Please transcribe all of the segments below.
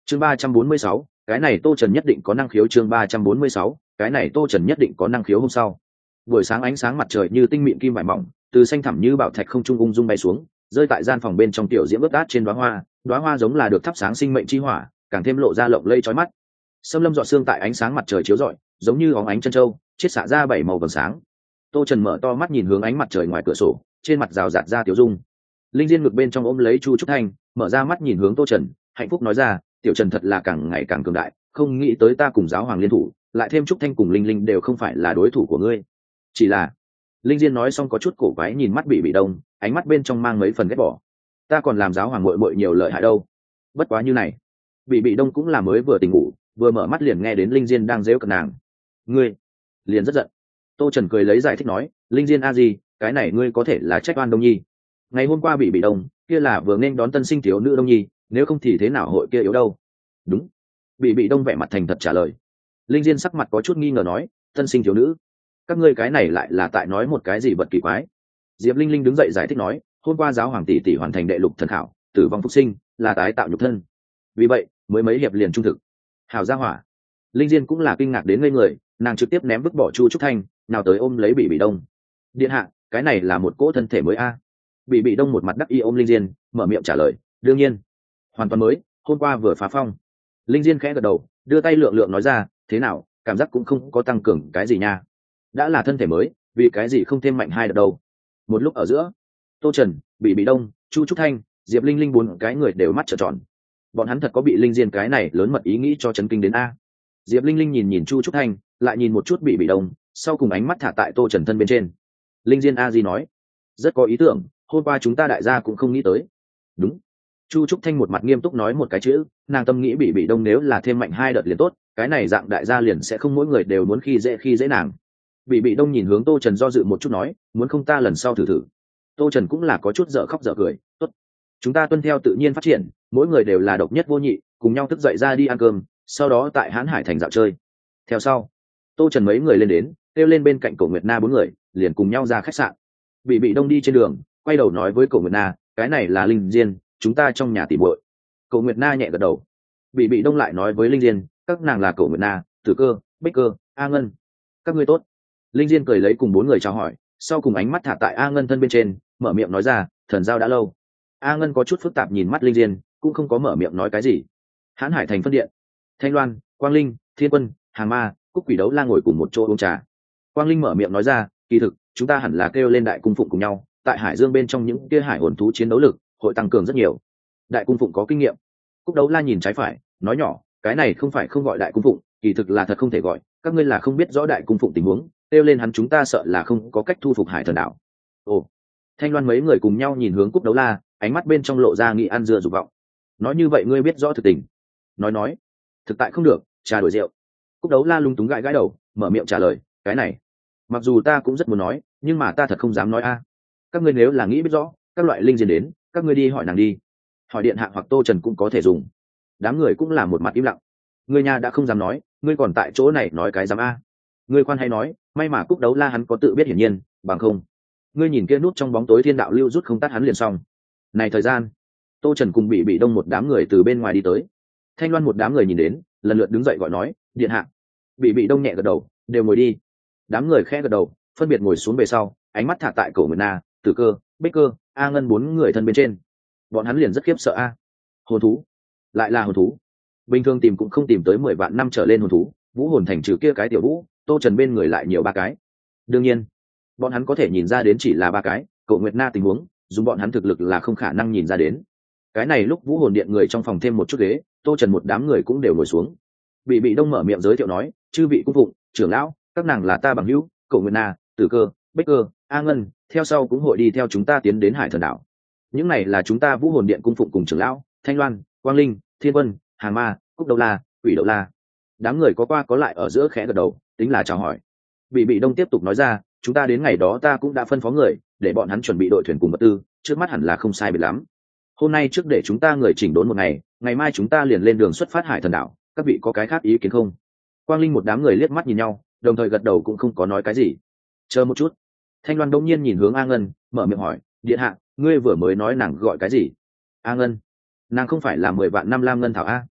chương 346, cái này Tô Trần nhất định có năng khiếu. Chương 346, cái này Tô Trần nhất định có năng khiếu. Hôm sau buổi sáng, ánh sáng mặt trời như tinh mịn kim vải mỏng từ xanh thẳm như bảo thạch không trung ung dung bay xuống, rơi tại gian phòng bên trong tiểu diễm ướt át trên đóa hoa giống là được thắp sáng sinh mệnh chi hỏa, càng thêm lộ ra lộng lây chói mắt. Sâm lâm dọa xương tại ánh sáng mặt trời chiếu rọi, giống như óng ánh chân trâu chiết xạ ra bảy màu vầng sáng. Tô Trần mở to mắt nhìn hướng ánh mặt trời ngoài cửa sổ, trên mặt rào rạt ra tiểu dung. Linh Diên ngực bên trong ôm lấy Chu Trúc Thanh, mở ra mắt nhìn hướng Tô Trần, hạnh phúc nói ra, tiểu Trần thật là càng ngày càng cường đại, không nghĩ tới ta cùng giáo hoàng liên thủ, lại thêm Trúc Thanh cùng Linh Linh đều không phải là đối thủ của ngươi. Chỉ là, Linh Diên nói xong có chút cổ quái nhìn mắt Bị Đông, ánh mắt bên trong mang mấy phần ghét bỏ. Ta còn làm giáo hoàng muội muội nhiều lợi hại đâu. Bất quá như này. Bị Đông cũng là mới vừa tỉnh ngủ, vừa mở mắt liền nghe đến Linh Diên đang giễu cợt nàng. Ngươi liền rất giận. Tô Trần cười lấy giải thích nói, Linh Diên a gì, cái này ngươi có thể là trách oan Đông Nhi. Ngày hôm qua Bị Đông kia là vừa nên đón tân sinh thiếu nữ Đông Nhi, nếu không thì thế nào hội kia yếu đâu. Đúng. Bị Đông vẻ mặt thành thật trả lời. Linh Diên sắc mặt có chút nghi ngờ nói, tân sinh thiếu nữ, các ngươi cái này lại là tại nói một cái gì vật kỳ quái. Diệp Linh Linh đứng dậy giải thích nói, hôm qua giáo hoàng tỷ tỷ hoàn thành đệ lục thần khảo, tử vong phục sinh, là tái tạo nhục thân, vì vậy mới mấy hiệp liền trung thực. Hảo gia hỏa. Linh Diên cũng là kinh ngạc đến ngây người, nàng trực tiếp ném vứt bỏ Chu Trúc Thanh, nào tới ôm lấy Bị Đông. Điện hạ, cái này là một cỗ thân thể mới a. Bị Đông một mặt đắc ý ôm Linh Diên, mở miệng trả lời, đương nhiên, hoàn toàn mới, hôm qua vừa phá phong. Linh Diên khẽ gật đầu, đưa tay lượng lượng nói ra, thế nào, cảm giác cũng không có tăng cường cái gì nha. Đã là thân thể mới, vì cái gì không thêm mạnh hai đợt đâu. Một lúc ở giữa, Tô Trần, Bị Đông, Chu Trúc Thanh, Diệp Linh Linh bốn cái người đều mắt trợn tròn. Bọn hắn thật có bị Linh Diên cái này lớn mật ý nghĩ cho chấn kinh đến a. Diệp Linh Linh nhìn nhìn Chu Trúc Thanh, lại nhìn một chút Bị Đông, sau cùng ánh mắt thả tại Tô Trần thân bên trên. Linh Diên a gì nói, rất có ý tưởng, hôm qua chúng ta đại gia cũng không nghĩ tới. Đúng. Chu Trúc Thanh một mặt nghiêm túc nói một cái chữ, nàng tâm nghĩ Bị Đông nếu là thêm mạnh hai đợt liền tốt, cái này dạng đại gia liền sẽ không mỗi người đều muốn khi dễ nàng. Bị Đông nhìn hướng Tô Trần do dự một chút nói, muốn không ta lần sau thử thử. Tô Trần cũng là có chút dở khóc dở cười, tốt, chúng ta tuân theo tự nhiên phát triển, mỗi người đều là độc nhất vô nhị, cùng nhau thức dậy ra đi ăn cơm, sau đó tại Hán Hải thành dạo chơi. Theo sau, Tô Trần mấy người lên đến, kêu lên bên cạnh Cổ Nguyệt Na bốn người, liền cùng nhau ra khách sạn. Bị Đông đi trên đường, quay đầu nói với Cổ Nguyệt Na, cái này là Linh Diên, chúng ta trong nhà tỉ muội. Cổ Nguyệt Na nhẹ gật đầu. Bị Đông lại nói với Linh Diên, các nàng là Cổ Nguyệt Na, Tử Cơ, Bích Cơ, A Ngân. Các ngươi tốt. Linh Diên cười lấy cùng bốn người chào hỏi, sau cùng ánh mắt thả tại A Ngân thân bên trên, mở miệng nói ra, thần giao đã lâu. A Ngân có chút phức tạp nhìn mắt Linh Diên, cũng không có mở miệng nói cái gì. Hán Hải thành phân điện, Thanh Loan, Quang Linh, Thiên Quân, Hàng Ma, Cúc Quỷ Đấu La ngồi cùng một chỗ uống trà. Quang Linh mở miệng nói ra, kỳ thực chúng ta hẳn là kêu lên đại cung phụng cùng nhau, tại Hải Dương bên trong những kia hải hồn thú chiến đấu lực hội tăng cường rất nhiều. Đại cung phụng có kinh nghiệm. Cúc Đấu La nhìn trái phải, nói nhỏ, cái này không phải không gọi đại cung phụng, kỳ thực là thật không thể gọi, các ngươi là không biết rõ đại cung phụng tình huống, kêu lên hắn chúng ta sợ là không có cách thu phục Hải Thần đảo. Ồ. Thanh Loan mấy người cùng nhau nhìn hướng Cúc Đấu La, ánh mắt bên trong lộ ra nghị ăn dưa dục vọng. Nói như vậy ngươi biết rõ thực tình. Nói, thực tại không được, trà đổi rượu. Cúc Đấu La lung túng gãi đầu, mở miệng trả lời, cái này, mặc dù ta cũng rất muốn nói, nhưng mà ta thật không dám nói a. Các ngươi nếu là nghĩ biết rõ, các loại linh diên đến, các ngươi đi hỏi nàng đi. Hỏi điện hạ hoặc Tô Trần cũng có thể dùng. Đám người cũng là một mặt im lặng. Ngươi nhà đã không dám nói, ngươi còn tại chỗ này nói cái dám a. Ngươi khoan hay nói, may mà Cúc Đấu La hắn có tự biết hiển nhiên, bằng không ngươi nhìn kia nút trong bóng tối thiên đạo lưu rút không tắt hắn liền xong. Này thời gian, Tô Trần cùng Bị Đông một đám người từ bên ngoài đi tới. Thanh Loan một đám người nhìn đến, lần lượt đứng dậy gọi nói, điện hạ. Bị Đông nhẹ gật đầu, đều ngồi đi. Đám người khẽ gật đầu, phân biệt ngồi xuống về sau, ánh mắt thả tại Cổ Nguyệt Na, Tử Cơ, Bích Cơ, A Ngân bốn người thân bên trên. Bọn hắn liền rất khiếp sợ a. Hồn thú, lại là hồn thú. Bình thường tìm cũng không tìm tới 10 vạn năm trở lên hồn thú, Vũ Hồn Thành trừ kia cái tiểu Vũ, Tô Trần bên người lại nhiều ba cái. Đương nhiên, bọn hắn có thể nhìn ra đến chỉ là ba cái, Cổ Nguyệt Na tình huống, dùng bọn hắn thực lực là không khả năng nhìn ra đến. Cái này lúc Vũ Hồn Điện người trong phòng thêm một chút ghế, Tô Trần một đám người cũng đều ngồi xuống. Bị Đông mở miệng giới thiệu nói, chư vị cung phụng, trưởng lão, các nàng là ta bằng hữu, Cổ Nguyệt Na, Tử Cơ, Bích Cơ, A Ngân, theo sau cũng hội đi theo chúng ta tiến đến Hải Thần đảo. Những này là chúng ta Vũ Hồn Điện cung phụng cùng trưởng lão, Thanh Loan, Quang Linh, Thiên Quân, Hàng Ma, Cúc Đấu La, Quỷ Đấu La. Đám người có qua có lại ở giữa khẽ gật đầu, tính là chào hỏi. Bị Đông tiếp tục nói ra, chúng ta đến ngày đó ta cũng đã phân phó người, để bọn hắn chuẩn bị đội thuyền cùng vật tư, trước mắt hẳn là không sai biệt lắm. Hôm nay trước để chúng ta người chỉnh đốn một ngày, ngày mai chúng ta liền lên đường xuất phát Hải Thần đảo, các vị có cái khác ý kiến không? Quang Linh một đám người liếc mắt nhìn nhau, đồng thời gật đầu cũng không có nói cái gì. Chờ một chút. Thanh Loan đông nhiên nhìn hướng A Ngân, mở miệng hỏi, điện hạ, ngươi vừa mới nói nàng gọi cái gì? A Ngân? Nàng không phải là 10 vạn năm lam ngân thảo a?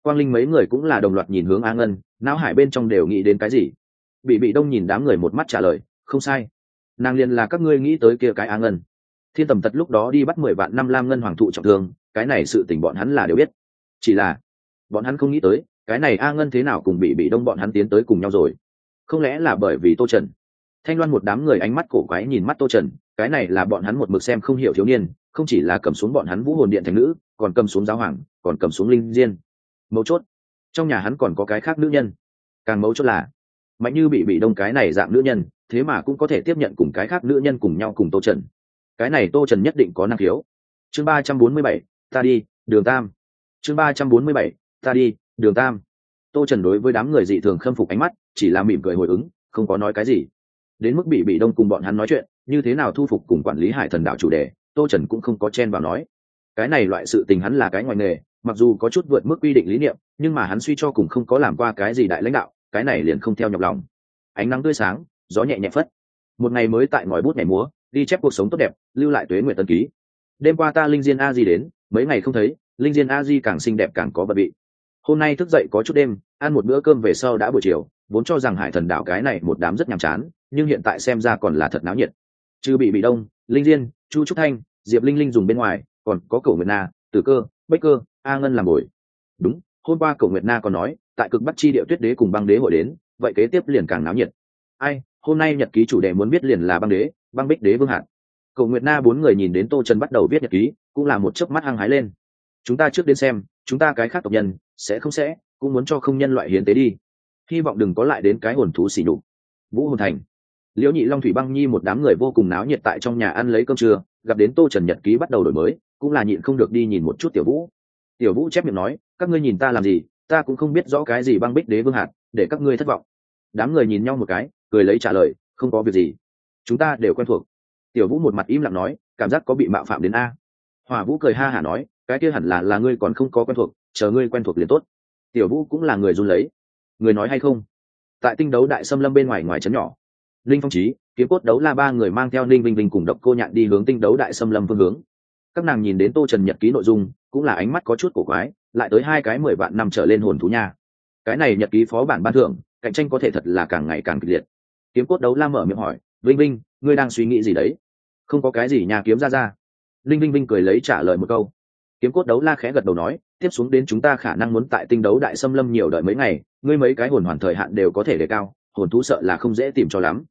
Quang Linh mấy người cũng là đồng loạt nhìn hướng A Ngân, não hải bên trong đều nghĩ đến cái gì. Bị đông nhìn đám người một mắt trả lời, không sai, nàng liền là các ngươi nghĩ tới kia cái A Ngân. Thiên Tầm Tật lúc đó đi bắt 10 vạn năm lam ngân hoàng thụ trọng thương, cái này sự tình bọn hắn là đều biết, chỉ là bọn hắn không nghĩ tới cái này A Ngân thế nào cùng bị đông bọn hắn tiến tới cùng nhau rồi. Không lẽ là bởi vì Tô Trần? Thanh Loan một đám người ánh mắt cổ quái nhìn mắt Tô Trần, cái này là bọn hắn một mực xem không hiểu thiếu niên, không chỉ là cầm xuống bọn hắn vũ hồn điện thành nữ, còn cầm xuống giáo hoàng, còn cầm xuống linh diên. Mấu chốt, trong nhà hắn còn có cái khác nữ nhân. Càng mấu chốt là mạnh như bị đông cái này dạng nữ nhân, thế mà cũng có thể tiếp nhận cùng cái khác nữ nhân cùng nhau cùng Tô Trần. Cái này Tô Trần nhất định có năng khiếu. Chương 347, ta đi, Đường Tam. Chương 347, ta đi, Đường Tam. Tô Trần đối với đám người dị thường khâm phục ánh mắt, chỉ là mỉm cười hồi ứng, không có nói cái gì. Đến mức bị đông cùng bọn hắn nói chuyện, như thế nào thu phục cùng quản lý Hải Thần Đạo chủ đề, Tô Trần cũng không có chen vào nói. Cái này loại sự tình hắn là cái ngoài nghề, mặc dù có chút vượt mức quy định lý niệm, nhưng mà hắn suy cho cùng không có làm qua cái gì đại lãnh đạo, cái này liền không theo nhọc lòng. Ánh nắng tươi sáng, gió nhẹ nhẹ phất. Một ngày mới tại ngòi bút nhảy múa, đi chép cuộc sống tốt đẹp, lưu lại tuế nguyện tân ký. Đêm qua ta linh diên a di đến, mấy ngày không thấy, linh diên a di càng xinh đẹp càng có bận vị. Hôm nay thức dậy có chút đêm, ăn một bữa cơm về sau đã buổi chiều, vốn cho rằng Hải Thần Đạo cái này một đám rất nhàm chán, nhưng hiện tại xem ra còn là thật náo nhiệt. Trừ bị đông, linh diên, chu trúc thanh, diệp linh linh dùng bên ngoài, còn có Cổ Nguyệt Na, Tử Cơ, Bách Cơ, A Ngân làm bồi. Đúng, hôm qua Cổ Nguyệt Na còn nói, tại cực bắc chi địa tuyết đế cùng băng đế hội đến, vậy kế tiếp liền càng náo nhiệt. Ai, hôm nay nhật ký chủ đề muốn biết liền là băng đế, băng bích đế vương hạt. Cổ Nguyệt Na bốn người nhìn đến Tô Trần bắt đầu viết nhật ký, cũng là một chớp mắt hăng hái lên. Chúng ta trước đến xem, chúng ta cái khác tộc nhân sẽ cũng muốn cho không nhân loại hiến tế đi, hy vọng đừng có lại đến cái hồn thú xỉ nhục. Vũ Hồn Thành, Liễu Nhị Long, Thủy Băng Nhi một đám người vô cùng náo nhiệt tại trong nhà ăn lấy cơm trưa, gặp đến Tô Trần nhật ký bắt đầu đổi mới, cũng là nhịn không được đi nhìn một chút Tiểu Vũ. Tiểu Vũ chép miệng nói, các ngươi nhìn ta làm gì, ta cũng không biết rõ cái gì băng bích đế vương hạt, để các ngươi thất vọng. Đám người nhìn nhau một cái, cười lấy trả lời, không có việc gì, chúng ta đều quen thuộc. Tiểu Vũ một mặt im lặng nói, cảm giác có bị mạo phạm đến a. Hỏa Vũ cười ha hả nói, cái kia hẳn là ngươi còn không có quen thuộc, chờ ngươi quen thuộc liền tốt. Tiểu Vũ cũng là người run lấy, người nói hay không. Tại tinh đấu đại xâm lâm bên ngoài ngoài trấn nhỏ, Linh Phong Chí, Kiếm Cốt Đấu La ba người mang theo Linh Vinh Vinh cùng Độc Cô Nhạn đi hướng tinh đấu đại xâm lâm phương hướng. Các nàng nhìn đến Tô Trần nhật ký nội dung, cũng là ánh mắt có chút cổ quái, lại tới hai cái 10 vạn năm trở lên hồn thú nha. Cái này nhật ký phó bản ban thưởng, cạnh tranh có thể thật là càng ngày càng kịch liệt. Kiếm Cốt Đấu La mở miệng hỏi, Vinh Vinh, ngươi đang suy nghĩ gì đấy? Không có cái gì, nhà kiếm ra. Linh Vinh Vinh cười lấy trả lời một câu. Kiếm Cốt Đấu La khẽ gật đầu nói, tiếp xuống đến chúng ta khả năng muốn tại tinh đấu đại xâm lâm nhiều đợi mấy ngày, ngươi mấy cái hồn hoàn thời hạn đều có thể đề cao, hồn thú sợ là không dễ tìm cho lắm.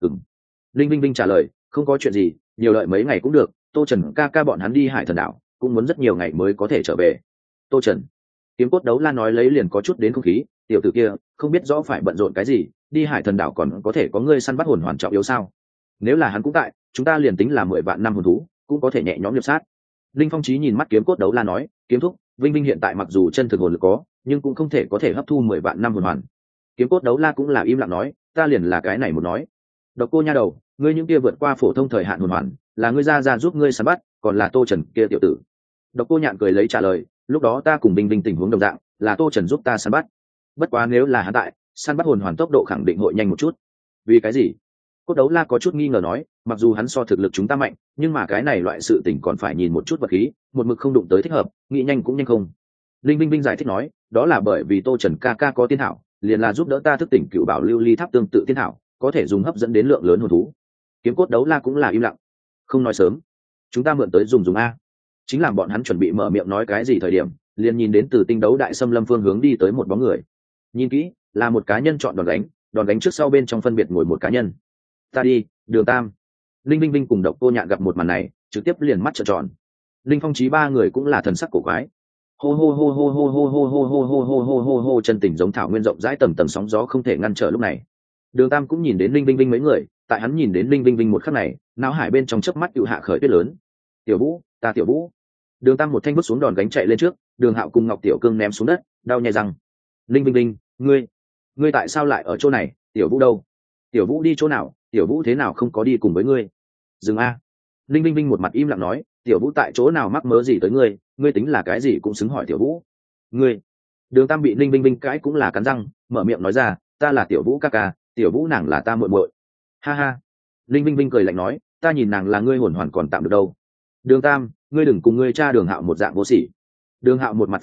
Linh Vinh Vinh trả lời, không có chuyện gì, nhiều đợi mấy ngày cũng được, Tô Trần ca ca bọn hắn đi Hải Thần Đảo, cũng muốn rất nhiều ngày mới có thể trở về. Tô Trần. Kiếm Cốt Đấu La nói lấy liền có chút đến không khí, tiểu tử kia, không biết rõ phải bận rộn cái gì, đi Hải Thần Đảo còn có thể có ngươi săn bắt hồn hoàn trọng yếu sao? Nếu là hắn cũng tại, chúng ta liền tính là 10 vạn năm hồn thú, cũng có thể nhẹ nhõm liệp sát. Linh Phong Chí nhìn mắt Kiếm Cốt Đấu La nói, kiếm thúc, Vinh Vinh hiện tại mặc dù chân thực hồn lực nhưng cũng không thể có thể hấp thu 10 vạn năm hồn hoàn. Kiếm Cốt Đấu La cũng là im lặng nói, ta liền là cái này một nói. Độc Cô nha đầu, ngươi những kia vượt qua phổ thông thời hạn hồn hoàn, là ngươi ra giúp ngươi săn bắt, còn là Tô Trần kia tiểu tử. Độc Cô Nhạn cười lấy trả lời, lúc đó ta cùng Vinh Vinh tình huống đồng dạng, là Tô Trần giúp ta săn bắt. Bất quá nếu là hắn tại, săn bắt hồn hoàn tốc độ khẳng định hội nhanh một chút. Vì cái gì? Cốt Đấu La có chút nghi ngờ nói, mặc dù hắn so thực lực chúng ta mạnh, nhưng mà cái này loại sự tình còn phải nhìn một chút vật khí, một mực không đụng tới thích hợp, nghĩ nhanh cũng nhanh không. Linh Vinh Vinh giải thích nói, đó là bởi vì Tô Trần ca ca có tiên thảo, liền là giúp đỡ ta thức tỉnh cựu bảo lưu ly tháp tương tự tiên thảo, có thể dùng hấp dẫn đến lượng lớn hồn thú. Kiếm Cốt Đấu La cũng là im lặng, không nói sớm, chúng ta mượn tới dùng a. Chính làm bọn hắn chuẩn bị mở miệng nói cái gì thời điểm, liền nhìn đến từ tinh đấu đại xâm lâm phương hướng đi tới một bóng người. Nhìn kỹ, là một cá nhân chọn đòn đánh trước sau bên trong phân biệt ngồi một cá nhân. Ta đi, Đường Tam. Linh Vinh Vinh cùng Độc Cô Nhạn gặp một màn này, trực tiếp liền mắt trợn tròn. Linh Phong Chí ba người cũng là thần sắc cổ quái. Hô hô hô hô hô hô hô hô hô hô hô hô hô hô, chân tình giống thảo nguyên rộng rãi, tầng tầng sóng gió không thể ngăn trở lúc này. Đường Tam cũng nhìn đến Linh Vinh Vinh mấy người, tại hắn nhìn đến Linh Vinh Vinh một khắc này, não hải bên trong chớp mắt tụ hạ khởi tuyết lớn. Tiểu Vũ, ta Tiểu Vũ. Đường Tam một thanh bước xuống đòn gánh chạy lên trước, Đường Hạo cùng Ngọc Tiểu Cương ném xuống đất, đau nhè răng. Linh Vinh Vinh, ngươi tại sao lại ở chỗ này? Tiểu Vũ đâu? Tiểu Vũ đi chỗ nào? Tiểu Vũ thế nào không có đi cùng với ngươi? Dừng a. Linh Vinh Vinh một mặt im lặng nói, Tiểu Vũ tại chỗ nào mắc mớ gì tới ngươi tính là cái gì cũng xứng hỏi Tiểu Vũ. Ngươi. Đường Tam bị Linh Vinh Vinh cãi cũng là cắn răng, mở miệng nói ra, ta là Tiểu Vũ ca ca, Tiểu Vũ nàng là ta muội muội. Ha ha. Linh Vinh Vinh cười lạnh nói, ta nhìn nàng là ngươi hồn hoàn còn tạm được đâu. Đường Tam, ngươi đừng cùng ngươi cha Đường Hạo một dạng vô sỉ. Đường Hạo một mặt phẫn nộ,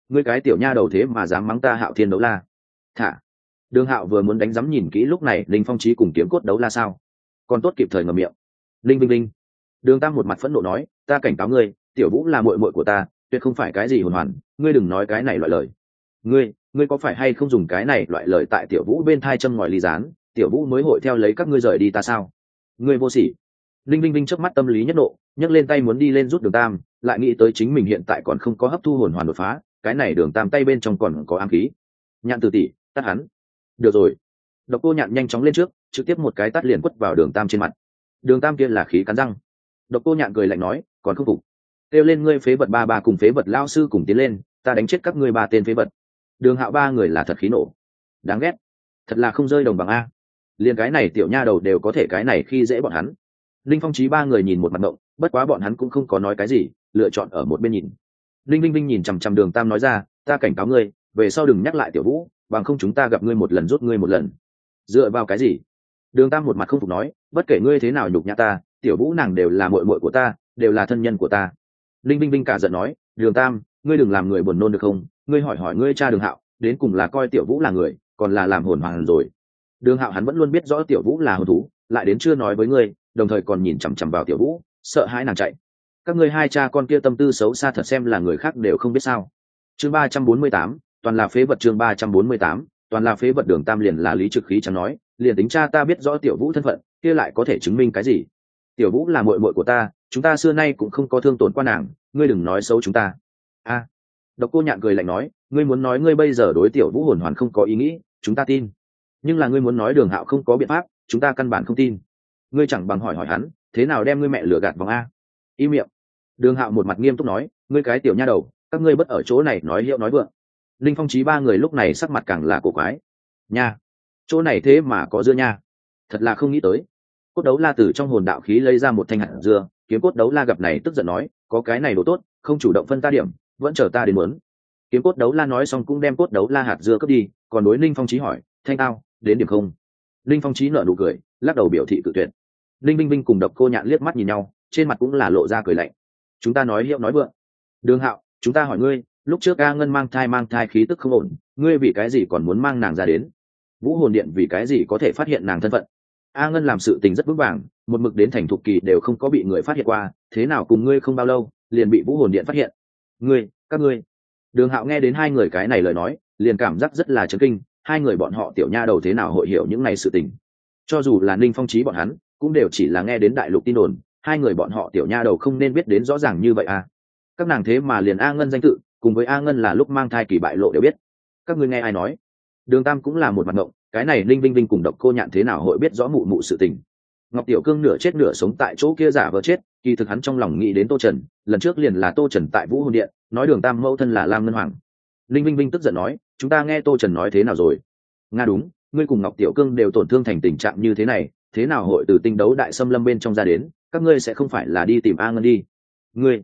ngươi cái tiểu nha đầu thế mà dám mắng ta Hạo Thiên Đấu La. Thả. Đường Hạo vừa muốn đánh giấm nhìn kỹ lúc này Linh Phong Chí cùng Kiếm Cốt Đấu La sao, còn tốt kịp thời ngậm miệng. Linh Vinh Linh. Đường Tam một mặt phẫn nộ nói, ta cảnh cáo ngươi, tiểu vũ là muội muội của ta, tuyệt không phải cái gì hồn hoàn, ngươi đừng nói cái này loại lời. Ngươi có phải hay không dùng cái này loại lời tại tiểu vũ bên thai châm ngòi ly gián, tiểu vũ mới hội theo lấy các ngươi rời đi ta sao? Ngươi vô sỉ. Linh Vinh Vinh chớp mắt tâm lý nhất nộ, nhấc lên tay muốn đi lên rút Đường Tam, lại nghĩ tới chính mình hiện tại còn không có hấp thu hồn hoàn đột phá, cái này Đường Tam tay bên trong còn có ám khí. Nhạn Tử tỷ, tát hắn. Được rồi. Độc Cô Nhạn nhanh chóng lên trước, trực tiếp một cái tát liền quất vào Đường Tam trên mặt. Đường Tam kia là khí cắn răng. Độc Cô Nhạn cười lạnh nói, còn không phục. Kêu lên ngươi phế vật ba cùng phế vật lao sư cùng tiến lên, ta đánh chết các ngươi ba tên phế vật. Đường Hạo ba người là thật khí nổ. Đáng ghét. Thật là không rơi đồng bằng a. Liên cái này tiểu nha đầu đều có thể cái này khi dễ bọn hắn. Linh Phong Chí ba người nhìn một mặt ngộng, bất quá bọn hắn cũng không có nói cái gì, lựa chọn ở một bên nhìn. Linh Vinh Vinh nhìn chằm chằm Đường Tam nói ra, ta cảnh cáo ngươi, về sau đừng nhắc lại tiểu vũ, bằng không chúng ta gặp ngươi một lần rút ngươi một lần. Dựa vào cái gì? Đường Tam một mặt không phục nói, bất kể ngươi thế nào nhục nhã ta, tiểu vũ nàng đều là muội muội của ta, đều là thân nhân của ta. Linh Vinh Vinh cả giận nói, Đường Tam, ngươi đừng làm người buồn nôn được không? Ngươi hỏi hỏi ngươi cha Đường Hạo, đến cùng là coi tiểu vũ là người, còn là làm hồn hoàng rồi. Đường Hạo hắn vẫn luôn biết rõ tiểu vũ là hồn thú, lại đến chưa nói với ngươi, đồng thời còn nhìn chằm chằm vào tiểu vũ, sợ hãi nàng chạy. Các ngươi hai cha con kia tâm tư xấu xa thật, xem là người khác đều không biết sao. Chương 348, toàn là phế vật. Chương 348, toàn là phế vật. Đường Tam liền là lý trực khí chẳng nói, liền tính cha ta biết rõ tiểu vũ thân phận, kia lại có thể chứng minh cái gì? Tiểu vũ là muội muội của ta, chúng ta xưa nay cũng không có thương tổn qua nàng, ngươi đừng nói xấu chúng ta. A. Độc Cô Nhạn cười lạnh nói, ngươi muốn nói ngươi bây giờ đối tiểu vũ hồn hoàn không có ý nghĩ, chúng ta tin. Nhưng là ngươi muốn nói Đường Hạo không có biện pháp, chúng ta căn bản không tin. Ngươi chẳng bằng hỏi hỏi hắn, thế nào đem ngươi mẹ lừa gạt vòng a? Im miệng. Đường Hạo một mặt nghiêm túc nói, ngươi cái tiểu nha đầu, các ngươi bất ở chỗ này nói hiệu nói vượng. Linh Phong Chí ba người lúc này sắc mặt càng là cổ quái. Nha, chỗ này thế mà có dưa nha, thật là không nghĩ tới. Cốt Đấu La từ trong hồn đạo khí lấy ra một thanh hạt dưa, Kiếm Cốt Đấu La gặp này tức giận nói, có cái này đồ tốt, không chủ động phân ta điểm, vẫn chờ ta đến muốn. Kiếm Cốt Đấu La nói xong cũng đem Cốt Đấu La hạt dưa cướp đi, còn đối Linh Phong Chí hỏi, thanh tao, đến điểm không? Linh Phong Chí nở nụ cười, lắc đầu biểu thị cự tuyệt. Linh Vinh Vinh cùng Độc Cô Nhạn liếc mắt nhìn nhau, trên mặt cũng là lộ ra cười lạnh. Chúng ta nói hiệu nói vượng. Đường Hạo, chúng ta hỏi ngươi, lúc trước A Ngân mang thai khí tức không ổn, ngươi vì cái gì còn muốn mang nàng ra đến? Vũ Hồn Điện vì cái gì có thể phát hiện nàng thân phận? A Ngân làm sự tình rất vững vàng, một mực đến thành thục kỳ đều không có bị người phát hiện qua, thế nào cùng ngươi không bao lâu liền bị Vũ Hồn Điện phát hiện? Các ngươi. Đường Hạo nghe đến hai người cái này lời nói, liền cảm giác rất là chấn kinh, hai người bọn họ tiểu nha đầu thế nào hội hiểu những này sự tình? Cho dù là Ninh Phong Chí bọn hắn, cũng đều chỉ là nghe đến đại lục tin đồn, hai người bọn họ tiểu nha đầu không nên biết đến rõ ràng như vậy à? Các nàng thế mà liền A Ngân danh tự, cùng với A Ngân là lúc mang thai kỳ bại lộ đều biết. Các ngươi nghe ai nói? Đường Tam cũng là một mặt ngộng, cái này Linh Vinh Vinh cùng Độc Cô Nhạn thế nào hội biết rõ mụ mụ sự tình? Ngọc Tiểu Cương nửa chết nửa sống tại chỗ kia giả vờ chết, kỳ thực hắn trong lòng nghĩ đến Tô Trần, lần trước liền là Tô Trần tại Vũ Hồn Điện, nói Đường Tam mẫu thân là Lam Ngân Hoàng. Linh Vinh Vinh tức giận nói, chúng ta nghe Tô Trần nói thế nào rồi? Nga đúng, ngươi cùng Ngọc Tiểu Cương đều tổn thương thành tình trạng như thế này, thế nào hội từ Tinh Đấu Đại Xâm Lâm bên trong ra đến? Các ngươi sẽ không phải là đi tìm A Ngân đi? Ngươi.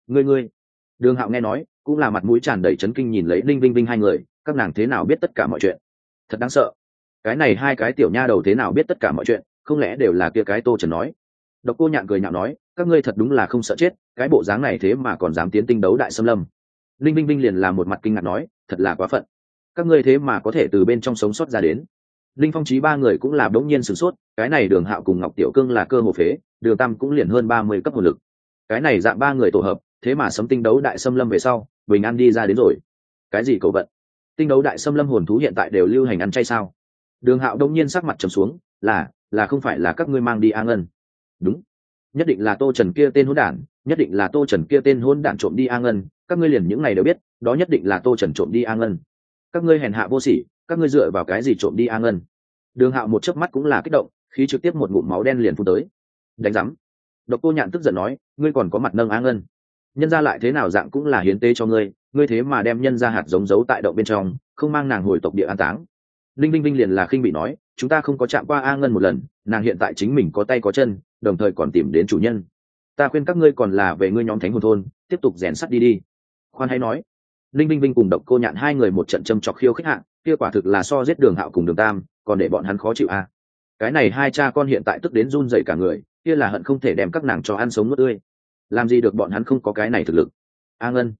Đường Hạo nghe nói, cũng là mặt mũi tràn đầy chấn kinh nhìn lấy Linh Vinh Vinh hai người, các nàng thế nào biết tất cả mọi chuyện? Thật đáng sợ. Cái này hai cái tiểu nha đầu thế nào biết tất cả mọi chuyện, không lẽ đều là kia cái Tô Trần nói? Độc Cô Nhạn cười nhạo nói, các ngươi thật đúng là không sợ chết, cái bộ dáng này thế mà còn dám tiến Tinh Đấu Đại Xâm Lâm. Linh Vinh Vinh liền là một mặt kinh ngạc nói, thật là quá phận. Các ngươi thế mà có thể từ bên trong sống sót ra đến. Linh Phong Chí ba người cũng là đống nhiên sửng sốt, cái này Đường Hạo cùng Ngọc Tiểu Cương là cơ hồ phế, Đường Tam cũng liền hơn 30 cấp hồn lực. Cái này dạng ba người tổ hợp, thế mà sấm Tinh Đấu Đại Xâm Lâm về sau, bình an đi ra đến rồi. Cái gì cầu vận? Tinh Đấu Đại Xâm Lâm hồn thú hiện tại đều lưu hành ăn chay sao? Đường Hạo đống nhiên sắc mặt trầm xuống, là không phải là các ngươi mang đi A Ngân? Đúng, nhất định là Tô Trần kia tên hỗn đản, nhất định là Tô Trần kia tên hỗn đản trộm đi A Ngân, các ngươi liền những ngày đều biết, đó nhất định là Tô Trần trộm đi A Ngân. Các ngươi hèn hạ vô sỉ, các ngươi dựa vào cái gì trộm đi A Ngân? Đường Hạo một chớp mắt cũng là kích động, khí trực tiếp một ngụm máu đen liền phun tới. Đánh rắm. Độc Cô Nhạn tức giận nói, ngươi còn có mặt nâng A Ngân, nhân gia lại thế nào dạng cũng là hiến tế cho ngươi, ngươi thế mà đem nhân gia hạt giống giấu tại động bên trong, không mang nàng hồi tộc địa an táng. Linh Vinh Vinh liền là khinh bị nói, chúng ta không có chạm qua A Ngân một lần, nàng hiện tại chính mình có tay có chân, đồng thời còn tìm đến chủ nhân. Ta khuyên các ngươi còn là về ngươi nhóm Thánh Hồn thôn, tiếp tục rèn sắt đi. Khoan hay nói. Linh Vinh Vinh cùng Độc Cô Nhạn hai người một trận châm chọc khiêu khích hạng, kia quả thực là so giết Đường Hạo cùng Đường Tam, còn để bọn hắn khó chịu a. Cái này hai cha con hiện tại tức đến run rẩy cả người, kia là hận không thể đem các nàng cho ăn sống nuốt tươi. Làm gì được bọn hắn không có cái này thực lực. A Ngân,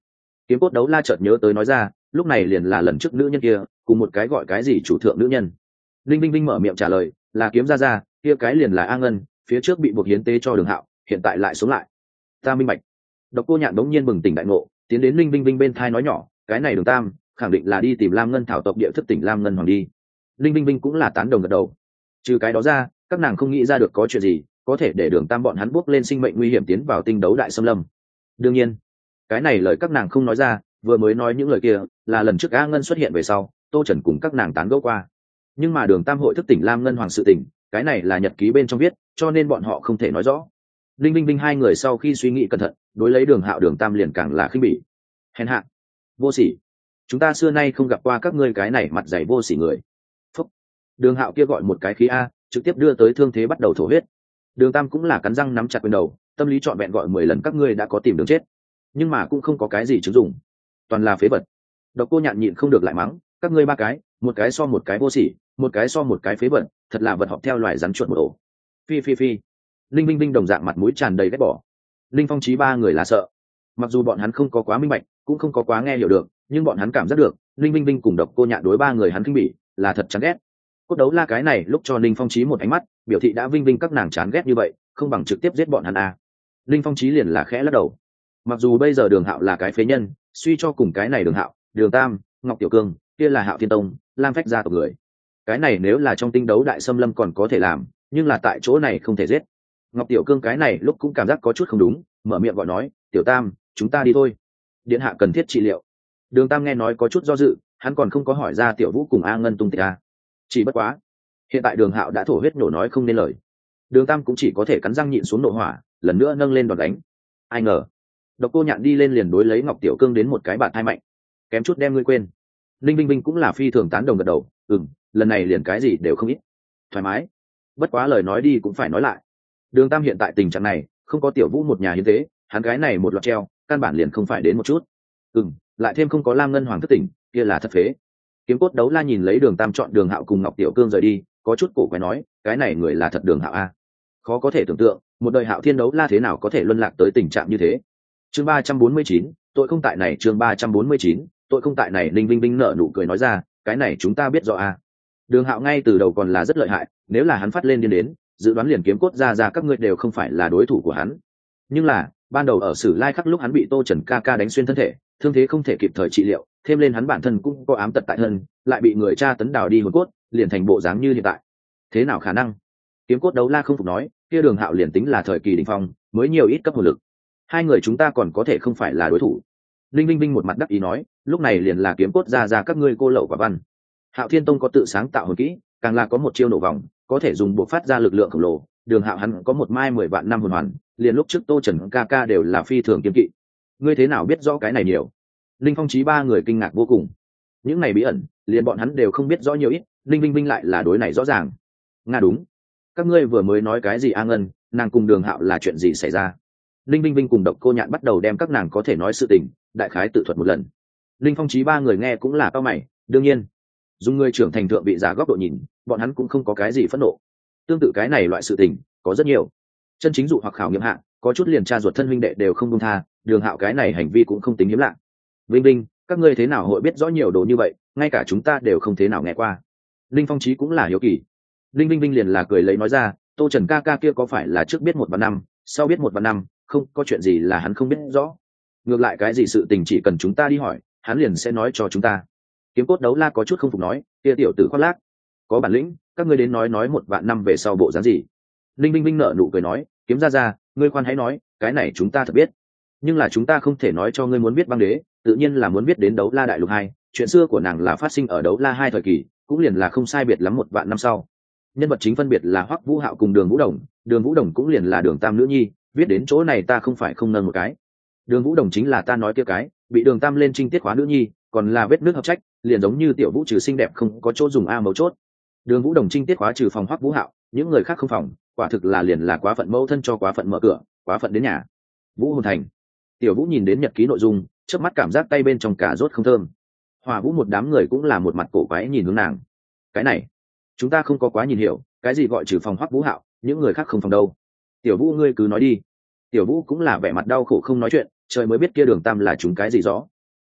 Kiếm cốt đấu la chợt nhớ tới nói ra, lúc này liền là lần trước nữ nhân kia cùng một cái gọi cái gì chủ thượng nữ nhân. Linh Vinh Vinh mở miệng trả lời, là kiếm ra kia cái liền là A Ngân, phía trước bị buộc hiến tế cho Đường Hạo, hiện tại lại sống lại. Ta minh bạch. Độc Cô Nhạn bỗng nhiên bừng tỉnh đại ngộ, tiến đến Linh Vinh Vinh bên thai nói nhỏ, cái này Đường Tam khẳng định là đi tìm Lam Ngân thảo tộc địa thức tỉnh Lam Ngân hoàng đi. Linh Vinh Vinh cũng là tán đồng gật đầu. Trừ cái đó ra, các nàng không nghĩ ra được có chuyện gì có thể để Đường Tam bọn hắn bước lên sinh mệnh nguy hiểm tiến vào tinh đấu đại xâm lâm. Đương nhiên, cái này lời các nàng không nói ra, vừa mới nói những lời kia là lần trước A Ngân xuất hiện về sau, Tô Trần cùng các nàng tán gẫu qua. Nhưng mà Đường Tam hội thức tỉnh Lam Ngân hoàng sự tỉnh, cái này là nhật ký bên trong viết, cho nên bọn họ không thể nói rõ. Linh Vinh Vinh hai người sau khi suy nghĩ cẩn thận, đối lấy Đường Hạo Đường Tam liền càng là khinh bỉ. Hèn hạ, vô sỉ, chúng ta xưa nay không gặp qua các ngươi cái này mặt dày vô sỉ người. Phúc. Đường Hạo kia gọi một cái khí a, trực tiếp đưa tới thương thế bắt đầu thổ huyết. Đường Tam cũng là cắn răng nắm chặt quyền đầu, tâm lý trọn vẹn gọi 10 lần các ngươi đã có tìm đường chết, nhưng mà cũng không có cái gì chứng dụng, toàn là phế vật. Độc Cô Nhạn nhịn không được lại mắng, các ngươi ba cái, một cái so một cái vô sỉ, một cái so một cái phế vật, thật là vật họp theo loài rắn chuột một ổ. Phi phi phi. Linh Vinh Vinh đồng dạng mặt mũi tràn đầy ghét bỏ. Linh Phong Chí ba người là sợ. Mặc dù bọn hắn không có quá minh bạch, cũng không có quá nghe hiểu được, nhưng bọn hắn cảm giác được, Linh Vinh Vinh cùng Độc Cô Nhạn đối ba người hắn khinh bỉ, là thật chán ghét. Cốt đấu la cái này lúc cho Linh Phong Chí một ánh mắt, biểu thị đã Vinh Vinh các nàng chán ghét như vậy, không bằng trực tiếp giết bọn hắn à. Linh Phong Chí liền là khẽ lắc đầu. Mặc dù bây giờ Đường Hạo là cái phế nhân, suy cho cùng cái này Đường Hạo, Đường Tam, Ngọc Tiểu Cương, kia là Hạo Thiên Tông, Lam Phách gia tộc người. Cái này nếu là trong tinh đấu đại xâm lâm còn có thể làm, nhưng là tại chỗ này không thể giết. Ngọc Tiểu Cương cái này lúc cũng cảm giác có chút không đúng, mở miệng gọi nói, Tiểu Tam, chúng ta đi thôi, điện hạ cần thiết trị liệu. Đường Tam nghe nói có chút do dự, hắn còn không có hỏi ra Tiểu Vũ cùng A Ngân tung tích a. Chỉ bất quá, hiện tại Đường Hạo đã thổ huyết nổ nói không nên lời. Đường Tam cũng chỉ có thể cắn răng nhịn xuống nộ hỏa, lần nữa nâng lên đòn đánh. Ai ngờ, Độc Cô Nhạn đi lên liền đối lấy Ngọc Tiểu Cương đến một cái bạt hai mạnh, kém chút đem ngươi quên. Linh Vinh Vinh cũng là phi thường tán đồng gật đầu, lần này liền cái gì đều không ít, thoải mái. Bất quá lời nói đi cũng phải nói lại, Đường Tam hiện tại tình trạng này, không có Tiểu Vũ một nhà hiến tế, hắn gái này một loạt treo, căn bản liền không phải đến một chút. Lại thêm không có Lam Ngân hoàng thất tỉnh, kia là thật phế. Kiếm cốt đấu la nhìn lấy Đường Tam chọn Đường Hạo cùng Ngọc Tiểu Cương rời đi, có chút cổ quái nói, cái này người là thật Đường Hạo a. Khó có thể tưởng tượng, một đời Hạo Thiên đấu la thế nào có thể luân lạc tới tình trạng như thế. Chương 349, tội không tại này, chương 349, tội không tại này. Linh Vinh Vinh nở nụ cười nói ra, cái này chúng ta biết rõ a. Đường Hạo ngay từ đầu còn là rất lợi hại, nếu là hắn phát lên điên đến, dự đoán liền kiếm cốt ra các ngươi đều không phải là đối thủ của hắn. Nhưng là, ban đầu ở Sử Lai Khắc lúc hắn bị Tô Trần ca ca đánh xuyên thân thể, thương thế không thể kịp thời trị liệu, thêm lên hắn bản thân cũng có ám tật tại thân, lại bị người tra tấn đào đi hồn cốt, liền thành bộ dáng như hiện tại. Thế nào khả năng? Kiếm cốt đấu la không phục nói, kia Đường Hạo liền tính là thời kỳ đỉnh phong, mới nhiều ít cấp hồn lực, hai người chúng ta còn có thể không phải là đối thủ. Linh Vinh Vinh một mặt đắc ý nói, lúc này liền là kiếm cốt ra các ngươi cô lậu quả văn. Hạo Thiên Tông có tự sáng tạo hồn kỹ, càng là có một chiêu nổ vòng, có thể dùng buộc phát ra lực lượng khổng lồ. Đường Hạo hắn có một mai 10 vạn năm hồn hoàn, liền lúc trước Tô Trần ca ca đều là phi thường kiên kỵ. Ngươi thế nào biết rõ cái này nhiều? Linh Phong Chí ba người kinh ngạc vô cùng. Những này bí ẩn, liền bọn hắn đều không biết rõ nhiều ít, Linh Vinh Vinh lại là đối này rõ ràng. Nga đúng. Các ngươi vừa mới nói cái gì A Ngân, nàng cùng Đường Hạo là chuyện gì xảy ra? Linh Vinh Vinh cùng Độc Cô Nhạn bắt đầu đem các nàng có thể nói sự tình, đại khái tự thuật một lần. Linh Phong Chí ba người nghe cũng là cao mày, đương nhiên, dùng người trưởng thành thượng vị giả góc độ nhìn, bọn hắn cũng không có cái gì phẫn nộ. Tương tự cái này loại sự tình, có rất nhiều. Chân chính dụ hoặc khảo nghiệm hạ, có chút liền cha ruột thân huynh đệ đều không buông tha, Đường Hạo cái này hành vi cũng không tính hiếm lạ. Vinh Vinh, các ngươi thế nào hội biết rõ nhiều đồ như vậy, ngay cả chúng ta đều không thế nào nghe qua. Linh Phong Chí cũng là hiếu kỳ. Linh Vinh Vinh liền là cười lấy nói ra, Tô Trần ca ca kia có phải là trước biết 1 và 5, sau biết 1 và 5, không có chuyện gì là hắn không biết rõ. Ngược lại cái gì sự tình chỉ cần chúng ta đi hỏi, hắn liền sẽ nói cho chúng ta. Kiếm cốt đấu la có chút không phục nói, kia tiểu tử khoác lác, có bản lĩnh, các ngươi đến nói 1 vạn năm về sau bộ dáng gì. Linh Vinh Vinh nở nụ cười nói, kiếm ra, ngươi khoan hãy nói, cái này chúng ta thật biết, nhưng là chúng ta không thể nói cho ngươi muốn biết băng đế, tự nhiên là muốn biết đến đấu la đại lục 2, chuyện xưa của nàng là phát sinh ở đấu la 2 thời kỳ, cũng liền là không sai biệt lắm 1 vạn năm sau. Nhân vật chính phân biệt là Hoắc Vũ Hạo cùng Đường Vũ Đồng cũng liền là Đường Tam nữ nhi, viết đến chỗ này ta không phải không nâng một cái. Đường Vũ Đồng chính là ta nói kia cái, bị Đường Tam lên trinh tiết khóa nữ nhi, còn là vết nước hợp trách, liền giống như Tiểu Vũ trừ xinh đẹp không có chỗ dùng a mấu chốt. Đường Vũ Đồng trinh tiết khóa trừ phòng Hoắc Vũ Hạo, những người khác không phòng, quả thực là liền là quá phận mẫu thân cho quá phận mở cửa, quá phận đến nhà. Vũ Hồn Thành. Tiểu Vũ nhìn đến nhật ký nội dung, chớp mắt cảm giác tay bên trong cả rốt không thơm. Hỏa Vũ một đám người cũng là một mặt cổ quái nhìn hướng nàng. Cái này, chúng ta không có quá nhìn hiểu, cái gì gọi trừ phòng Hoắc Vũ Hạo, những người khác không phòng đâu. Tiểu Vũ ngươi cứ nói đi. Tiểu Vũ cũng là vẻ mặt đau khổ không nói chuyện, trời mới biết kia Đường Tam là chúng cái gì rõ.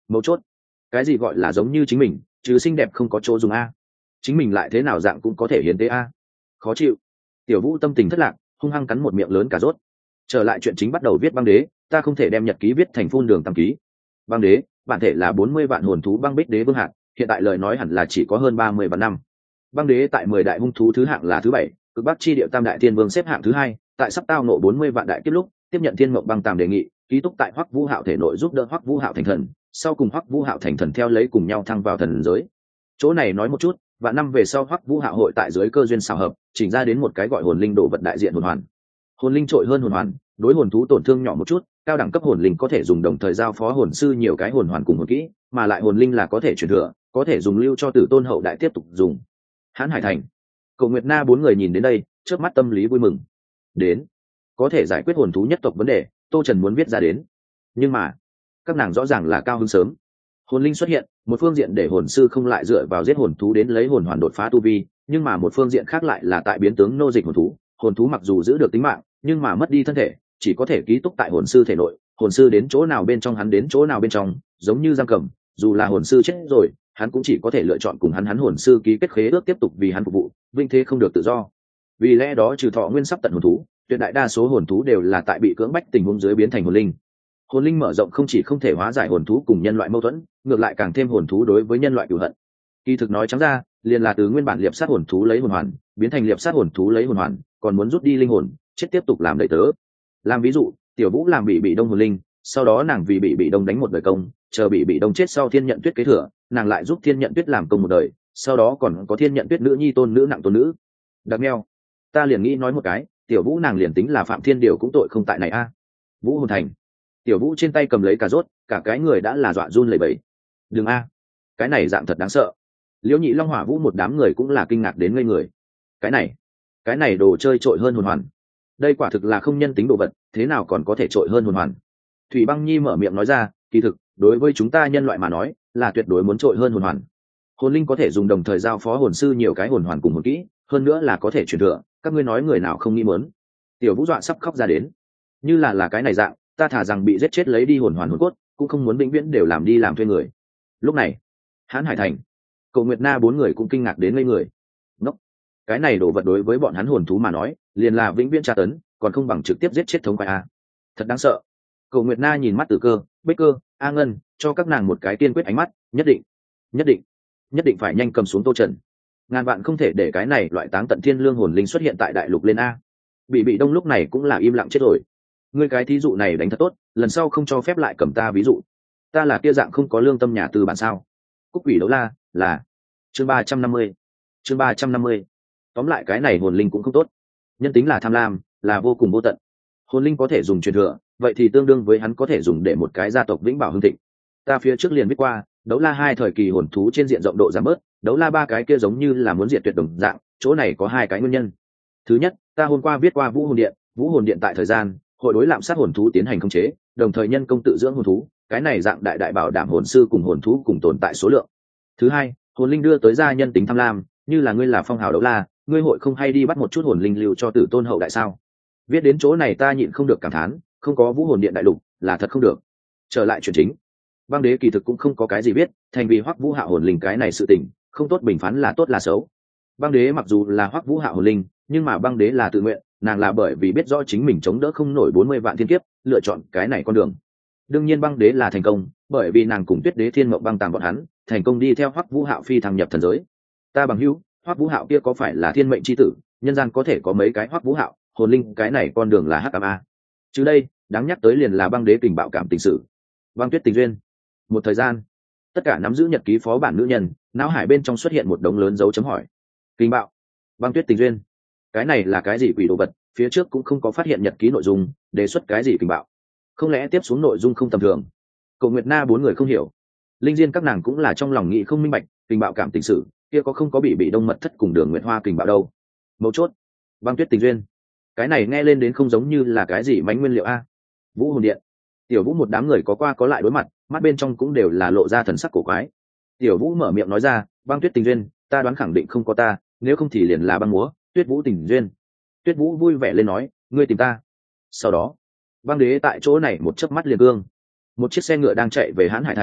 mấu chốt, cái gì gọi là giống như chính mình, chứ xinh đẹp không có chỗ dùng a, chính mình lại thế nào dạng cũng có thể hiến tế a. Khó chịu. Tiểu Vũ tâm tình thất lạc, hung hăng cắn một miệng lớn cà rốt. Trở lại chuyện chính, bắt đầu viết băng đế, ta không thể đem nhật ký viết thành phun đường tam ký. Băng đế bản thể là 40 vạn hồn thú băng bích đế vương hạng, hiện tại lời nói hẳn là chỉ có hơn 30 vạn năm. Băng đế tại 10 đại hung thú thứ hạng là thứ 7, cực bắc chi địa tam đại thiên vương xếp hạng thứ 2, tại sắp tao nộ 40 vạn đại kiếp lúc, tiếp nhận thiên mộng băng tàm đề nghị, ký túc tại Hoắc Vũ Hạo thể nội giúp đỡ Hoắc Vũ Hạo thành thần, sau cùng Hoắc Vũ Hạo thành thần theo lấy cùng nhau thăng vào thần giới. Chỗ này nói một chút, và năm về sau Hoắc Vũ Hạo hội tại dưới cơ duyên xào hợp, chỉnh ra đến một cái gọi hồn linh đồ vật đại diện hồn hoàn. Hồn linh trội hơn hồn hoàn, đối hồn thú tổn thương nhỏ một chút, cao đẳng cấp hồn linh có thể dùng đồng thời giao phó hồn sư nhiều cái hồn hoàn cùng hồn kỹ, mà lại hồn linh là có thể truyền thừa, có thể dùng lưu cho tử tôn hậu đại tiếp tục dùng. Hán Hải Thành, Cổ Nguyệt Na bốn người nhìn đến đây, chớp mắt tâm lý vui mừng. Đến, có thể giải quyết hồn thú nhất tộc vấn đề, Tô Trần muốn viết ra đến. Nhưng mà, các nàng rõ ràng là cao hứng sớm. Hồn linh xuất hiện, một phương diện để hồn sư không lại dựa vào giết hồn thú đến lấy hồn hoàn đột phá tu vi, nhưng mà một phương diện khác lại là tại biến tướng nô dịch hồn thú mặc dù giữ được tính mạng, nhưng mà mất đi thân thể, chỉ có thể ký túc tại hồn sư thể nội, hồn sư đến chỗ nào bên trong hắn đến chỗ nào bên trong, giống như giam cầm, dù là hồn sư chết rồi, hắn cũng chỉ có thể lựa chọn cùng hắn hồn sư ký kết khế ước tiếp tục vì hắn phục vụ, vinh thế không được tự do. Vì lẽ đó trừ thọ nguyên sắp tận hồn thú, tuyệt đại đa số hồn thú đều là tại bị cưỡng bách tình huống dưới biến thành hồn linh. Hồn linh mở rộng không chỉ không thể hóa giải hồn thú cùng nhân loại mâu thuẫn, ngược lại càng thêm hồn thú đối với nhân loại cửu hận. Kỳ thực nói trắng ra, liền là từ nguyên bản liệp sát hồn thú lấy hồn hoàn, biến thành liệp sát hồn thú lấy hồn hoàn, còn muốn rút đi linh hồn, chết tiếp tục làm đầy tớ. Làm ví dụ, Tiểu Vũ làm bị đông hồn linh, sau đó nàng vì bị đông đánh một đời công, chờ bị đông chết sau Thiên Nhận Tuyết kế thừa, nàng lại giúp Thiên Nhận Tuyết làm công một đời, sau đó còn có Thiên Nhận Tuyết nữ nhi tôn nữ nặng tôn nữ. Đặc meo, ta liền nghĩ nói một cái, Tiểu Vũ nàng liền tính là phạm thiên điều cũng tội không tại này a. Vũ hồn thành. Tiểu Vũ trên tay cầm lấy cà rốt, cả cái người đã là dọa run lẩy bẩy. Đừng a, cái này dạng thật đáng sợ. Liễu Nhị Long Hỏa Vũ một đám người cũng là kinh ngạc đến ngây người. Cái này đồ chơi trội hơn hồn hoàn. Đây quả thực là không nhân tính đồ vật, thế nào còn có thể trội hơn hồn hoàn. Thủy Băng Nhi mở miệng nói ra, kỳ thực, đối với chúng ta nhân loại mà nói, là tuyệt đối muốn trội hơn hồn hoàn. Hồn linh có thể dùng đồng thời giao phó hồn sư nhiều cái hồn hoàn cùng hồn kỹ, hơn nữa là có thể truyền thừa, các ngươi nói người nào không nghĩ muốn. Tiểu Vũ dọa sắp khóc ra đến. Như là cái này dạng, ta thả rằng bị giết chết lấy đi hồn hoàn hồn cốt, cũng không muốn vĩnh viễn đều làm đi làm thuê người. Lúc này, Hán Hải Thành, Cổ Nguyệt Na bốn người cũng kinh ngạc đến ngây người. Ngốc, cái này đồ vật đối với bọn hắn hồn thú mà nói, liền là vĩnh viễn tra tấn, còn không bằng trực tiếp giết chết thống quái a. Thật đáng sợ. Cổ Nguyệt Na nhìn mắt Tử Cơ, Bích Cơ, A Ngân, cho các nàng một cái tiên quyết ánh mắt, nhất định phải nhanh cầm xuống Tô Trần. Ngàn vạn không thể để cái này loại táng tận thiên lương hồn linh xuất hiện tại đại lục lên a. Bị đông lúc này cũng là im lặng chết rồi. Ngươi cái thí dụ này đánh thật tốt, lần sau không cho phép lại cầm ta ví dụ. Ta là kia dạng không có lương tâm nhà tư bản sao? Cúc quỷ đấu la là chương 350. Tóm lại cái này hồn linh cũng không tốt. Nhân tính là tham lam, là vô cùng vô tận. Hồn linh có thể dùng truyền thừa, vậy thì tương đương với hắn có thể dùng để một cái gia tộc vĩnh bảo hưng thịnh. Ta phía trước liền viết qua, đấu la 2 thời kỳ hồn thú trên diện rộng độ giảm bớt, đấu la 3 cái kia giống như là muốn diệt tuyệt đồng dạng, chỗ này có hai cái nguyên nhân. Thứ nhất, ta hôm qua viết qua Vũ Hồn Điện tại thời gian, hội đối lạm sát hồn thú tiến hành khống chế, đồng thời nhân công tự dưỡng hồn thú, cái này dạng đại bảo đảm hồn sư cùng hồn thú cùng tồn tại số lượng. Thứ hai, hồn linh đưa tới gia nhân tính tham lam, như là ngươi là phong hào đấu la, ngươi hội không hay đi bắt một chút hồn linh lưu cho tử tôn hậu đại sao? Viết đến chỗ này ta nhịn không được cảm thán, không có Vũ Hồn Điện đại lục là thật không được. Trở lại chuyện chính, băng đế kỳ thực cũng không có cái gì biết, thành vì Hoắc Vũ Hạo hồn linh cái này sự tình, không tốt bình phán là tốt là xấu. Băng đế mặc dù là Hoắc Vũ Hạo hồn linh, nhưng mà băng đế là tự nguyện, nàng là bởi vì biết rõ chính mình chống đỡ không nổi 40 vạn thiên kiếp, lựa chọn cái này con đường. Đương nhiên băng đế là thành công, bởi vì nàng cùng Tuyết Đế Thiên Mộng băng tàng bọn hắn, thành công đi theo Hoắc Vũ Hạo phi thăng nhập thần giới. Ta bằng hữu, Hoắc Vũ Hạo kia có phải là thiên mệnh chi tử, nhân gian có thể có mấy cái Hoắc Vũ Hạo, hồn linh cái này con đường là hắc ám a. Chứ đây, đáng nhắc tới liền là băng đế tình bạo cảm tình sự. Băng Tuyết tình duyên. Một thời gian, tất cả nắm giữ nhật ký phó bản nữ nhân, não hải bên trong xuất hiện một đống lớn dấu chấm hỏi. Kinh bạo, Băng Tuyết tình duyên, cái này là cái gì quỷ đồ vật? Phía trước cũng không có phát hiện nhật ký nội dung, đề xuất cái gì kinh bạo? Không lẽ tiếp xuống nội dung không tầm thường? Cổ Nguyệt Na bốn người không hiểu, linh diên các nàng cũng là trong lòng nghĩ không minh bạch, kinh bạo cảm tình sự kia có không có bị đông mật thất cùng Đường Nguyệt Hoa kinh bạo đâu? Mấu chốt, Băng Tuyết tình duyên, cái này nghe lên đến không giống như là cái gì mánh nguyên liệu a. Vũ Hồn Điện, Tiểu Vũ một đám người có qua có lại đối mặt, mắt bên trong cũng đều là lộ ra thần sắc cổ quái. Tiểu Vũ mở miệng nói ra, Băng Tuyết tình duyên, ta đoán khẳng định không có ta, nếu không thì liền là băng múa, Tuyết Vũ tình duyên. Tuyết Vũ vui vẻ lên nói, ngươi tìm ta. Sau đó, băng đế tại chỗ này một chớp mắt liền gương. Một chiếc xe ngựa đang chạy về Hán Hải Thành,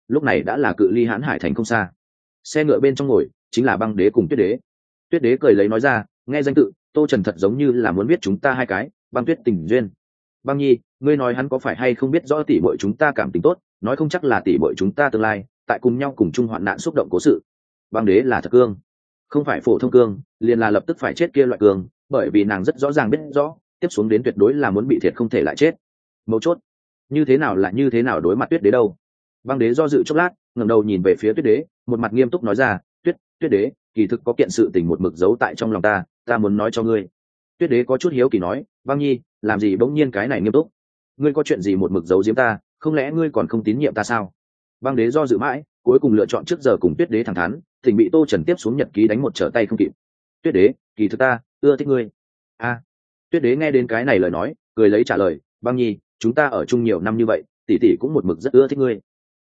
lúc này đã là cự ly hãn hải thành không xa. Xe ngựa bên trong ngồi chính là băng đế cùng tuyết đế. Tuyết đế cười lấy nói ra, nghe danh tự tô trần thật giống như là muốn biết chúng ta hai cái băng tuyết tình duyên. Băng nhi, ngươi nói hắn có phải hay không biết rõ tỷ muội chúng ta cảm tình tốt, nói không chắc là tỷ muội chúng ta tương lai tại cùng nhau cùng chung hoạn nạn xúc động cố sự. Băng đế là thật cương, không phải phổ thông cương, liền là lập tức phải chết kia loại cương, bởi vì nàng rất rõ ràng biết rõ tiếp xuống đến tuyệt đối là muốn bị thiệt không thể lại chết. Mấu chốt như thế nào là như thế nào đối mặt tuyết đế đâu. Băng đế do dự chốc lát, ngẩng đầu nhìn về phía tuyết đế, một mặt nghiêm túc nói ra, tuyết đế, kỳ thực có kiện sự tình một mực giấu tại trong lòng ta muốn nói cho ngươi. Tuyết đế có chút hiếu kỳ nói, băng nhi, làm gì bỗng nhiên cái này nghiêm túc? Ngươi có chuyện gì một mực giấu giếm ta, không lẽ ngươi còn không tín nhiệm ta sao? Băng đế do dự mãi, cuối cùng lựa chọn trước giờ cùng tuyết đế thẳng thắn, thỉnh bị tô trần tiếp xuống nhật ký đánh một trở tay không kịp. Tuyết đế, kỳ thực ta ưa thích ngươi. Tuyết đế nghe đến cái này lời nói, cười lấy trả lời, băng nhi, chúng ta ở chung nhiều năm như vậy, tỷ tỷ cũng một mực rất ưa thích ngươi.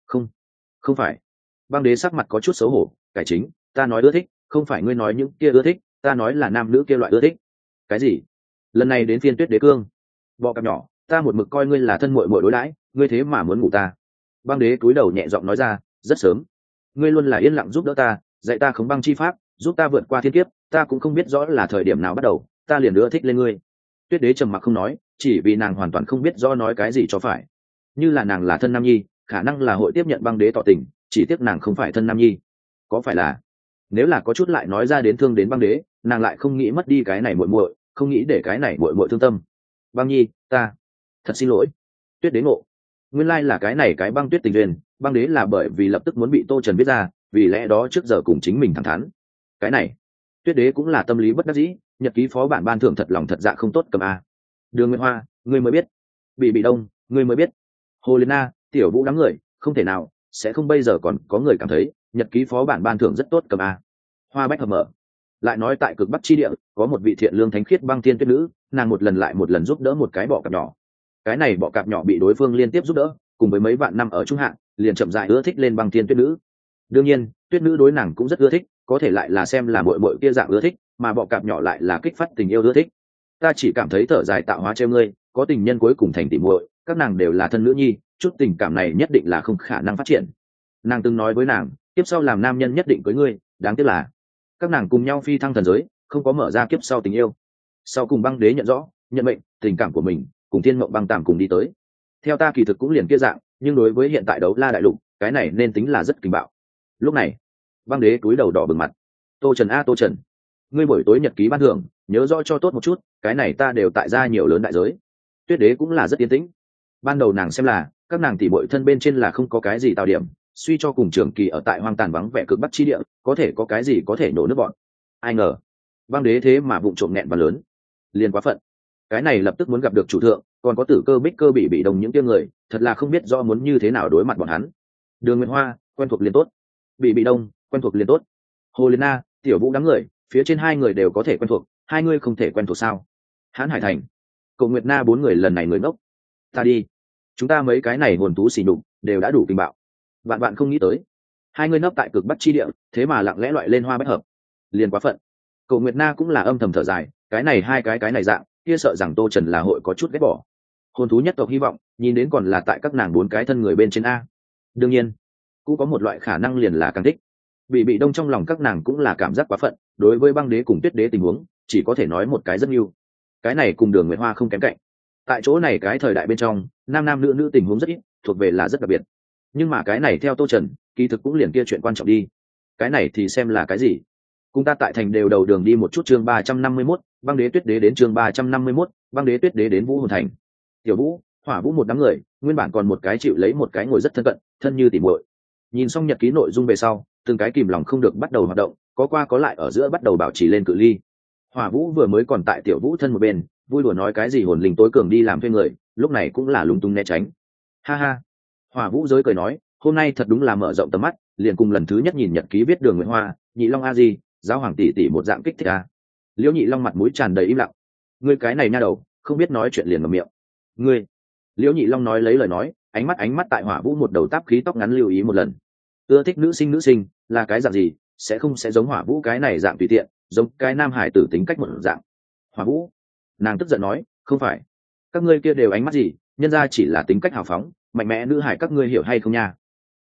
Không phải. Băng đế sắc mặt có chút xấu hổ, cải chính, ta nói ưa thích, không phải ngươi nói những kia ưa thích, ta nói là nam nữ kia loại ưa thích. Cái gì? Lần này đến phiên tuyết đế cương. Bọ cặp nhỏ, ta một mực coi ngươi là thân muội muội đối đãi, ngươi thế mà muốn ngủ ta. Băng đế cúi đầu nhẹ giọng nói ra, rất sớm. Ngươi luôn là yên lặng giúp đỡ ta, dạy ta khống băng chi pháp, giúp ta vượt qua thiên kiếp, ta cũng không biết rõ là thời điểm nào bắt đầu, ta liền ưa thích lên ngươi. Tuyết đế trầm mặc không nói, chỉ vì nàng hoàn toàn không biết rõ nói cái gì cho phải. Như là nàng là thân nam nhi, khả năng là hội tiếp nhận băng đế tỏ tình, chỉ tiếc nàng không phải thân nam nhi. Có phải là nếu là có chút lại nói ra đến thương đến băng đế, nàng lại không nghĩ mất đi cái này muội muội, không nghĩ để cái này muội muội thương tâm. Băng nhi, ta thật xin lỗi. Tuyết đế ngộ, nguyên lai là cái này cái băng tuyết tình duyên, băng đế là bởi vì lập tức muốn bị tô trần viết ra, vì lẽ đó trước giờ cùng chính mình thẳng thắn. Cái này tuyết đế cũng là tâm lý bất đắc dĩ, nhật ký phó bản ban thưởng thật lòng thật dạ không tốt cầm a. Đường Nguyệt Hoa, ngươi mới biết. Bị đông, ngươi mới biết. Hồ Liên Na, Tiểu Vũ đám người, không thể nào sẽ không, bây giờ còn có người cảm thấy nhật ký phó bản ban thưởng rất tốt cầm a. Hoa Bách hợp mở, lại nói tại cực bắc chi địa có một vị thiện lương thánh khiết băng thiên tuyết nữ, nàng một lần lại một lần giúp đỡ một cái bọ cạp nhỏ. Cái này bọ cạp nhỏ bị đối phương liên tiếp giúp đỡ, cùng với mấy vạn năm ở trung hạng, liền chậm rãi ưa thích lên băng thiên tuyết nữ. Đương nhiên tuyết nữ đối nàng cũng rất ưa thích, có thể lại là xem là muội muội kia dạng ưa thích, mà bọ cạp nhỏ lại là kích phát tình yêu ưa thích. Ta chỉ cảm thấy thở dài tạo hóa treo ngươi, có tình nhân cuối cùng thành tỉ muội, các nàng đều là thân nữ nhi, chút tình cảm này nhất định là không khả năng phát triển. Nàng từng nói với nàng, tiếp sau làm nam nhân nhất định cưới ngươi, đáng tiếc là các nàng cùng nhau phi thăng thần giới, không có mở ra kiếp sau tình yêu. Sau cùng băng đế nhận rõ, nhận mệnh, tình cảm của mình cùng thiên mộng băng tàm cùng đi tới. Theo ta kỳ thực cũng liền kia dạng, nhưng đối với hiện tại đấu la đại lục, cái này nên tính là rất kinh bạo. Lúc này băng đế cúi đầu đỏ bừng mặt, tô trần a tô trần, ngươi buổi tối nhật ký ban thưởng nhớ rõ cho tốt một chút, cái này ta đều tại ra nhiều lớn đại giới. Tuyết đế cũng là rất yên tĩnh, ban đầu nàng xem là các nàng tỷ muội thân bên trên là không có cái gì tạo điểm, suy cho cùng trường kỳ ở tại hoang tàn vắng vẻ cực bắc chi địa, có thể có cái gì có thể nổ nước bọn. Ai ngờ băng đế thế mà vụng trộm nghẹn và lớn, liền quá phận. Cái này lập tức muốn gặp được chủ thượng, còn có tử cơ bích cơ bị đồng những tiếng người, thật là không biết do muốn như thế nào đối mặt bọn hắn. Đường Nguyệt Hoa, quen thuộc liền tốt. Bị đông, quen thuộc liền tốt. Hồ Liên Na, Tiểu Vũ đám người, phía trên hai người đều có thể quen thuộc, hai người không thể quen thuộc sao? Hán Hải Thành, Cậu Nguyệt Na bốn người lần này người ngốc. Ta đi, chúng ta mấy cái này hồn tú xỉ nhục đều đã đủ kinh bạo. Vạn vạn không nghĩ tới, hai người nấp tại cực bắc chi địa, thế mà lặng lẽ loại lên hoa bách hợp, liền quá phận. Cậu Nguyệt Na cũng là âm thầm thở dài, cái này hai cái này dạng, kia sợ rằng Tô Trần là hội có chút ghét bỏ. Hồn thú nhất tộc hy vọng nhìn đến còn là tại các nàng bốn cái thân người bên trên a. Đương nhiên cũng có một loại khả năng liền là càng thích. Bị đông trong lòng các nàng cũng là cảm giác quá phận, đối với băng đế cùng tuyết đế tình huống chỉ có thể nói một cái rất nhiều. Cái này cùng Đường Nguyệt Hoa không kém cạnh. Tại chỗ này cái thời đại bên trong, nam nam nữ nữ tình huống rất ít, thuộc về là rất đặc biệt. Nhưng mà cái này theo Tô Trần, kỳ thực cũng liền kia chuyện quan trọng đi. Cái này thì xem là cái gì. Cùng ta tại thành đều đầu đường đi một chút, chương 351, băng đế tuyết đế đến, chương 351, băng đế tuyết đế đến Vũ Hồn Thành. Tiểu Vũ, Hỏa Vũ một đám người, nguyên bản còn một cái chịu lấy một cái ngồi rất thân cận, thân như tỉ muội. Nhìn xong nhật ký nội dung về sau, từng cái kìm lòng không được bắt đầu hoạt động, có qua có lại ở giữa bắt đầu bảo trì lên cự ly. Hỏa Vũ vừa mới còn tại Tiểu Vũ thân một bên, vui đùa nói cái gì hồn linh tối cường đi làm thuê người, lúc này cũng là lúng túng né tránh. Ha ha. Hỏa Vũ giới cười nói, hôm nay thật đúng là mở rộng tầm mắt, liền cùng lần thứ nhất nhìn nhật ký viết Đường Nguyệt Hoa, Nhị Long a di, giáo hoàng tỷ tỷ một dạng kích thích a. Liễu Nhị Long mặt mũi tràn đầy im lặng. Ngươi cái này nha đầu, không biết nói chuyện liền ngậm miệng. Ngươi. Liễu Nhị Long nói lấy lời nói, ánh mắt tại Hỏa Vũ một đầu táp khí tóc ngắn lưu ý một lần. Ưa thích nữ sinh là cái dạng gì, sẽ giống Hỏa Vũ cái này dạng tùy tiện, giống cái nam hải tử tính cách một dạng. Hỏa Vũ, nàng tức giận nói, không phải, các ngươi kia đều ánh mắt gì, nhân ra chỉ là tính cách hào phóng, mạnh mẽ nữ hải, các ngươi hiểu hay không nha.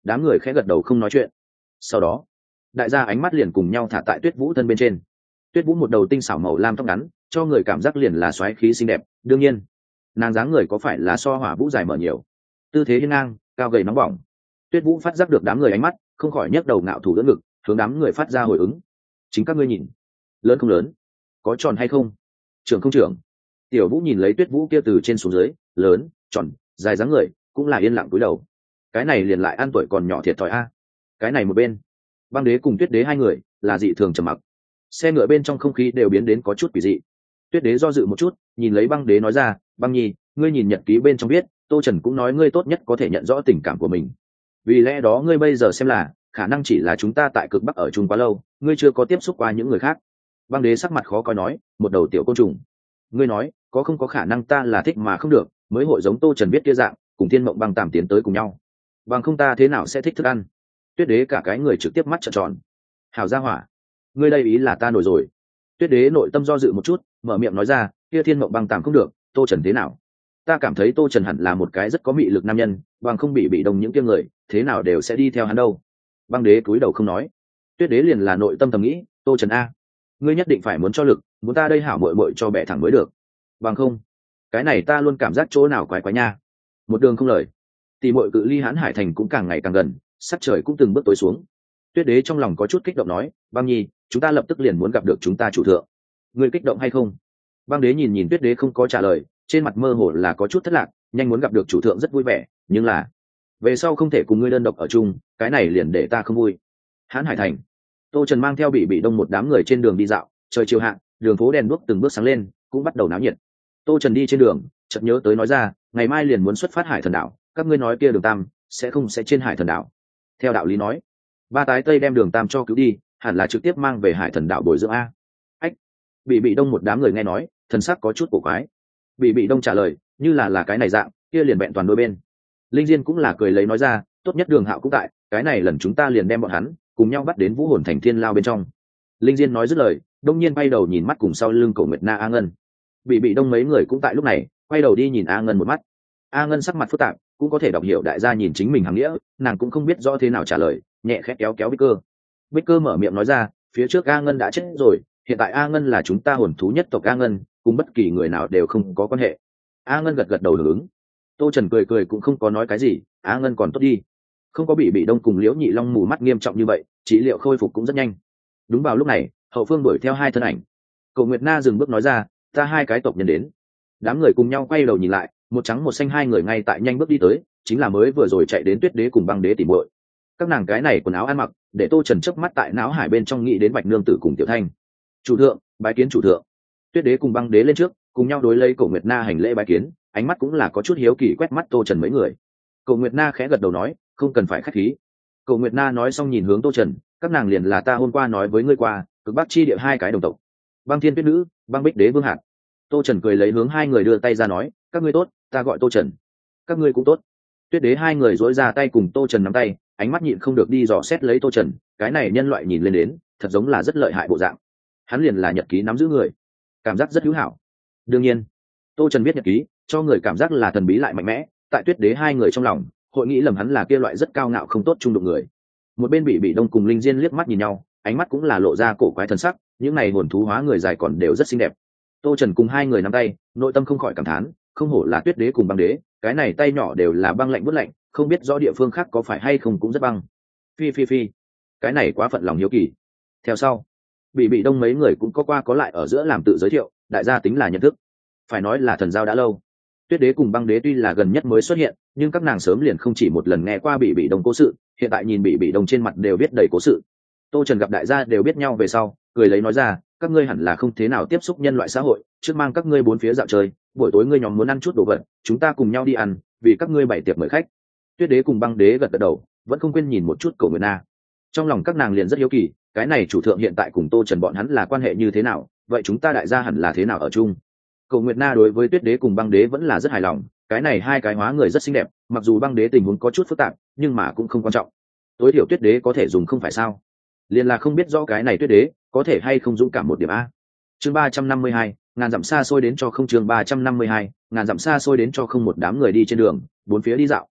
Đám người khẽ gật đầu không nói chuyện. Sau đó đại gia ánh mắt liền cùng nhau thả tại Tuyết Vũ thân bên trên. Tuyết Vũ một đầu tinh xảo màu lam tóc ngắn, cho người cảm giác liền là xoáy khí xinh đẹp. Đương nhiên nàng dáng người có phải là so Hỏa Vũ dài mở nhiều, tư thế hiên ngang, cao gầy nóng bỏng. Tuyết Vũ phát giác được đám người ánh mắt, không khỏi nhấc đầu ngạo thủ đỡ ngực, hướng đám người phát ra hồi ứng. Chính các ngươi nhìn, lớn không lớn, có tròn hay không, trưởng không trưởng. Tiểu Vũ nhìn lấy Tuyết Vũ kia từ trên xuống dưới, lớn, tròn, dài dáng người, cũng là yên lặng cúi đầu. Cái này liền lại ăn tuổi còn nhỏ thiệt thòi a. Cái này một bên, Băng Đế cùng Tuyết Đế hai người là dị thường trầm mặc. Xe ngựa bên trong không khí đều biến đến có chút quỷ dị. Tuyết Đế do dự một chút, nhìn lấy Băng Đế nói ra, Băng Nhi, ngươi nhìn nhật ký bên trong viết, Tô Trần cũng nói ngươi tốt nhất có thể nhận rõ tình cảm của mình. Vì lẽ đó ngươi bây giờ xem là khả năng chỉ là chúng ta tại cực bắc ở chung quá lâu, ngươi chưa có tiếp xúc qua những người khác. Băng Đế sắc mặt khó coi nói, một đầu tiểu côn trùng. Ngươi nói, có không có khả năng ta là thích mà không được, mới hội giống Tô Trần biết kia dạng, cùng Thiên Mộng Băng Tàm tiến tới cùng nhau. Bằng không ta thế nào sẽ thích thức ăn. Tuyết Đế cả cái người trực tiếp mắt trợn tròn. Hảo gia hỏa, ngươi đây ý là ta nổi rồi. Tuyết Đế nội tâm do dự một chút, mở miệng nói ra, kia Thiên Mộng Băng Tàm không được, Tô Trần thế nào? Ta cảm thấy Tô Trần hẳn là một cái rất có mị lực nam nhân, bằng không bị đồng những kia người, thế nào đều sẽ đi theo hắn đâu. Băng Đế cúi đầu không nói. Tuyết Đế liền là nội tâm thầm nghĩ, Tô Trần a, ngươi nhất định phải muốn cho lực, muốn ta đây hảo muội muội cho bẻ thẳng mới được. Bằng không, cái này ta luôn cảm giác chỗ nào quái quái nha. Một đường không lời, tỷ muội cự ly Hán Hải thành cũng càng ngày càng gần, sắc trời cũng từng bước tối xuống. Tuyết Đế trong lòng có chút kích động nói, Băng Nhi, chúng ta lập tức liền muốn gặp được chúng ta chủ thượng. Ngươi kích động hay không? Băng Đế nhìn nhìn Tuyết Đế không có trả lời, trên mặt mơ hồ là có chút thất lạc, nhanh muốn gặp được chủ thượng rất vui vẻ, nhưng là về sau không thể cùng ngươi đơn độc ở chung, cái này liền để ta không vui. Hán Hải thành, Tô Trần mang theo bị đông một đám người trên đường đi dạo, trời chiều hạ, đường phố đèn đuốc từng bước sáng lên, cũng bắt đầu náo nhiệt. Tô Trần đi trên đường, chợt nhớ tới nói ra, ngày mai liền muốn xuất phát Hải Thần đảo, các ngươi nói kia Đường Tam sẽ trên Hải Thần đảo. Theo đạo lý nói, ba tái tây đem Đường Tam cho cứu đi, hẳn là trực tiếp mang về Hải Thần đảo bồi dưỡng a. Ách, bị đông một đám người nghe nói, thần sắc có chút cổ quái. Bị đông trả lời, như là cái này dạng, kia liền vẹn toàn đôi bên. Linh Diên cũng là cười lấy nói ra, tốt nhất Đường Hạo cũng tại, cái này lần chúng ta liền đem bọn hắn cùng nhau bắt đến Vũ Hồn Thành Thiên Lao bên trong. Linh Diên nói dứt lời, đông nhiên bay đầu nhìn mắt cùng sau lưng Cổ Nguyệt Na A Ngân. Bị đông mấy người cũng tại lúc này quay đầu đi nhìn A Ngân một mắt. A Ngân sắc mặt phức tạp, cũng có thể đọc hiểu đại gia nhìn chính mình hàng nghĩa, nàng cũng không biết rõ thế nào trả lời, nhẹ khẽ kéo kéo Bích Cơ. Bích Cơ mở miệng nói ra, phía trước A Ngân đã chết rồi, hiện tại A Ngân là chúng ta hồn thú nhất tộc A Ngân, cùng bất kỳ người nào đều không có quan hệ. A Ngân gật gật đầu hưởng ứng. Tô Trần cười cười cũng không có nói cái gì, A Ngân còn tốt đi, không có bị đông cùng Liễu Nhị Long mù mắt nghiêm trọng như vậy, trị liệu khôi phục cũng rất nhanh. Đúng vào lúc này, hậu phương đuổi theo hai thân ảnh. Cổ Nguyệt Na dừng bước nói ra, ta hai cái tộc nhân đến. Đám người cùng nhau quay đầu nhìn lại, một trắng một xanh hai người ngay tại nhanh bước đi tới, chính là mới vừa rồi chạy đến Tuyết Đế cùng Băng Đế tỉ muội. Các nàng cái này quần áo ăn mặc, để Tô Trần chớp mắt tại não hải bên trong nghĩ đến Bạch Nương Tử cùng Tiểu Thanh. Chủ thượng, bái kiến chủ thượng. Tuyết Đế cùng Băng Đế lên trước, cùng nhau đối lấy Cổ Nguyệt Na hành lễ bái kiến, ánh mắt cũng là có chút hiếu kỳ quét mắt Tô Trần mấy người. Cổ Nguyệt Na khẽ gật đầu nói, không cần phải khách khí. Cổ Nguyệt Na nói xong nhìn hướng Tô Trần, các nàng liền là ta hôm qua nói với ngươi qua, cực bắc chi địa hai cái đồng tộc, Băng Thiên Tuyết Nữ, Băng Bích Đế Vương Hạt. Tô Trần cười lấy hướng hai người đưa tay ra nói, các ngươi tốt, ta gọi Tô Trần. Các ngươi cũng tốt. Tuyết Đế hai người dỗi ra tay cùng Tô Trần nắm tay, ánh mắt nhịn không được đi dò xét lấy Tô Trần, cái này nhân loại nhìn lên đến thật giống là rất lợi hại bộ dạng. Hắn liền là nhật ký nắm giữ người, cảm giác rất hữu hảo. Đương nhiên, Tô Trần biết nhật ký, cho người cảm giác là thần bí lại mạnh mẽ, tại Tuyết Đế hai người trong lòng, hội nghĩ lầm hắn là kia loại rất cao ngạo không tốt trung đụng người. Một bên bị đông cùng Linh Diên liếc mắt nhìn nhau, ánh mắt cũng là lộ ra cổ quái thần sắc, những này hồn thú hóa người dài còn đều rất xinh đẹp. Tô Trần cùng hai người nắm tay, nội tâm không khỏi cảm thán, không hổ là Tuyết Đế cùng Băng Đế, cái này tay nhỏ đều là băng lạnh buốt lạnh, không biết rõ địa phương khác có phải hay không cũng rất băng. Phi, cái này quá phận lòng hiếu kỳ. Theo sau, bị đông mấy người cũng có qua có lại ở giữa làm tự giới thiệu, đại gia tính là nhận thức, phải nói là thần giao đã lâu. Tuyết Đế cùng Băng Đế tuy là gần nhất mới xuất hiện, nhưng các nàng sớm liền không chỉ một lần nghe qua bị đông cố sự, hiện tại nhìn bị đông trên mặt đều biết đầy cố sự. Tô Trần gặp đại gia đều biết nhau về sau, cười lấy nói ra, các ngươi hẳn là không thế nào tiếp xúc nhân loại xã hội, trước mang các ngươi bốn phía dạo chơi, buổi tối ngươi nhóm muốn ăn chút đồ vật, chúng ta cùng nhau đi ăn, vì các ngươi bày tiệc mời khách. Tuyết Đế cùng Băng Đế gật gật đầu, vẫn không quên nhìn một chút Cổ Nguyệt Na. Trong lòng các nàng liền rất hiếu kỳ, cái này chủ thượng hiện tại cùng Tô Trần bọn hắn là quan hệ như thế nào, vậy chúng ta đại gia hẳn là thế nào ở chung. Cổ Nguyệt Na đối với Tuyết Đế cùng Băng Đế vẫn là rất hài lòng, cái này hai cái hóa người rất xinh đẹp, mặc dù Băng Đế tình huống có chút phức tạp, nhưng mà cũng không quan trọng. Tối thiểu Tuyết Đế có thể dùng không phải sao? Liền là không biết rõ cái này Tuyết Đế có thể hay không dũng cảm một điểm a. Chương 352, ngàn dặm xa xôi đến cho không, chương 352, ngàn dặm xa xôi đến cho không, một đám người đi trên đường, bốn phía đi dạo.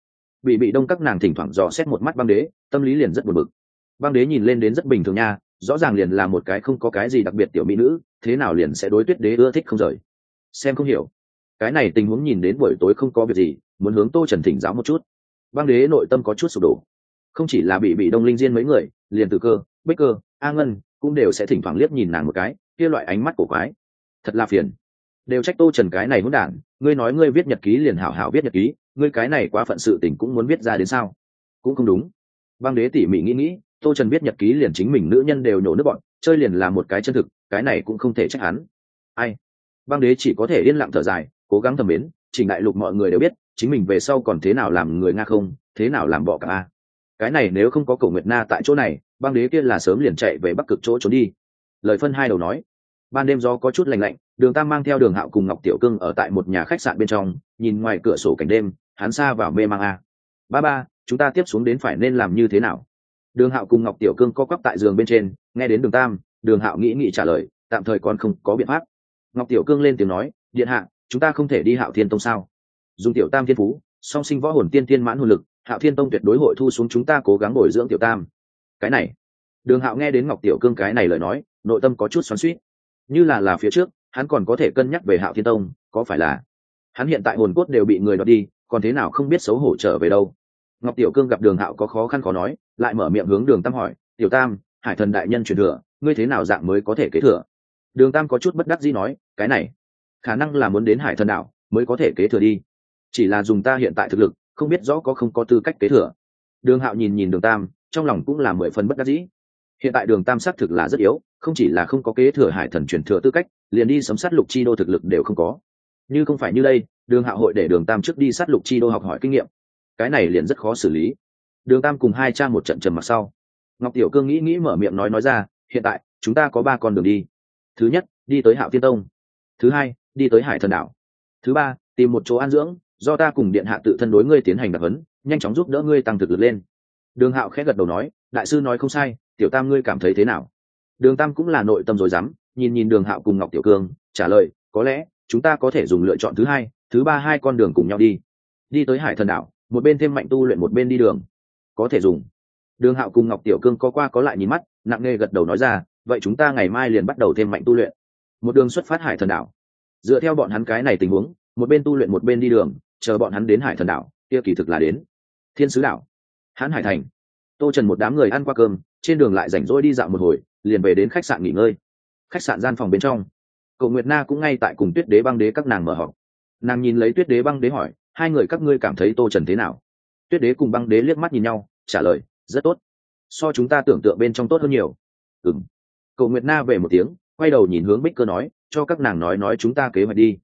Bị đông các nàng thỉnh thoảng dò xét một mắt băng đế, tâm lý liền rất buồn bực. Băng đế nhìn lên đến rất bình thường nha, rõ ràng liền là một cái không có cái gì đặc biệt tiểu mỹ nữ, thế nào liền sẽ đối Tuyết đế ưa thích không rời. Xem không hiểu, cái này tình huống nhìn đến buổi tối không có việc gì, muốn hướng Tô Trần thỉnh giáo một chút. Băng đế nội tâm có chút sụp đổ, không chỉ là bị đông linh diên mấy người, liền Tử Cơ, Bích Cơ, A Ngân cũng đều sẽ thỉnh thoảng liếc nhìn nàng một cái, kia loại ánh mắt cổ quái, thật là phiền. Đều trách Tô Trần cái này hỗn đản, ngươi nói ngươi viết nhật ký liền hảo hảo viết nhật ký, ngươi cái này quá phận sự tình cũng muốn viết ra đến sao? Cũng không đúng. Băng đế tỉ mỉ nghĩ, Tô Trần viết nhật ký liền chính mình nữ nhân đều nhổ nước bọn, chơi liền là một cái chân thực, cái này cũng không thể trách hắn. Ai? Băng đế chỉ có thể yên lặng thở dài, cố gắng thầm mến, Trình đại lục mọi người đều biết, chính mình về sau còn thế nào làm người Nga không, thế nào làm bọ cả a. Cái này nếu không có Cổ Nguyệt Na tại chỗ này, băng đế kia là sớm liền chạy về Bắc Cực chỗ trốn đi. Lời phân hai đầu nói. Ban đêm gió có chút lạnh lạnh, Đường Tam mang theo Đường Hạo cùng Ngọc Tiểu Cương ở tại một nhà khách sạn bên trong, nhìn ngoài cửa sổ cảnh đêm, hắn xa vào mê mang a. Ba, chúng ta tiếp xuống đến phải nên làm như thế nào? Đường Hạo cùng Ngọc Tiểu Cương co quắp tại giường bên trên, nghe đến Đường Tam, Đường Hạo nghĩ trả lời, tạm thời còn không có biện pháp. Ngọc Tiểu Cương lên tiếng nói, điện hạ, chúng ta không thể đi Hạo Thiên Tông sao? Dùng Tiểu Tam thiên phú, song sinh võ hồn tiên thiên mãn hồn lực, Hạo Thiên Tông tuyệt đối hội thu xuống chúng ta cố gắng bồi dưỡng Tiểu Tam. Cái này, Đường Hạo nghe đến Ngọc Tiểu Cương cái này lời nói, nội tâm có chút xoắn xuýt. Như là phía trước, hắn còn có thể cân nhắc về Hạo Thiên Tông, có phải là hắn hiện tại hồn cốt đều bị người đoạt đi, còn thế nào không biết xấu hổ trở về đâu? Ngọc Tiểu Cương gặp Đường Hạo có khó khăn khó nói, lại mở miệng hướng Đường Tam hỏi, Tiểu Tam, Hải Thần đại nhân truyền thừa, ngươi thế nào dạng mới có thể kế thừa? Đường Tam có chút bất đắc dĩ nói, cái này khả năng là muốn đến Hải Thần đảo mới có thể kế thừa đi, chỉ là dùng ta hiện tại thực lực, không biết rõ có không có tư cách kế thừa. Đường Hạo nhìn Đường Tam, trong lòng cũng là 10 phần bất đắc dĩ. Hiện tại Đường Tam xác thực là rất yếu, không chỉ là không có kế thừa Hải Thần truyền thừa tư cách, liền đi sấm sát lục chi đô thực lực đều không có. Như không phải như đây, Đường Hạo hội để Đường Tam trước đi sát lục chi đô học hỏi kinh nghiệm, cái này liền rất khó xử lý. Đường Tam cùng hai cha một trận trầm mặc sau, Ngọc Tiểu Cương nghĩ mở miệng nói ra, hiện tại chúng ta có 3 con đường đi. Thứ nhất, đi tới Hạo Thiên Tông. Thứ hai, đi tới Hải Thần đảo. Thứ ba, tìm một chỗ an dưỡng, do ta cùng điện hạ tự thân đối ngươi tiến hành đặc huấn, nhanh chóng giúp đỡ ngươi tăng thực lực lên. Đường Hạo khẽ gật đầu nói, đại sư nói không sai, Tiểu Tam ngươi cảm thấy thế nào? Đường Tam cũng là nội tâm rối rắm, nhìn Đường Hạo cùng Ngọc Tiểu Cương, trả lời, có lẽ chúng ta có thể dùng lựa chọn thứ hai, thứ ba hai con đường cùng nhau đi. Đi tới Hải Thần đảo, một bên thêm mạnh tu luyện một bên đi đường, có thể dùng. Đường Hạo cùng Ngọc Tiểu Cương có qua có lại nhìn mắt, nặng nề gật đầu nói ra, vậy chúng ta ngày mai liền bắt đầu thêm mạnh tu luyện. Một đường xuất phát Hải Thần đảo. Dựa theo bọn hắn cái này tình huống, một bên tu luyện một bên đi đường, chờ bọn hắn đến Hải Thần đảo, kia kỳ thực là đến Thiên Sứ đảo, Hán Hải thành. Tô Trần một đám người ăn qua cơm, trên đường lại rảnh rỗi đi dạo một hồi, liền về đến khách sạn nghỉ ngơi. Khách sạn gian phòng bên trong, Cổ Nguyệt Na cũng ngay tại cùng Tuyết Đế Băng Đế các nàng mở họp. Nàng nhìn lấy Tuyết Đế Băng Đế hỏi, hai người các ngươi cảm thấy Tô Trần thế nào? Tuyết Đế cùng Băng Đế liếc mắt nhìn nhau, trả lời, rất tốt, so chúng ta tưởng tượng bên trong tốt hơn nhiều. Ừm. Cổ Nguyệt Na về một tiếng, quay đầu nhìn hướng Bích Cơ nói, cho các nàng nói chúng ta kế hoạch đi.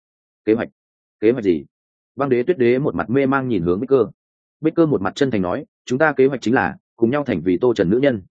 Kế hoạch gì? Băng Đế Tuyết Đế một mặt mê mang nhìn hướng Bích Cơ. Bích Cơ một mặt chân thành nói, chúng ta kế hoạch chính là cùng nhau thành vì Tô Trần nữ nhân.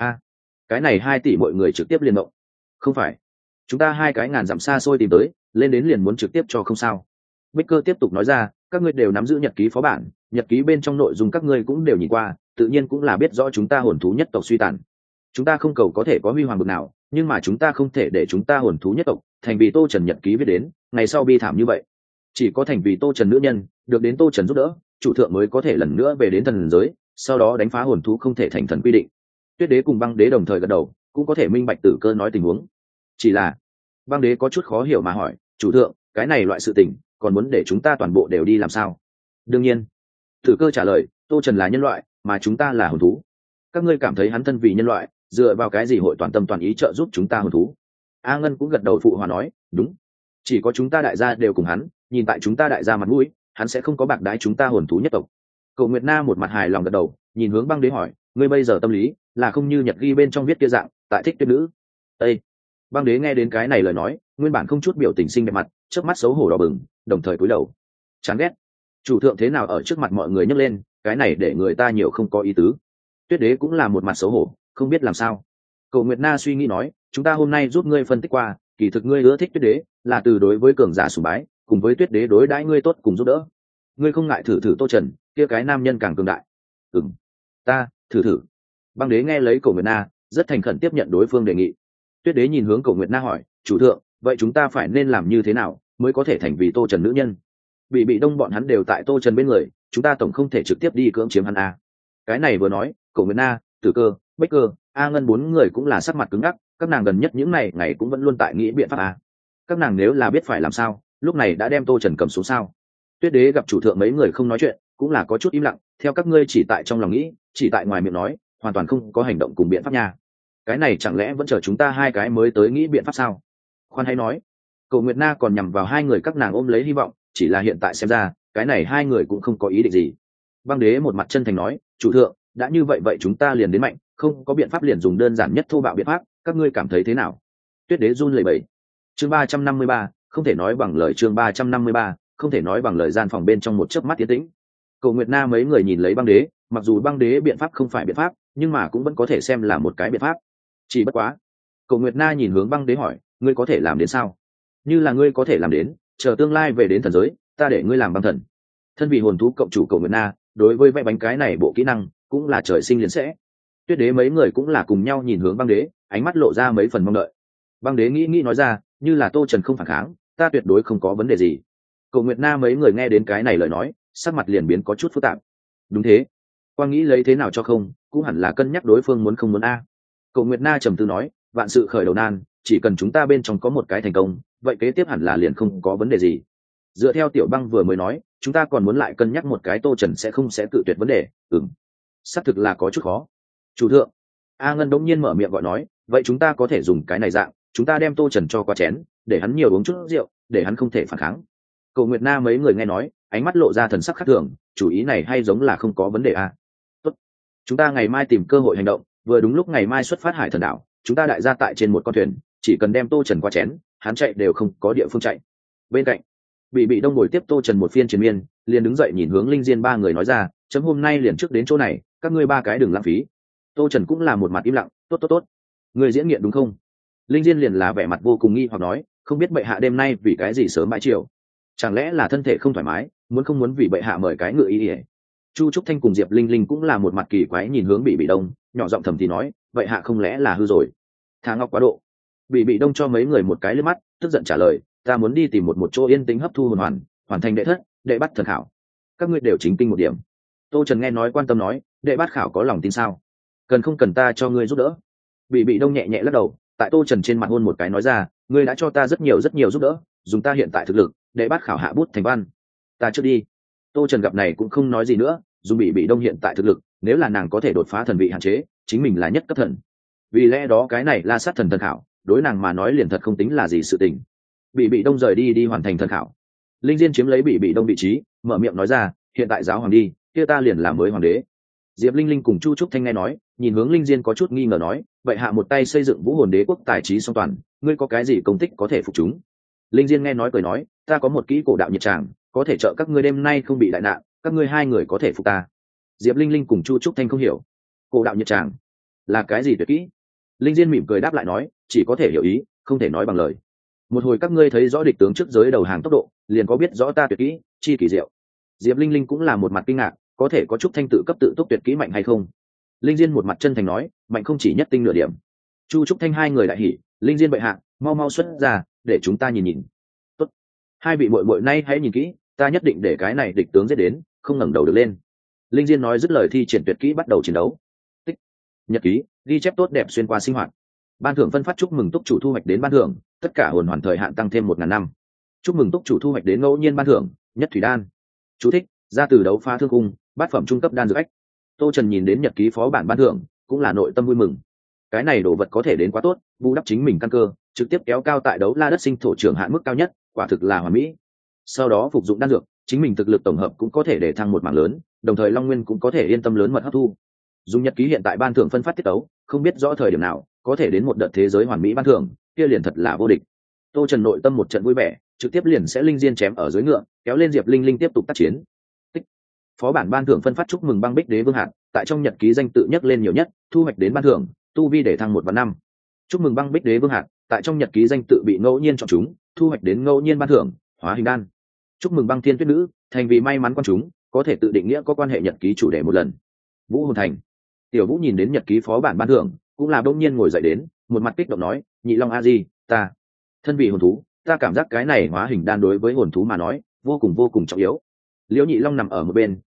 Cái này 2 tỷ mọi người trực tiếp liên động. Không phải, chúng ta 2 cái ngàn dặm xa xôi tìm tới, lên đến liền muốn trực tiếp cho không sao. Bích Cơ tiếp tục nói ra, các ngươi đều nắm giữ nhật ký phó bản, nhật ký bên trong nội dung các ngươi cũng đều nhìn qua, tự nhiên cũng là biết rõ chúng ta hồn thú nhất tộc suy tàn. Chúng ta không cầu có thể có huy hoàng bực nào, nhưng mà chúng ta không thể để chúng ta hồn thú nhất tộc thành vì Tô Trần nhật ký viết đến ngày sau bi thảm như vậy. Chỉ có thành vì Tô Trần nữ nhân, được đến Tô Trần giúp đỡ, chủ thượng mới có thể lần nữa về đến thần giới, sau đó đánh phá hồn thú không thể thành thần quy định. Tuyết Đế cùng Băng Đế đồng thời gật đầu, cũng có thể minh bạch Tử Cơ nói tình huống. Chỉ là Băng Đế có chút khó hiểu mà hỏi, chủ thượng, cái này loại sự tình còn muốn để chúng ta toàn bộ đều đi làm sao? Đương nhiên. Tử Cơ trả lời, Tô Trần là nhân loại, mà chúng ta là hồn thú. Các ngươi cảm thấy hắn thân vì nhân loại, dựa vào cái gì hội toàn tâm toàn ý trợ giúp chúng ta hồn thú? A Ngân cũng gật đầu phụ hòa nói, đúng, chỉ có chúng ta đại gia đều cùng hắn, nhìn tại chúng ta đại gia mặt mũi, hắn sẽ không có bạc đái chúng ta hồn thú nhất tộc. Cổ Nguyệt Na một mặt hài lòng gật đầu, nhìn hướng Băng Đế hỏi, ngươi bây giờ tâm lý là không như nhật ghi bên trong viết kia dạng, tại thích tuyết nữ. Ê! Băng Đế nghe đến cái này lời nói, nguyên bản không chút biểu tình xinh đẹp mặt, chớp mắt xấu hổ đỏ bừng, đồng thời cúi đầu. Chán ghét. Chủ thượng thế nào ở trước mặt mọi người nhấc lên, cái này để người ta nhiều không có ý tứ. Tuyết Đế cũng là một mặt xấu hổ, không biết làm sao. Cổ Nguyệt Na suy nghĩ nói, chúng ta hôm nay giúp ngươi phân tích qua, kỳ thực ngươi ưa thích Tuyết Đế, là từ đối với cường giả sủng bái, cùng với Tuyết Đế đối đãi ngươi tốt cùng giúp đỡ. Ngươi không ngại thử Tô Trần, kia cái nam nhân càng cường đại. Ta thử. Băng Đế nghe lấy Cổ Nguyệt Na, rất thành khẩn tiếp nhận đối phương đề nghị. Tuyết Đế nhìn hướng Cổ Nguyệt Na hỏi, chủ thượng, vậy chúng ta phải nên làm như thế nào mới có thể thành vì Tô Trần nữ nhân? Bị đông bọn hắn đều tại Tô Trần bên người, chúng ta tổng không thể trực tiếp đi cưỡng chiếm hắn a. Cái này vừa nói, Cổ Nguyệt Na, Tử Cơ, Bách Cơ, A Ngân bốn người cũng là sắc mặt cứng ngắc, các nàng gần nhất những ngày cũng vẫn luôn tại nghĩ biện pháp a. Các nàng nếu là biết phải làm sao, lúc này đã đem Tô Trần cầm xuống sao? Tuyết Đế gặp chủ thượng mấy người không nói chuyện, cũng là có chút im lặng, theo các ngươi chỉ tại trong lòng nghĩ, chỉ tại ngoài miệng nói, hoàn toàn không có hành động cùng biện pháp nha. Cái này chẳng lẽ vẫn chờ chúng ta hai cái mới tới nghĩ biện pháp sao? Khoan hay nói, Cổ Nguyệt Na còn nhằm vào hai người các nàng ôm lấy hy vọng, chỉ là hiện tại xem ra, cái này hai người cũng không có ý định gì. Băng Đế một mặt chân thành nói, chủ thượng, đã như vậy chúng ta liền đến mạnh, không có biện pháp liền dùng đơn giản nhất thô bạo biện pháp, các ngươi cảm thấy thế nào? Tuyết Đế run lẩy bẩy. Chương 353, không thể nói bằng lời. Chương 353, không thể nói bằng lời. Gian phòng bên trong một chớp mắt tiến tĩnh. Cổ Nguyệt Na mấy người nhìn lấy Băng Đế, mặc dù Băng Đế biện pháp không phải biện pháp, nhưng mà cũng vẫn có thể xem là một cái biện pháp. Chỉ bất quá, Cổ Nguyệt Na nhìn hướng Băng Đế hỏi, ngươi có thể làm đến sao? Như là ngươi có thể làm đến, chờ tương lai về đến thần giới, ta để ngươi làm băng thần. Thân vị hồn thú cộng chủ Cổ Nguyệt Na, đối với vẽ bánh cái này bộ kỹ năng cũng là trời sinh liền sẽ. Tuyết Đế mấy người cũng là cùng nhau nhìn hướng Băng Đế, ánh mắt lộ ra mấy phần mong đợi. Băng Đế nghĩ nói ra, như là Tô Trần không phản kháng, ta tuyệt đối không có vấn đề gì. Cổ Nguyệt Na mấy người nghe đến cái này lời nói, sắc mặt liền biến có chút phức tạp. Đúng thế, quan nghĩ lấy thế nào cho không, cũng hẳn là cân nhắc đối phương muốn không muốn a. Cổ Nguyệt Na trầm tư nói, vạn sự khởi đầu nan, chỉ cần chúng ta bên trong có một cái thành công, vậy kế tiếp hẳn là liền không có vấn đề gì. Dựa theo Tiểu Băng vừa mới nói, chúng ta còn muốn lại cân nhắc một cái Tô Trần sẽ không cự tuyệt vấn đề. Xác thực là có chút khó. Chủ thượng, A Ngân đống nhiên mở miệng gọi nói, vậy chúng ta có thể dùng cái này dạng, chúng ta đem Tô Trần cho qua chén, để hắn nhiều uống chút rượu, để hắn không thể phản kháng. Cổ Nguyệt Na mấy người nghe nói, ánh mắt lộ ra thần sắc khác thường, chủ ý này hay giống là không có vấn đề à? Tốt, chúng ta ngày mai tìm cơ hội hành động, vừa đúng lúc ngày mai xuất phát Hải Thần đảo, chúng ta đại gia tại trên một con thuyền, chỉ cần đem Tô Trần qua chén, hắn chạy đều không có địa phương chạy. Bên cạnh, bị đông ngồi tiếp Tô Trần một phiên triền miên, liền đứng dậy nhìn hướng Linh Diên ba người nói ra, chấm hôm nay liền trước đến chỗ này, các ngươi ba cái đừng lãng phí. Tô Trần cũng là một mặt im lặng, tốt, người diễn nghiện đúng không? Linh Diên liền là vẻ mặt vô cùng nghi hoặc nói, không biết bệ hạ đêm nay vì cái gì sớm bãi chiều, chẳng lẽ là thân thể không thoải mái, không muốn vì bệ hạ mời cái ngựa y ỉa. Chu Trúc Thanh cùng Diệp Linh Linh cũng là một mặt kỳ quái nhìn hướng bị đông, nhỏ giọng thầm thì nói, vậy hạ không lẽ là hư rồi? Thả ngọc quá độ. Bị đông cho mấy người một cái liếc mắt, tức giận trả lời, ta muốn đi tìm một chỗ yên tĩnh hấp thu hoàn thành đệ thất, đệ bắt thần khảo. Các ngươi đều chính kinh một điểm. Tô Trần nghe nói quan tâm nói, đệ bắt khảo có lòng tin sao? Cần không cần ta cho ngươi giúp đỡ? Bị đông nhẹ nhẹ lắc đầu, tại Tô Trần trên mặt hôn một cái nói ra, ngươi đã cho ta rất nhiều giúp đỡ, dùng ta hiện tại thực lực, đệ bắt khảo hạ bút thành văn. Ta trước đi. Tô Trần gặp này cũng không nói gì nữa, dù bị đông hiện tại thực lực, nếu là nàng có thể đột phá thần vị hạn chế, chính mình là nhất cấp thần. Vì lẽ đó cái này La Sát thần khảo, đối nàng mà nói liền thật không tính là gì sự tình. Bị đông rời đi hoàn thành thần khảo. Linh Diên chiếm lấy bị đông vị trí, mở miệng nói ra, hiện tại giáo hoàng đi, kia ta liền làm mới hoàng đế. Diệp Linh Linh cùng Chu Trúc Thanh nghe nói, nhìn hướng Linh Diên có chút nghi ngờ nói, vậy hạ một tay xây dựng Vũ Hồn Đế quốc tài trí song toàn, ngươi có cái gì công tích có thể phục chúng? Linh Diên nghe nói cười nói, ta có một kỹ cổ đạo nhiệt tràng, có thể trợ các ngươi đêm nay không bị đại nạn, các ngươi hai người có thể phục ta. Diệp Linh Linh cùng Chu Trúc Thanh không hiểu, cổ đạo nhiệt tràng là cái gì tuyệt kỹ? Linh Diên mỉm cười đáp lại nói, chỉ có thể hiểu ý, không thể nói bằng lời. Một hồi các ngươi thấy rõ địch tướng trước giới đầu hàng tốc độ, liền có biết rõ ta tuyệt kỹ chi kỳ diệu. Diệp Linh Linh cũng là một mặt kinh ngạc, có thể có Trúc Thanh tự cấp tự túc tuyệt kỹ mạnh hay không? Linh Diên một mặt chân thành nói, mạnh không chỉ nhất tinh nửa điểm. Chu Trúc Thanh hai người đại hỉ, Linh Diên bệ hạ, mau xuất ra, để chúng ta nhìn. Tốt. Hai vị muội muội nay hãy nhìn kỹ, ta nhất định để cái này địch tướng giết đến, không ngẩng đầu được lên. Linh Diên nói dứt lời thi triển tuyệt kỹ bắt đầu chiến đấu. Tích. Nhật ký, ghi chép tốt đẹp xuyên qua sinh hoạt. Ban thưởng phân phát chúc mừng túc chủ thu hoạch đến ban thưởng, tất cả hồn hoàn thời hạn tăng thêm 1000 năm. Chúc mừng túc chủ thu hoạch đến ngẫu nhiên ban thưởng, nhất thủy đan. Chú thích, ra từ đấu phá thương cung, bát phẩm trung cấp đan dược ách. Tô Trần nhìn đến nhật ký phó bản ban thưởng, cũng là nội tâm vui mừng. Cái này đồ vật có thể đến quá tốt, bù đắp chính mình căn cơ, trực tiếp kéo cao tại đấu la đất sinh thổ trưởng hạn mức cao nhất, quả thực là hoàn mỹ. Sau đó phục dụng đan dược, chính mình thực lực tổng hợp cũng có thể để thăng một mảng lớn, đồng thời Long Nguyên cũng có thể yên tâm lớn mật hấp thu. Dùng nhật ký hiện tại ban thưởng phân phát tiết tấu, không biết rõ thời điểm nào có thể đến một đợt thế giới hoàn mỹ ban thưởng, kia liền thật là vô địch. Tô Trần nội tâm một trận vui vẻ, trực tiếp liền sẽ Linh Diên chém ở dưới ngựa, kéo lên Diệp Linh Linh tiếp tục tác chiến. Tích. Phó bản ban thưởng phân phát chúc mừng băng bích đế vương hạt, tại trong nhật ký danh tự nhắc lên nhiều nhất, thu hoạch đến ban thưởng, tu vi để thăng 1 và 5. Chúc mừng băng bích đế vương hạt, tại trong nhật ký danh tự bị ngẫu nhiên chọn chúng, thu hoạch đến ngẫu nhiên ban thưởng, hóa hình đan. Chúc mừng băng thiên tuyết nữ, thành vì may mắn quan chúng, có thể tự định nghĩa có quan hệ nhật ký chủ đề một lần. Vũ hồn thành. Tiểu Vũ nhìn đến nhật ký phó bản ban thưởng, cũng là đông nhiên ngồi dậy đến, một mặt kích động nói, nhị long a di, ta thân vị hồn thú, ta cảm giác cái này hóa hình đan đối với hồn thú mà nói vô cùng trọng yếu. Liễu Nhị Long nằm ở một bên,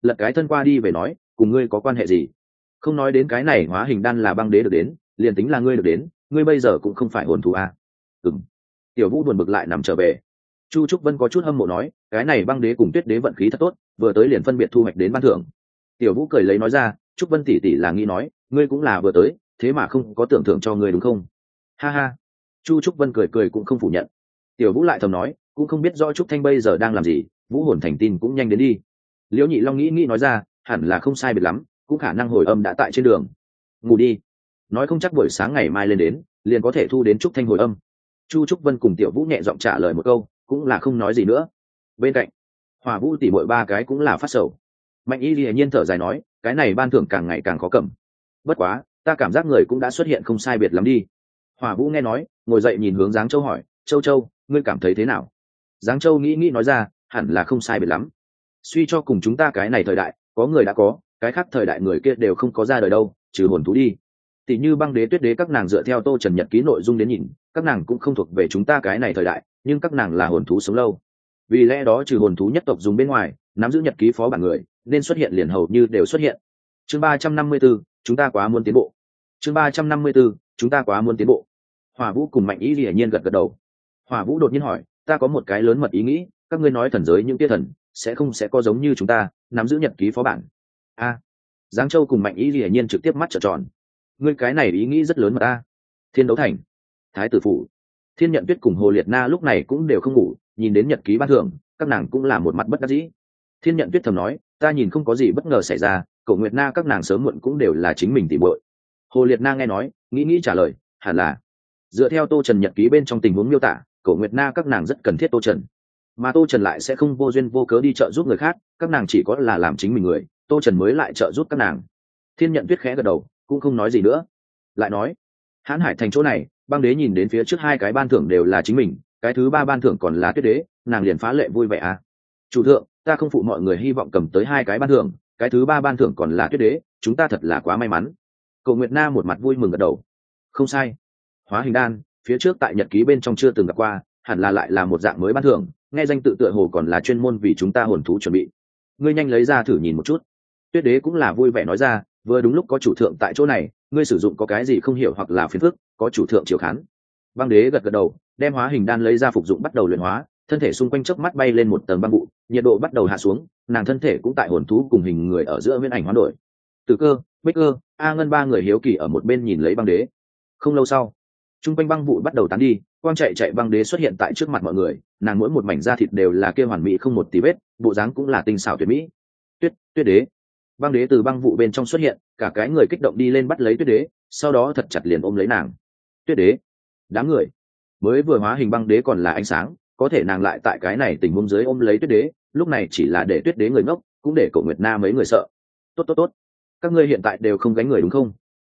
lật cái thân qua đi về nói, cùng ngươi có quan hệ gì? Không nói đến cái này hóa hình đan là băng đế được đến, liền tính là ngươi được đến, ngươi bây giờ cũng không phải hồn thú à? Ừm. Tiểu Vũ buồn bực lại nằm trở về. Chu Trúc Vân có chút hâm mộ nói, cái này băng đế cùng tuyết đế vận khí thật tốt, vừa tới liền phân biệt thu hoạch đến ban thưởng. Tiểu Vũ cười lấy nói ra, Trúc Vân tỷ tỷ là nghĩ nói, ngươi cũng là vừa tới, thế mà không có tưởng thưởng cho ngươi đúng không? Ha ha. Chu Trúc Vân cười cười cũng không phủ nhận. Tiểu Vũ lại thầm nói, cũng không biết rõ Trúc Thanh bây giờ đang làm gì, Vũ hồn thành tin cũng nhanh đến đi. Liễu Nhị Long nghĩ nói ra, hẳn là không sai biệt lắm, cũng khả năng hồi âm đã tại trên đường. Ngủ đi, nói không chắc buổi sáng ngày mai lên đến, liền có thể thu đến Trúc Thanh hồi âm. Chu Trúc Vân cùng Tiểu Vũ nhẹ giọng trả lời một câu, cũng là không nói gì nữa. Bên cạnh, Hỏa Vũ tỷ muội ba cái cũng là phát sầu. Mạnh Y Lệ nhiên thở dài nói, cái này ban thưởng càng ngày càng khó cầm. Bất quá, ta cảm giác người cũng đã xuất hiện không sai biệt lắm đi. Hỏa Vũ nghe nói, ngồi dậy nhìn hướng Giáng Châu hỏi, Châu Châu, ngươi cảm thấy thế nào? Giáng Châu nghĩ nói ra, hẳn là không sai biệt lắm. Suy cho cùng chúng ta cái này thời đại, có người đã có, cái khác thời đại người kia đều không có ra đời đâu, trừ hồn thú đi. Tỷ như băng đế tuyết đế các nàng dựa theo Tô Trần nhật ký nội dung đến nhìn, các nàng cũng không thuộc về chúng ta cái này thời đại, nhưng các nàng là hồn thú sống lâu. Vì lẽ đó trừ hồn thú nhất tộc dùng bên ngoài, nắm giữ nhật ký phó bản người, nên xuất hiện liền hầu như đều xuất hiện. Chương 354, chúng ta quá muốn tiến bộ. Chương 354, chúng ta quá muốn tiến bộ. Hỏa Vũ cùng Mạnh Ý Lệ nhiên gật gật đầu. Hỏa Vũ đột nhiên hỏi, ta có một cái lớn mật ý nghĩ, các ngươi nói thần giới những tia thần sẽ có giống như chúng ta nắm giữ nhật ký phó bản a? Giáng Châu cùng Mạnh Ý Lệ nhiên trực tiếp mắt trợn tròn. Ngươi cái này ý nghĩ rất lớn mà ta. Thiên Đấu Thành, Thái Tử Phủ, Thiên Nhận Tuyết cùng Hồ Liệt Na lúc này cũng đều không ngủ, nhìn đến nhật ký ban thưởng, các nàng cũng là một mặt bất đắc dĩ. Thiên Nhận Tuyết thầm nói, ta nhìn không có gì bất ngờ xảy ra, Cổ Nguyệt Na các nàng sớm muộn cũng đều là chính mình tỉ muội. Hồ Liệt Na nghe nói, nghĩ trả lời, hẳn là dựa theo Tô Trần nhật ký bên trong tình huống miêu tả, Cổ Nguyệt Na các nàng rất cần thiết Tô Trần, mà Tô Trần lại sẽ không vô duyên vô cớ đi trợ giúp người khác, các nàng chỉ có là làm chính mình người, Tô Trần mới lại trợ giúp các nàng. Thiên Nhận Tuyết khẽ gật đầu, cũng không nói gì nữa. Lại nói, Hán Hải thành chỗ này, băng đế nhìn đến phía trước hai cái ban thưởng đều là chính mình, cái thứ ba ban thưởng còn là tuyết đế, nàng liền phá lệ vui vẻ à. Chủ thượng, ta không phụ mọi người hy vọng cầm tới hai cái ban thưởng, cái thứ ba ban thưởng còn là tuyết đế, chúng ta thật là quá may mắn. Cổ Nguyệt Na một mặt vui mừng gật đầu. Không sai, hóa hình đan, phía trước tại nhật ký bên trong chưa từng gặp qua, hẳn là lại là một dạng mới ban thưởng, nghe danh tự tựa hồ còn là chuyên môn vì chúng ta hồn thú chuẩn bị. Ngươi nhanh lấy ra thử nhìn một chút. Tuyết đế cũng là vui vẻ nói ra, vừa đúng lúc có chủ thượng tại chỗ này, ngươi sử dụng có cái gì không hiểu hoặc là phiền phức, có chủ thượng chịu khán. Băng đế gật gật đầu, đem hóa hình đan lấy ra phục dụng bắt đầu luyện hóa, thân thể xung quanh chớp mắt bay lên một tầng băng vụ, nhiệt độ bắt đầu hạ xuống, nàng thân thể cũng tại hồn thú cùng hình người ở giữa nguyên ảnh hoán đổi. Từ Cơ, Bích Cơ, A Ngân ba người hiếu kỳ ở một bên nhìn lấy băng đế. Không lâu sau, trung quanh băng vụ bắt đầu tán đi, quang chạy băng đế xuất hiện tại trước mặt mọi người, nàng mỗi một mảnh da thịt đều là kia hoàn mỹ không một tí vết, bộ dáng cũng là tinh xảo tuyệt mỹ. Tuyết đế. Băng đế từ băng vụ bên trong xuất hiện, cả cái người kích động đi lên bắt lấy tuyết đế, sau đó thật chặt liền ôm lấy nàng. Tuyết đế. Đám người mới vừa hóa hình băng đế còn là ánh sáng, có thể nàng lại tại cái này tình huống dưới ôm lấy tuyết đế, lúc này chỉ là để tuyết đế người ngốc, cũng để Cổ Nguyệt Na mấy người sợ. Tốt, các ngươi hiện tại đều không gánh người đúng không?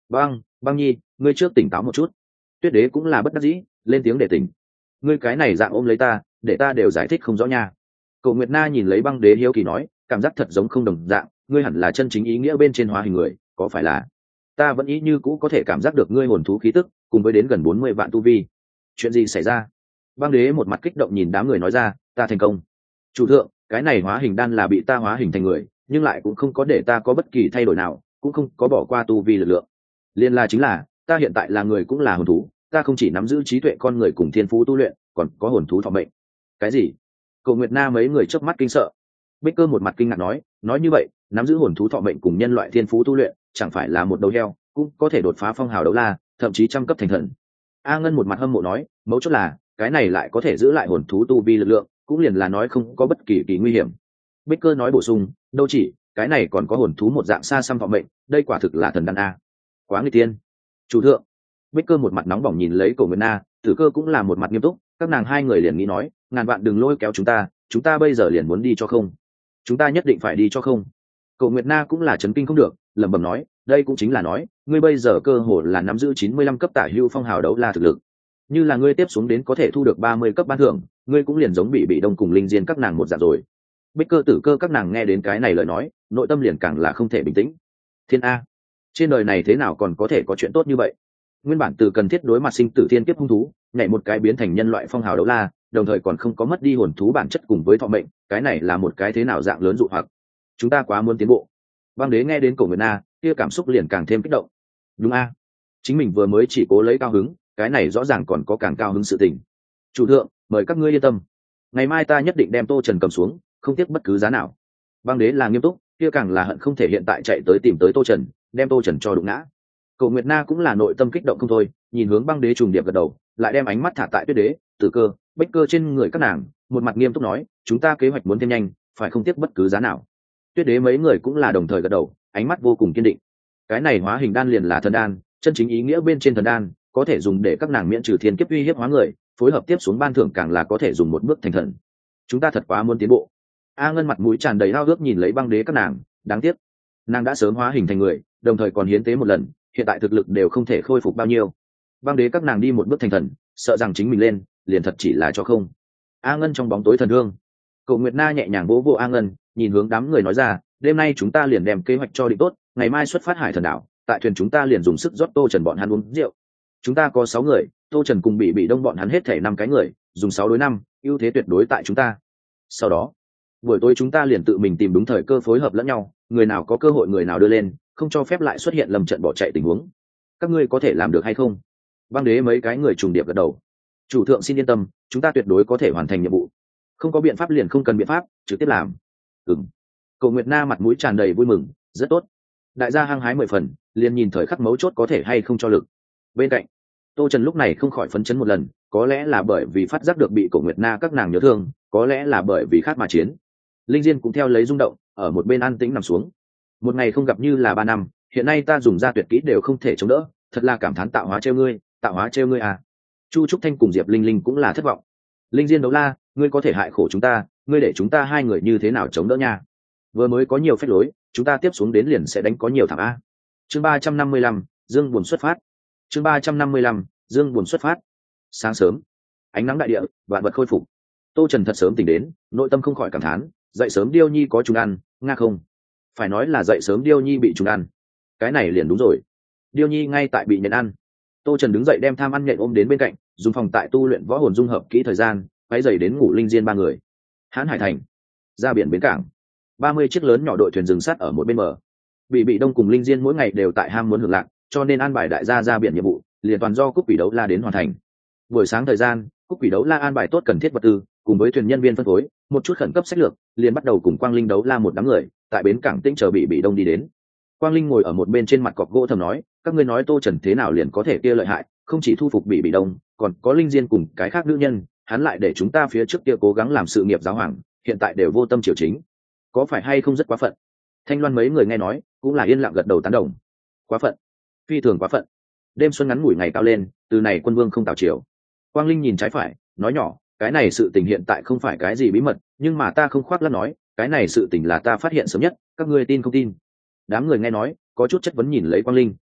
Băng nhi, ngươi trước tỉnh táo một chút. Tuyết đế cũng là bất đắc dĩ, lên tiếng để tỉnh. Ngươi cái này dạng ôm lấy ta, để ta đều giải thích không rõ nha. Cổ Nguyệt Na nhìn lấy băng đế hiếu kỳ nói, cảm giác thật giống không đồng dạng, ngươi hẳn là chân chính ý nghĩa bên trên hóa hình người, có phải là? Ta vẫn ý như cũ có thể cảm giác được ngươi hồn thú khí tức, cùng với đến gần 40 vạn tu vi. Chuyện gì xảy ra? Băng đế một mặt kích động nhìn đám người nói ra, ta thành công. Chủ thượng, cái này hóa hình đan là bị ta hóa hình thành người, nhưng lại cũng không có để ta có bất kỳ thay đổi nào, cũng không có bỏ qua tu vi lực lượng. Liên chính là, ta hiện tại là người cũng là hồn thú, ta không chỉ nắm giữ trí tuệ con người cùng thiên phú tu luyện, còn có hồn thú thọ mệnh. Cái gì? Cổ Nguyệt Na mấy người chớp mắt kinh sợ. Bích Cơ một mặt kinh ngạc nói như vậy, nắm giữ hồn thú thọ mệnh cùng nhân loại thiên phú tu luyện, chẳng phải là một đầu heo, cũng có thể đột phá phong hào đấu la, thậm chí trăm cấp thành thần. A Ngân một mặt hâm mộ nói, mấu chốt là, cái này lại có thể giữ lại hồn thú tu vi lực lượng, cũng liền là nói không có bất kỳ nguy hiểm. Bích Cơ nói bổ sung, đâu chỉ, cái này còn có hồn thú một dạng xa xăm thọ mệnh, đây quả thực là thần đan a. Quá nguy tiên. Chủ thượng. Bích Cơ một mặt nóng bỏng nhìn lấy Cổ Nguyệt Na, Tử Cơ cũng là một mặt nghiêm túc, các nàng hai người liền nghĩ nói, ngàn vạn đừng lôi kéo chúng ta bây giờ liền muốn đi cho không. Chúng ta nhất định phải đi cho không. Cổ Nguyệt Na cũng là chấn kinh không được, lẩm bẩm nói, đây cũng chính là nói, ngươi bây giờ cơ hồ là nắm giữ 95 cấp tả hưu phong hào đấu la thực lực. Như là ngươi tiếp xuống đến có thể thu được 30 cấp ban thưởng, ngươi cũng liền giống bị đông cùng linh diên các nàng một dạng rồi. Bích Cơ Tử Cơ các nàng nghe đến cái này lời nói, nội tâm liền càng là không thể bình tĩnh. Thiên A, trên đời này thế nào còn có thể có chuyện tốt như vậy? Nguyên bản từ cần thiết đối mặt sinh tử thiên kiếp hung thú, nhảy một cái biến thành nhân loại phong hào đấu la, đồng thời còn không có mất đi hồn thú bản chất cùng với thọ mệnh, cái này là một cái thế nào dạng lớn dụ hoặc. chúng ta quá muốn tiến bộ. Băng đế nghe đến Cổ Nguyệt Na kia cảm xúc liền càng thêm kích động. Đúng a, chính mình vừa mới chỉ cố lấy cao hứng, cái này rõ ràng còn có càng cao hứng sự tình. Chủ thượng, mời các ngươi yên tâm, ngày mai ta nhất định đem Tô Trần cầm xuống, không tiếc bất cứ giá nào. Băng đế là nghiêm túc, kia càng là hận không thể hiện tại chạy tới tìm tới Tô Trần, đem Tô Trần cho đụng ngã. Cổ Nguyệt Na cũng là nội tâm kích động không thôi, nhìn hướng Băng đế trùng điệp gật đầu, lại đem ánh mắt thả tại Tuyết đế, Tử cơ, Bách cơ trên người các nàng, một mặt nghiêm túc nói, chúng ta kế hoạch muốn thêm nhanh, phải không tiếc bất cứ giá nào. Tuyết đế mấy người cũng là đồng thời gật đầu, ánh mắt vô cùng kiên định. Cái này hóa hình đan liền là thần đan, chân chính ý nghĩa bên trên thần đan, có thể dùng để các nàng miễn trừ thiên kiếp uy hiếp hóa người, phối hợp tiếp xuống ban thưởng càng là có thể dùng một bước thành thần. Chúng ta thật quá muốn tiến bộ. A Ngân mặt mũi tràn đầy hao ước nhìn lấy Băng đế các nàng, đáng tiếc, nàng đã sớm hóa hình thành người, đồng thời còn hiến tế một lần, hiện tại thực lực đều không thể khôi phục bao nhiêu. Băng đế các nàng đi một bước thành thần, sợ rằng chính mình lên, liền thật chỉ là cho không. A Ngân trong bóng tối thần hương. Cổ Nguyệt Na nhẹ nhàng vỗ vỗ A Ngân, nhìn hướng đám người nói ra, đêm nay chúng ta liền đem kế hoạch cho định tốt, ngày mai xuất phát Hải Thần đảo, tại thuyền chúng ta liền dùng sức rót Tô Trần bọn hắn uống rượu. Chúng ta có 6 người, Tô Trần cùng bị đông bọn hắn hết thể 5 cái người, dùng 6 đối 5, ưu thế tuyệt đối tại chúng ta. Sau đó, buổi tối chúng ta liền tự mình tìm đúng thời cơ phối hợp lẫn nhau, người nào có cơ hội người nào đưa lên, không cho phép lại xuất hiện lầm trận bỏ chạy tình huống. Các ngươi có thể làm được hay không? Băng đế mấy cái người trùng điệp gật đầu. Chủ thượng xin yên tâm, chúng ta tuyệt đối có thể hoàn thành nhiệm vụ. Không có biện pháp liền không cần biện pháp, trực tiếp làm. Ừm. Cổ Nguyệt Na mặt mũi tràn đầy vui mừng, rất tốt. Đại gia hăng hái 10 phần, liền nhìn thời khắc mấu chốt có thể hay không cho lực. Bên cạnh, Tô Trần lúc này không khỏi phấn chấn một lần, có lẽ là bởi vì phát giác được bị Cổ Nguyệt Na các nàng nhớ thương, có lẽ là bởi vì khát mà chiến. Linh Diên cũng theo lấy rung động, ở một bên an tĩnh nằm xuống. Một ngày không gặp như là 3 năm, hiện nay ta dùng ra tuyệt kỹ đều không thể chống đỡ, thật là cảm thán tạo hóa trêu ngươi à. Chu Trúc Thanh cùng Diệp Linh Linh cũng là thất vọng. Linh Diên Đấu La, ngươi có thể hại khổ chúng ta, ngươi để chúng ta hai người như thế nào chống đỡ nha. Vừa mới có nhiều phép lối, chúng ta tiếp xuống đến liền sẽ đánh có nhiều thảm a. Chương 355, Dương buồn xuất phát. Chương 355, Dương buồn xuất phát. Sáng sớm, ánh nắng đại địa, vạn vật khôi phục. Tô Trần thật sớm tỉnh đến, nội tâm không khỏi cảm thán, dậy sớm Điêu Nhi có chúng ăn, nga không? Phải nói là dậy sớm Điêu Nhi bị chúng ăn. Cái này liền đúng rồi. Điêu Nhi ngay tại bị nhện ăn. Tô Trần đứng dậy đem tham ăn nhện ôm đến bên cạnh, dùng phòng tại tu luyện võ hồn dung hợp kỹ thời gian, quay dày đến ngủ Linh Diên 3 người. Hán Hải Thành, ra biển bến cảng. 30 chiếc lớn nhỏ đội thuyền dừng sát ở một bên bờ. Bị đông cùng Linh Diên mỗi ngày đều tại ham muốn hưởng lạc, cho nên an bài đại gia ra biển nhiệm vụ, liền toàn do Cúc Quỷ Đấu La đến hoàn thành. Buổi sáng thời gian, Cúc Quỷ Đấu La an bài tốt cần thiết vật tư, cùng với thuyền nhân viên phân phối, một chút khẩn cấp sách lược, liền bắt đầu cùng Quang Linh Đấu La một đám người, tại bến cảng tĩnh chờ bị đông đi đến. Quang Linh ngồi ở một bên trên mặt cọc gỗ thầm nói, các ngươi nói Tô Trần thế nào liền có thể kia lợi hại, không chỉ thu phục bị đông, còn có Linh Diên cùng cái khác nữ nhân, hắn lại để chúng ta phía trước kia cố gắng làm sự nghiệp giáo hoàng, hiện tại đều vô tâm triều chính, có phải hay không rất quá phận? Thanh Loan mấy người nghe nói cũng là yên lặng gật đầu tán đồng. Quá phận, phi thường quá phận. Đêm xuân ngắn ngủi ngày cao lên, từ này quân vương không tào chiều. Quang Linh nhìn trái phải, nói nhỏ, cái này sự tình hiện tại không phải cái gì bí mật, nhưng mà ta không khoác lác nói, cái này sự tình là ta phát hiện sớm nhất, các ngươi tin không tin? Đám người nghe nói, có chút chất vấn nhìn lấy Quang Linh.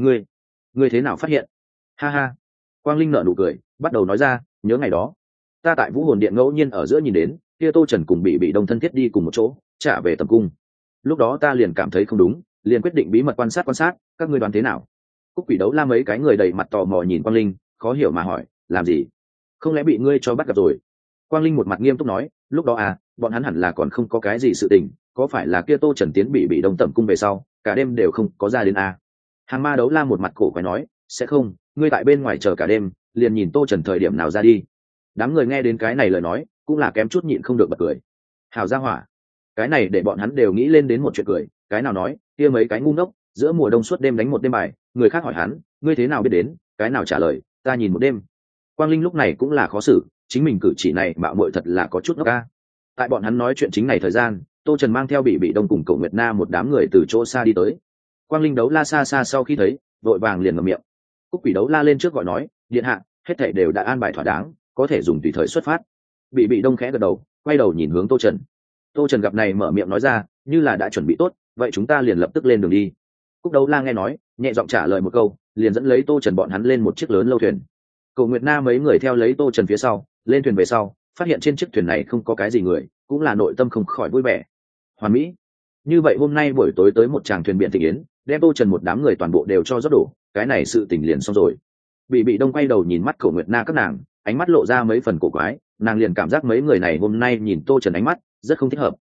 Ngươi thế nào phát hiện? Ha ha. Quang Linh nở nụ cười, bắt đầu nói ra, nhớ ngày đó, ta tại Vũ Hồn Điện ngẫu nhiên ở giữa nhìn đến, kia Tô Trần cùng bị đông thân thiết đi cùng một chỗ, trả về tầm cung. Lúc đó ta liền cảm thấy không đúng, liền quyết định bí mật quan sát, các ngươi đoán thế nào? Cúc Quỷ Đấu La mấy cái người đầy mặt tò mò nhìn Quang Linh, khó hiểu mà hỏi, làm gì? Không lẽ bị ngươi cho bắt gặp rồi? Quang Linh một mặt nghiêm túc nói, lúc đó à, bọn hắn hẳn là còn không có cái gì sự tình, có phải là kia Tô Trần tiến bị đông tầm cung về sau, cả đêm đều không có ra đến à? Hàng Ma Đấu La một mặt cổ quái nói, sẽ không, ngươi tại bên ngoài chờ cả đêm, liền nhìn Tô Trần thời điểm nào ra đi. Đám người nghe đến cái này lời nói, cũng là kém chút nhịn không được bật cười. Hào gia hỏa, cái này để bọn hắn đều nghĩ lên đến một chuyện cười, cái nào nói, kia mấy cái ngu ngốc, giữa mùa đông suốt đêm đánh một đêm bài, người khác hỏi hắn, ngươi thế nào biết đến, cái nào trả lời, ta nhìn một đêm. Quang Linh lúc này cũng là khó xử, chính mình cử chỉ này mạo muội thật là có chút ngốc ca. Tại bọn hắn nói chuyện chính này thời gian, Tô Trần mang theo bị đông cùng Cổ Nguyệt Na một đám người từ chỗ xa đi tới. Quang Linh Đấu La xa xa sau khi thấy, vội vàng liền ngậm miệng. Cúc Quỷ Đấu La lên trước gọi nói, điện hạ, hết thảy đều đã an bài thỏa đáng, có thể dùng tùy thời xuất phát. Bị đông khẽ gật đầu, quay đầu nhìn hướng Tô Trần. Tô Trần gặp này mở miệng nói ra, như là đã chuẩn bị tốt, vậy chúng ta liền lập tức lên đường đi. Cúc Đấu La nghe nói, nhẹ giọng trả lời một câu, liền dẫn lấy Tô Trần bọn hắn lên một chiếc lớn lâu thuyền. Cổ Nguyệt Na mấy người theo lấy Tô Trần phía sau, lên thuyền về sau, phát hiện trên chiếc thuyền này không có cái gì người, cũng là nội tâm không khỏi vui vẻ. Hoàn mỹ. Như vậy hôm nay buổi tối tới một tràng thuyền biển thịnh yến, đem Tô Trần một đám người toàn bộ đều cho rót đổ, cái này sự tình liền xong rồi. Bị đông quay đầu nhìn mắt Cổ Nguyệt Na các nàng, ánh mắt lộ ra mấy phần cổ quái, nàng liền cảm giác mấy người này hôm nay nhìn Tô Trần ánh mắt rất không thích hợp.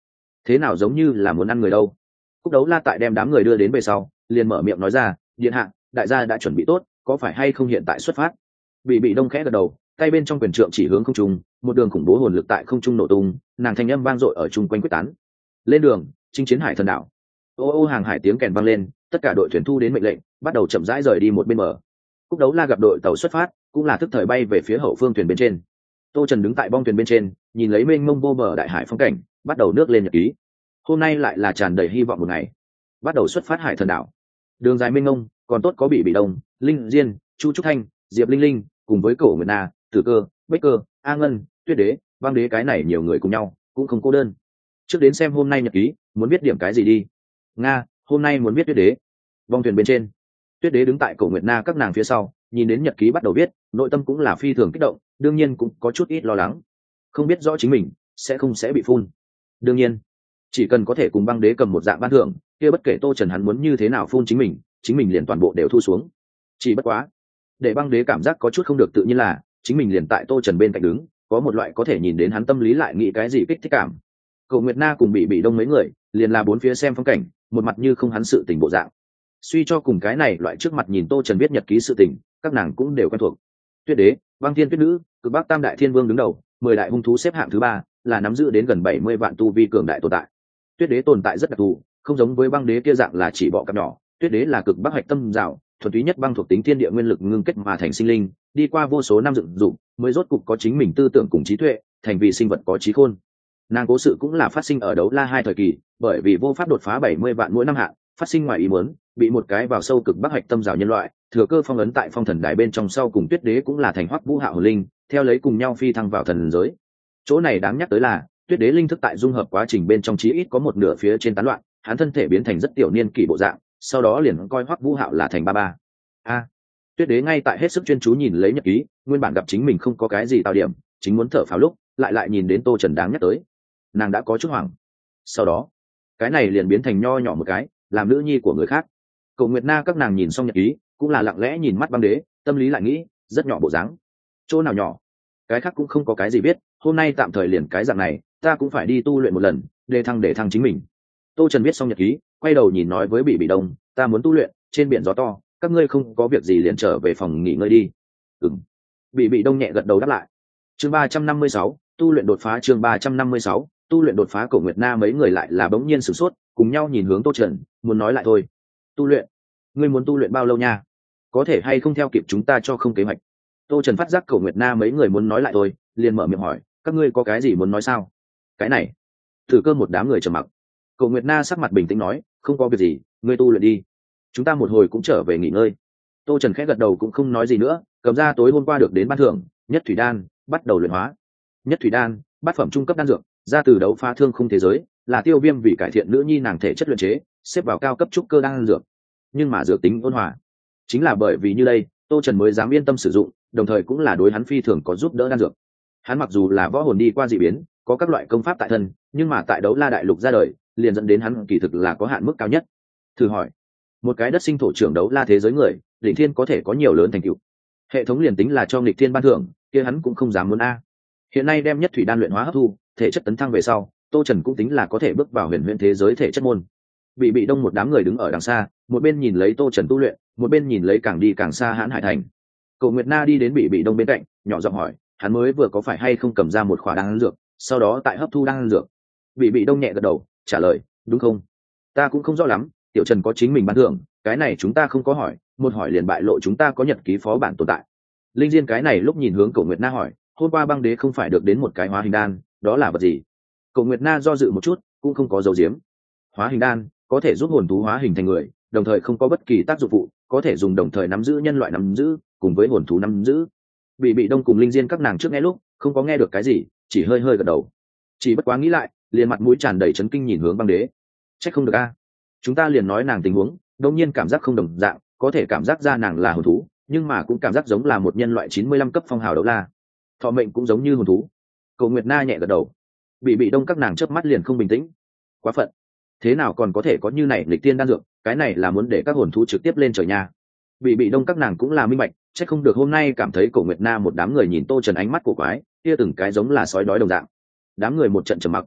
thế nào giống như là muốn ăn người đâu. Cúc Đấu La tại đem đám người đưa đến về sau liền mở miệng nói ra, điện hạ, đại gia đã chuẩn bị tốt, có phải hay không hiện tại xuất phát? Bị đông khẽ gật đầu, tay bên trong quyền trượng chỉ hướng không trung, một đường khủng bố hồn lực tại không trung nổ tung, nàng thanh âm vang dội ở chung quanh quyết tán. Lên đường, chinh chiến hải thần đảo. Ô ô hàng hải tiếng kèn vang lên, tất cả đội thuyền thu đến mệnh lệnh, bắt đầu chậm rãi rời đi một bên bờ. Cúc Đấu La gặp đội tàu xuất phát, cũng là tức thời bay về phía hậu phương thuyền bên trên. Tô Trần đứng tại bong thuyền bên trên, nhìn lấy mênh mông vô bờ đại hải phong cảnh, bắt đầu nước lên nhật ký. Hôm nay lại là tràn đầy hy vọng một ngày. Bắt đầu xuất phát hải thần đảo. Đường dài mênh mông, còn tốt có bị đông, Linh Diên, Chu Trúc Thanh, Diệp Linh Linh, cùng với Cổ Nguyệt Na, Tử Cơ, Bích Cơ, A Ngân, Tuyết Đế, Băng Đế, cái này nhiều người cùng nhau, cũng không cô đơn. Trước đến xem hôm nay nhật ký, muốn biết điểm cái gì đi. Nga, hôm nay muốn biết Tuyết Đế. Vong thuyền bên trên, Tuyết Đế đứng tại Cổ Nguyệt Na các nàng phía sau, nhìn đến nhật ký bắt đầu viết, nội tâm cũng là phi thường kích động, đương nhiên cũng có chút ít lo lắng, không biết rõ chính mình sẽ bị phun. Đương nhiên, chỉ cần có thể cùng Băng Đế cầm một dạng ban thưởng, kia bất kể Tô Trần hắn muốn như thế nào phun chính mình liền toàn bộ đều thu xuống. Chỉ bất quá, để Băng Đế cảm giác có chút không được tự nhiên là chính mình liền tại Tô Trần bên cạnh đứng, có một loại có thể nhìn đến hắn tâm lý lại nghĩ cái gì kích thích cảm. Cầu Nguyệt Na cùng bị đông mấy người liền là bốn phía xem phong cảnh, một mặt như không hắn sự tình bộ dạng. Suy cho cùng cái này loại trước mặt nhìn Tô Trần viết nhật ký sự tình, các nàng cũng đều quen thuộc. Tuyết Đế, Băng Thiên Tuyết Nữ, Cực Bắc Tam Đại Thiên Vương đứng đầu, 10 đại hung thú xếp hạng thứ 3, là nắm giữ đến gần 70 vạn tu vi cường đại tồn tại. Tuyết Đế tồn tại rất đặc thù, không giống với Băng Đế kia dạng là chỉ bọ cạp nhỏ, Tuyết Đế là cực bắc hạch tâm rào, thuần túy nhất băng thuộc tính thiên địa nguyên lực ngưng kết mà thành sinh linh, đi qua vô số năm dựng dục, mới rốt cục có chính mình tư tưởng cùng trí tuệ, thành vì sinh vật có trí khôn. Nàng cố sự cũng là phát sinh ở Đấu La 2 thời kỳ, bởi vì vô pháp đột phá 70 vạn mỗi năm hạn, phát sinh ngoài ý muốn, bị một cái vào sâu cực bắc hạch tâm rào nhân loại, thừa cơ phong ấn tại phong thần đài bên trong, sau cùng Tuyết Đế cũng là thành Hoắc Vũ Hạo hồn linh, theo lấy cùng nhau phi thăng vào thần giới. Chỗ này đáng nhắc tới là, Tuyết Đế linh thức tại dung hợp quá trình bên trong chí ít có một nửa phía trên tán loạn, hắn thân thể biến thành rất tiểu niên kỷ bộ dạng, sau đó liền coi Hoắc Vũ Hạo là thành ba ba. Tuyết Đế ngay tại hết sức chuyên chú nhìn lấy nhật ký, nguyên bản gặp chính mình không có cái gì tạo điểm, chính muốn thở phào lúc, lại nhìn đến Tô Trần đáng nhắc tới, nàng đã có chút hoảng. Sau đó, cái này liền biến thành nho nhỏ một cái, làm nữ nhi của người khác. Cổ Nguyệt Na các nàng nhìn xong nhật ký, cũng là lặng lẽ nhìn mắt Băng Đế, tâm lý lại nghĩ, rất nhỏ bộ dáng. Chỗ nào nhỏ? Cái khác cũng không có cái gì biết, hôm nay tạm thời liền cái dạng này, ta cũng phải đi tu luyện một lần, để thăng chính mình. Tô Trần viết xong nhật ký, quay đầu nhìn nói với bị đông, ta muốn tu luyện, trên biển gió to, các ngươi không có việc gì liền trở về phòng nghỉ ngơi đi. Ừm. Bị đông nhẹ gật đầu đáp lại. Chương 356, tu luyện đột phá. Chương 356, tu luyện đột phá. Cổ Nguyệt Na mấy người lại là bỗng nhiên sửng sốt, cùng nhau nhìn hướng Tô Trần, muốn nói lại thôi. Tu luyện? Ngươi muốn tu luyện bao lâu nha? Có thể hay không theo kịp chúng ta cho không kế hoạch? Tô Trần phát giác Cổ Nguyệt Na mấy người muốn nói lại thôi, liền mở miệng hỏi, các ngươi có cái gì muốn nói sao? Cái này. Thử Cơ một đám người trầm mặc. Cổ Nguyệt Na sắc mặt bình tĩnh nói, không có việc gì, ngươi tu luyện đi, chúng ta một hồi cũng trở về nghỉ ngơi. Tô Trần khẽ gật đầu cũng không nói gì nữa, cầm ra tối hôm qua được đến ban thưởng Nhất Thủy Đan, bắt đầu luyện hóa. Nhất Thủy Đan, bát phẩm trung cấp đan dược, ra từ đấu phá thương khung thế giới, là Tiêu Viêm vì cải thiện nữ nhi nàng thể chất luyện chế, xếp vào cao cấp trúc cơ đan dược. Nhưng mà dược tính ôn hòa, chính là bởi vì như đây, Tô Trần mới dám yên tâm sử dụng, đồng thời cũng là đối hắn phi thường có giúp đỡ đan dược. Hắn mặc dù là võ hồn đi qua dị biến, có các loại công pháp tại thân, nhưng mà tại Đấu La đại lục ra đời, liền dẫn đến hắn kỳ thực là có hạn mức cao nhất. Thử hỏi, một cái đất sinh thổ trưởng Đấu La thế giới người, đỉnh thiên có thể có nhiều lớn thành tựu, hệ thống liền tính là cho nghịch thiên ban thưởng, kia hắn cũng không dám muốn a. Hiện nay đem Nhất Thủy Đan luyện hóa hấp thu, thể chất tấn thăng về sau, Tô Trần cũng tính là có thể bước vào huyền huyễn thế giới thể chất môn. Bị đông một đám người đứng ở đằng xa, một bên nhìn lấy Tô Trần tu luyện, một bên nhìn lấy càng đi càng xa Hãn Hải thành. Cổ Nguyệt Na đi đến bị đông bên cạnh, nhỏ giọng hỏi, hắn mới vừa có phải hay không cầm ra một khỏa đan dược, sau đó tại hấp thu đan dược? Bị đông nhẹ gật đầu, trả lời, đúng không? Ta cũng không rõ lắm, Tiểu Trần có chính mình ban thưởng, cái này chúng ta không có hỏi, một hỏi liền bại lộ chúng ta có nhật ký phó bản tồn tại. Linh Diên cái này lúc nhìn hướng Cổ Nguyệt Na hỏi, hôm qua Băng Đế không phải được đến một cái hóa hình đan, đó là vật gì? Cổ Nguyệt Na do dự một chút, cũng không có dấu diếm. Hóa hình đan có thể giúp hồn thú hóa hình thành người, đồng thời không có bất kỳ tác dụng phụ, có thể dùng đồng thời nắm giữ nhân loại nắm giữ, cùng với hồn thú nắm giữ. Bị đông cùng Linh Diên các nàng trước nghe lúc không có nghe được cái gì, chỉ hơi hơi gật đầu. Chỉ bất quá nghĩ lại, liền mặt mũi tràn đầy chấn kinh nhìn hướng Băng Đế. Trách không được a, chúng ta liền nói nàng tình huống, đột nhiên cảm giác không đồng dạng, có thể cảm giác ra nàng là hồn thú, nhưng mà cũng cảm giác giống là một nhân loại 95 cấp phong hào đấu la. Thọ mệnh cũng giống như hồn thú. Cổ Nguyệt Na nhẹ gật đầu. Bị đông các nàng chớp mắt liền không bình tĩnh. Quá phận, thế nào còn có thể có như này lịch tiên đan dược, cái này là muốn để các hồn thú trực tiếp lên trời nha. Bị đông các nàng cũng là minh bạch, chắc không được hôm nay cảm thấy Cổ Nguyệt Na một đám người nhìn Tô Trần ánh mắt của quái, kia từng cái giống là sói đói đồng dạng. Đám người một trận trầm mặc.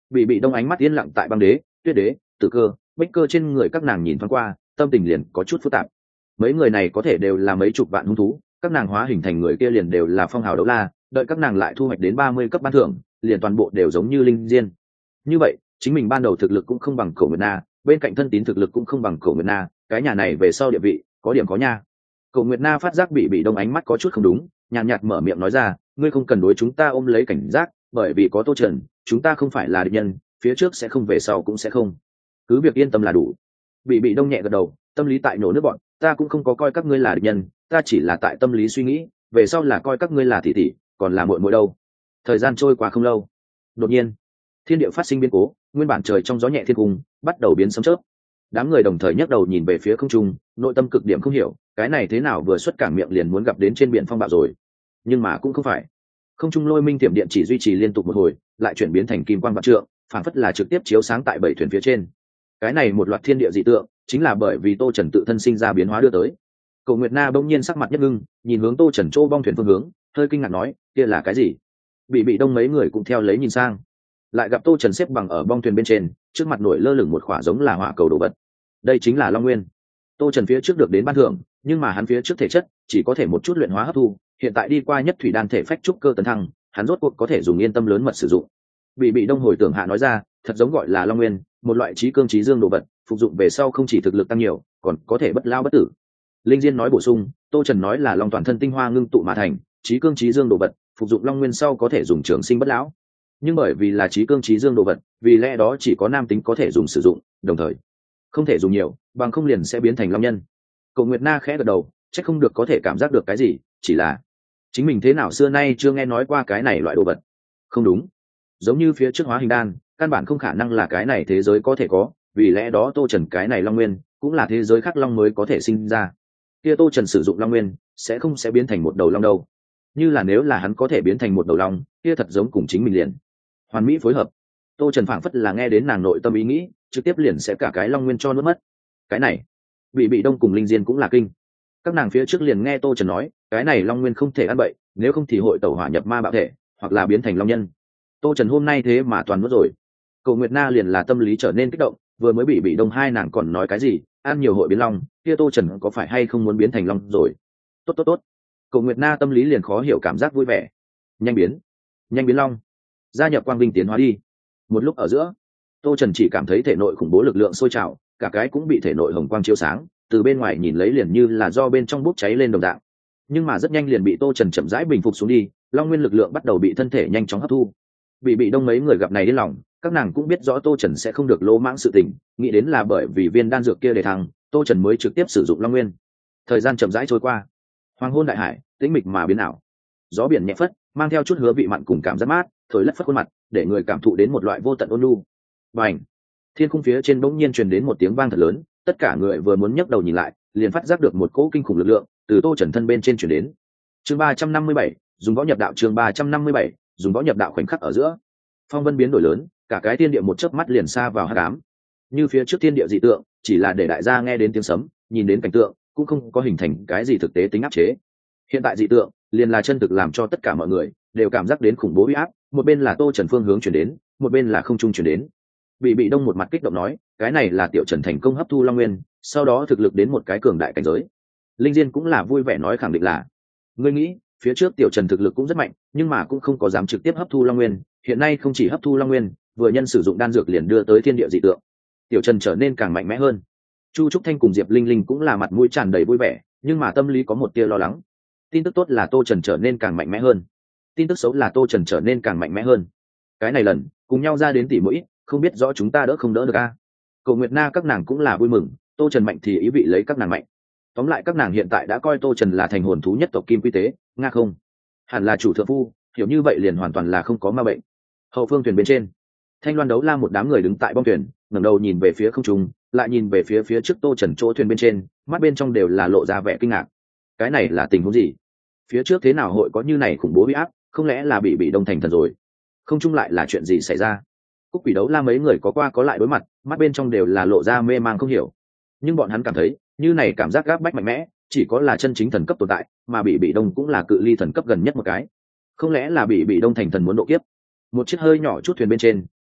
Bị đông ánh mắt yên lặng tại băng đế, tuyết đế, tử cơ, bích cơ trên người các nàng nhìn thoáng qua, tâm tình liền có chút phức tạp. Mấy người này có thể đều là mấy chục vạn hung thú, các nàng hóa hình thành người kia liền đều là phong hào đấu la, đợi các nàng lại thu hoạch đến 30 cấp ban thưởng, liền toàn bộ đều giống như linh diên. Như vậy, chính mình ban đầu thực lực cũng không bằng Cổ Nguyệt Na, bên cạnh thân tín thực lực cũng không bằng Cổ Nguyệt Na, cái nhà này về sau địa vị, có điểm có nha. Cổ Nguyệt Na phát giác bị đông ánh mắt có chút không đúng, nhàn nhạt mở miệng nói ra, ngươi không cần đối chúng ta ôm lấy cảnh giác, bởi vì có Tô Trần, chúng ta không phải là địch nhân, phía trước sẽ không về sau cũng sẽ không. Cứ việc yên tâm là đủ. Bị đông nhẹ gật đầu, tâm lý tại nổ nước bọn, ta cũng không có coi các ngươi là địch nhân, ta chỉ là tại tâm lý suy nghĩ, về sau là coi các ngươi là tỷ tỷ, còn là muội muội đâu. Thời gian trôi qua không lâu, đột nhiên, thiên địa phát sinh biến cố, nguyên bản trời trong gió nhẹ thiên cung bắt đầu biến sấm chớp. Đám người đồng thời nhấc đầu nhìn về phía không trung, nội tâm cực điểm không hiểu, cái này thế nào vừa xuất cảng miệng liền muốn gặp đến trên biển phong bạo rồi. Nhưng mà cũng không phải. Không trung lôi minh tiệm điện chỉ duy trì liên tục một hồi, lại chuyển biến thành kim quang vạn trượng, phản phất là trực tiếp chiếu sáng tại bảy thuyền phía trên. Cái này một loạt thiên địa dị tượng, chính là bởi vì Tô Trần tự thân sinh ra biến hóa đưa tới. Cổ Nguyệt Na bỗng nhiên sắc mặt nhất ngưng, nhìn hướng Tô Trần chỗ bong thuyền phương hướng, hơi kinh ngạc nói, kia là cái gì? Bị đông mấy người cũng theo lấy nhìn sang, lại gặp Tô Trần xếp bằng ở bong thuyền bên trên, trước mặt nổi lơ lửng một khỏa giống là hỏa cầu đồ vật. Đây chính là Long Nguyên. Tô Trần phía trước được đến ban thưởng, nhưng mà hắn phía trước thể chất chỉ có thể một chút luyện hóa hấp thu, hiện tại đi qua nhất thủy đan thể phách trúc cơ tấn thăng, hắn rốt cuộc có thể dùng yên tâm lớn mật sử dụng. Bị đông hồi tưởng hạ nói ra, thật giống gọi là Long Nguyên, một loại trí cương trí dương đồ vật, phục dụng về sau không chỉ thực lực tăng nhiều, còn có thể bất lao bất tử. Linh Diên nói bổ sung, Tô Trần nói là Long toàn thân tinh hoa ngưng tụ mà thành, trí cương trí dương đồ vật, phục dụng Long Nguyên sau có thể dùng trường sinh bất lão. Nhưng bởi vì là trí cương trí dương đồ vật, vì lẽ đó chỉ có nam tính có thể dùng sử dụng, đồng thời không thể dùng nhiều, bằng không liền sẽ biến thành long nhân. Cổ Nguyệt Na khẽ gật đầu, chắc không được có thể cảm giác được cái gì, chỉ là chính mình thế nào xưa nay chưa nghe nói qua cái này loại đồ vật. Không đúng, giống như phía trước hóa hình đan, căn bản không khả năng là cái này thế giới có thể có, vì lẽ đó Tô Trần cái này Long Nguyên cũng là thế giới khác long mới có thể sinh ra. Kia Tô Trần sử dụng Long Nguyên sẽ không sẽ biến thành một đầu long đâu. Như là nếu là hắn có thể biến thành một đầu long, kia thật giống cùng chính mình liền hoàn mỹ phối hợp. Tô Trần phảng phất là nghe đến nàng nội tâm ý nghĩ, trực tiếp liền sẽ cả cái Long Nguyên cho nuốt mất. Cái này, bị đông cùng Linh Diên cũng là kinh. Các nàng phía trước liền nghe Tô Trần nói, cái này Long Nguyên không thể ăn bậy, nếu không thì hội tẩu hỏa nhập ma bạo thể, hoặc là biến thành long nhân. Tô Trần hôm nay thế mà toàn nuốt rồi. Cổ Nguyệt Na liền là tâm lý trở nên kích động, vừa mới bị đông hai nàng còn nói cái gì, ăn nhiều hội biến long, kia Tô Trần có phải hay không muốn biến thành long rồi. Tốt. Cổ Nguyệt Na tâm lý liền khó hiểu cảm giác vui vẻ. Nhanh biến long, gia nhập quang vinh tiến hóa đi. Một lúc ở giữa, Tô Trần chỉ cảm thấy thể nội khủng bố lực lượng sôi trào, cả cái cũng bị thể nội hồng quang chiếu sáng, từ bên ngoài nhìn lấy liền như là do bên trong bốc cháy lên đồng dạng. Nhưng mà rất nhanh liền bị Tô Trần chậm rãi bình phục xuống đi, long nguyên lực lượng bắt đầu bị thân thể nhanh chóng hấp thu. Bị đông mấy người gặp này đến lòng, các nàng cũng biết rõ Tô Trần sẽ không được lỗ mãng sự tình, nghĩ đến là bởi vì viên đan dược kia để thăng, Tô Trần mới trực tiếp sử dụng long nguyên. Thời gian chậm rãi trôi qua, hoàng hôn đại hải tĩnh mịch mà biến ảo, gió biển nhẹ phất, mang theo chút hứa vị mặn cùng cảm giác mát, thổi lất phất khuôn mặt, để người cảm thụ đến một loại vô tận ôn nhu. Bành! Thiên khung phía trên bỗng nhiên truyền đến một tiếng vang thật lớn, tất cả người vừa muốn nhấc đầu nhìn lại, liền phát giác được một cỗ kinh khủng lực lượng từ Tô Trần thân bên trên truyền đến. Chương 357, dùng võ nhập đạo. Chương 357, dùng võ nhập đạo. Khoảnh khắc ở giữa, phong vân biến đổi lớn, cả cái thiên địa một chớp mắt liền xa vào hắc ám. Như phía trước thiên địa dị tượng, chỉ là để đại gia nghe đến tiếng sấm, nhìn đến cảnh tượng, cũng không có hình thành cái gì thực tế tính áp chế. Hiện tại dị tượng, liền là chân thực làm cho tất cả mọi người đều cảm giác đến khủng bố uy áp, một bên là Tô Trần phương hướng chuyển đến, một bên là không trung chuyển đến. Bị đông một mặt kích động nói, cái này là Tiểu Trần thành công hấp thu long nguyên, sau đó thực lực đến một cái cường đại cảnh giới. Linh Diên cũng là vui vẻ nói khẳng định là, ngươi nghĩ, phía trước Tiểu Trần thực lực cũng rất mạnh, nhưng mà cũng không có dám trực tiếp hấp thu long nguyên, hiện nay không chỉ hấp thu long nguyên, vừa nhân sử dụng đan dược liền đưa tới thiên địa dị tượng, Tiểu Trần trở nên càng mạnh mẽ hơn. Chu Trúc Thanh cùng Diệp Linh Linh cũng là mặt mũi tràn đầy vui vẻ, nhưng mà tâm lý có một tia lo lắng. Tin tức tốt là Tô Trần trở nên càng mạnh mẽ hơn, tin tức xấu là Tô Trần trở nên càng mạnh mẽ hơn. Cái này lần cùng nhau ra đến tỉ mũi, không biết rõ chúng ta đỡ không đỡ được a. Cổ Nguyệt Na các nàng cũng là vui mừng, Tô Trần mạnh thì ý vị lấy các nàng mạnh. Tóm lại các nàng hiện tại đã coi Tô Trần là thành hồn thú nhất tộc Kim Quy Tế, nga không? Hẳn là chủ thượng phu, hiểu như vậy liền hoàn toàn là không có ma bệnh. Hậu phương thuyền bên trên, Thanh Loan Đấu La một đám người đứng tại bong thuyền, ngẩng đầu nhìn về phía không trung, lại nhìn về phía trước Tô Trần chỗ thuyền bên trên, mắt bên trong đều là lộ ra vẻ kinh ngạc. Cái này là tình huống gì? Phía trước thế nào hội có như này khủng bố uy áp, không lẽ là bị đông thành thần rồi? Không chung lại là chuyện gì xảy ra? Cúc Quỷ Đấu La mấy người có qua có lại đối mặt, mắt bên trong đều là lộ ra mê mang không hiểu. Nhưng bọn hắn cảm thấy, như này cảm giác gáp bách mạnh mẽ, chỉ có là chân chính thần cấp tồn tại, mà bị đông cũng là cự ly thần cấp gần nhất một cái. Không lẽ là bị đông thành thần muốn độ kiếp? Một chiếc hơi nhỏ chút thuyền bên trên,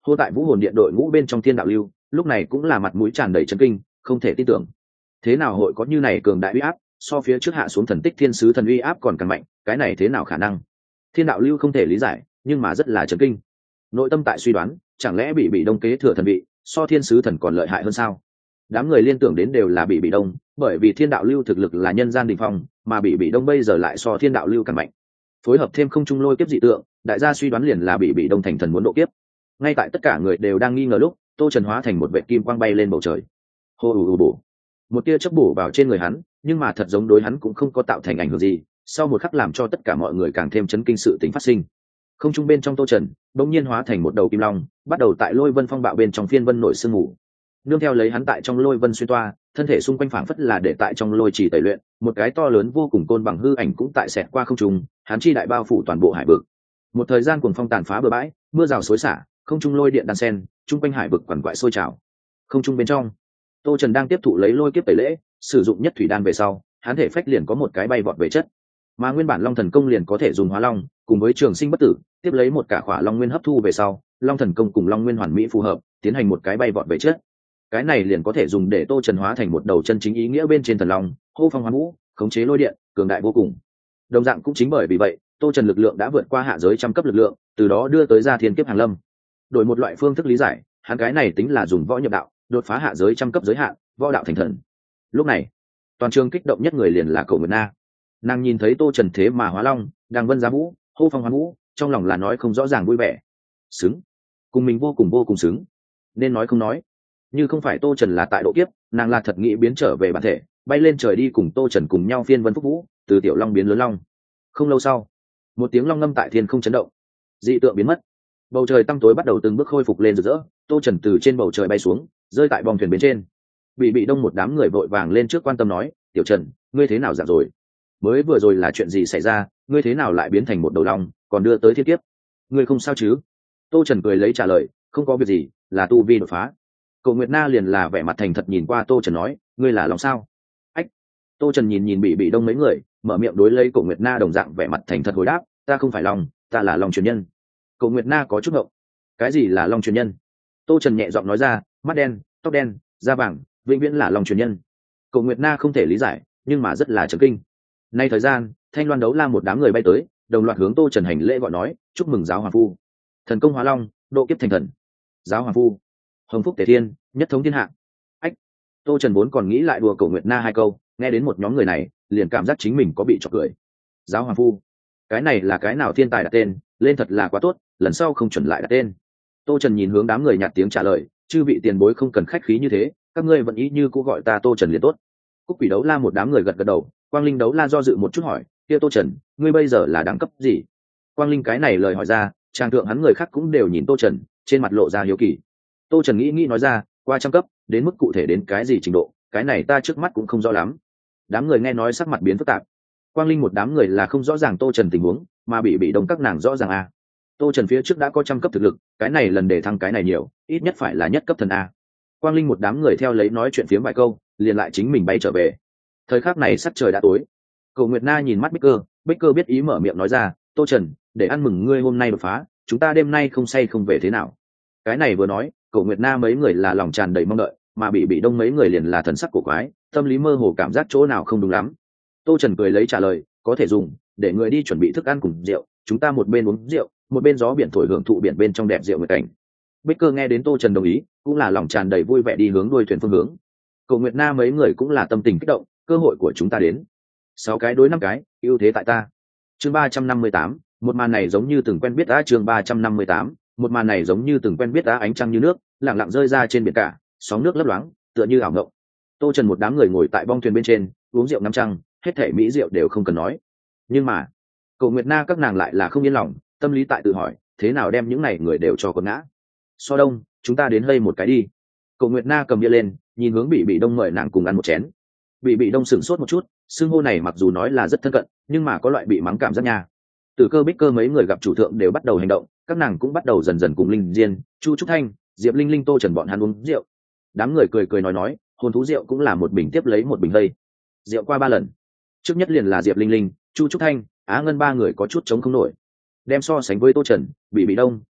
hô tại vũ hồn điện đội ngũ bên trong thiên đạo lưu lúc này cũng là mặt mũi tràn đầy chấn kinh, không thể tin tưởng. Thế nào hội có như này cường đại uy áp, so phía trước hạ xuống thần tích thiên sứ thần uy áp còn càng mạnh, cái này thế nào khả năng? Thiên đạo lưu không thể lý giải, nhưng mà rất là chấn kinh. Nội tâm tại suy đoán, chẳng lẽ bị đông kế thừa thần vị, so thiên sứ thần còn lợi hại hơn sao? Đám người liên tưởng đến đều là bị đông, bởi vì thiên đạo lưu thực lực là nhân gian đỉnh phong, mà bị đông bây giờ lại so thiên đạo lưu càng mạnh. Phối hợp thêm không trung lôi kiếp dị tượng, đại gia suy đoán liền là bị đông thành thần muốn độ kiếp. Ngay tại tất cả người đều đang nghi ngờ lúc, Tô Trần hóa thành một vệt kim quang bay lên bầu trời. Hô ù ù bổ. Một tia chớp bổ vào trên người hắn, nhưng mà thật giống đối hắn cũng không có tạo thành ảnh hưởng gì, sau một khắc làm cho tất cả mọi người càng thêm chấn kinh sự tình phát sinh. Không trung bên trong Tô Trần bỗng nhiên hóa thành một đầu kim long, bắt đầu tại lôi vân phong bạo bên trong phiên vân nổi sương mù. Nương theo lấy hắn tại trong lôi vân xuyên toa, thân thể xung quanh phảng phất là để tại trong lôi chỉ tẩy luyện, một cái to lớn vô cùng côn bằng hư ảnh cũng tại xẹt qua không trung, hắn chi đại bao phủ toàn bộ hải vực. Một thời gian cuồng phong tàn phá bờ bãi, mưa rào xối xả, không trung lôi điện đan sen, trung quanh hải vực quằn quại sôi trào. Không trung bên trong, Tô Trần đang tiếp thụ lấy lôi kiếp tẩy lễ, sử dụng nhất thủy đan về sau, hắn thể phách liền có một cái bay vọt về chất, mà nguyên bản long thần công liền có thể dùng hóa long cùng với trường sinh bất tử, tiếp lấy một cả khỏa long nguyên hấp thu về sau, long thần công cùng long nguyên hoàn mỹ phù hợp, tiến hành một cái bay vọt về chất. Cái này liền có thể dùng để Tô Trần hóa thành một đầu chân chính ý nghĩa bên trên thần long, hô phong hoán vũ, khống chế lôi điện, cường đại vô cùng. Đồng dạng cũng chính bởi vì vậy, Tô Trần lực lượng đã vượt qua hạ giới trăm cấp lực lượng, từ đó đưa tới ra thiên kiếp hàng lâm. Đổi một loại phương thức lý giải, hắn cái này tính là dùng võ nhập đạo, đột phá hạ giới trăm cấp giới hạn, võ đạo thành thần. Lúc này, toàn trường kích động nhất người liền là Cổ Nguyệt Na. Nàng nhìn thấy Tô Trần thế mà hóa long, đang vân giá vũ, hô phong hoán vũ, trong lòng là nói không rõ ràng vui vẻ. Xứng, cùng mình vô cùng xứng, nên nói không nói. Như không phải Tô Trần là tại độ kiếp, nàng là thật nghĩ biến trở về bản thể, bay lên trời đi cùng Tô Trần cùng nhau phiên vân phúc vũ, từ tiểu long biến lớn long. Không lâu sau, một tiếng long ngâm tại thiên không chấn động, dị tượng biến mất, bầu trời tăm tối bắt đầu từng bước khôi phục lên rực rỡ. Tô Trần từ trên bầu trời bay xuống, rơi tại bong thuyền bên trên. Bị đông một đám người vội vàng lên trước quan tâm nói, tiểu Trần, ngươi thế nào dạng rồi? Mới vừa rồi là chuyện gì xảy ra, ngươi thế nào lại biến thành một đầu long, còn đưa tới thiên kiếp? Ngươi không sao chứ? Tô Trần cười lấy trả lời, không có việc gì, là tu vi đột phá. Cổ Nguyệt Na liền là vẻ mặt thành thật nhìn qua Tô Trần nói, ngươi là long sao? Ách. Tô Trần nhìn bị đông mấy người, mở miệng đối lấy Cổ Nguyệt Na đồng dạng vẻ mặt thành thật hồi đáp, ta không phải long, ta là long truyền nhân. Cổ Nguyệt Na có chút ngộng, cái gì là long truyền nhân? Tô Trần nhẹ giọng nói ra, mắt đen, tóc đen, da vàng, vĩnh viễn là long truyền nhân. Cổ Nguyệt Na không thể lý giải, nhưng mà rất là chấn kinh. Nay thời gian, Thanh Loan Đấu La một đám người bay tới, đồng loạt hướng Tô Trần hành lễ gọi nói, chúc mừng giáo hoàng phu, thần công hóa long, độ kiếp thành thần. Giáo hoàng phu, hồng phúc tề thiên, nhất thống thiên hạ. Ách. Tô Trần vốn còn nghĩ lại đùa Cổ Nguyệt Na hai câu, nghe đến một nhóm người này, liền cảm giác chính mình có bị chọc cười. Giáo hoàng phu, cái này là cái nào thiên tài đặt tên, lên thật là quá tốt, lần sau không chuẩn lại đặt tên. Tô Trần nhìn hướng đám người nhạt tiếng trả lời, chư vị tiền bối không cần khách khí như thế, các ngươi vẫn ý như cũ gọi ta Tô Trần liền tốt. Cúc Quỷ Đấu La một đám người gật gật đầu, Quang Linh Đấu La do dự một chút hỏi, kia Tô Trần, ngươi bây giờ là đẳng cấp gì? Quang Linh cái này lời hỏi ra, trang thượng hắn người khác cũng đều nhìn Tô Trần, trên mặt lộ ra hiếu kỳ. Tô Trần nghĩ nói ra, qua trăm cấp, đến mức cụ thể đến cái gì trình độ, cái này ta trước mắt cũng không rõ lắm. Đám người nghe nói sắc mặt biến phức tạp. Quang Linh một đám người là không rõ ràng Tô Trần tình huống, mà bị đông các nàng rõ ràng a. Tô Trần phía trước đã có trăm cấp thực lực, cái này lần để thăng cái này nhiều, ít nhất phải là nhất cấp thần a. Quang Linh một đám người theo lấy nói chuyện phiếm vài câu, liền lại chính mình bay trở về. Thời khắc này sắc trời đã tối. Cổ Nguyệt Na nhìn mắt Bích Cơ biết ý mở miệng nói ra, Tô Trần, để ăn mừng ngươi hôm nay đột phá, chúng ta đêm nay không say không về thế nào? Cái này vừa nói, Cổ Nguyệt Na mấy người là lòng tràn đầy mong đợi, mà bị đông mấy người liền là thần sắc cổ quái, tâm lý mơ hồ cảm giác chỗ nào không đúng lắm. Tô Trần cười lấy trả lời, có thể dùng, để người đi chuẩn bị thức ăn cùng rượu, chúng ta một bên uống rượu, một bên gió biển thổi hưởng thụ biển bên trong đẹp rượu người cảnh. Bích Cơ nghe đến Tô Trần đồng ý, cũng là lòng tràn đầy vui vẻ đi hướng đuôi thuyền phương hướng. Cổ Nguyệt Na mấy người cũng là tâm tình kích động, cơ hội của chúng ta đến. 6 cái đối 5 cái, ưu thế tại ta. Chương 358, một màn này giống như từng quen biết đã. Chương 358, một màn này giống như từng quen biết đã. Ánh trăng như nước, lặng lặng rơi ra trên biển cả, sóng nước lấp loáng, tựa như ảo ngộng. Tô Trần một đám người ngồi tại bong thuyền bên trên, uống rượu ngắm trăng, hết thảy mỹ rượu đều không cần nói. Nhưng mà, Cổ Nguyệt Na các nàng lại là không yên lòng, tâm lý tại tự hỏi, thế nào đem những này người đều cho quật ngã. So đông, chúng ta đến hơi một cái đi. Cổ Nguyệt Na cầm bia lên, nhìn hướng bị đông mời nàng cùng ăn một chén. Bị đông sửng sốt một chút, xưng hô này mặc dù nói là rất thân cận, nhưng mà có loại bị mắng cảm giác nha. Từ Cơ Bích Cơ mấy người gặp chủ thượng đều bắt đầu hành động, các nàng cũng bắt đầu dần dần cùng Linh Diên, Chu Trúc Thanh, Diệp Linh Linh, Tô Trần bọn hắn uống rượu. Đám người cười nói, hồn thú rượu cũng là một bình tiếp lấy một bình lây. Rượu qua 3 lần. Trước nhất liền là Diệp Linh Linh, Chu Trúc Thanh, Á Ngân ba người có chút chống không nổi. Đem so sánh với Tô Trần, bị đông,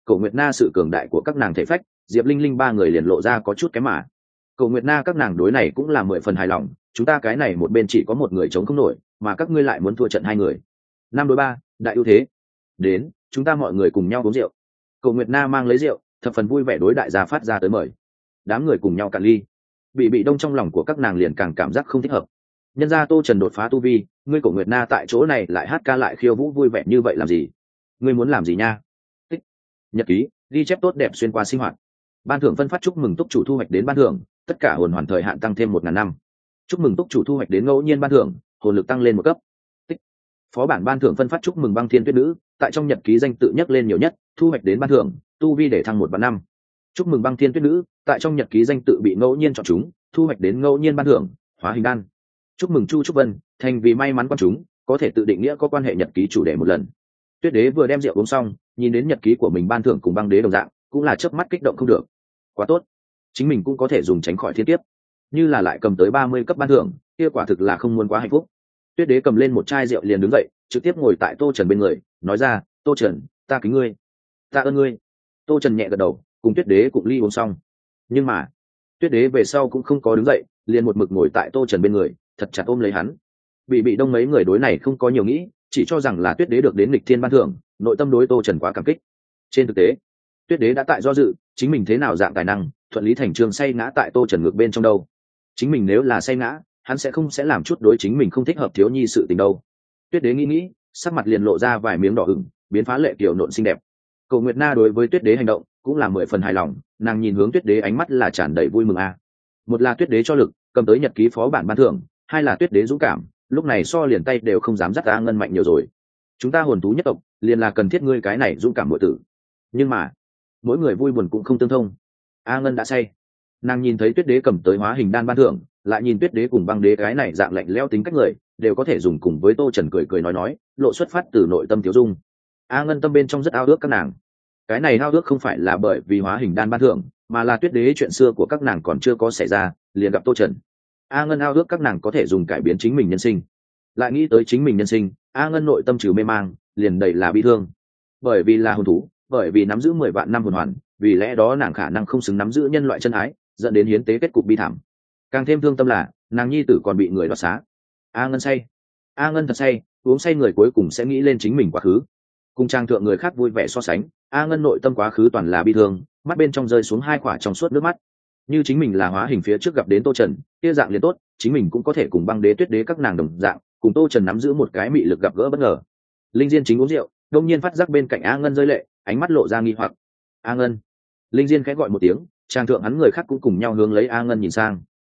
Cổ Nguyệt Na sự cường đại của các nàng thể phách, Diệp Linh Linh ba người liền lộ ra có chút kém mà. Cổ Nguyệt Na các nàng đối này cũng là 10 phần hài lòng, chúng ta cái này một bên chỉ có một người chống không nổi, mà các ngươi lại muốn thua trận hai người. 5-3, đại ưu thế. Đến, chúng ta mọi người cùng nhau uống rượu. Cổ Nguyệt Na mang lấy rượu, thập phần vui vẻ đối đại gia phát ra tới mời. Đám người cùng nhau cạn ly. Bị đông trong lòng của các nàng liền càng cảm giác không thích hợp. Nhân gia Tô Trần đột phá tu vi, ngươi Cổ Nguyệt Na tại chỗ này lại hát ca lại khiêu vũ vui vẻ như vậy làm gì? Ngươi muốn làm gì nha? Tích. Nhật ký, ghi chép tốt đẹp xuyên qua sinh hoạt. Ban thưởng phân phát chúc mừng túc chủ thu hoạch đến ban thưởng, tất cả hồn hoàn thời hạn tăng thêm 1000 năm. Chúc mừng túc chủ thu hoạch đến ngẫu nhiên ban thưởng, hồn lực tăng lên 1 cấp. Tích. Phó bản ban thưởng phân phát chúc mừng băng thiên tuyết nữ, tại trong nhật ký danh tự nhắc lên nhiều nhất, thu hoạch đến ban thưởng, tu vi để thăng 1/5. Chúc mừng băng thiên tuyết nữ, tại trong nhật ký danh tự bị ngẫu nhiên chọn chúng, thu hoạch đến ngẫu nhiên ban thưởng, hóa hình đan. Chúc mừng Chu Trúc Vân, thành vì may mắn quan chúng, có thể tự định nghĩa có quan hệ nhật ký chủ đề một lần. Tuyết đế vừa đem rượu uống xong, nhìn đến nhật ký của mình ban thưởng cùng băng đế đồng dạng, cũng là chớp mắt kích động không được. Quá tốt, chính mình cũng có thể dùng tránh khỏi thiên kiếp, như là lại cầm tới 30 cấp ban thưởng, kia quả thực là không muốn quá hạnh phúc. Tuyết đế cầm lên một chai rượu liền đứng dậy, trực tiếp ngồi tại Tô Trần bên người, nói ra, Tô Trần, ta kính ngươi, ta ơn ngươi. Tô Trần nhẹ gật đầu, cùng Tuyết đế cùng ly uống xong. Nhưng mà Tuyết đế về sau cũng không có đứng dậy, liền một mực ngồi tại Tô Trần bên người, thật chặt ôm lấy hắn. Bị đông mấy người đối này không có nhiều nghĩ, chỉ cho rằng là Tuyết đế được đến nghịch thiên ban thưởng, nội tâm đối Tô Trần quá cảm kích. Trên thực tế, Tuyết đế đã tại do dự, chính mình thế nào dạng tài năng, thuận lý thành trương say ngã tại Tô Trần ngược bên trong đâu. Chính mình nếu là say ngã, hắn sẽ không làm chút đối chính mình không thích hợp thiếu nhi sự tình đâu. Tuyết đế nghĩ, sắc mặt liền lộ ra vài miếng đỏ ửng, biến phá lệ kiểu nộn xinh đẹp. Cổ Nguyệt Na đối với Tuyết đế hành động cũng là 10 phần hài lòng, nàng nhìn hướng Tuyết đế ánh mắt là tràn đầy vui mừng a. Một là Tuyết đế cho lực, cầm tới nhật ký phó bản ban thưởng, hai là Tuyết đế dũng cảm, lúc này so liền tay đều không dám dắt A Ngân mạnh nhiều rồi. Chúng ta hồn thú nhất tộc, liền là cần thiết ngươi cái này dũng cảm muội tử. Nhưng mà, mỗi người vui buồn cũng không tương thông. A Ngân đã say, nàng nhìn thấy Tuyết đế cầm tới hóa hình đan ban thưởng, lại nhìn Tuyết đế cùng băng đế cái này dạng lạnh lẽo tính cách người, đều có thể dùng cùng với Tô Trần cười nói, lộ xuất phát từ nội tâm thiếu dung. A Ngân tâm bên trong rất ao ước các nàng. Cái này ao ước không phải là bởi vì hóa hình đan ban thưởng, mà là Tuyết đế chuyện xưa của các nàng còn chưa có xảy ra, liền gặp Tô Trần. A Ngân ao ước các nàng có thể dùng cải biến chính mình nhân sinh. Lại nghĩ tới chính mình nhân sinh, A Ngân nội tâm trừ mê mang, liền đầy là bi thương. Bởi vì là hồn thú, bởi vì nắm giữ 10 vạn năm hồn hoàn, vì lẽ đó nàng khả năng không xứng nắm giữ nhân loại chân ái, dẫn đến hiến tế kết cục bi thảm. Càng thêm thương tâm là, nàng nhi tử còn bị người đoạt xá. A Ngân say. A Ngân thật say, uống say người cuối cùng sẽ nghĩ lên chính mình quá khứ. Cùng trang thượng người khác vui vẻ so sánh, A Ngân nội tâm quá khứ toàn là bi thương, mắt bên trong rơi xuống 2 quả trong suốt nước mắt. Như chính mình là hóa hình phía trước gặp đến Tô Trần, kia dạng liền tốt, chính mình cũng có thể cùng băng đế Tuyết đế các nàng đồng dạng, cùng Tô Trần nắm giữ một cái mị lực gặp gỡ bất ngờ. Linh Diên chính uống rượu, đông nhiên phát giác bên cạnh A Ngân rơi lệ, ánh mắt lộ ra nghi hoặc. A Ngân. Linh Diên khẽ gọi một tiếng, trang thượng hắn người khác cũng cùng nhau hướng lấy A Ngân nhìn sang.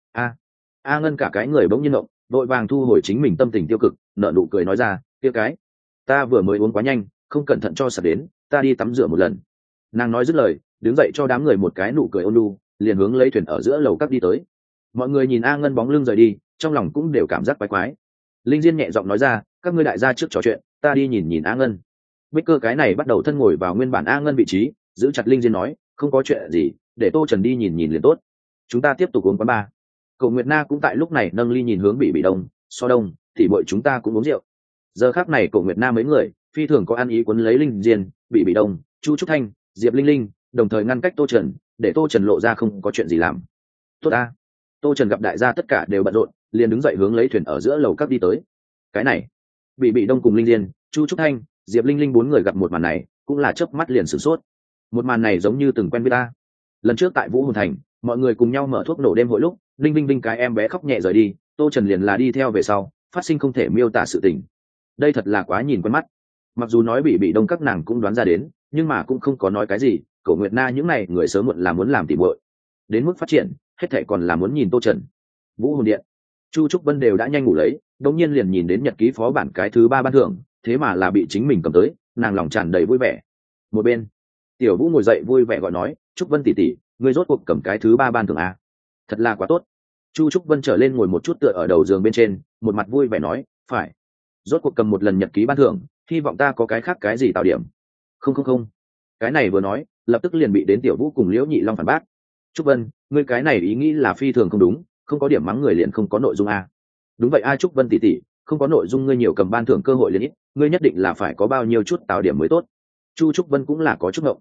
A Ngân cả cái người bỗng nhiên động, vội vàng thu hồi chính mình tâm tình tiêu cực, nở nụ cười nói ra, kia cái, ta vừa mới uống quá nhanh, không cẩn thận cho sặc đến, ta đi tắm rửa một lần. Nàng nói dứt lời, đứng dậy cho đám người một cái nụ cười ôn nhu, liền hướng lấy thuyền ở giữa lầu các đi tới. Mọi người nhìn A Ngân bóng lưng rời đi, trong lòng cũng đều cảm giác quái quái. Linh Diên nhẹ giọng nói ra, các ngươi đại gia trước trò chuyện, ta đi nhìn A Ngân. Bích Cơ cái này bắt đầu thân ngồi vào nguyên bản A Ngân vị trí, giữ chặt Linh Diên nói, không có chuyện gì, để Tô Trần đi nhìn liền tốt. Chúng ta tiếp tục uống quán ba. Cổ Nguyệt Na cũng tại lúc này nâng ly nhìn hướng bị đông, so đông, thì bội chúng ta cũng uống rượu. Giờ khắc này Cổ Nguyệt Na mấy người phi thường có ăn ý cuốn lấy Linh Diên, bị đông, Chu Trúc Thanh, Diệp Linh Linh, đồng thời ngăn cách Tô Trần, để Tô Trần lộ ra không có chuyện gì làm. Tốt a. Tô Trần gặp đại gia tất cả đều bận rộn, liền đứng dậy hướng lấy thuyền ở giữa lầu các đi tới. Cái này, bị đông cùng Linh Diên, Chu Trúc Thanh, Diệp Linh Linh 4 người gặp một màn này, cũng là chớp mắt liền sửng sốt. Một màn này giống như từng quen biết ta. Lần trước tại Vũ Hồn Thành, mọi người cùng nhau mở thuốc nổ đêm hội lúc, Linh Linh cái em bé khóc nhẹ rời đi, Tô Trần liền là đi theo về sau, phát sinh không thể miêu tả sự tình. Đây thật là quá nhìn quen mắt. Mặc dù nói bị đông các nàng cũng đoán ra đến, nhưng mà cũng không có nói cái gì. Cổ Nguyệt Na những này người sớm muộn là muốn làm tỉ muội. Đến mức phát triển, hết thảy còn là muốn nhìn Tô Trần. Vũ Hồn Điện, Chu Trúc Vân đều đã nhanh ngủ lấy, đống nhiên liền nhìn đến nhật ký phó bản cái thứ 3 ban thưởng, thế mà là bị chính mình cầm tới, nàng lòng tràn đầy vui vẻ. Một bên, Tiểu Vũ ngồi dậy vui vẻ gọi nói, Trúc Vân tỷ tỷ, ngươi rốt cuộc cầm cái thứ 3 ban thưởng à? Thật là quá tốt. Chu Trúc Vân trở lên ngồi một chút tựa ở đầu giường bên trên, một mặt vui vẻ nói, phải. Rốt cuộc cầm một lần nhật ký ban thưởng, hy vọng ta có cái khác cái gì tạo điểm. Không. Cái này vừa nói, lập tức liền bị đến Tiểu Vũ cùng Liễu Nhị Long phản bác. Trúc Vân, ngươi cái này ý nghĩ là phi thường không đúng, không có điểm mắng người liền không có nội dung à? Đúng vậy ai Trúc Vân tỷ tỷ, không có nội dung ngươi nhiều cầm ban thưởng cơ hội liền ít, ngươi nhất định là phải có bao nhiêu chút tạo điểm mới tốt. Chu Trúc Vân cũng là có chút ngộng.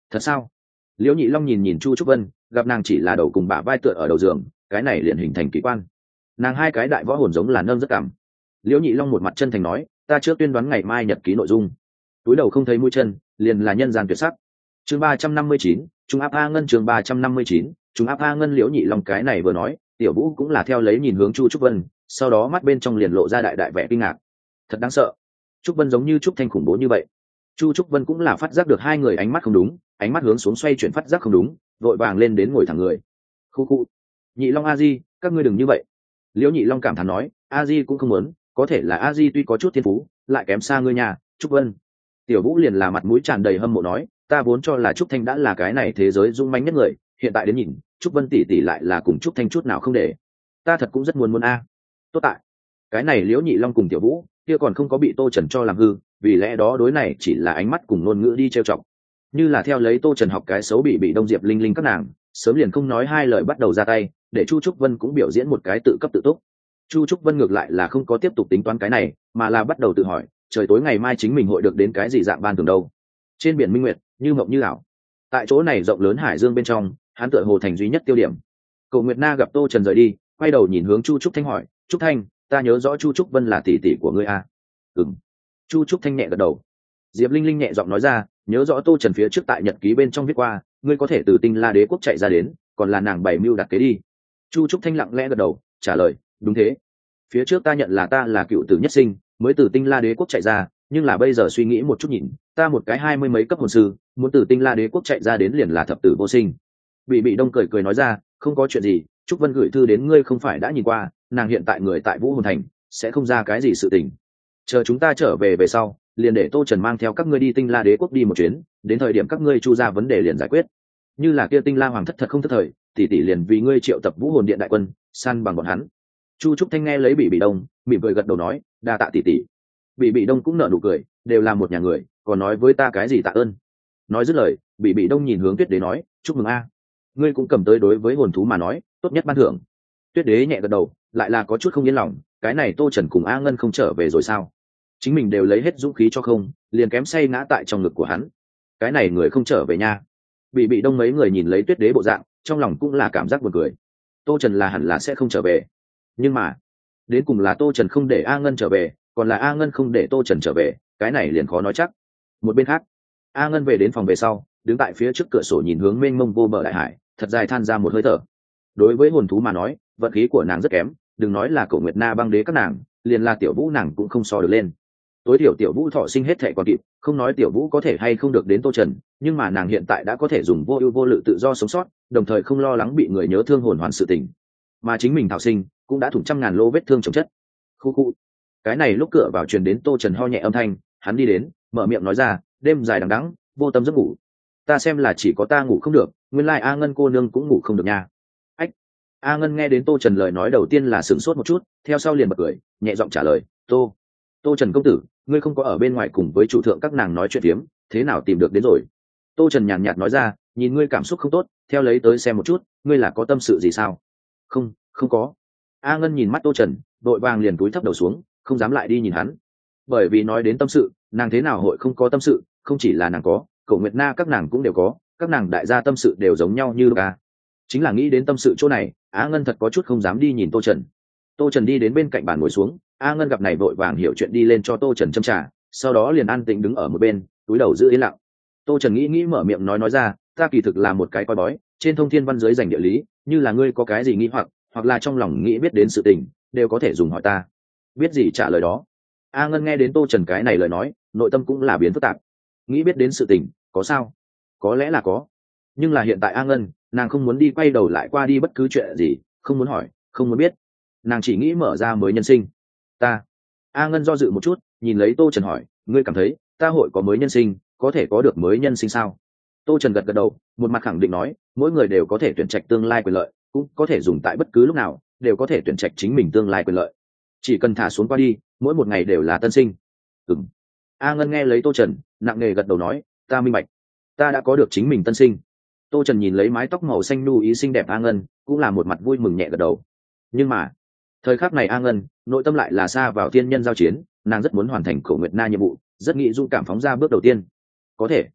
Thật sao? Liễu Nhị Long nhìn nhìn Chu Trúc Vân, gặp nàng chỉ là đầu cùng bả vai tựa ở đầu giường, cái này liền hình thành kỳ quan. Nàng hai cái đại võ hồn giống là nâng rất cảm. Liễu Nhị Long một mặt chân thành nói, ta chưa tuyên đoán ngày mai nhật ký nội dung. Túi đầu không thấy mũi chân, liền là nhân gian tuyệt sắc. Chương 359, Trung áp A Ngân. Chương 359, Trung áp A Ngân. Liễu Nhị Long cái này vừa nói, Tiểu Vũ cũng là theo lấy nhìn hướng Chu Trúc Vân, sau đó mắt bên trong liền lộ ra đại đại vẻ kinh ngạc. Thật đáng sợ. Trúc Vân giống như Trúc Thanh khủng bố như vậy. Chu Trúc Vân cũng là phát giác được hai người ánh mắt không đúng, ánh mắt hướng xuống xoay chuyển phát giác không đúng, vội vàng lên đến ngồi thẳng người. Khu khu. Nhị Long A Di, các ngươi đừng như vậy. Liễu Nhị Long cảm thán nói, A Di cũng không muốn, có thể là A Di tuy có chút thiên phú, lại kém xa ngươi nhà, Trúc Vân. Tiểu Vũ liền là mặt mũi tràn đầy hâm mộ nói, ta vốn cho là Trúc Thanh đã là cái này thế giới dung manh nhất người, hiện tại đến nhìn, Trúc Vân tỷ tỷ lại là cùng Trúc Thanh chút nào không để. Ta thật cũng rất muốn A. Tốt tại, cái này Liễu Nhị Long cùng Tiểu Vũ, kia còn không có bị Tô Trần cho làm hư, vì lẽ đó đối này chỉ là ánh mắt cùng ngôn ngữ đi trêu chọc. Như là theo lấy Tô Trần học cái xấu bị Đông Diệp Linh Linh các nàng, sớm liền không nói hai lời bắt đầu ra tay, để Chu Trúc Vân cũng biểu diễn một cái tự cấp tự túc. Chu Trúc Vân ngược lại là không có tiếp tục tính toán cái này, mà là bắt đầu tự hỏi, trời tối ngày mai chính mình hội được đến cái gì dạng ban thường đâu. Trên biển minh nguyệt, như mộng như ảo. Tại chỗ này rộng lớn hải dương bên trong, hắn tựa hồ thành duy nhất tiêu điểm. Cổ Nguyệt Na gặp Tô Trần rời đi, quay đầu nhìn hướng Chu Trúc Thanh hỏi, Trúc Thanh, ta nhớ rõ Chu Trúc Vân là tỷ tỷ của ngươi à? Ừm. Chu Trúc Thanh nhẹ gật đầu. Diệp Linh Linh nhẹ giọng nói ra, nhớ rõ Tô Trần phía trước tại nhật ký bên trong viết qua, ngươi có thể từ Tinh La Đế quốc chạy ra đến, còn là nàng bày mưu đặt kế đi. Chu Trúc Thanh lặng lẽ gật đầu, trả lời, đúng thế. Phía trước ta nhận là ta là cựu tử nhất sinh, mới từ Tinh La Đế quốc chạy ra, nhưng là bây giờ suy nghĩ một chút nhìn, ta một cái 20 mấy cấp hồn sư, muốn từ Tinh La Đế quốc chạy ra đến liền là thập tử vô sinh. Bị Đông cười cười nói ra, không có chuyện gì, Trúc Vân gửi thư đến ngươi không phải đã nhìn qua, nàng hiện tại người tại Vũ Hồn Thành, sẽ không ra cái gì sự tình. Chờ chúng ta trở về sau, liền để Tô Trần mang theo các ngươi đi Tinh La Đế quốc đi một chuyến, đến thời điểm các ngươi chu ra vấn đề liền giải quyết. Như là kia Tinh La Hoàng thất thật không thất thời, tỷ tỷ liền vì ngươi triệu tập Vũ Hồn Điện đại quân, săn bằng bọn hắn. Chu Trúc Thanh nghe lấy Bị Đông, mỉm cười gật đầu nói, đa tạ tỷ tỷ. Bị Đông cũng nở nụ cười, đều là một nhà người, còn nói với ta cái gì tạ ơn. Nói dứt lời, Bị Đông nhìn hướng Tuyết Đế nói, chúc mừng a, ngươi cũng cầm tới đối với hồn thú mà nói, tốt nhất ban thưởng. Tuyết Đế nhẹ gật đầu, lại là có chút không yên lòng, cái này Tô Trần cùng A Ngân không trở về rồi sao? Chính mình đều lấy hết dũng khí cho không, liền kém say ngã tại trong ngực của hắn. Cái này người không trở về nha. Bị Đông mấy người nhìn lấy Tuyết Đế bộ dạng, trong lòng cũng là cảm giác buồn cười. Tô Trần là hẳn là sẽ không trở về, nhưng mà đến cùng là Tô Trần không để A Ngân trở về, còn là A Ngân không để Tô Trần trở về, cái này liền khó nói chắc. Một bên khác, A Ngân về đến phòng về sau, đứng tại phía trước cửa sổ nhìn hướng mênh mông vô bờ đại hải, thật dài than ra một hơi thở. Đối với hồn thú mà nói, vận khí của nàng rất kém, đừng nói là Cổ Nguyệt Na băng đế các nàng, liền là Tiểu Vũ nàng cũng không so được lên. Tối thiểu Tiểu Vũ thọ sinh hết thệ còn kịp, không nói Tiểu Vũ có thể hay không được đến Tô Trần, nhưng mà nàng hiện tại đã có thể dùng vô ưu vô lự tự do sống sót, đồng thời không lo lắng bị người nhớ thương hồn hoàn sự tình. Mà chính mình thọ sinh cũng đã thủng trăm ngàn lô vết thương chồng chất. Khu khu. Cái này lúc cửa vào truyền đến Tô Trần ho nhẹ âm thanh, hắn đi đến, mở miệng nói ra, đêm dài đằng đẵng, vô tâm giấc ngủ. Ta xem là chỉ có ta ngủ không được, nguyên lai A Ngân cô nương cũng ngủ không được nha. Ách. A Ngân nghe đến Tô Trần lời nói đầu tiên là sửng sốt một chút, theo sau liền bật cười, nhẹ giọng trả lời, Tô Trần công tử, ngươi không có ở bên ngoài cùng với chủ thượng các nàng nói chuyện phiếm, thế nào tìm được đến rồi? Tô Trần nhàn nhạt nói ra, nhìn ngươi cảm xúc không tốt, theo lấy tới xem một chút, ngươi là có tâm sự gì sao? Không có. A Ngân nhìn mắt Tô Trần, đội vàng liền cúi thấp đầu xuống, không dám lại đi nhìn hắn. Bởi vì nói đến tâm sự, nàng thế nào hội không có tâm sự, không chỉ là nàng có, Cổ Nguyệt Na các nàng cũng đều có, các nàng đại gia tâm sự đều giống nhau như ca. Chính là nghĩ đến tâm sự chỗ này, A Ngân thật có chút không dám đi nhìn Tô Trần. Tô Trần đi đến bên cạnh bàn ngồi xuống, A Ngân gặp này vội vàng hiểu chuyện đi lên cho Tô Trần châm trà, sau đó liền an tĩnh đứng ở một bên, túi đầu giữ yên lặng. Tô Trần nghĩ mở miệng nói ra, ta kỳ thực là một cái coi bói, trên thông thiên văn giới dành địa lý, như là ngươi có cái gì nghi hoặc là trong lòng nghĩ biết đến sự tình, đều có thể dùng hỏi ta. Biết gì trả lời đó. A Ngân nghe đến Tô Trần cái này lời nói, nội tâm cũng là biến phức tạp. Nghĩ biết đến sự tình, có sao? Có lẽ là có. Nhưng là hiện tại A Ngân, nàng không muốn đi quay đầu lại qua đi bất cứ chuyện gì, không muốn hỏi, không muốn biết. Nàng chỉ nghĩ mở ra mới nhân sinh. A Ngân do dự một chút, nhìn lấy Tô Trần hỏi, ngươi cảm thấy ta hội có mới nhân sinh, có thể có được mới nhân sinh sao? Tô Trần gật gật đầu, một mặt khẳng định nói, mỗi người đều có thể tuyển trạch tương lai quyền lợi, cũng có thể dùng tại bất cứ lúc nào, đều có thể tuyển trạch chính mình tương lai quyền lợi. Chỉ cần thả xuống qua đi, mỗi một ngày đều là tân sinh. Ừm. A Ngân nghe lấy Tô Trần, nặng nề gật đầu nói, ta minh bạch, ta đã có được chính mình tân sinh. Tô Trần nhìn lấy mái tóc màu xanh nhu ý xinh đẹp A Ngân, cũng là một mặt vui mừng nhẹ gật đầu. Nhưng mà, thời khắc này A Ngân, nội tâm lại là xa vào thiên nhân giao chiến, nàng rất muốn hoàn thành Cổ Nguyệt Na nhiệm vụ, rất nghĩ dũng cảm phóng ra bước đầu tiên. Có thể,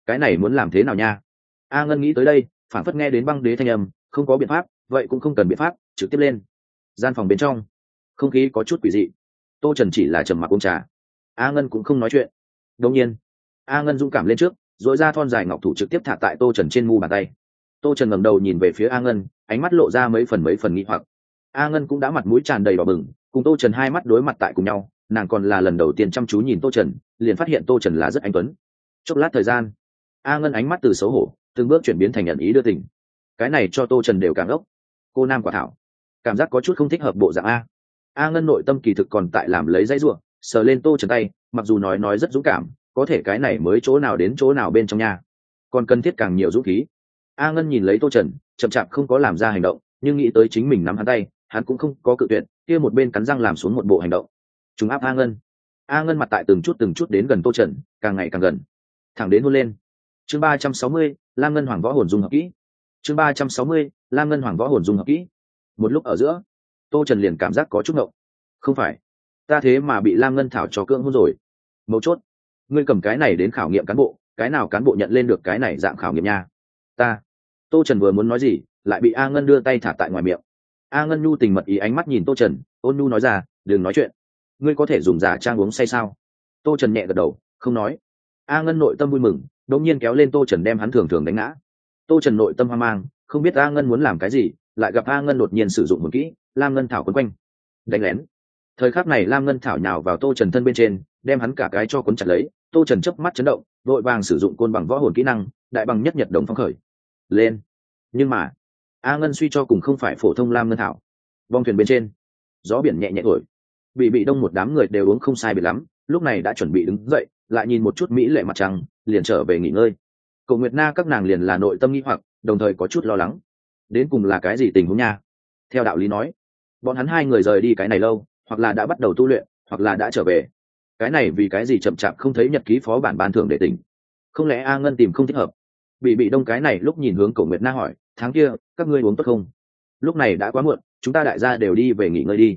cái này muốn làm thế nào nha? A Ngân nghĩ tới đây, phản phất nghe đến băng đế thanh âm, không có biện pháp, vậy cũng không cần biện pháp, trực tiếp lên. Gian phòng bên trong, không khí có chút quỷ dị. Tô Trần chỉ là trầm mặc uống trà. A Ngân cũng không nói chuyện. Đương nhiên, A Ngân dũng cảm lên trước, duỗi ra thon dài ngọc thủ trực tiếp thả tại Tô Trần trên mu bàn tay. Tô Trần ngẩng đầu nhìn về phía A Ngân, ánh mắt lộ ra mấy phần nghi hoặc. A Ngân cũng đã mặt mũi tràn đầy đỏ bừng, cùng Tô Trần hai mắt đối mặt tại cùng nhau, nàng còn là lần đầu tiên chăm chú nhìn Tô Trần, liền phát hiện Tô Trần là rất anh tuấn. Chốc lát thời gian, A Ngân ánh mắt từ xấu hổ từng bước chuyển biến thành nhận ý đưa tình. Cái này cho Tô Trần đều cảm ốc. Cô nam quả thảo, cảm giác có chút không thích hợp bộ dạng A Ngân nội tâm kỳ thực còn tại làm lấy dãy ruộng, sờ lên Tô Trần tay, mặc dù nói rất dũng cảm, có thể cái này mới chỗ nào đến chỗ nào bên trong nhà, còn cần thiết càng nhiều dũng khí. A Ngân nhìn lấy Tô Trần, chậm chạp không có làm ra hành động, nhưng nghĩ tới chính mình nắm hắn tay, hắn cũng không có cự tuyệt, kia một bên cắn răng làm xuống một bộ hành động. Trùng áp A Ngân. A Ngân mặt tại từng chút đến gần Tô Trần, càng ngày càng gần, thẳng đến hôn lên. Chương 360, Lam Ngân Hoàng võ hồn dung hợp kỹ. Chương 360, Lam Ngân Hoàng võ hồn dung hợp kỹ. Một lúc ở giữa, Tô Trần liền cảm giác có chút ngộng. Không phải, ta thế mà bị Lam Ngân Thảo cho cưỡng hôn rồi. Mấu chốt, ngươi cầm cái này đến khảo nghiệm cán bộ, cái nào cán bộ nhận lên được cái này dạng khảo nghiệm nha? Ta. Tô Trần vừa muốn nói gì, lại bị A Ngân đưa tay thả tại ngoài miệng. A Ngân nhu tình mật ý ánh mắt nhìn Tô Trần, ôn nhu nói ra, đừng nói chuyện. Ngươi có thể dùng giả trang uống say sao? Tô Trần nhẹ gật đầu, không nói. A Ngân nội tâm vui mừng, đột nhiên kéo lên Tô Trần đem hắn thường thường đánh ngã. Tô Trần nội tâm hoang mang, không biết A Ngân muốn làm cái gì, lại gặp A Ngân đột nhiên sử dụng một kỹ Lam Ngân Thảo quấn quanh, đánh lén. Thời khắc này Lam Ngân Thảo nhào vào Tô Trần thân bên trên, đem hắn cả cái cho cuốn chặt lấy. Tô Trần chớp mắt chấn động, vội vàng sử dụng côn bằng võ hồn kỹ năng, đại bằng nhất nhật đồng phong khởi lên. Nhưng mà A Ngân suy cho cùng không phải phổ thông Lam Ngân Thảo. Vong thuyền bên trên, gió biển nhẹ nhẹ thổi, bị đông một đám người đều uống không sai biệt lắm, lúc này đã chuẩn bị đứng dậy, lại nhìn một chút mỹ lệ mặt trăng, liền trở về nghỉ ngơi. Cổ Nguyệt Na các nàng liền là nội tâm nghi hoặc, đồng thời có chút lo lắng. Đến cùng là cái gì tình huống nha? Theo đạo lý nói, bọn hắn hai người rời đi cái này lâu, hoặc là đã bắt đầu tu luyện, hoặc là đã trở về. Cái này vì cái gì chậm chạp không thấy nhật ký phó bản ban thưởng để tỉnh? Không lẽ A Ngân tìm không thích hợp? Bị đông cái này lúc nhìn hướng Cổ Nguyệt Na hỏi, tháng kia các ngươi uống tốt không? Lúc này đã quá muộn, chúng ta đại gia đều đi về nghỉ ngơi đi.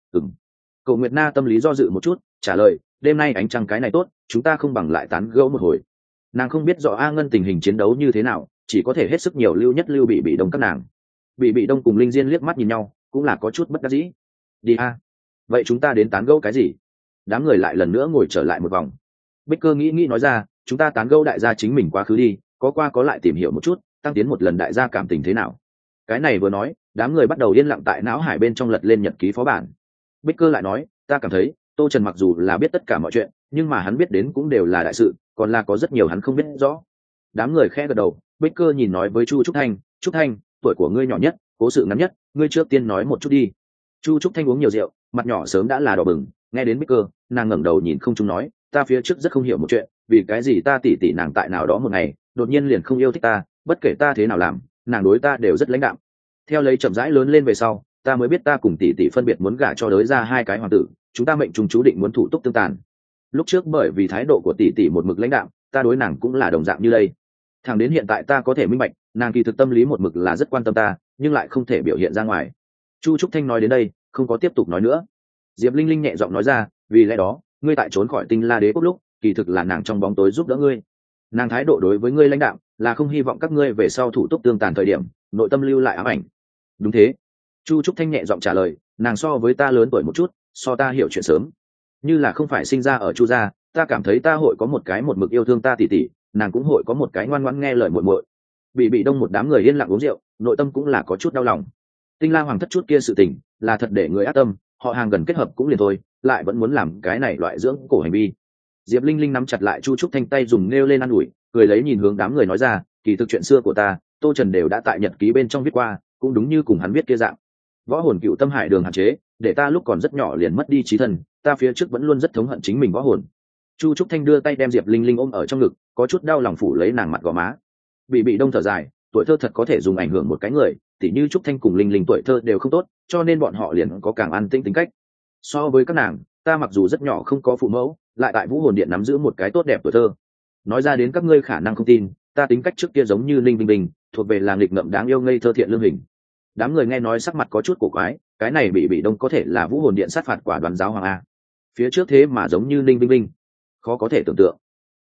Cổ Nguyệt Na tâm lý do dự một chút, trả lời, đêm nay ánh trăng cái này tốt, chúng ta không bằng lại tán gẫu một hồi. Nàng không biết rõ A Ngân tình hình chiến đấu như thế nào, chỉ có thể hết sức nhiều lưu nhất lưu bị đông các nàng. Bị đông cùng Linh Diên liếc mắt nhìn nhau, cũng là có chút bất đắc dĩ. Đi a, vậy chúng ta đến tán gẫu cái gì? Đám người lại lần nữa ngồi trở lại một vòng. Bích Cơ nghĩ nói ra, chúng ta tán gẫu đại gia chính mình quá khứ đi, có qua có lại tìm hiểu một chút, tăng tiến một lần đại gia cảm tình thế nào. Cái này vừa nói, đám người bắt đầu yên lặng tại não hải bên trong lật lên nhật ký phó bản. Bích Cơ lại nói, ta cảm thấy Tô Trần mặc dù là biết tất cả mọi chuyện, nhưng mà hắn biết đến cũng đều là đại sự, còn là có rất nhiều hắn không biết rõ. Đám người khẽ gật đầu. Bích Cơ nhìn nói với Chu Trúc Thanh, Trúc Thanh, tuổi của ngươi nhỏ nhất, cố sự ngắn nhất, ngươi trước tiên nói một chút đi. Chu Trúc Thanh uống nhiều rượu, mặt nhỏ sớm đã là đỏ bừng, nghe đến Bích Cơ, nàng ngẩng đầu nhìn không trung nói, ta phía trước rất không hiểu một chuyện, vì cái gì ta tỉ tỉ nàng tại nào đó một ngày đột nhiên liền không yêu thích ta, bất kể ta thế nào làm, nàng đối ta đều rất lãnh đạm. Theo lấy chậm rãi lớn lên về sau, ta mới biết ta cùng tỷ tỷ phân biệt muốn gả cho đới ra hai cái hoàng tử, chúng ta mệnh trùng chú định muốn thủ túc tương tàn. Lúc trước bởi vì thái độ của tỷ tỷ một mực lãnh đạm, ta đối nàng cũng là đồng dạng như đây. Thẳng đến hiện tại ta có thể minh bạch, nàng kỳ thực tâm lý một mực là rất quan tâm ta, nhưng lại không thể biểu hiện ra ngoài. Chu Trúc Thanh nói đến đây, không có tiếp tục nói nữa. Diệp Linh Linh nhẹ giọng nói ra, vì lẽ đó, ngươi tại trốn khỏi Tinh La Đế quốc lúc, kỳ thực là nàng trong bóng tối giúp đỡ ngươi. Nàng thái độ đối với ngươi lãnh đạm, là không hy vọng các ngươi về sau thủ túc tương tàn thời điểm, nội tâm lưu lại ám ảnh. Đúng thế. Chu Trúc Thanh nhẹ giọng trả lời, nàng so với ta lớn tuổi một chút, so ta hiểu chuyện sớm. Như là không phải sinh ra ở Chu gia, ta cảm thấy ta hội có một cái một mực yêu thương ta tỉ tỉ, nàng cũng hội có một cái ngoan ngoãn nghe lời muội muội. Bị đông một đám người yên lặng uống rượu, nội tâm cũng là có chút đau lòng. Tinh La Hoàng thất chút kia sự tình, là thật để người ác tâm, họ hàng gần kết hợp cũng liền thôi, lại vẫn muốn làm cái này loại dưỡng cổ hành vi. Diệp Linh Linh nắm chặt lại Chu Trúc Thanh tay dùng nêu lên ăn ủi, cười lấy nhìn hướng đám người nói ra, kỳ thực chuyện xưa của ta, Tô Trần đều đã tại nhật ký bên trong viết qua, cũng đúng như cùng hắn viết kia dạng. Võ hồn cựu tâm hải đường hạn chế, để ta lúc còn rất nhỏ liền mất đi trí thân, ta phía trước vẫn luôn rất thống hận chính mình võ hồn. Chu Trúc Thanh đưa tay đem Diệp Linh Linh ôm ở trong ngực, có chút đau lòng phủ lấy nàng mặt gò má. Bị đông thở dài, tuổi thơ thật có thể dùng ảnh hưởng một cái người, tỉ như Trúc Thanh cùng Linh Linh tuổi thơ đều không tốt, cho nên bọn họ liền có càng an tĩnh tính cách. So với các nàng, ta mặc dù rất nhỏ không có phụ mẫu, lại tại Vũ Hồn Điện nắm giữ một cái tốt đẹp tuổi thơ. Nói ra đến các ngươi khả năng không tin, ta tính cách trước kia giống như Linh Bình, thuộc về là nghịch ngợm đáng yêu ngây thơ thiện lương hình. Đám người nghe nói sắc mặt có chút cổ quái, cái này bị đông có thể là Vũ Hồn Điện sát phạt quả đoán giáo hoàng a. Phía trước thế mà giống như Linh Bình, khó có thể tưởng tượng.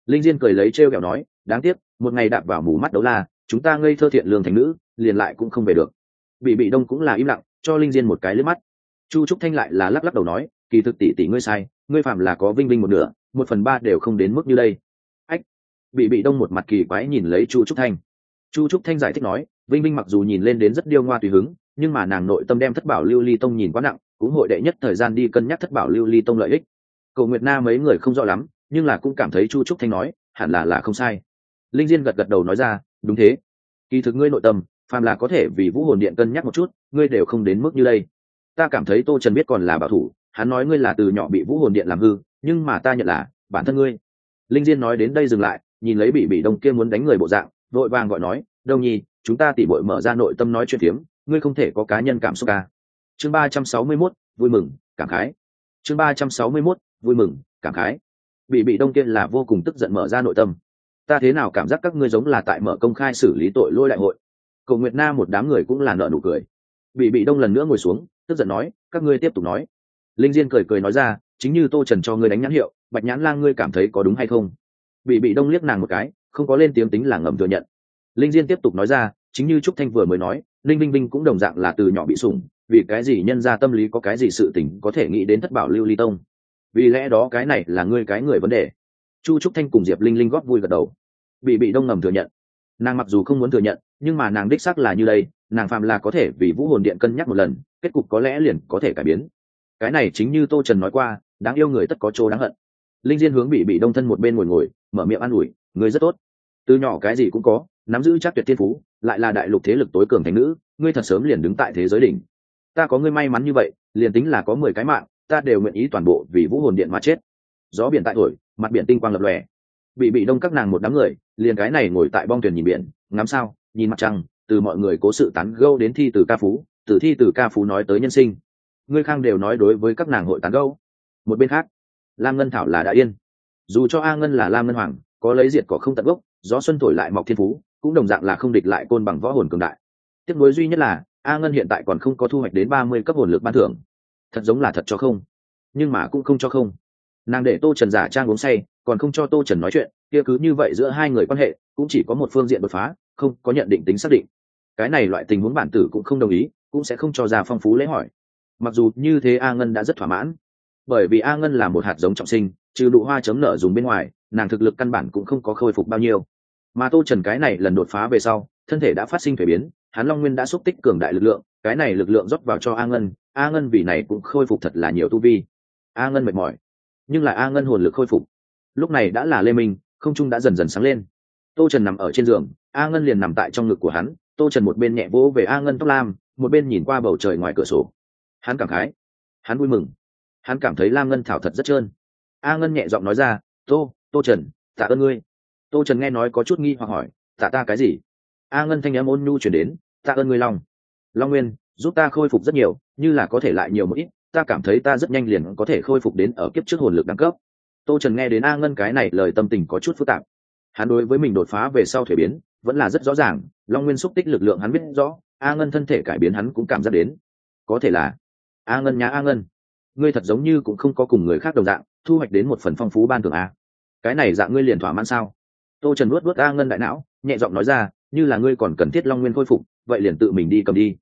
Linh Diên cười lấy trêu ghẹo nói, đáng tiếc một ngày đạp vào mù mắt đấu la, chúng ta ngây thơ thiện lương thành nữ liền lại cũng không về được. Bị đông cũng là im lặng, cho Linh Diên một cái liếc mắt. Chu Trúc Thanh lại là lắc lắc đầu nói, kỳ thực tỷ tỷ ngươi sai, ngươi phạm là có vinh vinh một nửa, 1/3 đều không đến mức như đây. Ách. Bị đông một mặt kỳ quái nhìn lấy Chu Trúc Thanh. Chu Trúc Thanh giải thích nói, vinh vinh mặc dù nhìn lên đến rất điêu ngoa tùy hứng, nhưng mà nàng nội tâm đem thất bảo lưu ly tông nhìn quá nặng, cũng hội đệ nhất thời gian đi cân nhắc thất bảo lưu ly tông lợi ích. Cầu Nguyệt Na mấy người không rõ lắm, nhưng là cũng cảm thấy Chu Trúc Thanh nói hẳn là không sai. Linh Diên gật đầu nói ra, đúng thế, kỳ thực ngươi nội tâm phàm là có thể vì vũ hồn điện cân nhắc một chút, ngươi đều không đến mức như đây. Ta cảm thấy Tô Trần biết còn là bảo thủ, hắn nói ngươi là từ nhỏ bị vũ hồn điện làm hư, nhưng mà ta nhận là bản thân ngươi. Linh Diên nói đến đây dừng lại, nhìn lấy bị đông kia muốn đánh người bộ dạng, vội vàng gọi nói, Đông Nhi, chúng ta tỉ muội mở ra nội tâm nói chuyện phiếm, ngươi không thể có cá nhân cảm xúc ca. Chương 361, vui mừng cảm khái. Chương 361, vui mừng cảm khái. Bị đông kia là vô cùng tức giận mở ra nội tâm. Ta thế nào cảm giác các ngươi giống là tại mở công khai xử lý tội lỗi đại hội. Cầu Nguyệt Na một đám người cũng là nở nụ cười. Bị đông lần nữa ngồi xuống, tức giận nói, các ngươi tiếp tục nói. Linh Diên cười nói ra, chính như Tô Trần cho ngươi đánh nhãn hiệu, Bạch Nhãn Lang ngươi cảm thấy có đúng hay không? Bị đông liếc nàng một cái, không có lên tiếng tính là ngầm thừa nhận. Linh Diên tiếp tục nói ra, chính như Trúc Thanh vừa mới nói, Linh Vinh Vinh cũng đồng dạng là từ nhỏ bị sủng, vì cái gì nhân ra tâm lý có cái gì sự tình có thể nghĩ đến thất bảo lưu ly tông, vì lẽ đó cái này là ngươi cái người vấn đề. Chu Trúc Thanh cùng Diệp Linh Linh góp vui gật đầu. Bị đông ngầm thừa nhận, nàng mặc dù không muốn thừa nhận, nhưng mà nàng đích xác là như đây, nàng phạm là có thể vì vũ hồn điện cân nhắc một lần, kết cục có lẽ liền có thể cải biến. Cái này chính như Tô Trần nói qua, đáng yêu người tất có chỗ đáng hận. Linh Diên hướng bị đông thân một bên ngồi mở miệng an ủi, ngươi rất tốt, từ nhỏ cái gì cũng có, nắm giữ chắc tuyệt thiên phú, lại là đại lục thế lực tối cường thành nữ, ngươi thật sớm liền đứng tại thế giới đỉnh. Ta có ngươi may mắn như vậy, liền tính là có 10 cái mạng, ta đều nguyện ý toàn bộ vì vũ hồn điện mà chết. Gió biển tại thổi, mặt biển tinh quang lập lòe. Bị đông các nàng một đám người, liền cái này ngồi tại bong thuyền nhìn biển, ngắm sao, nhìn mặt trăng, từ mọi người cố sự tán gẫu đến thi từ ca phú, từ thi từ ca phú nói tới nhân sinh. Ngươi Khang đều nói đối với các nàng hội tán gẫu. Một bên khác, Lam Ngân Thảo là đã yên. Dù cho A Ngân là Lam Ngân Hoàng, có lấy diệt cỏ không tận gốc, gió xuân thổi lại mọc thiên phú, cũng đồng dạng là không địch lại côn bằng võ hồn cường đại. Tiếc nuối duy nhất là A Ngân hiện tại còn không có thu hoạch đến 30 cấp hồn lực ban thưởng. Thật giống là thật cho không, nhưng mà cũng không cho không. Nàng để Tô Trần giả trang uống say, còn không cho Tô Trần nói chuyện, kia cứ như vậy giữa hai người quan hệ cũng chỉ có một phương diện đột phá, không có nhận định tính xác định. Cái này loại tình huống bản tử cũng không đồng ý, cũng sẽ không cho ra phong phú lễ hỏi. Mặc dù như thế A Ngân đã rất thỏa mãn, bởi vì A Ngân là một hạt giống trọng sinh, trừ nụ hoa chấm nở dùng bên ngoài, nàng thực lực căn bản cũng không có khôi phục bao nhiêu. Mà Tô Trần cái này lần đột phá về sau, thân thể đã phát sinh thay biến, hắn Long Nguyên đã xúc tích cường đại lực lượng, cái này lực lượng rót vào cho A Ngân vì này cũng khôi phục thật là nhiều tu vi. A Ngân mệt mỏi, nhưng là A Ngân hồn lực khôi phục. Lúc này đã là lê minh, không trung đã dần dần sáng lên. Tô Trần nằm ở trên giường, A Ngân liền nằm tại trong ngực của hắn, Tô Trần một bên nhẹ vỗ về A Ngân tóc lam, một bên nhìn qua bầu trời ngoài cửa sổ. Hắn cảm khái, hắn vui mừng, hắn cảm thấy Lam Ngân thảo thật rất trơn. A Ngân nhẹ giọng nói ra, Tô Trần, tạ ơn ngươi. Tô Trần nghe nói có chút nghi hoặc hỏi, tạ ta cái gì? A Ngân thanh âm ôn nhu chuyển đến, tạ ơn ngươi Long Nguyên, giúp ta khôi phục rất nhiều, như là có thể lại nhiều một ít, ta cảm thấy ta rất nhanh liền có thể khôi phục đến ở kiếp trước hồn lực đẳng cấp. Tô Trần nghe đến A Ngân cái này lời tâm tình có chút phức tạp. Hắn đối với mình đột phá về sau thể biến vẫn là rất rõ ràng, Long Nguyên xúc tích lực lượng hắn biết rõ, A Ngân thân thể cải biến hắn cũng cảm giác đến. Có thể là A Ngân nhá, A Ngân, ngươi thật giống như cũng không có cùng người khác đồng dạng thu hoạch đến một phần phong phú ban thưởng A. Cái này dạng ngươi liền thỏa mãn sao? Tô Trần nuốt A Ngân đại não, nhẹ giọng nói ra, như là ngươi còn cần thiết Long Nguyên khôi phục, vậy liền tự mình đi cầm đi.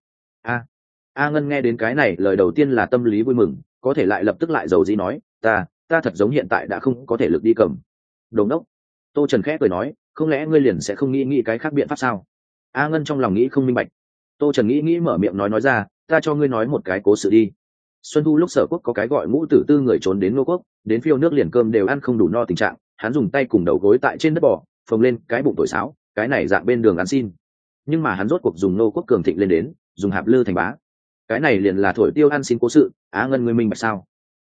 A Ngân nghe đến cái này lời đầu tiên là tâm lý vui mừng, có thể lại lập tức lại dầu dĩ nói, ta thật giống hiện tại đã không có thể lực đi cầm. Đồng đốc. Tô Trần khẽ cười nói, không lẽ ngươi liền sẽ không nghĩ cái khác biện pháp sao? A Ngân trong lòng nghĩ không minh bạch. Tô Trần nghĩ mở miệng nói ra, ta cho ngươi nói một cái cố sự đi. Xuân thu lúc Sở Quốc có cái gọi Ngũ Tử Tư người trốn đến Ngô Quốc, đến phiêu nước liền cơm đều ăn không đủ no tình trạng, hắn dùng tay cùng đầu gối tại trên đất bò, phồng lên cái bụng tội sáo, cái này dạng bên đường ăn xin. Nhưng mà hắn rốt cuộc dùng Ngô Quốc cường thịnh lên đến, dùng hạp lư thành bá. Cái này liền là thổi tiêu ăn xin cố sự. Á Ngân ngươi minh bạch sao?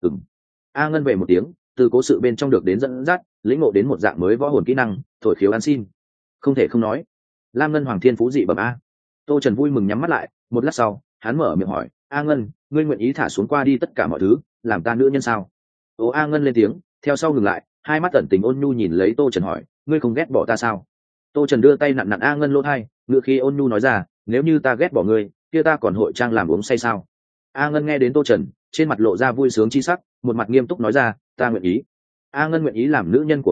A Ngân về một tiếng, từ cố sự bên trong được đến dẫn dắt, lĩnh ngộ đến một dạng mới võ hồn kỹ năng, thổi khiếu ăn xin. Không thể không nói, Lam Ngân Hoàng thiên phú dị bẩm A. Tô Trần vui mừng nhắm mắt lại, một lát sau hắn mở miệng hỏi, A Ngân, ngươi nguyện ý thả xuống qua đi tất cả mọi thứ, làm ta nữ nhân sao? A Ngân lên tiếng, theo sau ngừng lại, hai mắt tẩn tình ôn nhu nhìn lấy Tô Trần hỏi, ngươi không ghét bỏ ta sao? Tô Trần đưa tay nặn nặn A Ngân lỗ tai, ngựa khí ôn nhu nói ra, nếu như ta ghét bỏ ngươi, kia ta còn hội trang làm uống say sao? A Ngân nghe đến Tô Trần, trên mặt lộ ra vui sướng chi sắc, một mặt nghiêm túc nói ra, ta nguyện ý. A Ngân nguyện ý làm nữ nhân của ngươi,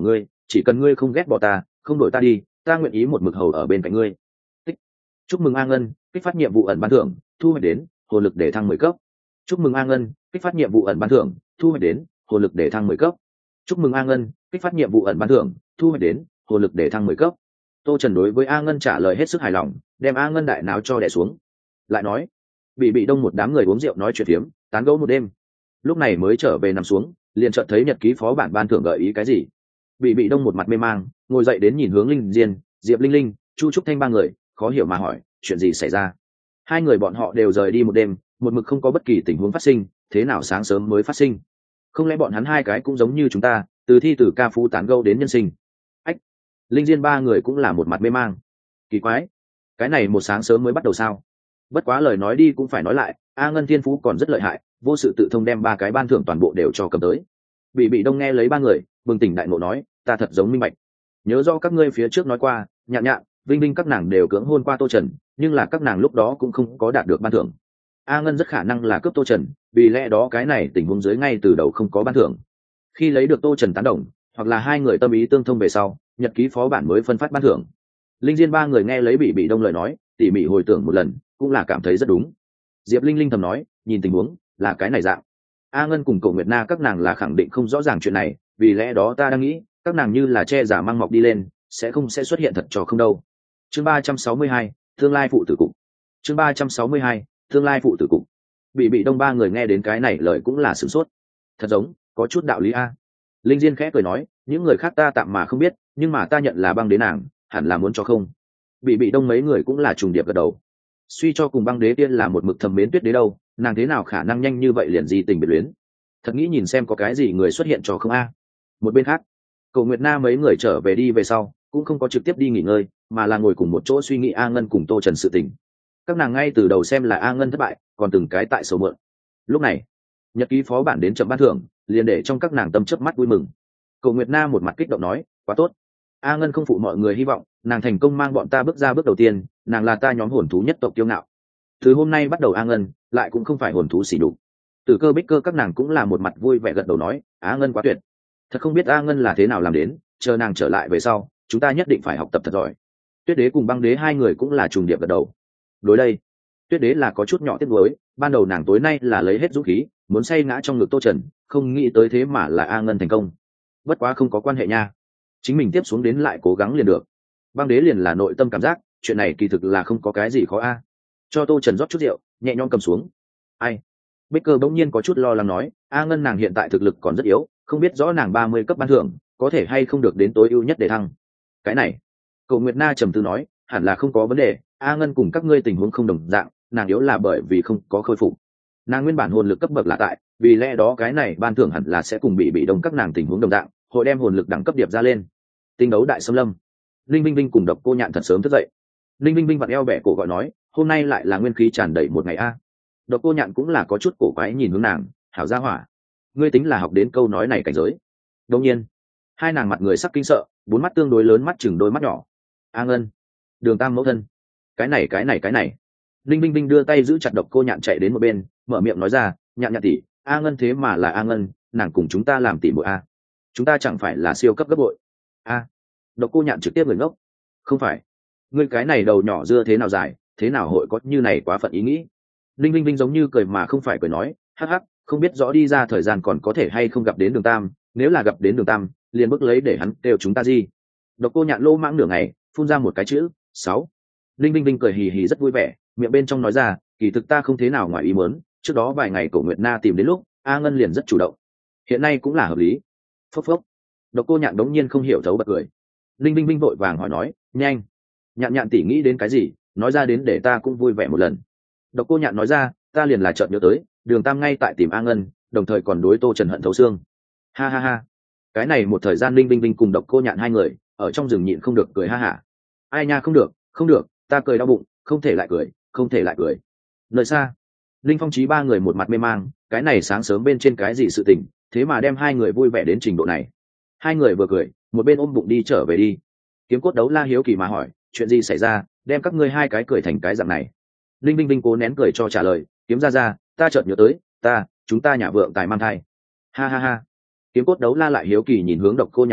chỉ cần ngươi không ghét bỏ ta, không đổi ta đi, ta nguyện ý một mực hầu ở bên cạnh ngươi. Tích. Chúc mừng A Ngân, kích phát nhiệm vụ ẩn ban thưởng, thu hoạch đến hồn lực để thăng 10 cấp. Chúc mừng A Ngân, kích phát nhiệm vụ ẩn ban thưởng, thu hoạch đến hồn lực để thăng 10 cấp. Chúc mừng A Ngân, kích phát nhiệm vụ ẩn ban thưởng, thu hoạch đến hồn lực để thăng 10 cấp. Tô Trần đối với A Ngân trả lời hết sức hài lòng, đem A Ngân đại não cho đè xuống. Lại nói, bị đông một đám người uống rượu nói chuyện phiếm, tán gẫu một đêm. Lúc này mới trở về nằm xuống, liền chợt thấy nhật ký phó bản ban thưởng gợi ý cái gì. Bị đông một mặt mê mang, ngồi dậy đến nhìn hướng Linh Diên, Diệp Linh Linh, Chu Trúc Thanh ba người, khó hiểu mà hỏi, chuyện gì xảy ra? Hai người bọn họ đều rời đi một đêm, một mực không có bất kỳ tình huống phát sinh, thế nào sáng sớm mới phát sinh? Không lẽ bọn hắn hai cái cũng giống như chúng ta, từ thi tử ca phú tán gẫu đến nhân sinh? Ách, Linh Diên ba người cũng là một mặt mê mang. Kỳ quái, cái này một sáng sớm mới bắt đầu sao? Bất quá lời nói đi cũng phải nói lại, A Ngân thiên phú còn rất lợi hại, vô sự tự thông đem ba cái ban thưởng toàn bộ đều cho cầm tới. Bị đông nghe lấy ba người, bừng tỉnh đại ngộ nói, ta thật giống minh bạch. Nhớ do các ngươi phía trước nói qua, Nhạn Nhạn, Vinh Vinh các nàng đều cưỡng hôn qua Tô Trần, nhưng là các nàng lúc đó cũng không có đạt được ban thưởng. A Ngân rất khả năng là cướp Tô Trần, vì lẽ đó cái này tình huống dưới ngay từ đầu không có ban thưởng. Khi lấy được Tô Trần tán đồng, hoặc là hai người tâm ý tương thông về sau, nhật ký phó bản mới phân phát ban thưởng. Linh Diên ba người nghe lấy bị đông lời nói, tỉ mỉ hồi tưởng một lần, cũng là cảm thấy rất đúng. Diệp Linh Linh thầm nói, nhìn tình huống là cái này dạng. A Ngân cùng Cổ Nguyệt Na các nàng là khẳng định không rõ ràng chuyện này, vì lẽ đó ta đang nghĩ, các nàng như là che giả mang mọc đi lên, sẽ xuất hiện thật cho không đâu. Chương 362, tương lai phụ tử cục. Chương 362, tương lai phụ tử cục. Bị đông ba người nghe đến cái này lời cũng là sửng sốt. Thật giống có chút đạo lý a. Linh Diên khẽ cười nói, những người khác ta tạm mà không biết, nhưng mà ta nhận là băng đế nàng, hẳn là muốn cho không. Bị đông mấy người cũng là trùng điệp gật đầu. Suy cho cùng băng đế tiên là một mực thầm mến Tuyết đế đâu, nàng thế nào khả năng nhanh như vậy liền di tình biệt luyến. Thật nghĩ nhìn xem có cái gì người xuất hiện cho không a. Một bên khác, Cổ Nguyệt Na mấy người trở về đi về sau, cũng không có trực tiếp đi nghỉ ngơi, mà là ngồi cùng một chỗ suy nghĩ A Ngân cùng Tô Trần sự tình. Các nàng ngay từ đầu xem là A Ngân thất bại, còn từng cái tại sầu mượn. Lúc này, nhật ký phó bản đến chậm ban thưởng, liền để trong các nàng tâm chớp mắt vui mừng. Cổ Nguyệt Na một mặt kích động nói, quá tốt. A Ngân không phụ mọi người hy vọng, nàng thành công mang bọn ta bước ra bước đầu tiên, nàng là ta nhóm hồn thú nhất tộc kiêu ngạo. Từ hôm nay bắt đầu A Ngân lại cũng không phải hồn thú xỉ đục. Tử Cơ Bích Cơ các nàng cũng là một mặt vui vẻ gật đầu nói, A Ngân quá tuyệt. Thật không biết A Ngân là thế nào làm đến, chờ nàng trở lại về sau, chúng ta nhất định phải học tập thật giỏi. Tuyết đế cùng băng đế hai người cũng là trùng điệp gật đầu. Đối đây, Tuyết đế là có chút nhỏ tiếc nuối, ban đầu nàng tối nay là lấy hết dũng khí, muốn say ngã trong ngực Tô Trần, không nghĩ tới thế mà là A Ngân thành công. Bất quá không có quan hệ nha, chính mình tiếp xuống đến lại cố gắng liền được. Băng đế liền là nội tâm cảm giác, chuyện này kỳ thực là không có cái gì khó a. Cho Tô Trần rót chút rượu, nhẹ nhõm cầm xuống. Ai? Bích Cơ bỗng nhiên có chút lo lắng nói, A Ngân nàng hiện tại thực lực còn rất yếu, không biết rõ nàng 30 cấp ban thưởng có thể hay không được đến tối ưu nhất để thăng. Cái này, Cổ Nguyệt Na trầm tư nói, hẳn là không có vấn đề, A Ngân cùng các ngươi tình huống không đồng dạng, nàng yếu là bởi vì không có khôi phục. Nàng nguyên bản hồn lực cấp bậc là tại, vì lẽ đó cái này ban thưởng hẳn là sẽ cùng bị đông các nàng tình huống đồng dạng, hội đem hồn lực đẳng cấp điệp ra lên. Tinh đấu đại xâm lâm. Linh Vinh Vinh cùng Độc Cô Nhạn thật sớm thức dậy. Linh Vinh Vinh vặn eo bẻ cổ gọi nói, hôm nay lại là nguyên khí tràn đầy một ngày a. Độc Cô Nhạn cũng là có chút cổ quái nhìn hướng nàng, hảo gia hỏa, ngươi tính là học đến câu nói này cảnh giới. Đương nhiên, hai nàng mặt người sắc kinh sợ, bốn mắt tương đối lớn, mắt chừng đôi mắt nhỏ. A Ngân, Đường Tam mẫu thân, cái này. Linh Vinh Vinh đưa tay giữ chặt Độc Cô Nhạn chạy đến một bên, mở miệng nói ra, Nhạn Nhạn tỷ, A Ngân thế mà là A Ngân, nàng cùng chúng ta làm tỷ muội a. Chúng ta chẳng phải là siêu cấp gấp bội a. Độc Cô Nhạn trực tiếp người ngốc, không phải, ngươi cái này đầu nhỏ dưa thế nào dài, thế nào hội có như này quá phận ý nghĩ. Linh Vinh Vinh giống như cười mà không phải cười nói, hắc hắc, không biết rõ đi ra thời gian còn có thể hay không gặp đến Đường Tam, nếu là gặp đến Đường Tam liền bước lấy để hắn kêu chúng ta gì. Độc Cô Nhạn lô mãng nửa ngày phun ra một cái chữ 6. Linh Vinh Vinh cười hì hì rất vui vẻ, miệng bên trong nói ra, kỳ thực ta không thế nào ngoài ý muốn, trước đó vài ngày Cổ Nguyệt Na tìm đến lúc A Ngân liền rất chủ động, hiện nay cũng là hợp lý. Phốc phốc. Độc Cô Nhạn đống nhiên không hiểu thấu bật cười. Linh Vinh Vinh vội vàng hỏi nói, nhanh, Nhạn Nhạn tỷ nghĩ đến cái gì, nói ra đến để ta cũng vui vẻ một lần. Độc Cô Nhạn nói ra, ta liền là chợt nhớ tới, Đường Tam ngay tại tìm A Ngân, đồng thời còn đối Tô Trần hận thấu xương. Ha ha ha. Cái này một thời gian Linh Vinh Vinh cùng Độc Cô Nhạn hai người ở trong rừng nhịn không được cười ha hả. Ai nha, không được, ta cười đau bụng, không thể lại cười. Nơi xa, Linh Phong Chí ba người một mặt mê mang, cái này sáng sớm bên trên cái gì sự tình, thế mà đem hai người vui vẻ đến trình độ này. Hai người vừa cười, một bên ôm bụng đi trở về đi. Kiếm Cốt Đấu La hiếu kỳ mà hỏi, chuyện gì xảy ra, đem các ngươi hai cái cười thành cái dạng này. Linh Vinh Vinh cố nén cười cho trả lời, Kiếm ra, ta chợt nhớ tới, chúng ta nhà vượng tài mang thai. Ha ha ha. Kiếm Cốt Đấu La lại hiếu kỳ nhìn hướng Độc Cô Nhạn hỏi,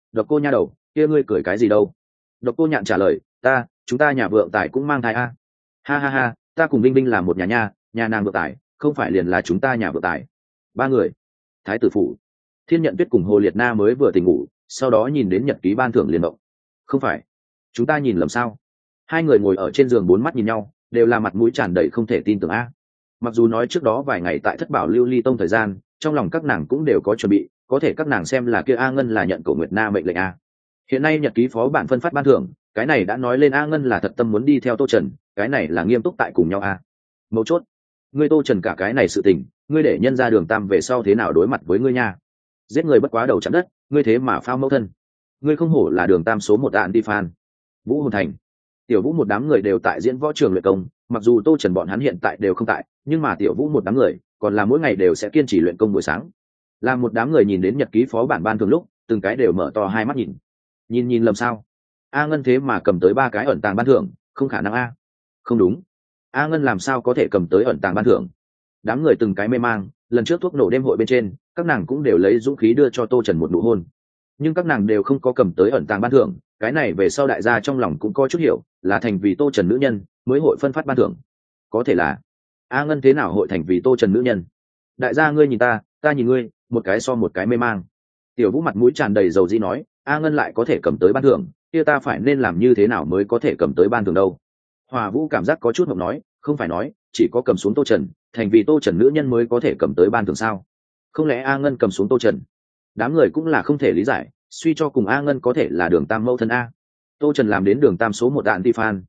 Độc Cô nha đầu, kia ngươi cười cái gì đâu? Độc Cô Nhạn trả lời, chúng ta nhà vượng tài cũng mang thai a. Ha ha ha, ta cùng Vinh Vinh là một nhà nha, nhà nàng vượng tài, không phải liền là chúng ta nhà vượng tài. Ba người. Thái tử phủ. Thiên Nhận Tuyết cùng Hồ Liệt Na mới vừa tỉnh ngủ, sau đó nhìn đến nhật ký ban thưởng liền động. Không phải, chúng ta nhìn lầm sao? Hai người ngồi ở trên giường bốn mắt nhìn nhau, đều là mặt mũi tràn đầy không thể tin tưởng a. Mặc dù nói trước đó vài ngày tại Thất Bảo Lưu Ly Tông thời gian, trong lòng các nàng cũng đều có chuẩn bị, có thể các nàng xem là kia A Ngân là nhận Cổ Nguyệt Na mệnh lệnh a. Hiện nay nhật ký phó bản phân phát ban thưởng, cái này đã nói lên A Ngân là thật tâm muốn đi theo Tô Trần, cái này là nghiêm túc tại cùng nhau a. Mấu chốt, ngươi Tô Trần cả cái này sự tình, ngươi để nhân ra Đường Tam về sau thế nào đối mặt với ngươi nha? Giết người bất quá đầu chạm đất, ngươi thế mà phao mẫu thân, ngươi không hổ là Đường Tam số một đạn đi fan. Vũ Hồn Thành, Tiểu Vũ một đám người đều tại diễn võ trường luyện công, mặc dù Tô Trần bọn hắn hiện tại đều không tại, nhưng mà Tiểu Vũ một đám người còn là mỗi ngày đều sẽ kiên trì luyện công buổi sáng. Làm một đám người nhìn đến nhật ký phó bản ban thường lúc, từng cái đều mở to hai mắt nhìn lầm sao? A Ngân thế mà cầm tới 3 cái ẩn tàng ban thưởng, không khả năng a. Không đúng, A Ngân làm sao có thể cầm tới ẩn tàng ban thưởng? Đám người từng cái mê mang, lần trước thuốc nổ đêm hội bên trên, các nàng cũng đều lấy dũng khí đưa cho Tô Trần một nụ hôn, nhưng các nàng đều không có cầm tới ẩn tàng ban thưởng. Cái này về sau đại gia trong lòng cũng có chút hiểu, là thành vì Tô Trần nữ nhân mới hội phân phát ban thưởng. Có thể là A Ngân thế nào hội thành vì Tô Trần nữ nhân? Đại gia ngươi nhìn ta nhìn ngươi, một cái so một cái mê mang. Tiểu Vũ mặt mũi tràn đầy dầu dĩ nói, A Ngân lại có thể cầm tới ban thưởng, kia ta phải nên làm như thế nào mới có thể cầm tới ban thưởng đâu? Hòa Vũ cảm giác có chút ngượng nói, không phải nói chỉ có cầm xuống Tô Trần, thành vì Tô Trần nữ nhân mới có thể cầm tới ban thưởng sao? Không lẽ A Ngân cầm xuống Tô Trần? Đám người cũng là không thể lý giải, suy cho cùng A Ngân có thể là Đường Tam mẫu thân a. Tô Trần làm đến Đường Tam số một đạn ti fan,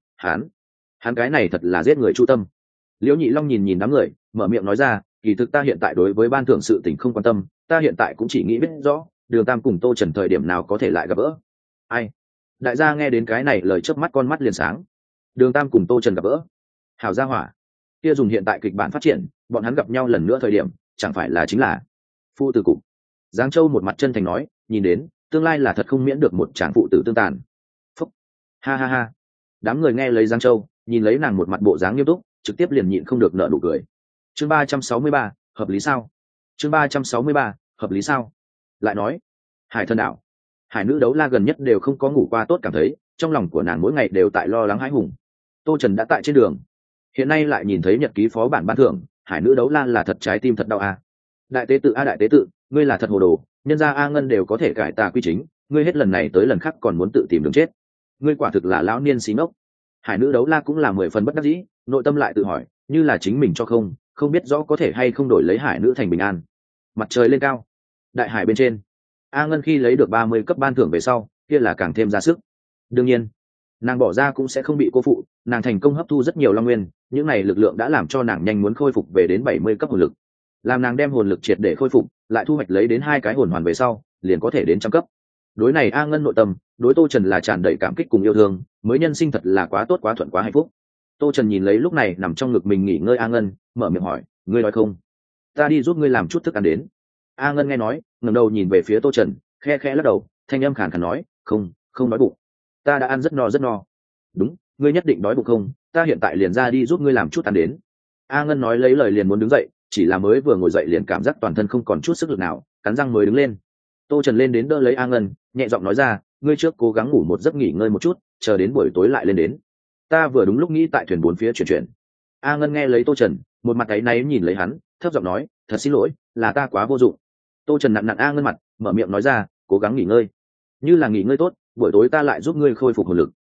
hắn cái này thật là giết người chu tâm. Liễu Nhị Long nhìn đám người, mở miệng nói ra, kỳ thực ta hiện tại đối với ban thưởng sự tình không quan tâm, ta hiện tại cũng chỉ nghĩ biết rõ Đường Tam cùng Tô Trần thời điểm nào có thể lại gặp gỡ. Ai? Đại gia nghe đến cái này lời chớp mắt con mắt liền sáng. Đường Tam cùng Tô Trần gặp gỡ, hảo gia hỏa, kia dùng hiện tại kịch bản phát triển, bọn hắn gặp nhau lần nữa thời điểm chẳng phải là chính là phu tử cục. Giáng Châu một mặt chân thành nói, nhìn đến tương lai là thật không miễn được một tràng phụ tử tương tàn. Phúc, ha ha ha. Đám người nghe lấy Giáng Châu, nhìn lấy nàng một mặt bộ dáng nghiêm túc, trực tiếp liền nhịn không được nở nụ cười. Chương 363, hợp lý sao? Chương 363, hợp lý sao? Lại nói, Hải Thần Đảo, Hải Nữ Đấu La gần nhất đều không có ngủ qua tốt, cảm thấy trong lòng của nàng mỗi ngày đều tại lo lắng hãi hùng. Tô Trần đã tại trên đường, hiện nay lại nhìn thấy nhật ký phó bản ban thưởng, Hải Nữ Đấu La là thật trái tim thật đau a. Đại tế tự a, đại tế tự, ngươi là thật hồ đồ, nhân gia A Ngân đều có thể cải tà quy chính, ngươi hết lần này tới lần khác còn muốn tự tìm đường chết, ngươi quả thực là lão niên xí ngốc. Hải Nữ Đấu La cũng là 10 phần bất đắc dĩ, nội tâm lại tự hỏi, như là chính mình cho không biết rõ có thể hay không đổi lấy Hải Nữ thành bình an. Mặt trời lên cao, đại hải bên trên, A Ngân khi lấy được 30 cấp ban thưởng về sau, kia là càng thêm ra sức. Đương nhiên, nàng bỏ ra cũng sẽ không bị cô phụ, nàng thành công hấp thu rất nhiều long nguyên, những này lực lượng đã làm cho nàng nhanh muốn khôi phục về đến 70 cấp hồn lực. Làm nàng đem hồn lực triệt để khôi phục, lại thu hoạch lấy đến 2 cái hồn hoàn về sau, liền có thể đến 100 cấp. Đối này A Ngân nội tâm, đối Tô Trần là tràn đầy cảm kích cùng yêu thương, mới nhân sinh thật là quá tốt, quá thuận, quá hạnh phúc. Tô Trần nhìn lấy lúc này nằm trong ngực mình nghỉ ngơi A Ngân, mở miệng hỏi, ngươi nói không? Ta đi giúp ngươi làm chút thức ăn đến. A Ngân nghe nói, ngẩng đầu nhìn về phía Tô Trần, khe khẽ lắc đầu, thanh âm khàn khàn nói, không đói bụng, ta đã ăn rất no rất no. Đúng, ngươi nhất định đói bụng không? Ta hiện tại liền ra đi giúp ngươi làm chút ăn đến. A Ngân nói lấy lời liền muốn đứng dậy, chỉ là mới vừa ngồi dậy liền cảm giác toàn thân không còn chút sức lực nào, cắn răng mới đứng lên. Tô Trần lên đến đỡ lấy A Ngân, nhẹ giọng nói ra, ngươi trước cố gắng ngủ một giấc nghỉ ngơi một chút, chờ đến buổi tối lại lên đến. Ta vừa đúng lúc nghĩ tại thuyền bốn phía chuyển. A Ngân nghe lấy Tô Trần, một mặt áy náy nhìn lấy hắn, thấp giọng nói, thật xin lỗi, là ta quá vô dụng. Tô Trần nặn A Ngân mặt, mở miệng nói ra, cố gắng nghỉ ngơi, như là nghỉ ngơi tốt, buổi tối ta lại giúp ngươi khôi phục hồn lực.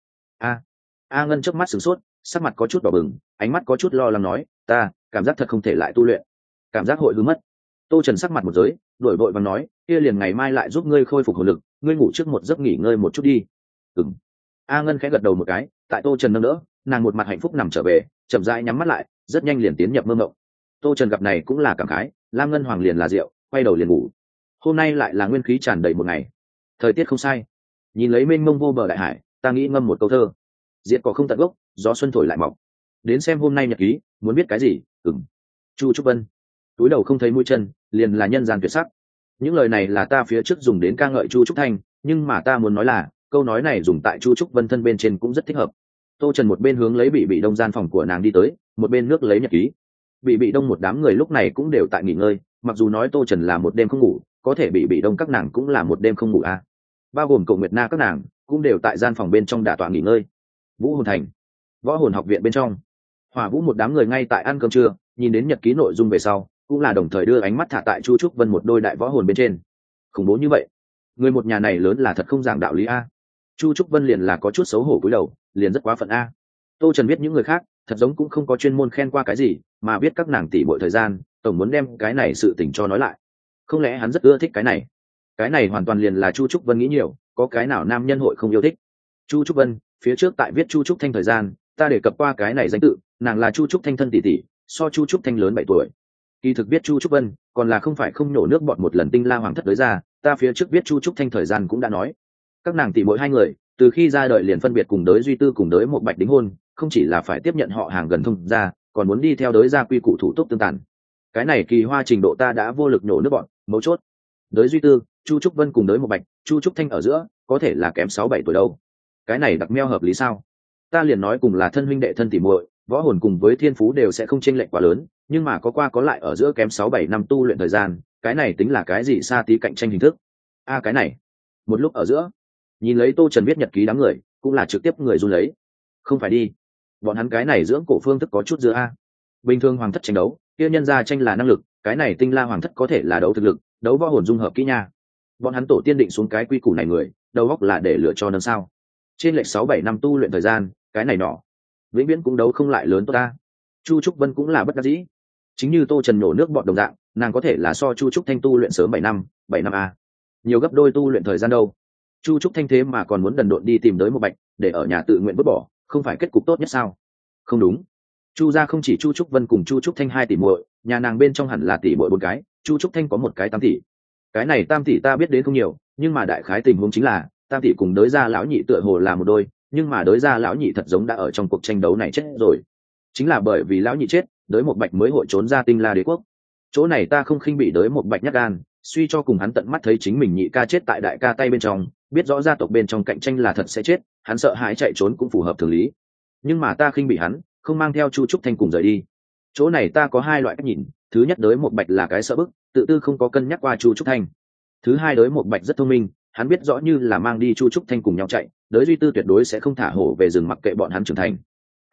A Ngân chớp mắt sửng sốt, sắc mặt có chút đỏ bừng, ánh mắt có chút lo lắng nói, ta cảm giác thật không thể lại tu luyện, cảm giác hội hư mất. Tô Trần sắc mặt một giới, đổi vội vàng nói, kia liền ngày mai lại giúp ngươi khôi phục hồn lực, ngươi ngủ trước một giấc nghỉ ngơi một chút đi. A Ngân khẽ gật đầu một cái, tại Tô Trần nâng đỡ, nàng một mặt hạnh phúc nằm trở về, chậm rãi nhắm mắt lại, rất nhanh liền tiến nhập mơ mộng. Tô Trần gặp này cũng là cảm khái, Lam Ngân Hoàng liền là rượu, quay đầu liền ngủ. Hôm nay lại là nguyên khí tràn đầy một ngày, thời tiết không sai. Nhìn lấy mênh mông vô bờ đại hải, ta nghĩ ngâm một câu thơ, diệt cỏ không tận gốc, gió xuân thổi lại mọc. Đến xem hôm nay nhật ký, muốn biết cái gì? Chu Trúc Vân. Túi đầu không thấy mũi chân, liền là nhân gian tuyệt sắc. Những lời này là ta phía trước dùng đến ca ngợi Chu Trúc Thanh, nhưng mà ta muốn nói là câu nói này dùng tại Chu Trúc Vân thân bên trên cũng rất thích hợp. Tô Trần một bên hướng lấy Bị Đông gian phòng của nàng đi tới, một bên nước lấy nhật ký. Bị Đông một đám người lúc này cũng đều tại nghỉ ngơi, mặc dù nói Tô Trần là một đêm không ngủ, có thể Bị Đông các nàng cũng là một đêm không ngủ a. bao gồm Cổ Nguyệt Na các nàng cũng đều tại gian phòng bên trong đả tọa nghỉ ngơi. Vũ Hồn Thành, Võ Hồn học viện bên trong, Hỏa Vũ một đám người ngay tại ăn cơm trưa, nhìn đến nhật ký nội dung về sau cũng là đồng thời đưa ánh mắt thả tại Chu Trúc Vân một đôi đại võ hồn bên trên. Khủng bố như vậy, người một nhà này lớn là thật không giảng đạo lý a. Chu Trúc Vân liền là có chút xấu hổ cúi đầu, liền rất quá phận a. Tô Trần biết những người khác thật giống cũng không có chuyên môn khen qua cái gì, mà biết các nàng tỷ muội thời gian tổng muốn đem cái này sự tình cho nói lại. Không lẽ hắn rất ưa thích cái này? Cái này hoàn toàn liền là Chu Trúc Vân nghĩ nhiều, có cái nào nam nhân hội không yêu thích. Chu Trúc Vân, phía trước tại viết Chu Trúc Thanh thời gian ta đề cập qua cái này danh tự, nàng là Chu Trúc Thanh thân tỷ tỷ, so Chu Trúc Thanh lớn 7 tuổi. Kỳ thực biết Chu Trúc Vân còn là không phải không nhổ nước bọt một lần tinh la hoàng thất tới ra, ta phía trước biết Chu Trúc Thanh thời gian cũng đã nói, các nàng tỷ mỗi hai người từ khi ra đời liền phân biệt cùng đới Duy Tư cùng đới một Bạch đính hôn, không chỉ là phải tiếp nhận họ hàng gần thông ra, còn muốn đi theo đới gia quy củ thủ tục tương tàn. Cái này kỳ hoa trình độ ta đã vô lực nhổ nước bọt, mấu chốt đới Duy Tư, Chu Trúc Vân cùng đới một Bạch, Chu Trúc Thanh ở giữa có thể là kém 6-7 tuổi đâu. Cái này đặc meo hợp lý sao? Ta liền nói cùng là thân huynh đệ thân tỷ muội, võ hồn cùng với thiên phú đều sẽ không chênh lệch quá lớn, nhưng mà có qua có lại ở giữa kém 6-7 năm tu luyện thời gian, cái này tính là cái gì xa tí cạnh tranh hình thức? Cái này. Một lúc ở giữa, nhìn lấy Tô Trần viết nhật ký đám người, cũng là trực tiếp người run lấy. Không phải đi, bọn hắn cái này dưỡng cổ phương thức có chút giữa bình thường hoàng thất tranh đấu, kia nhân gia tranh là năng lực, cái này tinh la hoàng thất có thể là đấu thực lực, đấu võ hồn dung hợp kỹ nha. Bọn hắn tổ tiên định xuống cái quy củ này người, đầu óc là để lựa cho nâng sao? Trên lệch 6-7 năm tu luyện thời gian, cái này nọ vĩnh viễn cũng đấu không lại lớn tốt ta. Chu Trúc Vân cũng là bất đắc dĩ, chính như Tô Trần nhổ nước bọt đồng dạng, nàng có thể là so Chu Trúc Thanh tu luyện sớm 7 năm nhiều gấp đôi tu luyện thời gian đâu. Chu Trúc Thanh thế mà còn muốn đần độn đi tìm tới một Bạch để ở nhà tự nguyện vứt bỏ, không phải kết cục tốt nhất sao? Không đúng, Chu gia không chỉ Chu Trúc Vân cùng Chu Trúc Thanh 2 tỷ muội, nhà nàng bên trong hẳn là tỷ muội 4 cái, Chu Trúc Thanh có một cái 8 tỷ. Cái này tam tỷ ta biết đến không nhiều, nhưng mà đại khái tình huống chính là tam tỷ cùng đới gia lão nhị tựa hồ là một đôi, nhưng mà đới gia lão nhị thật giống đã ở trong cuộc tranh đấu này chết rồi. Chính là bởi vì lão nhị chết, đới một Bạch mới hội trốn ra tinh la đế quốc. Chỗ này ta không khinh bị đới một Bạch nhát gan, suy cho cùng hắn tận mắt thấy chính mình nhị ca chết tại đại ca tay bên trong, biết rõ gia tộc bên trong cạnh tranh là thật sẽ chết, hắn sợ hãi chạy trốn cũng phù hợp thường lý. Nhưng mà ta khinh bị hắn, không mang theo Chu Trúc Thanh cùng rời đi. Chỗ này ta có hai loại cách nhìn, thứ nhất đới một Bạch là cái sợ bức, tự tư không có cân nhắc qua Chu Trúc Thanh. Thứ hai đới một Bạch rất thông minh, hắn biết rõ như là mang đi Chu Trúc Thanh cùng nhau chạy, đới Duy Tư tuyệt đối sẽ không thả hổ về rừng mặc kệ bọn hắn trưởng thành.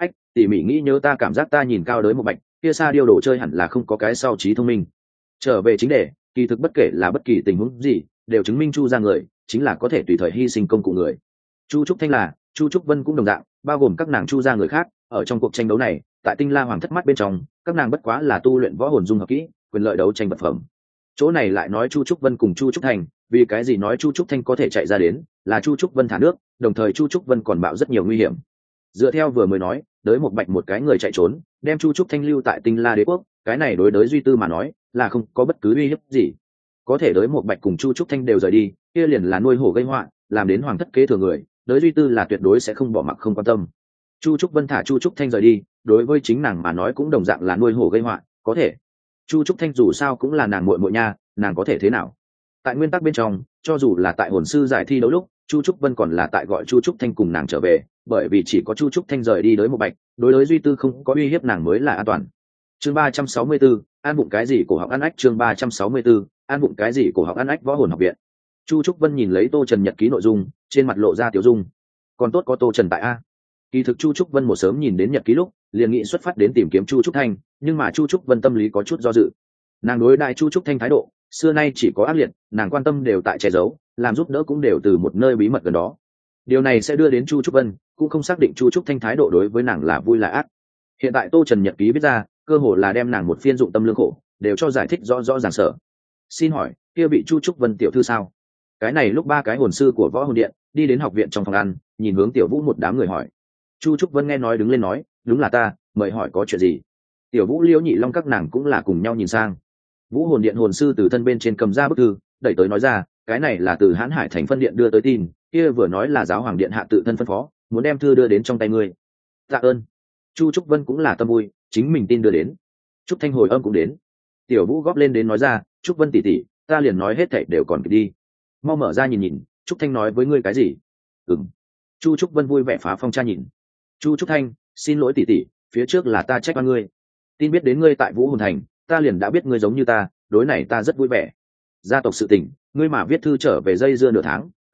Tỉ mỉ nghĩ nhớ ta cảm giác ta nhìn cao đới một Bạch, kia xa điêu đồ chơi hẳn là không có cái sau trí thông minh. Trở về chính đề, kỳ thực bất kể là bất kỳ tình huống gì, đều chứng minh Chu ra người chính là có thể tùy thời hy sinh công cụ người. Chu Trúc Thanh là, Chu Trúc Vân cũng đồng dạng, bao gồm các nàng Chu ra người khác, ở trong cuộc tranh đấu này, tại tinh la hoàng thất mắt bên trong, các nàng bất quá là tu luyện võ hồn dung hợp kỹ, quyền lợi đấu tranh vật phẩm. Chỗ này lại nói Chu Trúc Vân cùng Chu Trúc Thành, vì cái gì nói Chu Trúc Thanh có thể chạy ra đến, là Chu Trúc Vân thả nước, đồng thời Chu Trúc Vân còn bạo rất nhiều nguy hiểm. Dựa theo vừa mới nói, đới một Bạch một cái người chạy trốn, đem Chu Trúc Thanh lưu tại tinh la đế quốc, cái này đối đới Duy Tư mà nói là không có bất cứ uy hiếp gì. Có thể đới một Bạch cùng Chu Trúc Thanh đều rời đi, kia liền là nuôi hổ gây họa, làm đến hoàng thất kế thừa người, đới Duy Tư là tuyệt đối sẽ không bỏ mặc không quan tâm. Chu Trúc Vân thả Chu Trúc Thanh rời đi, đối với chính nàng mà nói cũng đồng dạng là nuôi hổ gây họa, có thể Chu Trúc Thanh dù sao cũng là nàng muội muội nha, nàng có thể thế nào? Tại nguyên tắc bên trong, cho dù là tại hồn sư giải thi đấu lúc, Chu Trúc Vân còn là tại gọi Chu Trúc Thanh cùng nàng trở về, bởi vì chỉ có Chu Trúc Thanh rời đi đới một Bạch, đối đới Duy Tư không có uy hiếp nàng mới là an toàn. Chương 364, an bụng cái gì cổ học ăn ách. Chương 364, an bụng cái gì cổ học ăn ách. Võ hồn học viện. Chu Trúc Vân nhìn lấy Tô Trần nhật ký nội dung, trên mặt lộ ra tiểu dung. Còn tốt có Tô Trần tại a. Kỳ thực Chu Trúc Vân một sớm nhìn đến nhật ký lúc, liền nghĩ xuất phát đến tìm kiếm Chu Trúc Thanh, nhưng mà Chu Trúc Vân tâm lý có chút do dự. Nàng đối đại Chu Trúc Thanh thái độ, xưa nay chỉ có ác liệt, nàng quan tâm đều tại che giấu, làm giúp đỡ cũng đều từ một nơi bí mật gần đó. Điều này sẽ đưa đến Chu Trúc Vân cũng không xác định Chu Trúc Thanh thái độ đối với nàng là vui là ác. Hiện tại Tô Trần nhật ký viết ra, cơ hồ là đem nàng một phiên dụng tâm lương khổ, đều cho giải thích rõ rõ ràng sở. Xin hỏi, kia bị Chu Trúc Vân tiểu thư sao? Cái này lúc ba cái hồn sư của Võ Hồn Điện đi đến học viện trong phòng ăn, nhìn hướng Tiểu Vũ một đám người hỏi. Chu Trúc Vân nghe nói đứng lên nói, đúng là ta, mời hỏi có chuyện gì? Tiểu Vũ, Liễu Nhị Long các nàng cũng là cùng nhau nhìn sang. Vũ Hồn Điện hồn sư từ thân bên trên cầm ra bức thư, đẩy tới nói ra, cái này là từ Hán Hải thành phân điện đưa tới tin, kia vừa nói là giáo hoàng điện hạ tự thân phân phó, muốn đem thư đưa đến trong tay ngươi. Tạ ơn. Chu Trúc Vân cũng là tâm vui, chính mình tin đưa đến. Trúc Thanh hồi âm cũng đến. Tiểu Vũ góp lên đến nói ra, Trúc Vân tỷ tỷ, ta liền nói hết thảy đều còn kịp đi. Mau mở ra nhìn nhìn, Trúc Thanh nói với ngươi cái gì? Ừm. Chu Trúc Vân vui vẻ phá phong tra nhìn. Chu Trúc Thanh, xin lỗi tỷ tỷ, phía trước là ta trách oan ngươi. Tin biết đến ngươi tại Vũ Hồn thành, ta liền đã biết ngươi giống như ta, đối này ta rất vui vẻ. Gia tộc sự tình, ngươi mà viết thư trở về dây dưa nửa tháng,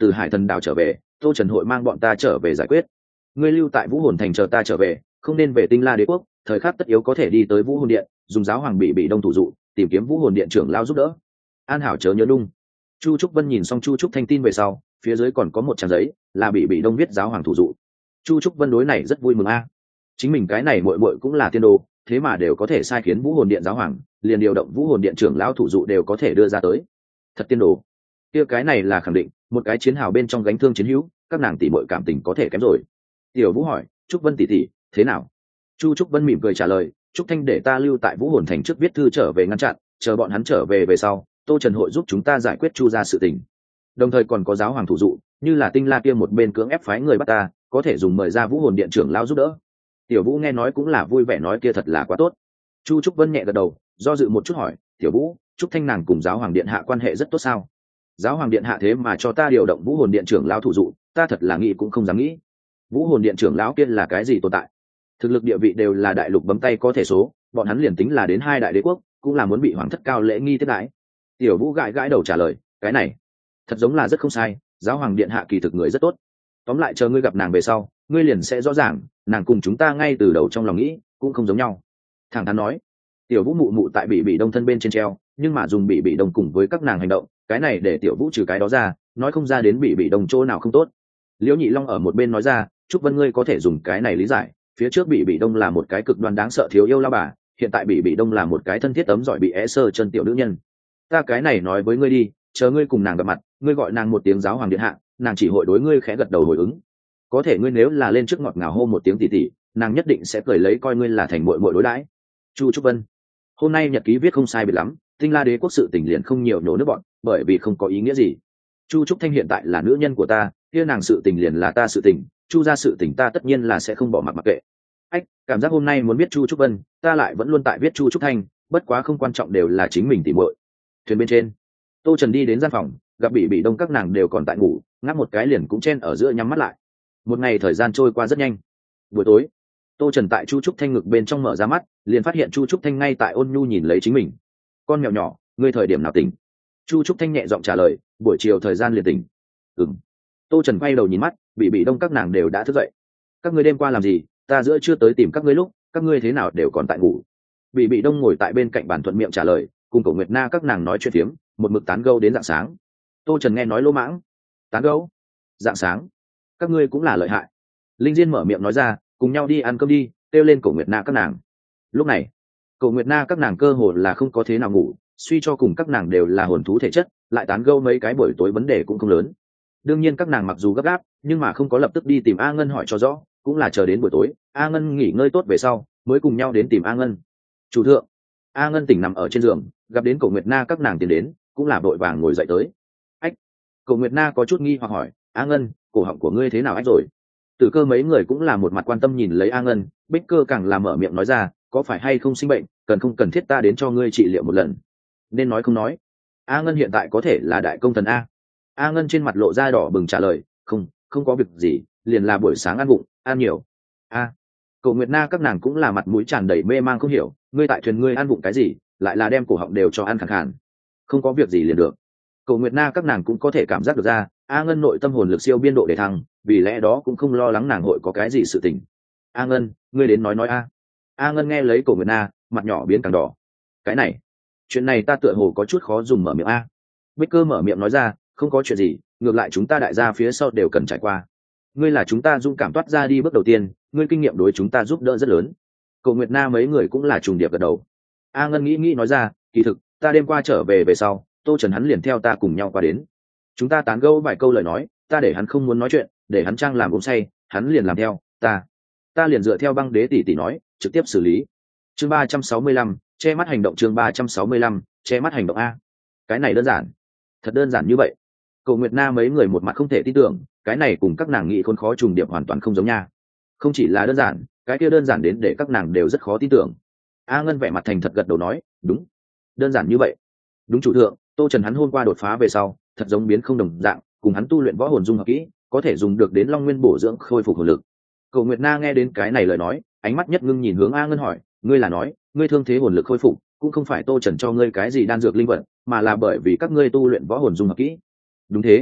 từ hải thần đảo trở về, tô trần hội mang bọn ta trở về giải quyết. Ngươi lưu tại vũ hồn thành chờ ta trở về, không nên về Tinh La Đế quốc, thời khắc tất yếu có thể đi tới vũ hồn điện, dùng giáo hoàng bị đông thủ dụ, tìm kiếm vũ hồn điện trưởng lao giúp đỡ. An hảo chớ nhớ đung. Chu Trúc Vân nhìn xong Chu Trúc Thanh tin về sau, phía dưới còn có một trang giấy là bị đông viết giáo hoàng thủ dụ. Chu Trúc Vân đối này rất vui mừng a. Chính mình cái này muội muội cũng là tiên đồ, thế mà đều có thể sai khiến vũ hồn điện giáo hoàng, liền điều động vũ hồn điện trưởng lão thủ dụ đều có thể đưa ra tới. Thật tiên đồ. Kia cái này là khẳng định, một cái chiến hào bên trong gánh thương chiến hữu, các nàng tỷ muội cảm tình có thể kém rồi. Tiểu Vũ hỏi, Trúc Vân tỷ tỷ, thế nào? Chu Trúc Vân mỉm cười trả lời, Trúc Thanh để ta lưu tại vũ hồn thành trước viết thư trở về ngăn chặn, chờ bọn hắn trở về sau, Tô Trần hội giúp chúng ta giải quyết Chu gia sự tình. Đồng thời còn có giáo hoàng thủ dụ, như là Tinh La kia một bên cưỡng ép phái người bắt ta, có thể dùng mời ra vũ hồn điện trưởng lão giúp đỡ. Tiểu Vũ nghe nói cũng là vui vẻ nói kia thật là quá tốt. Chu Trúc Vân nhẹ gật đầu, do dự một chút hỏi, Tiểu Vũ, Trúc Thanh nàng cùng giáo hoàng điện hạ quan hệ rất tốt sao? Giáo hoàng điện hạ thế mà cho ta điều động vũ hồn điện trưởng lão thủ dụ, ta thật là nghĩ cũng không dám nghĩ. Vũ hồn điện trưởng lão kia là cái gì tồn tại? Thực lực địa vị đều là đại lục bấm tay có thể số, bọn hắn liền tính là đến hai đại đế quốc, cũng là muốn bị hoàng thất cao lễ nghi tiếp đãi. Tiểu Vũ gãi gãi đầu trả lời, cái này thật giống là rất không sai, giáo hoàng điện hạ kỳ thực người rất tốt. Tóm lại chờ ngươi gặp nàng về sau, ngươi liền sẽ rõ ràng, nàng cùng chúng ta ngay từ đầu trong lòng nghĩ cũng không giống nhau. Thẳng thắn nói. Tiểu Vũ mụ mụ tại bị đông thân bên trên treo, nhưng mà dùng bị đông cùng với các nàng hành động, cái này để Tiểu Vũ trừ cái đó ra, nói không ra đến bị đông chỗ nào không tốt. Liễu Nhị Long ở một bên nói ra, Trúc Vân ngươi có thể dùng cái này lý giải, phía trước bị đông là một cái cực đoan đáng sợ thiếu yêu la bà, hiện tại bị đông là một cái thân thiết tấm giỏi bị é sơ chân tiểu nữ nhân. Ta cái này nói với ngươi đi, chờ ngươi cùng nàng gặp mặt, ngươi gọi nàng một tiếng giáo hoàng điện hạ, nàng chỉ hội đối ngươi khẽ gật đầu hồi ứng. Có thể ngươi nếu là lên trước ngọt ngào hô một tiếng tỷ tỷ, nàng nhất định sẽ cười lấy coi ngươi là thành muội muội đối đãi. Chu Trúc Vân, hôm nay nhật ký viết không sai biệt lắm, Tinh La Đế quốc sự tình liền không nhiều nhổ nước bọn, bởi vì không có ý nghĩa gì. Chu Trúc Thanh hiện tại là nữ nhân của ta, kia nàng sự tình liền là ta sự tình, Chu gia sự tình ta tất nhiên là sẽ không bỏ mặc kệ. Ách, cảm giác hôm nay muốn biết Chu Trúc Vân, ta lại vẫn luôn tại viết Chu Trúc Thanh, bất quá không quan trọng đều là chính mình tỉ muội. Thuyền bên trên, Tô Trần đi đến gian phòng, gặp bị đông các nàng đều còn tại ngủ, ngáp một cái liền cũng chen ở giữa nhắm mắt lại. Một ngày thời gian trôi qua rất nhanh. Buổi tối, Tô Trần tại Chu Trúc Thanh ngực bên trong mở ra mắt, liền phát hiện Chu Trúc Thanh ngay tại ôn nhu nhìn lấy chính mình. Con mèo nhỏ, ngươi thời điểm nào tỉnh? Chu Trúc Thanh nhẹ giọng trả lời, buổi chiều thời gian liền tỉnh. Tô Trần quay đầu nhìn mắt, bị đông các nàng đều đã thức dậy. Các ngươi đêm qua làm gì? Ta giữa chưa tới tìm các ngươi lúc, các ngươi thế nào đều còn tại ngủ? Bị đông ngồi tại bên cạnh bàn thuận miệng trả lời, cùng Cổ Nguyệt Na các nàng nói chuyện phiếm, một mực tán gẫu đến rạng sáng. Tô Trần nghe nói lỗ mãng, tán gẫu? Rạng sáng? Các ngươi cũng là lợi hại. Linh Diên mở miệng nói ra, cùng nhau đi ăn cơm đi, kêu lên Cổ Nguyệt Na các nàng. Lúc này, Cổ Nguyệt Na các nàng cơ hồ là không có thế nào ngủ, suy cho cùng các nàng đều là hồn thú thể chất, lại tán gẫu mấy cái buổi tối vấn đề cũng không lớn. Đương nhiên các nàng mặc dù gấp gáp, nhưng mà không có lập tức đi tìm A Ngân hỏi cho rõ, cũng là chờ đến buổi tối, A Ngân nghỉ ngơi tốt về sau, mới cùng nhau đến tìm A Ngân. Chủ thượng, A Ngân tỉnh nằm ở trên giường, gặp đến Cổ Nguyệt Na các nàng tiến đến, cũng là vội vàng ngồi dậy tới. Ách, Cổ Nguyệt Na có chút nghi hoặc hỏi, A Ngân, cổ họng của ngươi thế nào ách rồi? Tử Cơ mấy người cũng là một mặt quan tâm nhìn lấy A Ngân, Bích Cơ càng là mở miệng nói ra, có phải hay không sinh bệnh, cần không cần thiết ta đến cho ngươi trị liệu một lần? Nên nói không nói. A Ngân hiện tại có thể là đại công thần a. A Ngân trên mặt lộ ra đỏ bừng trả lời, không có việc gì, liền là buổi sáng ăn vụng, ăn nhiều. Cổ Nguyệt Na các nàng cũng là mặt mũi tràn đầy mê mang không hiểu, ngươi tại thuyền ngươi ăn vụng cái gì, lại là đem cổ họng đều cho ăn khàn khàn. Không có việc gì liền được. Cổ Nguyệt Na các nàng cũng có thể cảm giác được ra, A Ngân nội tâm hồn lực siêu biên độ để thăng, vì lẽ đó cũng không lo lắng nàng hội có cái gì sự tình. A Ngân, ngươi đến nói a. A Ngân nghe lấy Cổ Nguyệt Na, mặt nhỏ biến càng đỏ. Cái này, chuyện này ta tựa hồ có chút khó dùng mở miệng a. Bích Cơ mở miệng nói ra, không có chuyện gì, ngược lại chúng ta đại gia phía sau đều cần trải qua. Ngươi là chúng ta dũng cảm toát ra đi bước đầu tiên, ngươi kinh nghiệm đối chúng ta giúp đỡ rất lớn. Cổ Nguyệt Na mấy người cũng là trùng điệp gật đầu. A Ngân nghĩ nói ra, kỳ thực ta đêm qua trở về sau, Tô Trần hắn liền theo ta cùng nhau qua đến. Chúng ta tán gẫu vài câu lời nói, ta để hắn không muốn nói chuyện, để hắn trang làm uống say, hắn liền làm theo, ta liền dựa theo Băng Đế tỷ tỷ nói, trực tiếp xử lý. Chương 365, che mắt hành động. Chương 365, che mắt hành động a. Cái này đơn giản, thật đơn giản như vậy. Cổ Nguyệt Na mấy người một mặt không thể tin tưởng, cái này cùng các nàng nghĩ khốn khó trùng điệp hoàn toàn không giống nha. Không chỉ là đơn giản, cái kia đơn giản đến để các nàng đều rất khó tin tưởng. A Ngân vẻ mặt thành thật gật đầu nói, đúng, đơn giản như vậy. Đúng chủ thượng, Tô Trần hắn hôm qua đột phá về sau, thật giống biến không đồng dạng, cùng hắn tu luyện võ hồn dung hợp kỹ, có thể dùng được đến Long Nguyên bổ dưỡng khôi phục hồn lực. Cổ Nguyệt Na nghe đến cái này lời nói, ánh mắt nhất ngưng nhìn hướng A Ngân hỏi, ngươi là nói, ngươi thương thế hồn lực khôi phục, cũng không phải Tô Trần cho ngươi cái gì đan dược linh vật, mà là bởi vì các ngươi tu luyện võ hồn dung hợp kỹ. Đúng thế.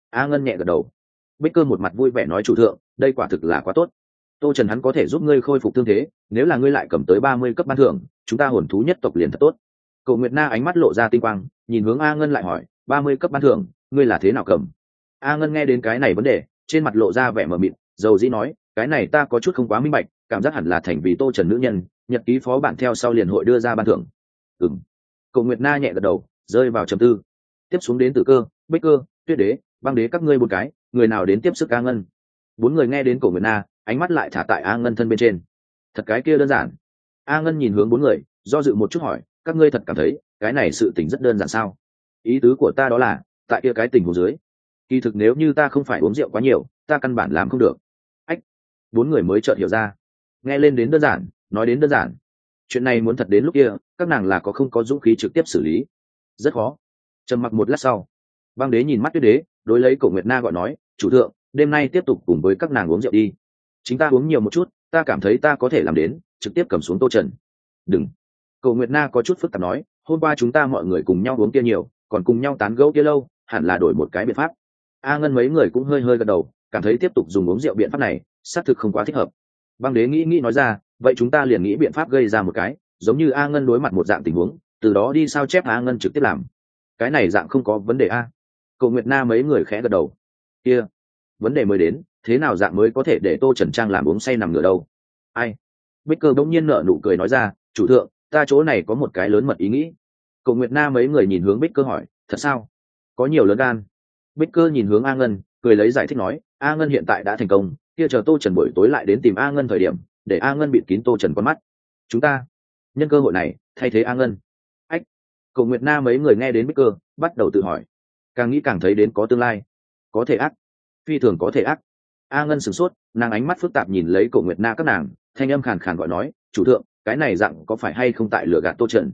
A Ngân nhẹ gật đầu. Bích Cơ một mặt vui vẻ nói chủ thượng, đây quả thực là quá tốt. Tô Trần hắn có thể giúp ngươi khôi phục thương thế, nếu là ngươi lại cầm tới 30 cấp ban thưởng, chúng ta hồn thú nhất tộc liền thật tốt. Cổ Nguyệt Na ánh mắt lộ ra tinh quang, nhìn hướng A Ngân lại hỏi, 30 cấp ban thưởng, ngươi là thế nào cầm? A Ngân nghe đến cái này vấn đề, trên mặt lộ ra vẻ mờ mịt, dầu dĩ nói, cái này ta có chút không quá minh bạch, cảm giác hẳn là thành vì Tô Trần nữ nhân, nhật ký phó bản theo sau liền hội đưa ra ban thưởng. Ừm. Cổ Nguyệt Na nhẹ gật đầu, rơi vào trầm tư. Tiếp xuống đến Tử Cơ, Bích Cơ, Tuyết Đế, Băng Đế các ngươi một cái, người nào đến tiếp sức A Ngân? Bốn người nghe đến Cổ Nguyệt Na, ánh mắt lại thả tại A Ngân thân bên trên. Thật cái kia đơn giản. A Ngân nhìn hướng bốn người, do dự một chút hỏi, các ngươi thật cảm thấy cái này sự tình rất đơn giản sao? Ý tứ của ta đó là, tại kia cái tình huống dưới, kỳ thực nếu như ta không phải uống rượu quá nhiều, ta căn bản làm không được. Ách. Bốn người mới chợt hiểu ra. Nghe lên đến đơn giản, nói đến đơn giản. Chuyện này muốn thật đến lúc kia, các nàng là có không có dũng khí trực tiếp xử lý. Rất khó. Trầm mặc một lát sau, Băng Đế nhìn mắt Tuyết Đế, đối lấy Cổ Nguyệt Na gọi nói, chủ thượng, đêm nay tiếp tục cùng với các nàng uống rượu đi. Chính ta uống nhiều một chút, ta cảm thấy ta có thể làm đến, trực tiếp cầm xuống Tô Trần. Đừng. Cổ Nguyệt Na có chút phức tạp nói, hôm qua chúng ta mọi người cùng nhau uống kia nhiều, còn cùng nhau tán gẫu kia lâu, hẳn là đổi một cái biện pháp. A Ngân mấy người cũng hơi hơi gật đầu, cảm thấy tiếp tục dùng uống rượu biện pháp này, xác thực không quá thích hợp. Băng Đế nghĩ nói ra, vậy chúng ta liền nghĩ biện pháp gây ra một cái, giống như A Ngân đối mặt một dạng tình huống, từ đó đi sao chép A Ngân trực tiếp làm. Cái này dạng không có vấn đề a. Cổ Nguyệt Na mấy người khẽ gật đầu. Kia, vấn đề mới đến, thế nào dạng mới có thể để Tô Trần Trang làm uống say nằm ngửa đâu? Ai? Bích Cơ bỗng nhiên nở nụ cười nói ra, chủ thượng, ta chỗ này có một cái lớn mật ý nghĩ. Cổ Nguyệt Na mấy người nhìn hướng Bích Cơ hỏi, thật sao? Có nhiều lớn gan. Bích Cơ nhìn hướng A Ngân, cười lấy giải thích nói, A Ngân hiện tại đã thành công, kia chờ Tô Trần buổi tối lại đến tìm A Ngân thời điểm, để A Ngân bịt kín Tô Trần con mắt. Chúng ta nhân cơ hội này thay thế A Ngân. Ách. Cổ Nguyệt Na mấy người nghe đến Bích Cơ, bắt đầu tự hỏi, càng nghĩ càng thấy đến có tương lai, có thể ác, phi thường có thể ác. A Ngân sửng sốt, nàng ánh mắt phức tạp nhìn lấy Cổ Nguyệt Na các nàng, thanh âm khàn khàn gọi nói, chủ thượng, cái này dạng có phải hay không tại lừa gạt Tô Trần?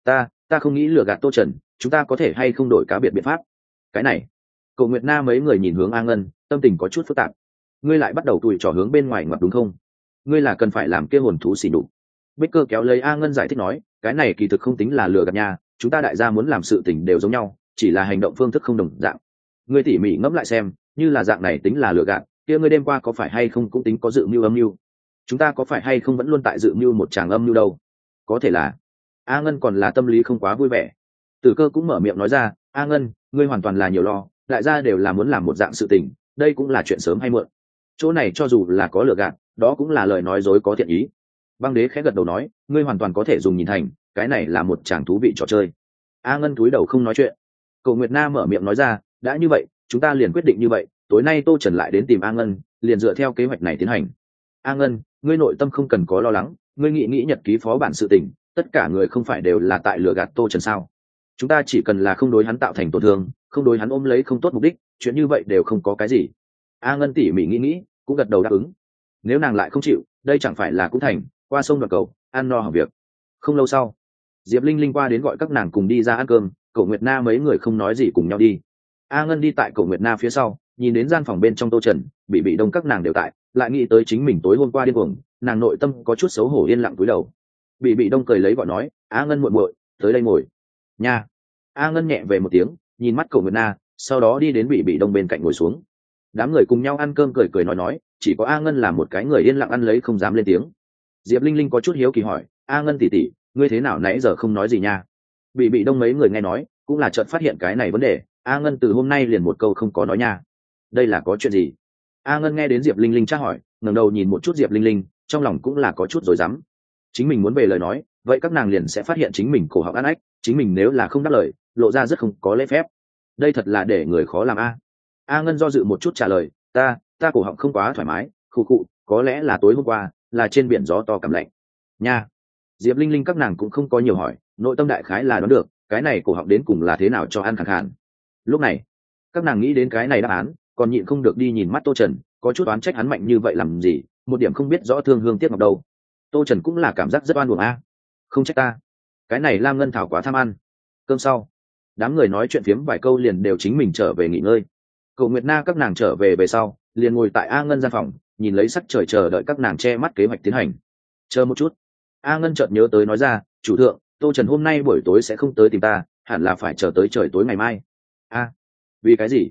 Ta không nghĩ lừa gạt Tô Trần, chúng ta có thể hay không đổi cá biệt biện pháp? Cái này. Cổ Nguyệt Na mấy người nhìn hướng A Ngân, tâm tình có chút phức tạp. Ngươi lại bắt đầu tùi trò hướng bên ngoài ngoặt đúng không? Ngươi là cần phải làm kia hồn thú xỉ nhục. Bích Cơ kéo lấy A Ngân giải thích nói, cái này kỳ thực không tính là lừa gạt nha, chúng ta đại gia muốn làm sự tình đều giống nhau, chỉ là hành động phương thức không đồng dạng. Ngươi tỉ mỉ ngẫm lại xem, như là dạng này tính là lừa gạt, kia ngươi đêm qua có phải hay không cũng tính có dự mưu âm mưu? Chúng ta có phải hay không vẫn luôn tại dự mưu một tràng âm mưu đâu? Có thể là. A Ngân còn là tâm lý không quá vui vẻ. Tử Cơ cũng mở miệng nói ra, A Ngân, ngươi hoàn toàn là nhiều lo, đại gia đều là muốn làm một dạng sự tình, đây cũng là chuyện sớm hay muộn. Chỗ này cho dù là có lừa gạt, đó cũng là lời nói dối có thiện ý. Băng Đế khẽ gật đầu nói, ngươi hoàn toàn có thể dùng nhìn thành, cái này là một tràng thú vị trò chơi. A Ngân cúi đầu không nói chuyện. Cổ Nguyệt Na mở miệng nói ra, đã như vậy, chúng ta liền quyết định như vậy, tối nay Tô Trần lại đến tìm A Ngân, liền dựa theo kế hoạch này tiến hành. A Ngân, ngươi nội tâm không cần có lo lắng, ngươi nghĩ nhật ký phó bản sự tình, tất cả người không phải đều là tại lừa gạt Tô Trần sao? Chúng ta chỉ cần là không đối hắn tạo thành tổn thương, không đối hắn ôm lấy không tốt mục đích, chuyện như vậy đều không có cái gì. A Ngân tỉ mỉ nghĩ, cũng gật đầu đáp ứng. Nếu nàng lại không chịu, đây chẳng phải là cũng thành qua sông đoạt cầu, ăn no hỏng việc. Không lâu sau, Diệp Linh Linh qua đến gọi các nàng cùng đi ra ăn cơm, Cổ Nguyệt Na mấy người không nói gì cùng nhau đi. A Ngân đi tại Cổ Nguyệt Na phía sau, nhìn đến gian phòng bên trong Tô Trần, bị đông các nàng đều tại, lại nghĩ tới chính mình tối hôm qua điên cuồng, nàng nội tâm có chút xấu hổ yên lặng cúi đầu. Bị đông cười lấy gọi nói, A Ngân muội muội, tới đây ngồi. Nha. A Ngân nhẹ về một tiếng, nhìn mắt Cổ Nguyệt Na, sau đó đi đến bị đông bên cạnh ngồi xuống. Đám người cùng nhau ăn cơm cười nói, chỉ có A Ngân là một cái người yên lặng ăn lấy không dám lên tiếng. Diệp Linh Linh có chút hiếu kỳ hỏi, A Ngân tỷ tỷ, ngươi thế nào nãy giờ không nói gì nha? Bị đông mấy người nghe nói, cũng là chợt phát hiện cái này vấn đề, A Ngân từ hôm nay liền một câu không có nói nha. Đây là có chuyện gì? A Ngân nghe đến Diệp Linh Linh tra hỏi, ngẩng đầu nhìn một chút Diệp Linh Linh, trong lòng cũng là có chút rối rắm. Chính mình muốn về lời nói, vậy các nàng liền sẽ phát hiện chính mình cổ họng ăn ách, chính mình nếu là không đáp lời, lộ ra rất không có lễ phép. Đây thật là để người khó làm a. A Ngân do dự một chút trả lời, ta cổ họng không quá thoải mái, khụ khụ, có lẽ là tối hôm qua, là trên biển gió to cảm lạnh. Nha. Diệp Linh Linh các nàng cũng không có nhiều hỏi, nội tâm đại khái là đoán được, cái này cổ họng đến cùng là thế nào cho ăn khàn khàn. Lúc này, các nàng nghĩ đến cái này đáp án, còn nhịn không được đi nhìn mắt Tô Trần, có chút oán trách hắn mạnh như vậy làm gì, một điểm không biết rõ thương hương tiếc ngọc đâu. Tô Trần cũng là cảm giác rất oan uổng a. Không trách ta, cái này Lam Ngân Thảo quá tham ăn. Cơm sau, đám người nói chuyện phiếm vài câu liền đều chính mình trở về nghỉ ngơi. Cổ Nguyệt Na các nàng trở về sau, liền ngồi tại A Ngân gian phòng, nhìn lấy sắc trời chờ đợi các nàng che mắt kế hoạch tiến hành. Chờ một chút. A Ngân chợt nhớ tới nói ra, chủ thượng, Tô Trần hôm nay buổi tối sẽ không tới tìm ta, hẳn là phải chờ tới trời tối ngày mai. A, vì cái gì?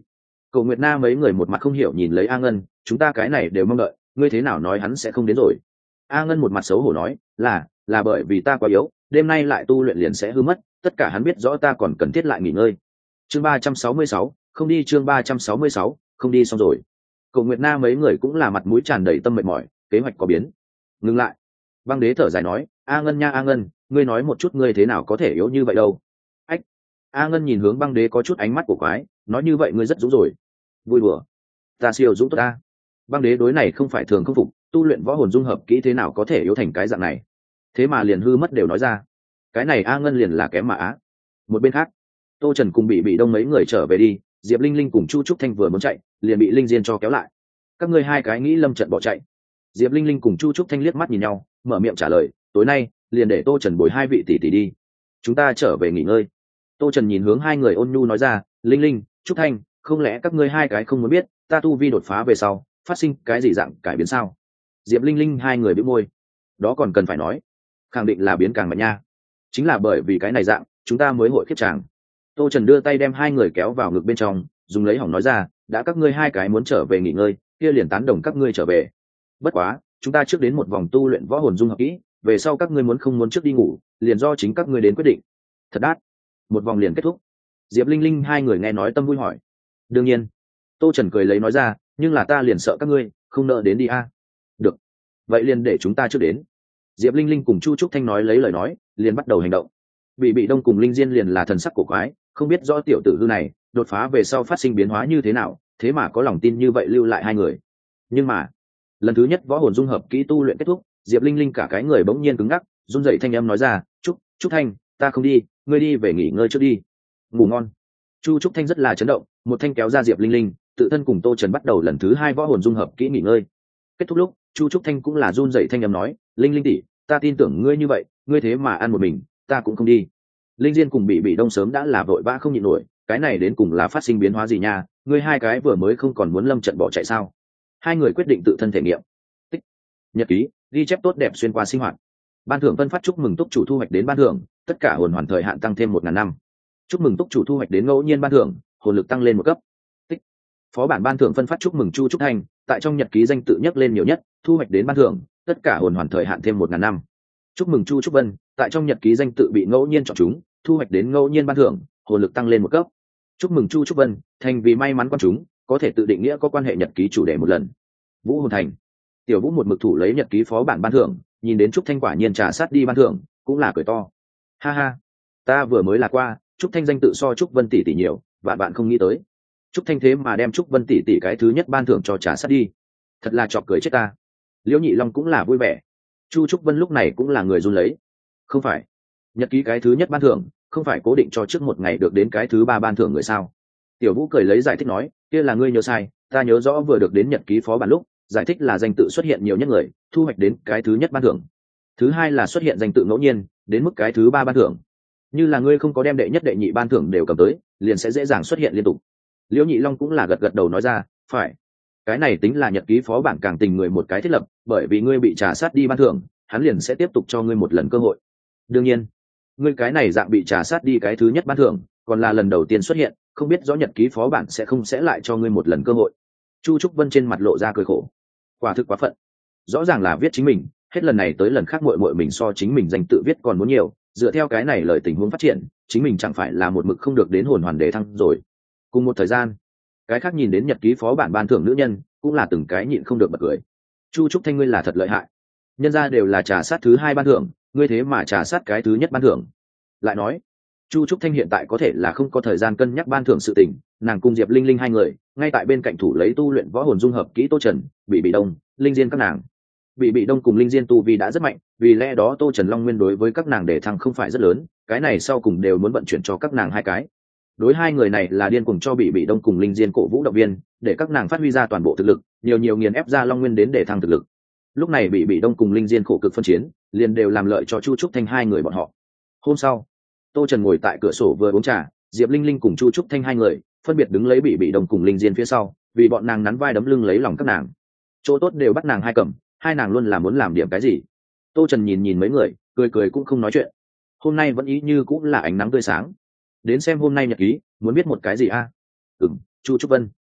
Cầu Nguyệt Na mấy người một mặt không hiểu nhìn lấy A Ngân, chúng ta cái này đều mong đợi, ngươi thế nào nói hắn sẽ không đến rồi? A Ngân một mặt xấu hổ nói, là bởi vì ta quá yếu, đêm nay lại tu luyện liền sẽ hư mất, tất cả hắn biết rõ ta còn cần thiết lại nghỉ ngơi. Chương 366, không đi. Chương 366, không đi xong rồi. Cầu Nguyệt Na mấy người cũng là mặt mũi tràn đầy tâm mệt mỏi, kế hoạch có biến. Ngừng lại. Băng Đế thở dài nói, A Ngân nha A Ngân, ngươi nói một chút ngươi thế nào có thể yếu như vậy đâu? Ách. A Ngân nhìn hướng Băng Đế có chút ánh mắt của quái, nói như vậy ngươi rất dũng rồi. Vui đùa. Ta siêu dũng tốt ta. Băng Đế đối này không phải thường không phục, tu luyện võ hồn dung hợp kỹ thế nào có thể yếu thành cái dạng này? Thế mà liền hư mất đều nói ra. Cái này A Ngân liền là kém mà á. Một bên khác, Tô Trần cùng bị đông mấy người trở về đi, Diệp Linh Linh cùng Chu Trúc Thanh vừa muốn chạy, liền bị Linh Diên cho kéo lại. Các ngươi hai cái nghĩ lâm trận bỏ chạy? Diệp Linh Linh cùng Chu Trúc Thanh liếc mắt nhìn nhau, mở miệng trả lời, tối nay liền để Tô Trần bồi hai vị tỷ tỷ đi, chúng ta trở về nghỉ ngơi. Tô Trần nhìn hướng hai người ôn nhu nói ra, Linh Linh, Trúc Thanh, không lẽ các ngươi hai cái không muốn biết ta tu vi đột phá về sau phát sinh cái gì dạng cải biến sao? Diệp Linh Linh hai người bĩu môi, đó còn cần phải nói, khẳng định là biến càng mạnh nha, chính là bởi vì cái này dạng chúng ta mới hội khiếp tràng. Tô Trần đưa tay đem hai người kéo vào ngực bên trong, dùng lấy hỏng nói ra, đã các ngươi hai cái muốn trở về nghỉ ngơi, kia liền tán đồng các ngươi trở về. Bất quá chúng ta trước đến một vòng tu luyện võ hồn dung hợp kỹ, về sau các ngươi muốn không muốn trước đi ngủ liền do chính các ngươi đến quyết định. Thật đắt. Một vòng liền kết thúc? Diệp Linh Linh hai người nghe nói tâm vui hỏi. Đương nhiên. Tô Trần cười lấy nói ra, nhưng là ta liền sợ các ngươi không nợ đến đi a. Được, vậy liền để chúng ta trước đến. Diệp Linh Linh cùng Chu Trúc Thanh nói lấy lời nói, liền bắt đầu hành động. Bị đông cùng Linh Diên liền là thần sắc cổ quái, không biết rõ tiểu tử hư này đột phá về sau phát sinh biến hóa như thế nào, thế mà có lòng tin như vậy lưu lại hai người. Nhưng mà lần thứ nhất võ hồn dung hợp kỹ tu luyện kết thúc, Diệp Linh Linh cả cái người bỗng nhiên cứng ngắc, run rẩy thanh âm nói ra, Trúc Thanh, ta không đi, ngươi đi về nghỉ ngơi trước đi, ngủ ngon. Chu Trúc Thanh rất là chấn động, một thanh kéo ra Diệp Linh Linh, tự thân cùng Tô Trần bắt đầu lần thứ hai võ hồn dung hợp kỹ nghỉ ngơi. Kết thúc lúc, Chu Trúc Thanh cũng là run rẩy thanh âm nói, Linh Linh tỷ, ta tin tưởng ngươi như vậy, ngươi thế mà ăn một mình, ta cũng không đi. Linh Diên cùng bị đông sớm đã là vội vã không nhịn nổi, cái này đến cùng là phát sinh biến hóa gì nha, ngươi hai cái vừa mới không còn muốn lâm trận bỏ chạy sao? Hai người quyết định tự thân thể nghiệm. Tích. Nhật ký ghi chép tốt đẹp xuyên qua sinh hoạt. Ban thưởng phân phát chúc mừng túc chủ thu hoạch đến ban thưởng, tất cả hồn hoàn thời hạn tăng thêm 1000 năm. Chúc mừng túc chủ thu hoạch đến ngẫu nhiên ban thưởng, hồn lực tăng lên một cấp. Tích. Phó bản ban thưởng phân phát chúc mừng Chu Trúc Thanh, tại trong nhật ký danh tự nhắc lên nhiều nhất, thu hoạch đến ban thưởng, tất cả hồn hoàn thời hạn thêm 1000 năm. Chúc mừng Chu Trúc Vân, tại trong nhật ký danh tự bị ngẫu nhiên chọn chúng, thu hoạch đến ngẫu nhiên ban thưởng, hồn lực tăng lên một cấp. Chúc mừng Chu Trúc Vân, thành vì may mắn quan chúng, có thể tự định nghĩa có quan hệ nhật ký chủ đề một lần. Vũ Hồn Thành. Tiểu Vũ một mực thủ lấy nhật ký phó bản ban thưởng, nhìn đến Trúc Thanh quả nhiên trả sát đi ban thưởng, cũng là cười to. Ha ha, ta vừa mới là qua, Trúc Thanh danh tự so Trúc Vân tỷ tỷ nhiều, và bạn không nghĩ tới. Trúc Thanh thế mà đem Trúc Vân tỷ tỷ cái thứ nhất ban thưởng cho trả sát đi. Thật là chọc cười chết ta. Liễu Nhị Long cũng là vui vẻ. Chu Trúc Vân lúc này cũng là người run lấy. Không phải, nhật ký cái thứ nhất ban thưởng, không phải cố định cho trước một ngày được đến cái thứ ba ban thưởng người sao? Tiểu Vũ cười lấy giải thích nói, kia là ngươi nhớ sai, ta nhớ rõ vừa được đến nhật ký phó bản lúc, giải thích là danh tự xuất hiện nhiều nhất người, thu hoạch đến cái thứ nhất ban thưởng. Thứ hai là xuất hiện danh tự ngẫu nhiên, đến mức cái thứ ba ban thưởng. Như là ngươi không có đem đệ nhất đệ nhị ban thưởng đều cầm tới, liền sẽ dễ dàng xuất hiện liên tục. Liễu Nhị Long cũng là gật gật đầu nói ra, phải. Cái này tính là nhật ký phó bản càng tình người một cái thiết lập, bởi vì ngươi bị trả sát đi ban thưởng, hắn liền sẽ tiếp tục cho ngươi một lần cơ hội. Đương nhiên, ngươi cái này dạng bị trả sát đi cái thứ nhất ban thưởng, còn là lần đầu tiên xuất hiện, không biết rõ nhật ký phó bản sẽ lại cho ngươi một lần cơ hội. Chu Trúc Vân trên mặt lộ ra cười khổ, quả thực quá phận, rõ ràng là viết chính mình, hết lần này tới lần khác muội muội mình so chính mình danh tự viết còn muốn nhiều, dựa theo cái này lời tình huống phát triển, chính mình chẳng phải là một mực không được đến hồn hoàn đề thăng rồi. Cùng một thời gian, cái khác nhìn đến nhật ký phó bản ban thưởng nữ nhân cũng là từng cái nhịn không được bật cười. Chu Trúc Thanh ngươi là thật lợi hại, nhân ra đều là trả sát thứ hai ban thưởng, ngươi thế mà trả sát cái thứ nhất ban thưởng. Lại nói, Chu Trúc Thanh hiện tại có thể là không có thời gian cân nhắc ban thưởng sự tình, nàng cùng Diệp Linh Linh hai người ngay tại bên cạnh thủ lấy tu luyện võ hồn dung hợp kỹ Tô Trần, bị đông, Linh Diên các nàng. Bị đông cùng Linh Diên tu vi đã rất mạnh, vì lẽ đó Tô Trần Long Nguyên đối với các nàng để thăng không phải rất lớn, cái này sau cùng đều muốn vận chuyển cho các nàng hai cái. Đối hai người này là điên cùng cho bị đông cùng Linh Diên cổ vũ động viên, để các nàng phát huy ra toàn bộ thực lực, nhiều nghiền ép ra Long Nguyên đến để thăng thực lực. Lúc này bị đông cùng Linh Diên khổ cực phân chiến, liền đều làm lợi cho Chu Trúc Thanh hai người bọn họ. Hôm sau, Tô Trần ngồi tại cửa sổ vừa uống trà, Diệp Linh Linh cùng Chu Trúc Thanh hai người phân biệt đứng lấy bị đông cùng Linh Diên phía sau, vì bọn nàng nắn vai đấm lưng lấy lòng các nàng. Chỗ tốt đều bắt nàng hai cầm, hai nàng luôn là muốn làm điểm cái gì. Tô Trần nhìn mấy người, cười cũng không nói chuyện. Hôm nay vẫn ý như cũng là ánh nắng tươi sáng. Đến xem hôm nay nhật ký, muốn biết một cái gì a? Chu Trúc Vân.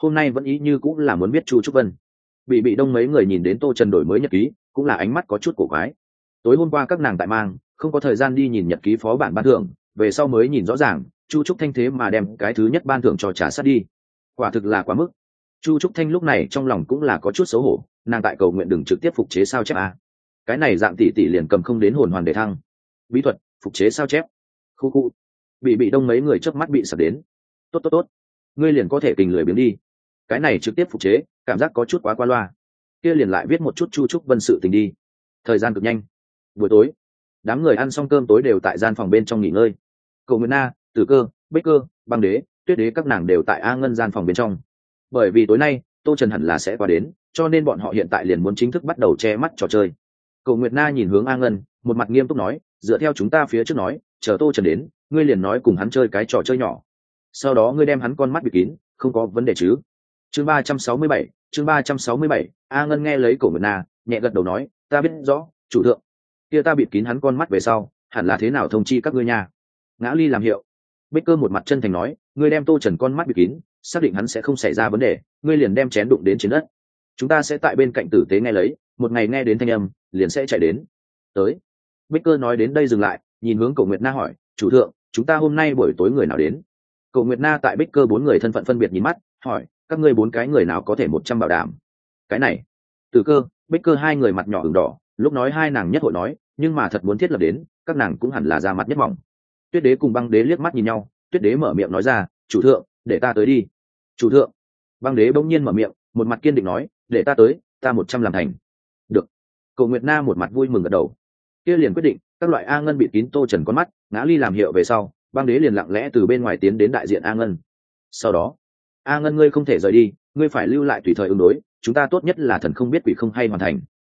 hôm nay vẫn ý như cũng là muốn biết Chu Trúc Vân. Bị đông mấy người nhìn đến Tô Trần đổi mới nhật ký cũng là ánh mắt có chút cổ quái. Tối hôm qua các nàng tại mang không có thời gian đi nhìn nhật ký phó bản ban thưởng, về sau mới nhìn rõ ràng Chu Trúc Thanh thế mà đem cái thứ nhất ban thưởng cho trả sát đi, quả thực là quá mức. Chu Trúc Thanh lúc này trong lòng cũng là có chút xấu hổ, nàng tại cầu nguyện đừng trực tiếp phục chế sao chép a. Cái này dạng tỷ tỷ liền cầm không đến hồn hoàn để thăng. Bí thuật phục chế sao chép. Khu khu. Bị đông mấy người chớp mắt bị sập đến. Tốt, ngươi liền có thể kình lười biếng đi. Cái này trực tiếp phục chế cảm giác có chút quá qua loa. Kia liền lại viết một chút Chu Trúc Vân sự tình đi. Thời gian cực nhanh. Buổi tối, đám người ăn xong cơm tối đều tại gian phòng bên trong nghỉ ngơi. Cầu Nguyệt Na, Tử Cơ, Bích Cơ, Băng Đế, Tuyết Đế các nàng đều tại A Ngân gian phòng bên trong. Bởi vì tối nay Tô Trần hẳn là sẽ qua đến, cho nên bọn họ hiện tại liền muốn chính thức bắt đầu che mắt trò chơi. Cầu Nguyệt Na nhìn hướng A Ngân, một mặt nghiêm túc nói, dựa theo chúng ta phía trước nói, chờ Tô Trần đến, ngươi liền nói cùng hắn chơi cái trò chơi nhỏ, sau đó ngươi đem hắn con mắt bịt kín, không có vấn đề chứ? Chương 367, chương 367. A Ngân nghe lấy Cầu Nguyệt Na, nhẹ gật đầu nói, ta biết rõ, chủ thượng. Kia ta bịt kín hắn con mắt về sau, hẳn là thế nào thông chi các ngươi nha? Ngã Ly làm hiệu. Bích Cơ một mặt chân thành nói, ngươi đem Tô Trần con mắt bịt kín, xác định hắn sẽ không xảy ra vấn đề, ngươi liền đem chén đụng đến trên đất. Chúng ta sẽ tại bên cạnh tử tế nghe lấy, một ngày nghe đến thanh âm, liền sẽ chạy đến. Tới. Bích Cơ nói đến đây dừng lại, nhìn hướng Cổ Nguyệt Na hỏi, chủ thượng, chúng ta hôm nay buổi tối người nào đến? Cổ Nguyệt Na tại Bích Cơ bốn người thân phận phân biệt nhìn mắt, hỏi, các ngươi bốn cái người nào có thể 100 bảo đảm? Cái này, Tử Cơ, Bích Cơ hai người mặt nhỏ ửng đỏ, lúc nói hai nàng nhất hội nói, nhưng mà thật muốn thiết lập đến, các nàng cũng hẳn là ra mặt nhất mỏng. Tuyết Đế cùng Băng Đế liếc mắt nhìn nhau, Tuyết Đế mở miệng nói ra, chủ thượng, để ta tới đi. Chủ thượng. Băng Đế bỗng nhiên mở miệng, một mặt kiên định nói, để ta tới, ta 100 làm thành. Được. Cổ Nguyệt Na một mặt vui mừng gật đầu. Kia liền quyết định, các loại A Ngân bị kín Tô Trần con mắt, Ngã Ly làm hiệu về sau, Băng Đế liền lặng lẽ từ bên ngoài tiến đến đại diện A Ngân. Sau đó, A Ngân ngươi không thể rời đi, ngươi phải lưu lại tùy thời ứng đối, chúng ta tốt nhất là thần không biết quỷ không hay hoàn thành.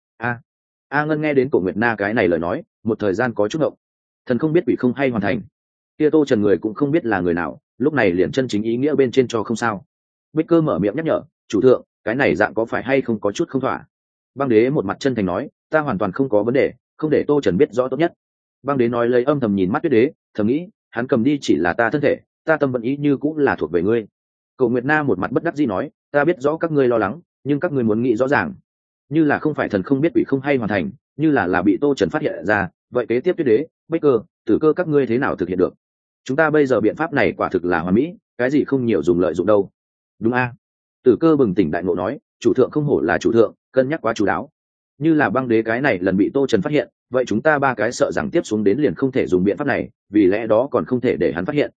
A Ngân nghe đến Cổ Nguyệt Na cái này lời nói, một thời gian có chút ngộng. Thần không biết quỷ không hay hoàn thành. Kia Tô Trần người cũng không biết là người nào, lúc này liền chân chính ý nghĩa bên trên cho không sao. Bích Cơ mở miệng nhắc nhở, chủ thượng, cái này dạng có phải hay không có chút không thỏa? Băng Đế một mặt chân thành nói, ta hoàn toàn không có vấn đề, không để Tô Trần biết rõ tốt nhất. Băng Đế nói lấy âm thầm nhìn mắt Tuyết Đế, thầm nghĩ, hắn cầm đi chỉ là ta thân thể, ta tâm vẫn ý như cũng là thuộc về ngươi. Cổ Nguyệt Na một mặt bất đắc dĩ nói, ta biết rõ các ngươi lo lắng, nhưng các ngươi muốn nghĩ rõ ràng, như là không phải thần không biết quỷ không hay hoàn thành, như là bị Tô Trần phát hiện ra, vậy kế tiếp Tuyết Đế, Bích Cơ, Tử Cơ các ngươi thế nào thực hiện được? Chúng ta bây giờ biện pháp này quả thực là hoàn mỹ, cái gì không nhiều dùng lợi dụng đâu. Đúng a? Tử Cơ bừng tỉnh đại ngộ nói, chủ thượng không hổ là chủ thượng, cân nhắc quá chú đáo. Như là Băng Đế cái này lần bị Tô Trần phát hiện, vậy chúng ta ba cái sợ rằng tiếp xuống đến liền không thể dùng biện pháp này, vì lẽ đó còn không thể để hắn phát hiện.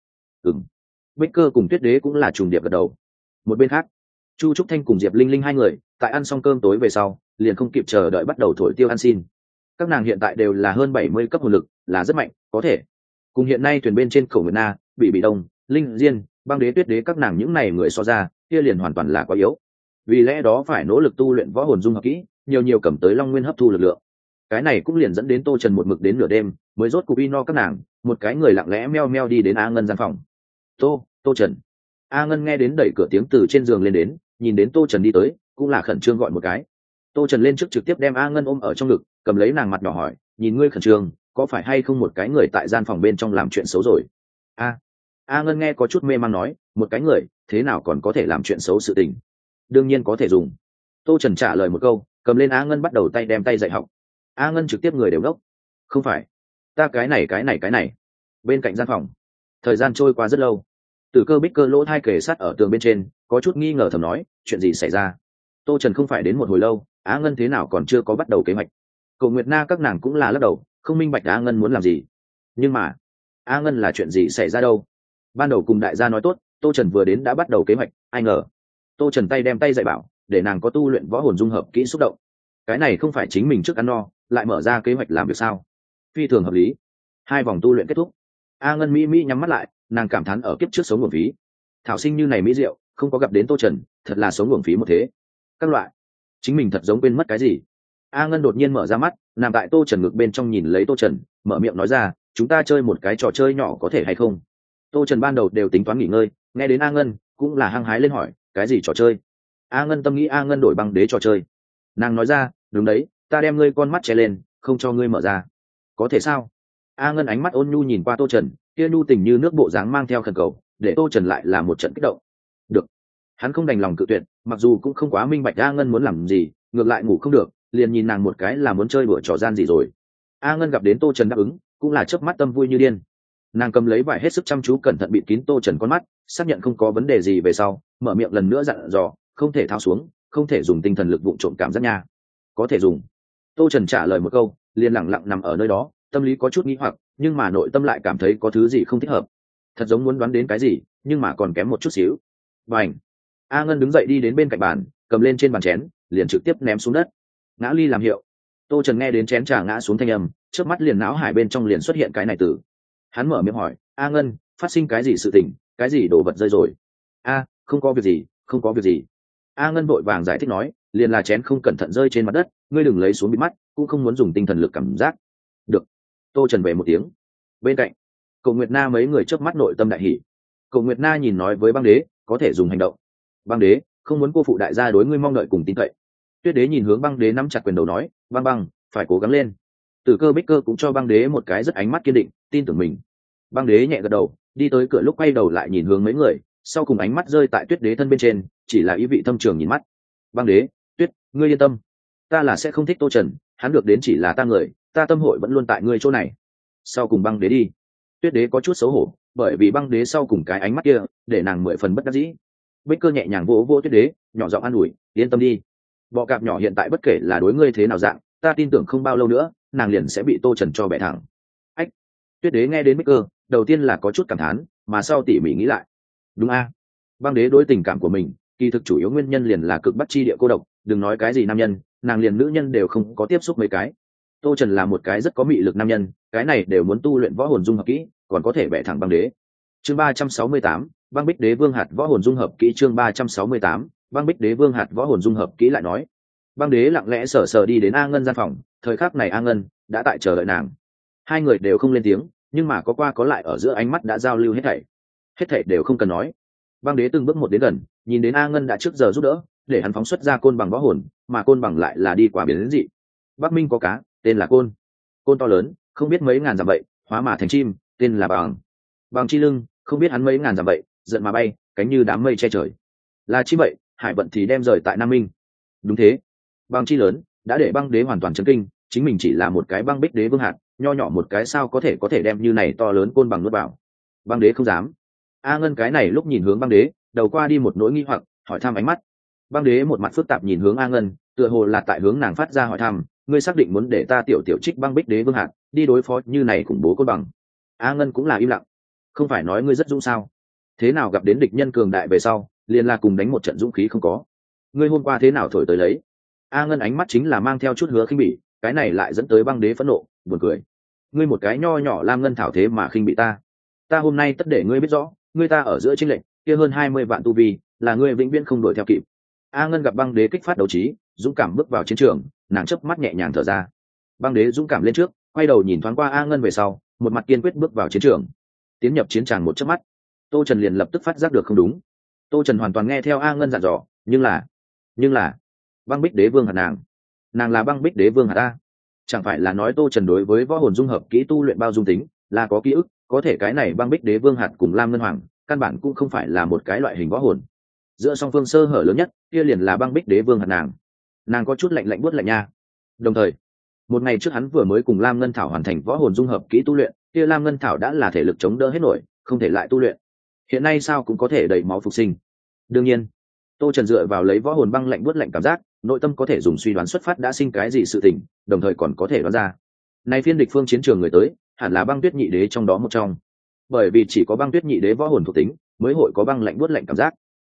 Bích Cơ cùng Tuyết Đế cũng là trùng điệp gật đầu. Một bên khác, Chu Trúc Thanh cùng Diệp Linh Linh hai người tại ăn xong cơm tối về sau liền không kịp chờ đợi bắt đầu thổi tiêu ăn xin. Các nàng hiện tại đều là hơn 70 cấp hồn lực, là rất mạnh, có thể cùng hiện nay thuyền bên trên Cổ Nguyệt Na, bị đông, Linh Diên, Băng Đế, Tuyết Đế các nàng những này người so ra, kia liền hoàn toàn là quá yếu. Vì lẽ đó phải nỗ lực tu luyện võ hồn dung hợp kỹ, nhiều cầm tới Long Nguyên hấp thu lực lượng. Cái này cũng liền dẫn đến Tô Trần một mực đến nửa đêm mới rốt cục no các nàng, một cái người lặng lẽ meo đi đến A Ngân gian phòng. Tô Trần. A Ngân nghe đến đẩy cửa tiếng từ trên giường lên đến, nhìn đến Tô Trần đi tới, cũng là khẩn trương gọi một cái. Tô Trần lên trước trực tiếp đem A Ngân ôm ở trong ngực, cầm lấy nàng mặt nhỏ hỏi, nhìn ngươi khẩn trương, có phải hay không một cái người tại gian phòng bên trong làm chuyện xấu rồi? A Ngân nghe có chút mê man nói, một cái người, thế nào còn có thể làm chuyện xấu sự tình? Đương nhiên có thể dùng. Tô Trần trả lời một câu, cầm lên A Ngân bắt đầu đem tay dạy học. A Ngân trực tiếp người đều đốc. Không phải, ta cái này. Bên cạnh gian phòng, thời gian trôi qua rất lâu. Tử Cơ, Bích Cơ lỗ thai kề sát ở tường bên trên, có chút nghi ngờ thầm nói, chuyện gì xảy ra? Tô Trần không phải đến một hồi lâu, Á Ngân thế nào còn chưa có bắt đầu kế hoạch? Cổ Nguyệt Na các nàng cũng là lắc đầu, không minh bạch Á Ngân muốn làm gì. Nhưng mà, Á Ngân là chuyện gì xảy ra đâu? Ban đầu cùng đại gia nói tốt, Tô Trần vừa đến đã bắt đầu kế hoạch, ai ngờ Tô Trần đem tay dạy bảo, để nàng có tu luyện võ hồn dung hợp kỹ xúc động. Cái này không phải chính mình trước ăn no, lại mở ra kế hoạch làm việc sao? Phi thường hợp lý. 2 vòng tu luyện kết thúc, A Ngân mỹ nhắm mắt lại, nàng cảm thán ở kiếp trước sống uổng phí. Thảo sinh như này mỹ diệu, không có gặp đến Tô Trần, thật là sống uổng phí một thế. Các loại, chính mình thật giống quên mất cái gì. A Ngân đột nhiên mở ra mắt, nằm tại Tô Trần ngực bên trong nhìn lấy Tô Trần, mở miệng nói ra, chúng ta chơi một cái trò chơi nhỏ có thể hay không? Tô Trần ban đầu đều tính toán nghỉ ngơi, nghe đến A Ngân cũng là hăng hái lên hỏi, cái gì trò chơi? A Ngân tâm nghĩ A Ngân đổi Băng Đế trò chơi. Nàng nói ra, đúng đấy, ta đem ngươi con mắt che lên, không cho ngươi mở ra. Có thể sao? A Ngân ánh mắt ôn nhu nhìn qua Tô Trần, kia nhu tình như nước bộ dáng mang theo khẩn cầu, để Tô Trần lại là một trận kích động. Được. Hắn không đành lòng cự tuyệt, mặc dù cũng không quá minh bạch A Ngân muốn làm gì, ngược lại ngủ không được, liền nhìn nàng một cái là muốn chơi đùa trò gian gì rồi. A Ngân gặp đến Tô Trần đáp ứng, cũng là chớp mắt tâm vui như điên. Nàng cầm lấy vải hết sức chăm chú cẩn thận bịt kín Tô Trần con mắt, xác nhận không có vấn đề gì về sau, mở miệng lần nữa dặn dò, không thể tháo xuống, không thể dùng tinh thần lực vụng trộm cảm giác nha. Có thể dùng. Tô Trần trả lời một câu, liền lặng lặng nằm ở nơi đó, tâm lý có chút nghi hoặc, nhưng mà nội tâm lại cảm thấy có thứ gì không thích hợp. Thật giống muốn đoán đến cái gì, nhưng mà còn kém một chút xíu. Bành! A Ngân đứng dậy đi đến bên cạnh bàn, cầm lên trên bàn chén, liền trực tiếp ném xuống đất. Ngã ly làm hiệu. Tô Trần nghe đến chén trà ngã xuống thanh âm, trước mắt liền não hải bên trong liền xuất hiện cái này từ. Hắn mở miệng hỏi, A Ngân, phát sinh cái gì sự tình, cái gì đồ vật rơi rồi? A, không có việc gì, không có việc gì. A Ngân vội vàng giải thích nói, liền là chén không cẩn thận rơi trên mặt đất, ngươi đừng lấy xuống bịt mắt, cũng không muốn dùng tinh thần lực cảm giác. Được. Tô Trần về một tiếng. Bên cạnh, Cổ Nguyệt Na mấy người chớp mắt nội tâm đại hỉ. Cổ Nguyệt Na nhìn nói với băng đế, có thể dùng hành động. Băng đế, không muốn cô phụ đại gia đối ngươi mong đợi cùng tin cậy. Tuyết đế nhìn hướng băng đế nắm chặt quyền đầu nói, băng băng, phải cố gắng lên. Tử Cơ Bích Cơ cũng cho băng đế một cái rất ánh mắt kiên định, tin tưởng mình. Băng đế nhẹ gật đầu, đi tới cửa lúc quay đầu lại nhìn hướng mấy người, sau cùng ánh mắt rơi tại Tuyết đế thân bên trên, chỉ là ý vị thâm trường nhìn mắt. Băng đế, Tuyết, ngươi yên tâm, ta là sẽ không thích Tô Trần, hắn được đến chỉ là ta người, ta tâm hội vẫn luôn tại ngươi chỗ này. Sau cùng băng đế đi. Tuyết đế có chút xấu hổ, bởi vì băng đế sau cùng cái ánh mắt kia, để nàng 10 phần bất đắc dĩ. Bích Cơ nhẹ nhàng vỗ vỗ Tuyết đế, nhỏ giọng an ủi, yên tâm đi. Bọ cạp nhỏ hiện tại bất kể là đối ngươi thế nào dạng, ta tin tưởng không bao lâu nữa, nàng liền sẽ bị Tô Trần cho bẻ thẳng. Ách! Tuyết đế nghe đến Bích Cơ, đầu tiên là có chút cảm thán, mà sau tỉ mỉ nghĩ lại. Đúng a, băng đế đối tình cảm của mình, kỳ thực chủ yếu nguyên nhân liền là cực bắc chi địa cô độc, đừng nói cái gì nam nhân, nàng liền nữ nhân đều không có tiếp xúc mấy cái. Tô Trần là một cái rất có mị lực nam nhân, cái này đều muốn tu luyện võ hồn dung hợp kỹ, còn có thể bẻ thẳng băng đế. Chương 368, băng bích đế vương hạt võ hồn dung hợp kỹ. Chương 368, băng bích đế vương hạt võ hồn dung hợp kỹ lại nói. Băng đế lặng lẽ sờ sờ đi đến A Ngân gian phòng, thời khắc này A Ngân đã tại chờ đợi nàng. Hai người đều không lên tiếng, nhưng mà có qua có lại ở giữa ánh mắt đã giao lưu hết thảy đều không cần nói. Băng đế từng bước một đến gần, nhìn đến A Ngân đã trước giờ giúp đỡ, để hắn phóng xuất ra côn bằng võ hồn, mà côn bằng lại là đi qua biển đến dị. Bắc Minh có cá, tên là côn. Côn to lớn, không biết mấy ngàn dặm vậy, hóa mà thành chim, tên là bằng. Bằng chi lưng, không biết hắn mấy ngàn dặm vậy, giận mà bay, cánh như đám mây che trời. Là chi vậy, hải vận thì đem rời tại Nam Minh. Đúng thế. Bằng chi lớn, đã để băng đế hoàn toàn chấn kinh, chính mình chỉ là một cái băng bích đế vương hạt, nho nhỏ một cái sao có thể đem như này to lớn côn bằng nuốt vào. Băng đế không dám. A Ngân cái này lúc nhìn hướng băng đế, đầu qua đi một nỗi nghi hoặc, hỏi thăm ánh mắt. Băng đế một mặt phức tạp nhìn hướng A Ngân, tựa hồ là tại hướng nàng phát ra hỏi thăm, ngươi xác định muốn để ta tiểu trích băng bích đế vương hạt đi đối phó như này khủng bố côn bằng? A Ngân cũng là im lặng. Không phải nói ngươi rất dũng sao? Thế nào gặp đến địch nhân cường đại về sau, liền là cùng đánh một trận dũng khí không có? Ngươi hôm qua thế nào thổi tới lấy? A Ngân ánh mắt chính là mang theo chút hứa khinh bỉ, cái này lại dẫn tới băng đế phẫn nộ, buồn cười. Ngươi một cái nho nhỏ lam ngân thảo thế mà khinh bị ta. Ta hôm nay tất để ngươi biết rõ, ngươi ta ở giữa chênh lệch kia hơn 20 vạn tu vi, là ngươi vĩnh viễn không đuổi theo kịp. A Ngân gặp băng đế kích phát đấu trí, dũng cảm bước vào chiến trường, nàng chớp mắt nhẹ nhàng thở ra. Băng đế dũng cảm lên trước, quay đầu nhìn thoáng qua A Ngân về sau, một mặt kiên quyết bước vào chiến trường. Tiến nhập chiến tràng một chớp mắt, Tô Trần liền lập tức phát giác được không đúng. Tô Trần hoàn toàn nghe theo A Ngân dặn dò, nhưng là băng bích đế vương hạt nàng là băng bích đế vương hạt ta. Chẳng phải là nói Tô Trần đối với võ hồn dung hợp kỹ tu luyện bao dung tính, là có ký ức, có thể cái này băng bích đế vương hạt cùng lam ngân hoàng, căn bản cũng không phải là một cái loại hình võ hồn. Giữa song phương sơ hở lớn nhất, kia liền là băng bích đế vương hạt nàng có chút lạnh buốt lạnh nha. Đồng thời, một ngày trước hắn vừa mới cùng lam ngân thảo hoàn thành võ hồn dung hợp kỹ tu luyện, kia lam ngân thảo đã là thể lực chống đỡ hết nổi, không thể lại tu luyện. Hiện nay sao cũng có thể đẩy máu phục sinh. Đương nhiên, Tô Trần dựa vào lấy võ hồn băng lạnh buốt lạnh cảm giác, nội tâm có thể dùng suy đoán xuất phát đã sinh cái gì sự tình, đồng thời còn có thể đoán ra. Nay phiên địch phương chiến trường người tới, hẳn là băng tuyết nhị đế trong đó một trong. Bởi vì chỉ có băng tuyết nhị đế võ hồn thuộc tính, mới hội có băng lạnh buốt lạnh cảm giác.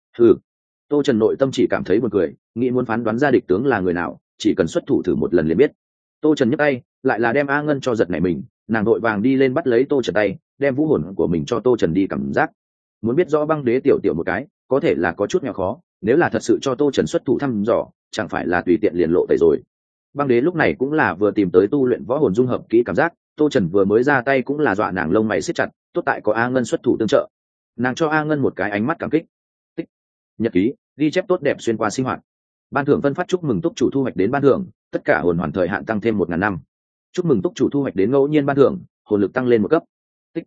Tô Trần nội tâm chỉ cảm thấy buồn cười, nghĩ muốn phán đoán ra địch tướng là người nào, chỉ cần xuất thủ thử một lần liền biết. Tô Trần nhấc tay, lại là đem A Ngân cho giật nảy mình, nàng vội vàng đi lên bắt lấy Tô Trần tay, đem vũ hồn của mình cho Tô Trần đi cảm giác. Muốn biết rõ băng đế tiểu một cái, có thể là có chút nghèo khó, nếu là thật sự cho Tô Trần xuất thủ thăm dò, chẳng phải là tùy tiện liền lộ tẩy rồi. Băng đế lúc này cũng là vừa tìm tới tu luyện võ hồn dung hợp kỹ cảm giác, Tô Trần vừa mới ra tay cũng là dọa nàng lông mày siết chặt, tốt tại có A Ngân xuất thủ tương trợ. Nàng cho A Ngân một cái ánh mắt cảm kích. Tích. Nhật ký, ghi chép tốt đẹp xuyên qua sinh hoạt. Ban thưởng phân phát chúc mừng túc chủ thu hoạch đến ban thưởng, tất cả hồn hoàn thời hạn tăng thêm 1000 năm. Chúc mừng túc chủ thu hoạch đến ngẫu nhiên ban thưởng, hồn lực tăng lên 1 cấp. Tích.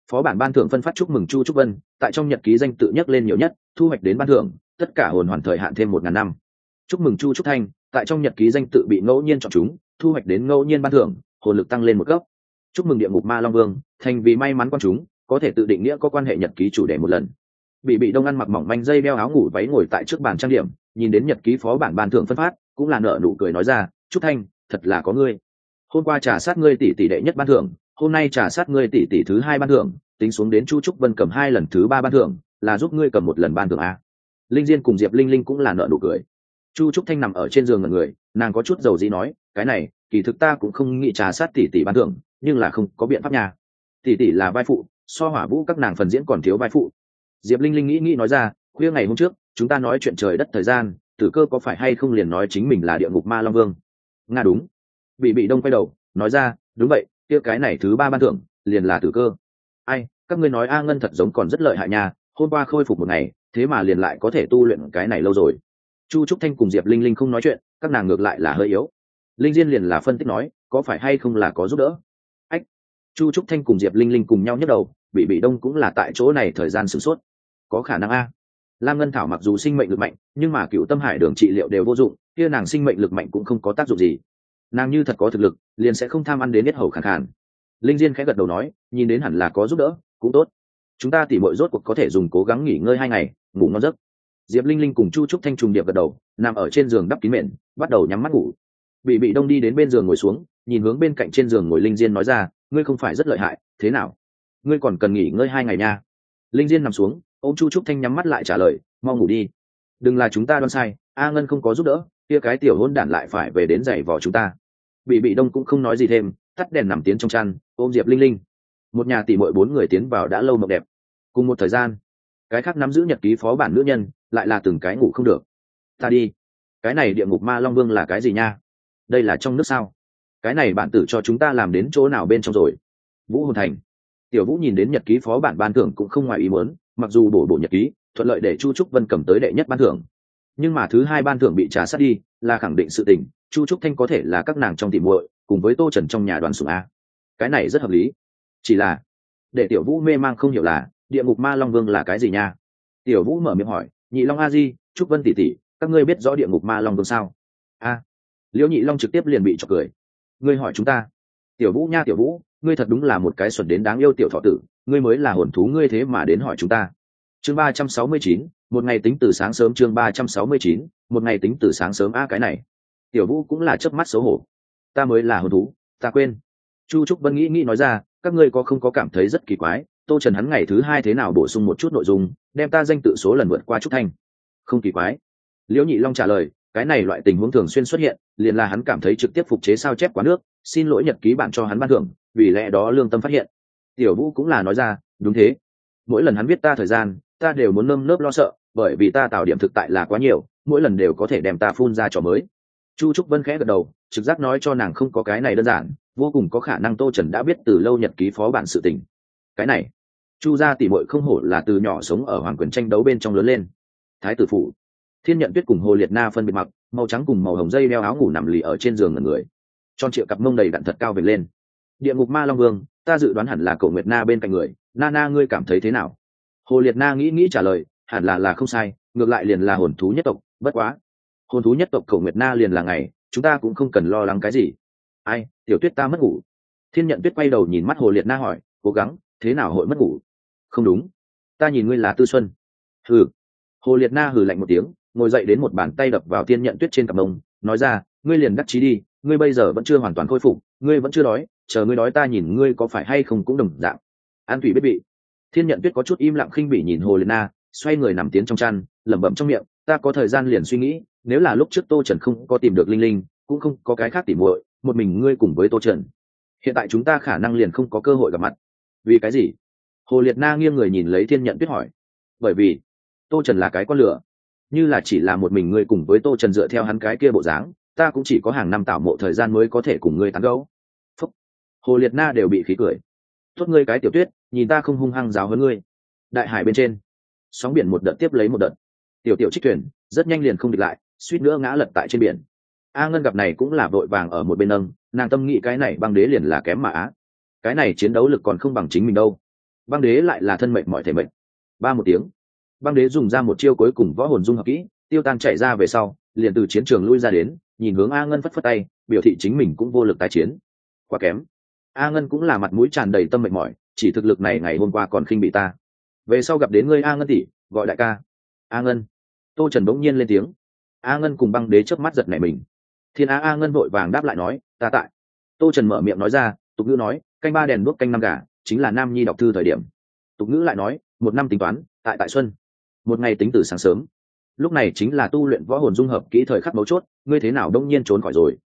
Phó bản ban thưởng phân phát chúc mừng Chu Trúc Vân, tại trong nhật ký danh tự nhắc lên nhiều nhất, thu hoạch đến ban thưởng, tất cả hồn hoàn thời hạn thêm 1000 năm. Chúc mừng Chu Trúc Thanh, tại trong nhật ký danh tự bị ngẫu nhiên chọn chúng, thu hoạch đến ngẫu nhiên ban thưởng, hồn lực tăng lên 1 cấp. Chúc mừng địa ngục ma long vương, thành vì may mắn quan chúng, có thể tự định nghĩa có quan hệ nhật ký chủ đề một lần. Bị đông ăn mặc mỏng manh dây đeo áo ngủ váy ngồi tại trước bàn trang điểm, nhìn đến nhật ký phó bản ban thưởng phân phát, cũng là nở nụ cười nói ra, Trúc Thanh, thật là có ngươi. Hôm qua trả sát ngươi tỷ đệ nhất ban thưởng, hôm nay trả sát ngươi tỷ thứ 2 ban thưởng, tính xuống đến Chu Trúc Vân cầm 2 lần thứ 3 ban thưởng, là giúp ngươi cầm 1 lần ban thưởng a. Linh Diên cùng Diệp Linh Linh cũng là nở nụ cười. Chu Trúc Thanh nằm ở trên giường ngẩn người, nàng có chút dầu dĩ nói, cái này, kỳ thực ta cũng không nghĩ trả sát tỷ ban thưởng, nhưng là không có biện pháp nha. Tỷ là vai phụ, so Hỏa Vũ các nàng phần diễn còn thiếu vai phụ. Diệp Linh Linh nghĩ nói ra, khuya ngày hôm trước, chúng ta nói chuyện trời đất thời gian, Tử Cơ có phải hay không liền nói chính mình là địa ngục ma long vương? Nga đúng. Bị đông quay đầu, nói ra, đúng vậy, kia cái này thứ 3 ban thưởng, liền là Tử Cơ. Ai, các ngươi nói A Ngân thật giống còn rất lợi hại nha, hôm qua khôi phục 1 ngày, thế mà liền lại có thể tu luyện cái này lâu rồi. Chu Trúc Thanh cùng Diệp Linh Linh không nói chuyện, các nàng ngược lại là hơi yếu. Linh Diên liền là phân tích nói, có phải hay không là có giúp đỡ. Ách. Chu Trúc Thanh cùng Diệp Linh Linh cùng nhau nhấc đầu, bị đông cũng là tại chỗ này thời gian sử sốt. Có khả năng a. Lam Ngân Thảo mặc dù sinh mệnh lực mạnh, nhưng mà Cựu Tâm Hải đường trị liệu đều vô dụng, kia nàng sinh mệnh lực mạnh cũng không có tác dụng gì. Nàng như thật có thực lực, liền sẽ không tham ăn đến hết hầu khàn khàn. Linh Diên khẽ gật đầu nói, nhìn đến hẳn là có giúp đỡ, cũng tốt. Chúng ta tỉ muội rốt cuộc có thể dùng cố gắng nghỉ ngơi 2 ngày, ngủ ngon giấc. Diệp Linh Linh cùng Chu Trúc Thanh trùng điệp gật đầu, nằm ở trên giường đắp kín mền, bắt đầu nhắm mắt ngủ. Bị đông đi đến bên giường ngồi xuống, nhìn hướng bên cạnh trên giường ngồi Linh Diên nói ra, ngươi không phải rất lợi hại, thế nào? Ngươi còn cần nghỉ ngơi 2 ngày nha. Linh Diên nằm xuống, ôm Chu Trúc Thanh nhắm mắt lại trả lời, mau ngủ đi. Đừng là chúng ta đoán sai, A Ngân không có giúp đỡ, kia cái tiểu hôn đản lại phải về đến giày vò chúng ta. Bị đông cũng không nói gì thêm, tắt đèn nằm tiến trong chăn, ôm Diệp Linh Linh. Một nhà tỷ muội 4 người tiến vào đã lâu mộng đẹp. Cùng một thời gian, cái khác nắm giữ nhật ký phó bản nữ nhân lại là từng cái ngủ không được. Ta đi, cái này địa ngục ma long vương là cái gì nha? Đây là trong nước sao? Cái này bạn tử cho chúng ta làm đến chỗ nào bên trong rồi? Vũ Hồn Thành. Tiểu Vũ nhìn đến nhật ký phó bản ban thưởng cũng không ngoài ý muốn, mặc dù bổ nhật ký thuận lợi để Chu Trúc Vân cầm tới đệ nhất ban thưởng, nhưng mà thứ 2 ban thưởng bị trả sát đi, là khẳng định sự tình Chu Trúc Thanh có thể là các nàng trong tỷ muội, cùng với Tô Trần trong nhà đoàn sủng a. Cái này rất hợp lý. Chỉ là để Tiểu Vũ mê mang không hiểu là địa ngục ma long vương là cái gì nha. Tiểu Vũ mở miệng hỏi, Nhị Long a di, Trúc Vân tỷ tỷ, các ngươi biết rõ địa ngục ma long vương sao? A. Liễu Nhị Long trực tiếp liền bị chọc cười. Ngươi hỏi chúng ta? Tiểu Vũ nha, Tiểu Vũ, ngươi thật đúng là một cái xuẩn đến đáng yêu tiểu thọ tử, ngươi mới là hồn thú ngươi thế mà đến hỏi chúng ta. Chương 369, một ngày tính từ sáng sớm. Chương 369, một ngày tính từ sáng sớm. A cái này. Tiểu Vũ cũng là chớp mắt xấu hổ. Ta mới là hồn thú, ta quên. Chu Trúc Vân nghĩ nói ra, các ngươi có không có cảm thấy rất kỳ quái, Tô Trần hắn ngày thứ 2 thế nào bổ sung một chút nội dung, đem ta danh tự số lần vượt qua Trúc Thanh. Không kỳ quái. Liễu Nhị Long trả lời, cái này loại tình huống thường xuyên xuất hiện, liền là hắn cảm thấy trực tiếp phục chế sao chép quá nước, xin lỗi nhật ký bạn cho hắn ban thưởng, vì lẽ đó lương tâm phát hiện. Tiểu Vũ cũng là nói ra, đúng thế, mỗi lần hắn viết ta thời gian, ta đều muốn nơm nớp lo sợ, bởi vì ta tạo điểm thực tại là quá nhiều, mỗi lần đều có thể đem ta phun ra trò mới. Chu Trúc Vân khẽ gật đầu, trực giác nói cho nàng không có cái này đơn giản, vô cùng có khả năng Tô Trần đã biết từ lâu nhật ký phó bản sự tình. Cái này, Chu gia tỷ muội không hổ là từ nhỏ sống ở hoàng quyền tranh đấu bên trong lớn lên. Thái tử phủ, Thiên Nhận Tuyết cùng Hồ Liệt Na phân biệt mặc màu trắng cùng màu hồng dây đeo áo ngủ nằm lì ở trên giường ngẩn người, tròn trịa cặp mông đầy đặn thật cao về lên. Địa ngục ma long vương, ta dự đoán hẳn là Cổ Nguyệt Na bên cạnh người, Na ngươi cảm thấy thế nào? Hồ Liệt Na nghĩ trả lời, hẳn là không sai, ngược lại liền là hồn thú nhất tộc, bất quá hồn thú nhất tộc Cổ Nguyệt Na liền là ngày, chúng ta cũng không cần lo lắng cái gì. Ai, Tiểu Tuyết ta mất ngủ. Thiên Nhận Tuyết quay đầu nhìn mắt Hồ Liệt Na hỏi, cố gắng thế nào hội mất ngủ? Không đúng, ta nhìn ngươi là Tư Xuân. Hừ. Hồ Liệt Na hừ lạnh một tiếng, ngồi dậy đến một bàn tay đập vào Thiên Nhận Tuyết trên cặp mông, nói ra, ngươi liền đắc chí đi, ngươi bây giờ vẫn chưa hoàn toàn khôi phục, ngươi vẫn chưa đói, chờ ngươi đói ta nhìn ngươi có phải hay không cũng đồng dạng. An Thủy biết bị. Thiên Nhận Tuyết có chút im lặng khinh bỉ nhìn Hồ Liệt Na, xoay người nằm tiến trong chăn, lẩm bẩm trong miệng, ta có thời gian liền suy nghĩ, nếu là lúc trước Tô Trần không có tìm được Linh Linh, cũng không có cái khác tỉ muội, một mình ngươi cùng với Tô Trần, hiện tại chúng ta khả năng liền không có cơ hội gặp mặt. Vì cái gì? Hồ Liệt Na nghiêng người nhìn lấy Thiên Nhận Tuyết hỏi. Bởi vì Tô Trần là cái con lửa, như là chỉ là một mình ngươi cùng với Tô Trần dựa theo hắn cái kia bộ dáng, ta cũng chỉ có hàng năm tạo mộ thời gian mới có thể cùng ngươi tán gẫu. Phúc. Hồ Liệt Na đều bị khí cười. Tốt ngươi cái Tiểu Tuyết, nhìn ta không hung hăng giáo hơn ngươi. Đại hải bên trên, sóng biển một đợt tiếp lấy một đợt. Tiểu Trích thuyền rất nhanh liền không địch lại, suýt nữa ngã lật tại trên biển. A Ngân gặp này cũng là vội vàng ở một bên nâng, nàng tâm nghĩ cái này băng đế liền là kém mà á, cái này chiến đấu lực còn không bằng chính mình đâu. Băng đế lại là thân mệnh mọi thể mệnh. Ba một tiếng, băng đế dùng ra một chiêu cuối cùng võ hồn dung hợp kỹ, tiêu tan chạy ra về sau liền từ chiến trường lui ra đến, nhìn hướng A Ngân phất phất tay, biểu thị chính mình cũng vô lực tái chiến. Quá kém. A Ngân cũng là mặt mũi tràn đầy tâm mệt mỏi, chỉ thực lực này ngày hôm qua còn khinh bị ta, về sau gặp đến ngươi A Ngân tỷ, gọi đại ca. A Ngân. Tô Trần bỗng nhiên lên tiếng. A Ngân cùng băng đế chớp mắt giật nảy mình. Thiên Á A Ngân vội vàng đáp lại nói, ta tại. Tô Trần mở miệng nói ra, tục ngữ nói, canh ba đèn đuốc canh năm gà, chính là nam nhi đọc thư thời điểm. Tục ngữ lại nói, một năm tính toán, tại xuân, một ngày tính từ sáng sớm. Lúc này chính là tu luyện võ hồn dung hợp kỹ thời khắc mấu chốt, ngươi thế nào đông nhiên trốn khỏi rồi?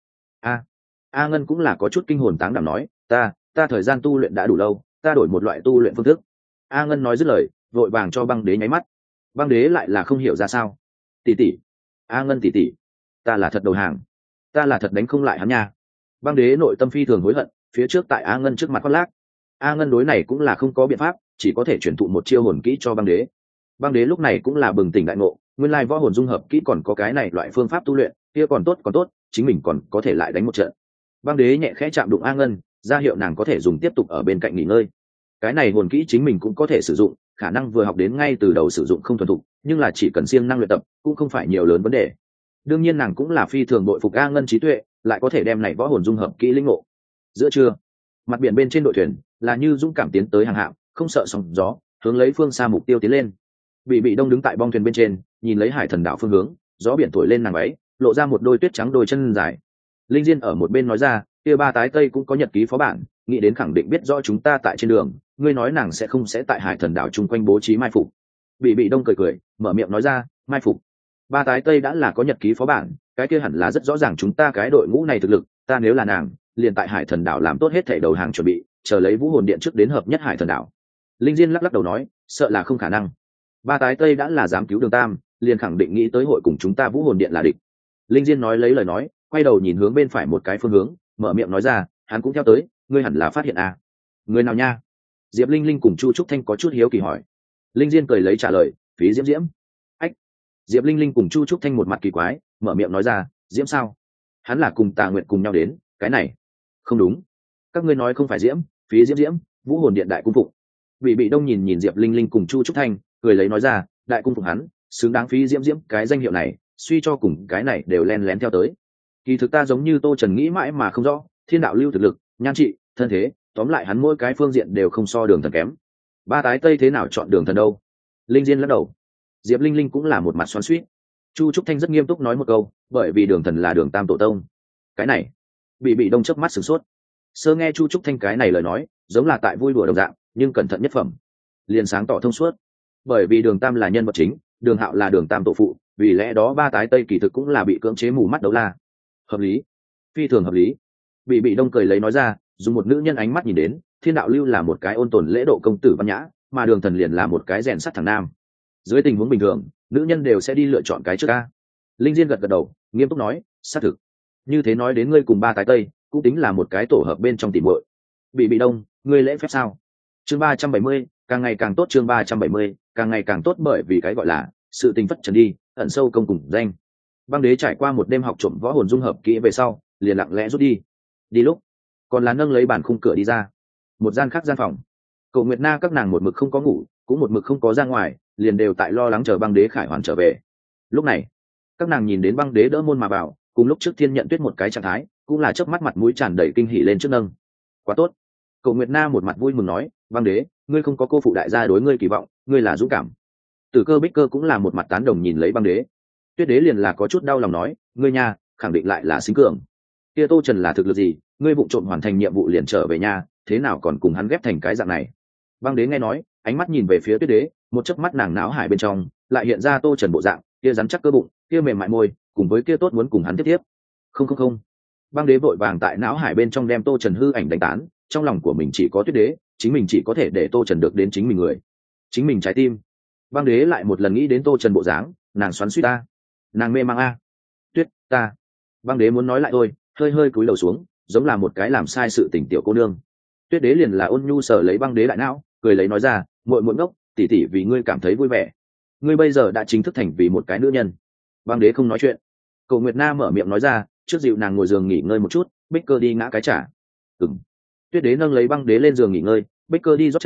A Ngân cũng là có chút kinh hồn táng đảm nói, ta thời gian tu luyện đã đủ lâu, ta đổi một loại tu luyện phương thức. A Ngân nói dứt lời, vội vàng cho băng đế nháy mắt. Băng đế lại là không hiểu ra sao. Tỷ tỷ, A Ngân tỷ tỷ, ta là thật đầu hàng, ta là thật đánh không lại hắn nha. Băng đế nội tâm phi thường hối hận, phía trước tại A Ngân trước mặt khoác lác. A Ngân đối này cũng là không có biện pháp, chỉ có thể chuyển thụ một chiêu hồn kỹ cho băng đế. Băng đế lúc này cũng là bừng tỉnh đại ngộ, nguyên lai võ hồn dung hợp kỹ còn có cái này loại phương pháp tu luyện, kia còn tốt, chính mình còn có thể lại đánh một trận. Băng đế nhẹ khẽ chạm đụng A Ngân, ra hiệu nàng có thể dùng tiếp tục ở bên cạnh nghỉ ngơi. Cái này hồn kỹ chính mình cũng có thể sử dụng, khả năng vừa học đến ngay từ đầu sử dụng không thuần thục, nhưng là chỉ cần siêng năng luyện tập cũng không phải nhiều lớn vấn đề. Đương nhiên nàng cũng là phi thường bội phục A Ngân trí tuệ, lại có thể đem này võ hồn dung hợp kỹ linh ngộ. Giữa trưa, mặt biển bên trên đội thuyền là như dũng cảm tiến tới hàng hạm, không sợ sóng gió, hướng lấy phương xa mục tiêu tiến lên. Bị đông đứng tại bong thuyền bên trên, nhìn lấy hải thần đảo phương hướng, gió biển thổi lên nàng váy, lộ ra một đôi tuyết trắng đôi chân dài. Linh Diên ở một bên nói ra, kia ba tái tây cũng có nhật ký phó bản, nghĩ đến khẳng định biết rõ chúng ta tại trên đường, ngươi nói nàng sẽ không sẽ tại hải thần đảo chung quanh bố trí mai phục. Bị đông cười mở miệng nói ra, mai phục. Ba tái tây đã là có nhật ký phó bản, cái kia hẳn là rất rõ ràng chúng ta cái đội ngũ này thực lực, ta nếu là nàng liền tại hải thần đảo làm tốt hết thảy đầu hàng chuẩn bị, chờ lấy vũ hồn điện trước đến hợp nhất hải thần đảo. Linh Diên lắc đầu nói, sợ là không khả năng. Ba tái tây đã là dám cứu đường tam, liền khẳng định nghĩ tới hội cùng chúng ta vũ hồn điện là địch. Linh Diên nói lấy lời nói, quay đầu nhìn hướng bên phải một cái phương hướng, mở miệng nói ra, hắn cũng theo tới, ngươi hẳn là phát hiện à? Người nào nha? Diệp Linh Linh cùng Chu Trúc Thanh có chút hiếu kỳ hỏi. Linh Diên cười lấy trả lời, phí diễm diễm. Ách. Diệp Linh Linh cùng Chu Trúc Thanh một mặt kỳ quái, mở miệng nói ra, diễm sao? Hắn là cùng Tà Nguyệt cùng nhau đến, cái này không đúng. Các ngươi nói không phải diễm, phí diễm diễm, vũ hồn điện đại cung phụng. Bị đông nhìn Diệp Linh Linh cùng Chu Trúc Thanh, cười lấy nói ra, đại cung phụng hắn xứng đáng phí diễm diễm cái danh hiệu này, suy cho cùng cái này đều len lén theo tới. Kỳ thực ta giống như Tô Trần nghĩ mãi mà không rõ, thiên đạo lưu thực lực, nhan trị, thân thế, tóm lại hắn mỗi cái phương diện đều không so đường thần kém. Ba tái tây thế nào chọn đường thần đâu? Linh Diên lắc đầu. Diệp Linh Linh cũng là một mặt xoắn xuýt. Chu Trúc Thanh rất nghiêm túc nói một câu, bởi vì đường thần là đường tam tổ tông. Cái này, bị đông chớp mắt sửng sốt. Sơ nghe Chu Trúc Thanh cái này lời nói, giống là tại vui đùa đồng dạng, nhưng cẩn thận nhất phẩm, liền sáng tỏ thông suốt. Bởi vì đường tam là nhân vật chính, đường hạo là đường tam tổ phụ, vì lẽ đó ba tái tây kỳ thực cũng là bị cưỡng chế mù mắt đấu la. Hợp lý, phi thường hợp lý. Bị đông cười lấy nói ra, dùng một nữ nhân ánh mắt nhìn đến, thiên đạo lưu là một cái ôn tồn lễ độ công tử văn nhã, mà đường thần liền là một cái rèn sắt thằng nam. Dưới tình huống bình thường, nữ nhân đều sẽ đi lựa chọn cái trước ca. Linh Diên gật đầu, nghiêm túc nói, xác thực. Như thế nói đến ngươi cùng ba tái tây, cũng tính là một cái tổ hợp bên trong tỉ muội. Bị đông, ngươi lễ phép sao? Chương 370, càng ngày càng tốt. Chương 370, càng ngày càng tốt, bởi vì cái gọi là sự tình phất trần đi, ẩn sâu công cùng danh. Băng đế trải qua một đêm học trộm võ hồn dung hợp kỹ về sau, liền lặng lẽ rút đi. Đi lúc, còn là nâng lấy bản khung cửa đi ra. Một gian khác gian phòng. Cậu Nguyệt Na các nàng một mực không có ngủ, cũng một mực không có ra ngoài, liền đều tại lo lắng chờ băng đế khải hoàn trở về. Lúc này, các nàng nhìn đến băng đế đỡ môn mà vào, cùng lúc trước Thiên Nhận Tuyết một cái trạng thái, cũng là chớp mắt mặt mũi tràn đầy kinh hỉ lên trước nâng. Quá tốt. Cậu Nguyệt Na một mặt vui mừng nói, băng đế, ngươi không có cô phụ đại gia đối ngươi kỳ vọng, ngươi là dũng cảm. Tử Cơ Bích Cơ cũng là một mặt tán đồng nhìn lấy băng đế. Tuyết đế liền là có chút đau lòng nói, ngươi nha, khẳng định lại là sinh cường. Kia Tô Trần là thực lực gì, ngươi vụng trộm hoàn thành nhiệm vụ liền trở về nhà, thế nào còn cùng hắn ghép thành cái dạng này? Băng đế nghe nói, ánh mắt nhìn về phía Tuyết đế, một chớp mắt nàng não hải bên trong lại hiện ra Tô Trần bộ dạng, kia rắn chắc cơ bụng, kia mềm mại môi, cùng với kia tốt muốn cùng hắn tiếp tiếp. Không. Băng đế vội vàng tại não hải bên trong đem Tô Trần hư ảnh đánh tán, trong lòng của mình chỉ có Tuyết đế, chính mình chỉ có thể để Tô Trần được đến chính mình người, chính mình trái tim. Băng đế lại một lần nghĩ đến Tô Trần bộ dáng, nàng xoắn xuýt ta, nàng mê mang a. Tuyết, ta. Băng đế muốn nói lại thôi, hơi cúi đầu xuống, giống là một cái làm sai sự tình tiểu cô nương. Tuyết đế liền là ôn nhu sờ lấy băng đế đại não, cười lấy nói ra, muội muội ngốc, tỷ tỷ vì ngươi cảm thấy vui vẻ. Ngươi bây giờ đã chính thức thành vì một cái nữ nhân. Băng đế không nói chuyện. Cầu Nguyệt Na mở miệng nói ra, trước dịu nàng ngồi giường nghỉ ngơi một chút, Bích Cơ đi ngã cái trà. Tuyết đế nâng lấy băng đế lên giường nghỉ ngơi, Bích Cơ đi rót trà,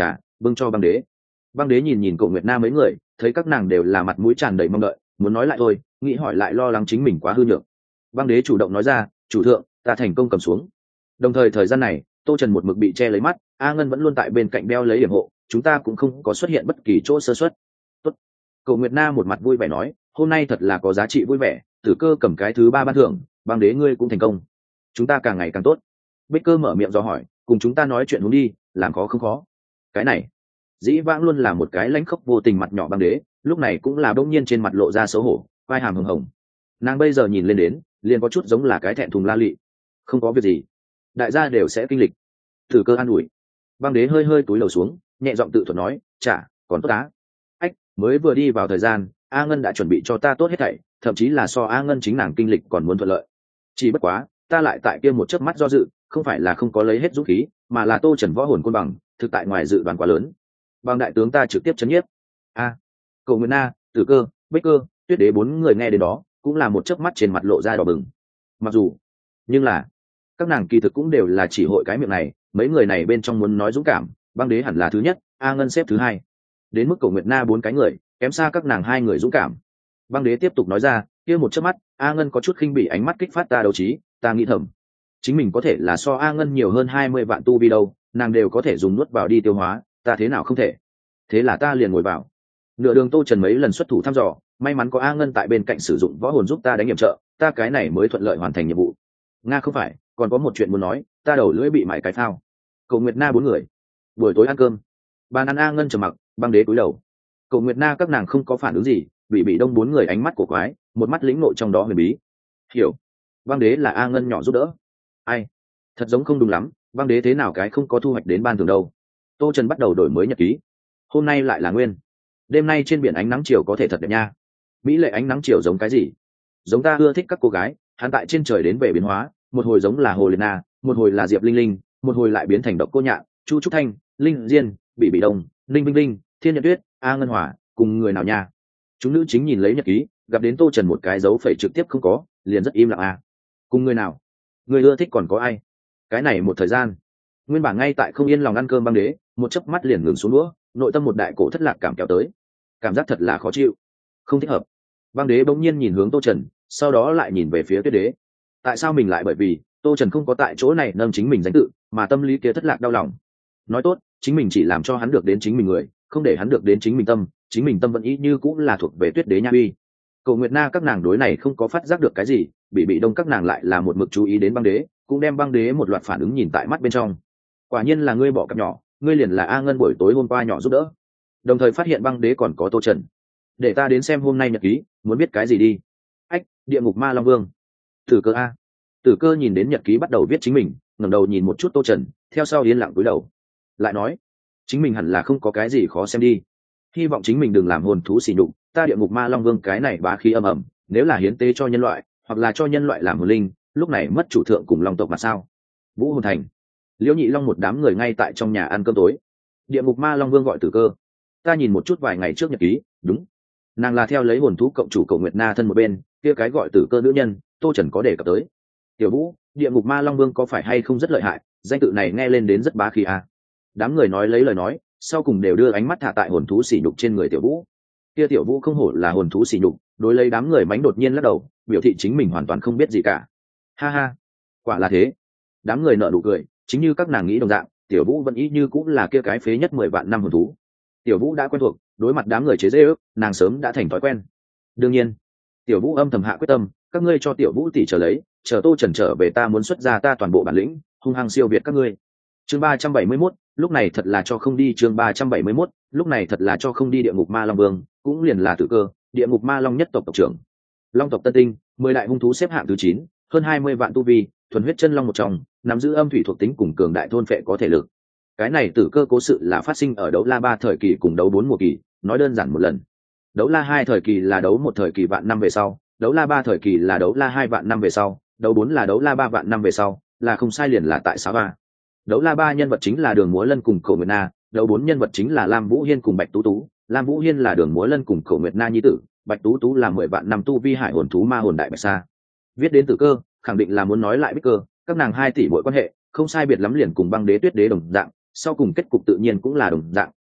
bưng cho băng đế. Băng đế nhìn nhìn Cổ Nguyệt Na mấy người, thấy các nàng đều là mặt mũi tràn đầy mong đợi, muốn nói lại thôi, nghĩ hỏi lại lo lắng chính mình quá hư nhược. Băng đế chủ động nói ra, chủ thượng, ta thành công cầm xuống. Đồng thời thời gian này, Tô Trần một mực bị che lấy mắt, A Ngân vẫn luôn tại bên cạnh đeo lấy yểm hộ, chúng ta cũng không có xuất hiện bất kỳ chỗ sơ suất. Tốt. Cổ Nguyệt Na một mặt vui vẻ nói, hôm nay thật là có giá trị vui vẻ, Tử Cơ cầm cái thứ 3 ban thưởng, băng đế ngươi cũng thành công, chúng ta càng ngày càng tốt. Bích Cơ mở miệng do hỏi, cùng chúng ta nói chuyện hướng đi, làm khó không khó. Cái này dĩ vãng luôn là một cái lãnh khốc vô tình mặt nhỏ băng đế, lúc này cũng là bỗng nhiên trên mặt lộ ra xấu hổ, vai hàm hồng hồng. Nàng bây giờ nhìn lên đến liền có chút giống là cái thẹn thùng la lị. Không có việc gì, đại gia đều sẽ kinh lịch. Tử Cơ an ủi. Băng đế hơi hơi túi lầu xuống, nhẹ giọng tự thuật nói, chả còn tốt á. Ách, mới vừa đi vào thời gian, A Ngân đã chuẩn bị cho ta tốt hết thảy, thậm chí là so A Ngân chính nàng kinh lịch còn muốn thuận lợi. Chỉ bất quá ta lại tại kia một chớp mắt do dự, không phải là không có lấy hết dũng khí, mà là Tô Trần võ hồn côn bằng thực tại ngoài dự đoán quá lớn. Bằng đại tướng ta trực tiếp chấn nhiếp. A, Cổ Nguyệt Na, Tử Cơ, Bích Cơ, Tuyết Đế 4 người nghe đến đó cũng là một chớp mắt trên mặt lộ ra đỏ bừng. Mặc dù, nhưng là các nàng kỳ thực cũng đều là chỉ hội cái miệng này, mấy người này bên trong muốn nói dũng cảm, băng đế hẳn là thứ nhất, A Ngân xếp thứ hai. Đến mức Cổ Nguyệt Na 4 cái người, kém xa các nàng 2 người dũng cảm. Băng đế tiếp tục nói ra, kia một chớp mắt, A Ngân có chút khinh bỉ ánh mắt kích phát ta đấu trí, ta nghĩ thầm, chính mình có thể là so A Ngân nhiều hơn 20 vạn tu vi đâu, nàng đều có thể dùng nuốt vào đi tiêu hóa, ta thế nào không thể. Thế là ta liền ngồi vào. Nửa đường Tô Trần mấy lần xuất thủ thăm dò, may mắn có A Ngân tại bên cạnh sử dụng võ hồn giúp ta đánh nhiệm trợ, ta cái này mới thuận lợi hoàn thành nhiệm vụ. Nga không phải, còn có một chuyện muốn nói, ta đầu lưỡi bị mải cái phao. Cổ Nguyệt Na 4 người. Buổi tối ăn cơm, bàn ăn A Ngân trầm mặc, băng đế cúi đầu. Cổ Nguyệt Na các nàng không có phản ứng gì, bị đông 4 người ánh mắt của quái, một mắt lĩnh nội trong đó huyền bí. Hiểu, băng đế là A Ngân nhỏ giúp đỡ. Ai, thật giống không đúng lắm, băng đế thế nào cái không có thu hoạch đến ban thưởng đâu. Tô Trần bắt đầu đổi mới nhật ký. Hôm nay lại là nguyên. Đêm nay trên biển ánh nắng chiều có thể thật đẹp nha. Mỹ lệ ánh nắng chiều giống cái gì? Giống ta ưa thích các cô gái, hắn tại trên trời đến về biến hóa, một hồi giống là Hồ Liệt Na, một hồi là Diệp Linh Linh, một hồi lại biến thành Độc Cô Nhạn, Chu Trúc Thanh, Linh Diên, Bị Đông, Ninh Vinh Vinh, Thiên Nhật Tuyết, A Ngân Hỏa, cùng người nào nha? Chúng nữ chính nhìn lấy nhật ký, gặp đến Tô Trần một cái dấu phẩy trực tiếp không có, liền rất im lặng à. Cùng người nào? Người ưa thích còn có ai? Cái này một thời gian, nguyên bản ngay tại không yên lòng ăn cơm băng đế, một chớp mắt liền ngừng xuống đũa, nội tâm một đại cổ thất lạc cảm kéo tới. Cảm giác thật là khó chịu, không thích hợp. Băng đế bỗng nhiên nhìn hướng Tô Trần, sau đó lại nhìn về phía Tuyết Đế. Tại sao mình lại bởi vì Tô Trần không có tại chỗ này nâng chính mình danh tự, mà tâm lý kia thất lạc đau lòng. Nói tốt, chính mình chỉ làm cho hắn được đến chính mình người, không để hắn được đến chính mình tâm vẫn ý như cũng là thuộc về Tuyết Đế nha uy. Cổ Nguyệt Na các nàng đối này không có phát giác được cái gì, bị đông các nàng lại là một mực chú ý đến băng đế, cũng đem băng đế một loạt phản ứng nhìn tại mắt bên trong. Quả nhiên là ngươi bỏ cặp nhỏ, ngươi liền là A Ngân buổi tối hôm qua nhỏ giúp đỡ. Đồng thời phát hiện băng đế còn có Tô Trần. Để ta đến xem hôm nay nhật ký, muốn biết cái gì đi. Ách, địa ngục ma long vương. Tử Cơ a. Tử Cơ nhìn đến nhật ký bắt đầu viết chính mình, ngẩng đầu nhìn một chút Tô Trần, theo sau yên lặng cúi đầu. Lại nói, chính mình hẳn là không có cái gì khó xem đi. Hy vọng chính mình đừng làm hồn thú xỉ nhục, ta địa ngục ma long vương cái này bá khí âm ầm, nếu là hiến tế cho nhân loại, hoặc là cho nhân loại làm hồn linh, lúc này mất chủ thượng cùng long tộc mà sao? Vũ Hồn Thành, Liễu Nhị Long một đám người ngay tại trong nhà ăn cơm tối. Địa ngục ma long vương gọi Tử Cơ. Ta nhìn một chút vài ngày trước nhật ký, đúng, nàng là theo lấy hồn thú cộng chủ Cổ Nguyệt Na thân một bên, kia cái gọi Tử Cơ nữ nhân, Tô Trần có đề cập tới. Tiểu Vũ, địa ngục ma long vương có phải hay không rất lợi hại, danh tự này nghe lên đến rất bá khí à. Đám người nói lấy lời nói, sau cùng đều đưa ánh mắt thả tại hồn thú sỉ nhục trên người Tiểu Vũ. Kia Tiểu Vũ không hổ là hồn thú sỉ nhục, đối lấy đám người mánh đột nhiên lắc đầu, biểu thị chính mình hoàn toàn không biết gì cả. Ha ha, quả là thế. Đám người nở nụ cười, chính như các nàng nghĩ đồng dạng, Tiểu Vũ vẫn ý như cũng là kia cái phế nhất 10 vạn năm hồn thú. Tiểu Vũ đã quen thuộc, đối mặt đám người chế giễu, nàng sớm đã thành thói quen. Đương nhiên, Tiểu Vũ âm thầm hạ quyết tâm, các ngươi cho Tiểu Vũ tỷ chờ lấy, chờ Tô Trần trở về ta muốn xuất ra ta toàn bộ bản lĩnh, hung hăng siêu việt các ngươi. Chương 371, lúc này thật là cho không đi. Chương 371, lúc này thật là cho không đi. Địa ngục ma long vương cũng liền là Tử Cơ, địa ngục ma long nhất tộc tộc trưởng. Long tộc Tân Tinh, 10 đại hung thú xếp hạng thứ 9, hơn 20 vạn tu vi, thuần huyết chân long một trong, nắm giữ âm thủy thuộc tính cùng cường đại thôn phệ có thể lực. Cái này Tử Cơ cố sự là phát sinh ở đấu la 3 thời kỳ cùng đấu 4 mùa kỳ, nói đơn giản một lần. Đấu la 2 thời kỳ là đấu một thời kỳ vạn năm về sau, đấu la 3 thời kỳ là đấu la 2 vạn năm về sau, đấu 4 là đấu la 3 vạn năm về sau, là không sai liền là tại sao ba. Đấu la 3 nhân vật chính là Đường Múa Lân cùng Cổ Nguyệt Na, đấu 4 nhân vật chính là Lam Vũ Hiên cùng Bạch Tú Tú, Lam Vũ Hiên là Đường Múa Lân cùng Cổ Nguyệt Na nhi tử, Bạch Tú Tú là 10 vạn năm tu vi hải hồn thú ma hồn đại bạch sa. Viết đến Tử Cơ, khẳng định là muốn nói lại Bích Cơ, các nàng 2 tỷ muội quan hệ, không sai biệt lắm liền cùng Băng Đế Tuyết Đế đồng dạng, sau cùng kết cục tự nhiên cũng là đồng dạng,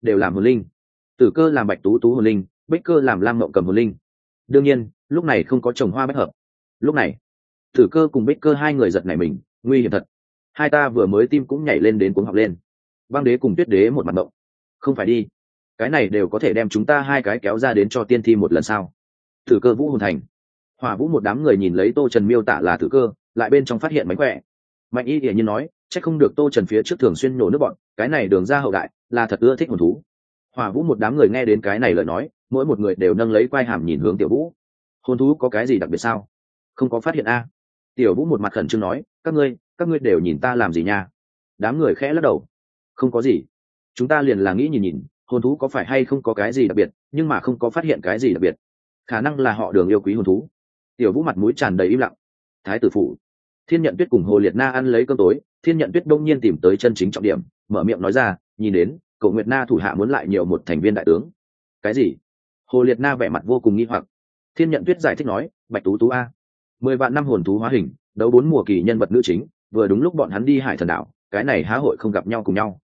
đều làm hồn linh. Tử Cơ làm Bạch Tú Tú hồn linh, Bích Cơ làm Lam Mộng Cầm hồn linh. Đương nhiên lúc này không có trồng hoa bách hợp. Lúc này Tử Cơ cùng Bích Cơ hai người giật nảy mình, nguy hiểm thật. Hai ta vừa mới tim cũng nhảy lên đến cuống học lên. Băng Đế cùng Tuyết Đế một mặt mộng. Không phải đi, cái này đều có thể đem chúng ta hai cái kéo ra đến cho tiên thi một lần sao? Tử Cơ Vũ hồn thành. Hỏa Vũ một đám người nhìn lấy Tô Trần miêu tả là Tử Cơ, lại bên trong phát hiện mánh khỏe. Mạnh Y hiển nhiên nói, chắc không được Tô Trần phía trước thường xuyên nổ nước bọn, cái này đường ra hậu đại là thật ưa thích hồn thú. Hỏa Vũ một đám người nghe đến cái này lời nói, mỗi một người đều nâng lấy quai hàm nhìn hướng Tiểu Vũ. Hồn thú có cái gì đặc biệt sao? Không có phát hiện a? Tiểu Vũ một mặt khẩn trương nói, các ngươi đều nhìn ta làm gì nha? Đám người khẽ lắc đầu. Không có gì, chúng ta liền là nghĩ nhìn nhìn hồn thú có phải hay không có cái gì đặc biệt, nhưng mà không có phát hiện cái gì đặc biệt. Khả năng là họ Đường yêu quý hồn thú. Tiểu Vũ mặt mũi tràn đầy im lặng. Thái tử phủ, Thiên Nhận Tuyết cùng Hồ Liệt Na ăn lấy cơm tối. Thiên Nhận Tuyết đông nhiên tìm tới chân chính trọng điểm, mở miệng nói ra, nhìn đến Cổ Nguyệt Na thủ hạ muốn lại nhiều một thành viên đại tướng. Cái gì? Hồ Liệt Na vẻ mặt vô cùng nghi hoặc. Thiên Nhận Tuyết giải thích nói, Bạch Tú Tú a, 10 vạn năm hồn thú hóa hình, đấu 4 mùa kỳ nhân vật nữ chính, vừa đúng lúc bọn hắn đi Hải Thần đảo, cái này há hội không gặp nhau cùng nhau.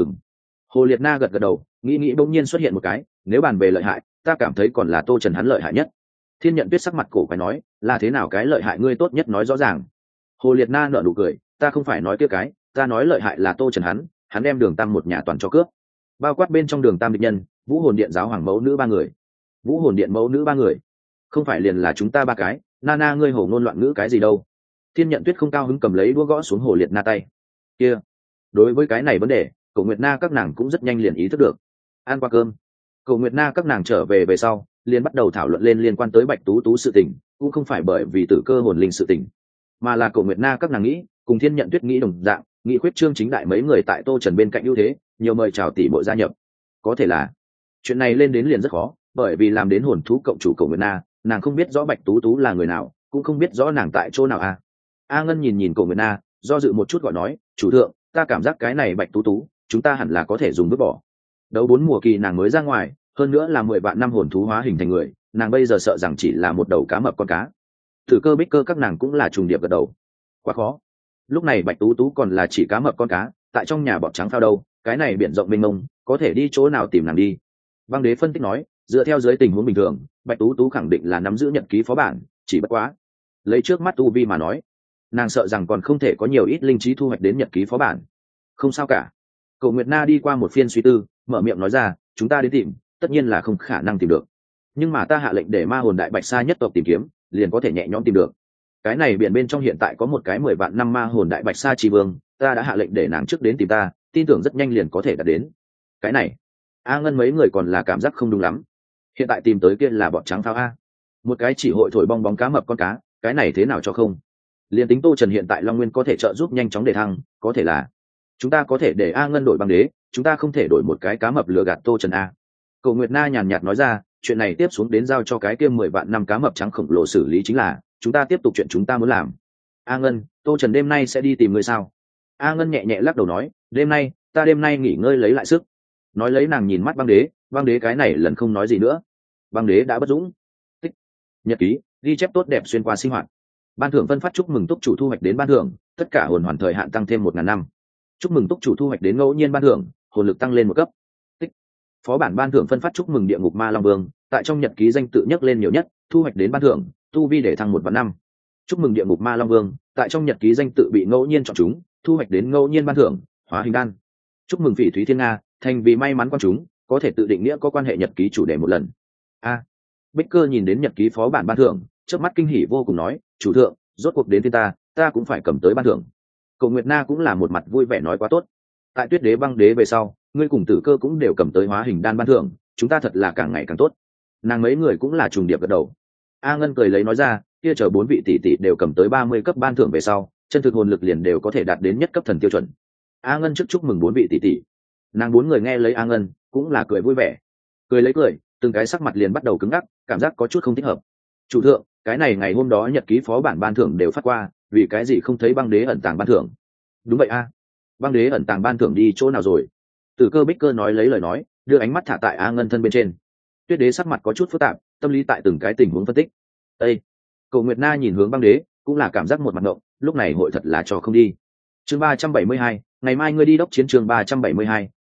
Hồ Liệt Na gật gật đầu, nghĩ bỗng nhiên xuất hiện một cái, nếu bàn về lợi hại, ta cảm thấy còn là Tô Trần hắn lợi hại nhất. Thiên Nhận Tuyết sắc mặt cổ quái nói, là thế nào cái lợi hại ngươi tốt nhất nói rõ ràng. Hồ Liệt Na nở nụ cười, ta không phải nói kia cái, ta nói lợi hại là Tô Trần hắn đem Đường Tam một nhà toàn cho cướp, bao quát bên trong Đường Tam địch nhân, Vũ Hồn Điện giáo hoàng mẫu nữ 3 người. Vũ Hồn Điện mẫu nữ 3 người, không phải liền là chúng ta 3 cái? Na ngươi hổ ngôn loạn ngữ cái gì đâu? Thiên Nhận Tuyết không cao hứng cầm lấy đũa gõ xuống Hồ Liệt Na tay. Kia, đối với cái này vấn đề, Cổ Nguyệt Na các nàng cũng rất nhanh liền ý thức được. Ăn qua cơm, Cổ Nguyệt Na các nàng trở về sau, liền bắt đầu thảo luận lên liên quan tới Bạch Tú Tú sự tình, cũng không phải bởi vì Tử Cơ hồn linh sự tình, mà là Cổ Nguyệt Na các nàng nghĩ, cùng Thiên Nhận Tuyết nghĩ đồng dạng, nghị khuyết trương chính đại mấy người tại Tô Trần bên cạnh ưu thế, nhiều mời chào tỷ muội gia nhập. Có thể là chuyện này lên đến liền rất khó, bởi vì làm đến hồn thú cộng chủ Cổ Nguyệt Na, nàng không biết rõ Bạch Tú Tú là người nào, cũng không biết rõ nàng tại chỗ nào a. A Ngân nhìn Cổ Nguyệt Na, do dự một chút gọi nói, chủ thượng, ta cảm giác cái này Bạch Tú Tú, chúng ta hẳn là có thể dùng vứt bỏ. Đấu 4 mùa kỳ nàng mới ra ngoài, hơn nữa là 10 vạn năm hồn thú hóa hình thành người, nàng bây giờ sợ rằng chỉ là một đầu cá mập con cá. Tử Cơ Bích Cơ các nàng cũng là trùng điệp gật đầu. Quá khó. Lúc này Bạch Tú Tú còn là chỉ cá mập con cá, tại trong nhà bọt trắng phao đâu, cái này biển rộng mênh mông, có thể đi chỗ nào tìm nàng đi. Băng Đế phân tích nói, dựa theo dưới tình huống bình thường, Bạch Tú Tú khẳng định là nắm giữ nhật ký phó bản, chỉ bất quá lấy trước mắt tu vi mà nói, nàng sợ rằng còn không thể có nhiều ít linh trí thu hoạch đến nhật ký phó bản. Không sao cả. Cổ Nguyệt Na đi qua một phiên suy tư, mở miệng nói ra, chúng ta đến tìm, tất nhiên là không khả năng tìm được, nhưng mà ta hạ lệnh để ma hồn đại bạch sa nhất tộc tìm kiếm, liền có thể nhẹ nhõm tìm được. Cái này biển bên trong hiện tại có một cái 10 vạn năm ma hồn đại bạch sa chi vương, ta đã hạ lệnh để nàng trước đến tìm ta, tin tưởng rất nhanh liền có thể đạt đến. Cái này, A Ngân mấy người còn là cảm giác không đúng lắm. Hiện tại tìm tới kia là bọt trắng phao a, một cái chỉ hội thổi bong bóng cá mập con cá, cái này thế nào cho không? Liên tính Tô Trần hiện tại Long Nguyên có thể trợ giúp nhanh chóng đề thăng, có thể là chúng ta có thể để A Ngân đổi Băng Đế, chúng ta không thể đổi một cái cá mập lừa gạt Tô Trần a. Cổ Nguyệt Na nhàn nhạt nói ra, chuyện này tiếp xuống đến giao cho cái kia 10 vạn năm cá mập trắng khổng lồ xử lý chính là, chúng ta tiếp tục chuyện chúng ta muốn làm. A Ngân, Tô Trần đêm nay sẽ đi tìm ngươi sao? A Ngân nhẹ nhẹ lắc đầu nói, đêm nay nghỉ ngơi lấy lại sức. Nói lấy nàng nhìn mắt Băng Đế cái này lần không nói gì nữa. Băng Đế đã bất dũng. Tích. Nhật ký, ghi chép tốt đẹp xuyên qua sinh hoạt. Ban thưởng phân phát chúc mừng túc chủ thu hoạch đến ban thưởng, tất cả hồn hoàn thời hạn tăng thêm 1000 năm. Chúc mừng túc chủ thu hoạch đến ngẫu nhiên ban thưởng, hồn lực tăng lên 1 cấp. Tích. Phó bản ban thưởng phân phát chúc mừng địa ngục ma long vương, tại trong nhật ký danh tự nhắc lên nhiều nhất, thu hoạch đến ban thưởng, tu vi để thăng 1 vạn năm. Chúc mừng địa ngục ma long vương, tại trong nhật ký danh tự bị ngẫu nhiên chọn chúng, thu hoạch đến ngẫu nhiên ban thưởng, hóa hình đan. Chúc mừng Phỉ Thúy Thiên Nga, thành vì may mắn quan chúng, có thể tự định nghĩa có quan hệ nhật ký chủ đề một lần. A. Bích Cơ nhìn đến nhật ký phó bản ban thưởng, trước mắt kinh hỉ vô cùng nói, chủ thượng, rốt cuộc đến thiên ta cũng phải cầm tới ban thưởng. Cổ Nguyệt Na cũng là một mặt vui vẻ nói quá tốt. Tại Tuyết Đế Băng Đế về sau, ngươi cùng Tử Cơ cũng đều cầm tới hóa hình đan ban thưởng, chúng ta thật là càng ngày càng tốt. Nàng mấy người cũng là trùng điệp gật đầu. A Ngân cười lấy nói ra, kia chờ 4 vị tỷ tỷ đều cầm tới 30 cấp ban thưởng về sau, chân thực hồn lực liền đều có thể đạt đến nhất cấp thần tiêu chuẩn. A Ngân trước chúc mừng 4 vị tỷ tỷ. Nàng 4 người nghe lấy A Ngân cũng là cười vui vẻ. Cười, từng cái sắc mặt liền bắt đầu cứng ngắc, cảm giác có chút không thích hợp. Chủ thượng, cái này ngày hôm đó nhật ký phó bản ban thưởng đều phát qua, vì cái gì không thấy Băng Đế ẩn tàng ban thưởng? Đúng vậy a, Băng Đế ẩn tàng ban thưởng đi chỗ nào rồi? Tử Cơ Bích Cơ nói lấy lời nói, đưa ánh mắt thả tại A Ngân thân bên trên. Tuyết Đế sắc mặt có chút phức tạp, tâm lý tại từng cái tình huống phân tích. Ê! Cổ Nguyệt Na nhìn hướng Băng Đế, cũng là cảm giác một mặt ngộng, lúc này hội thật là cho không đi. Chương 372, ngày mai ngươi đi đốc chiến trường 372,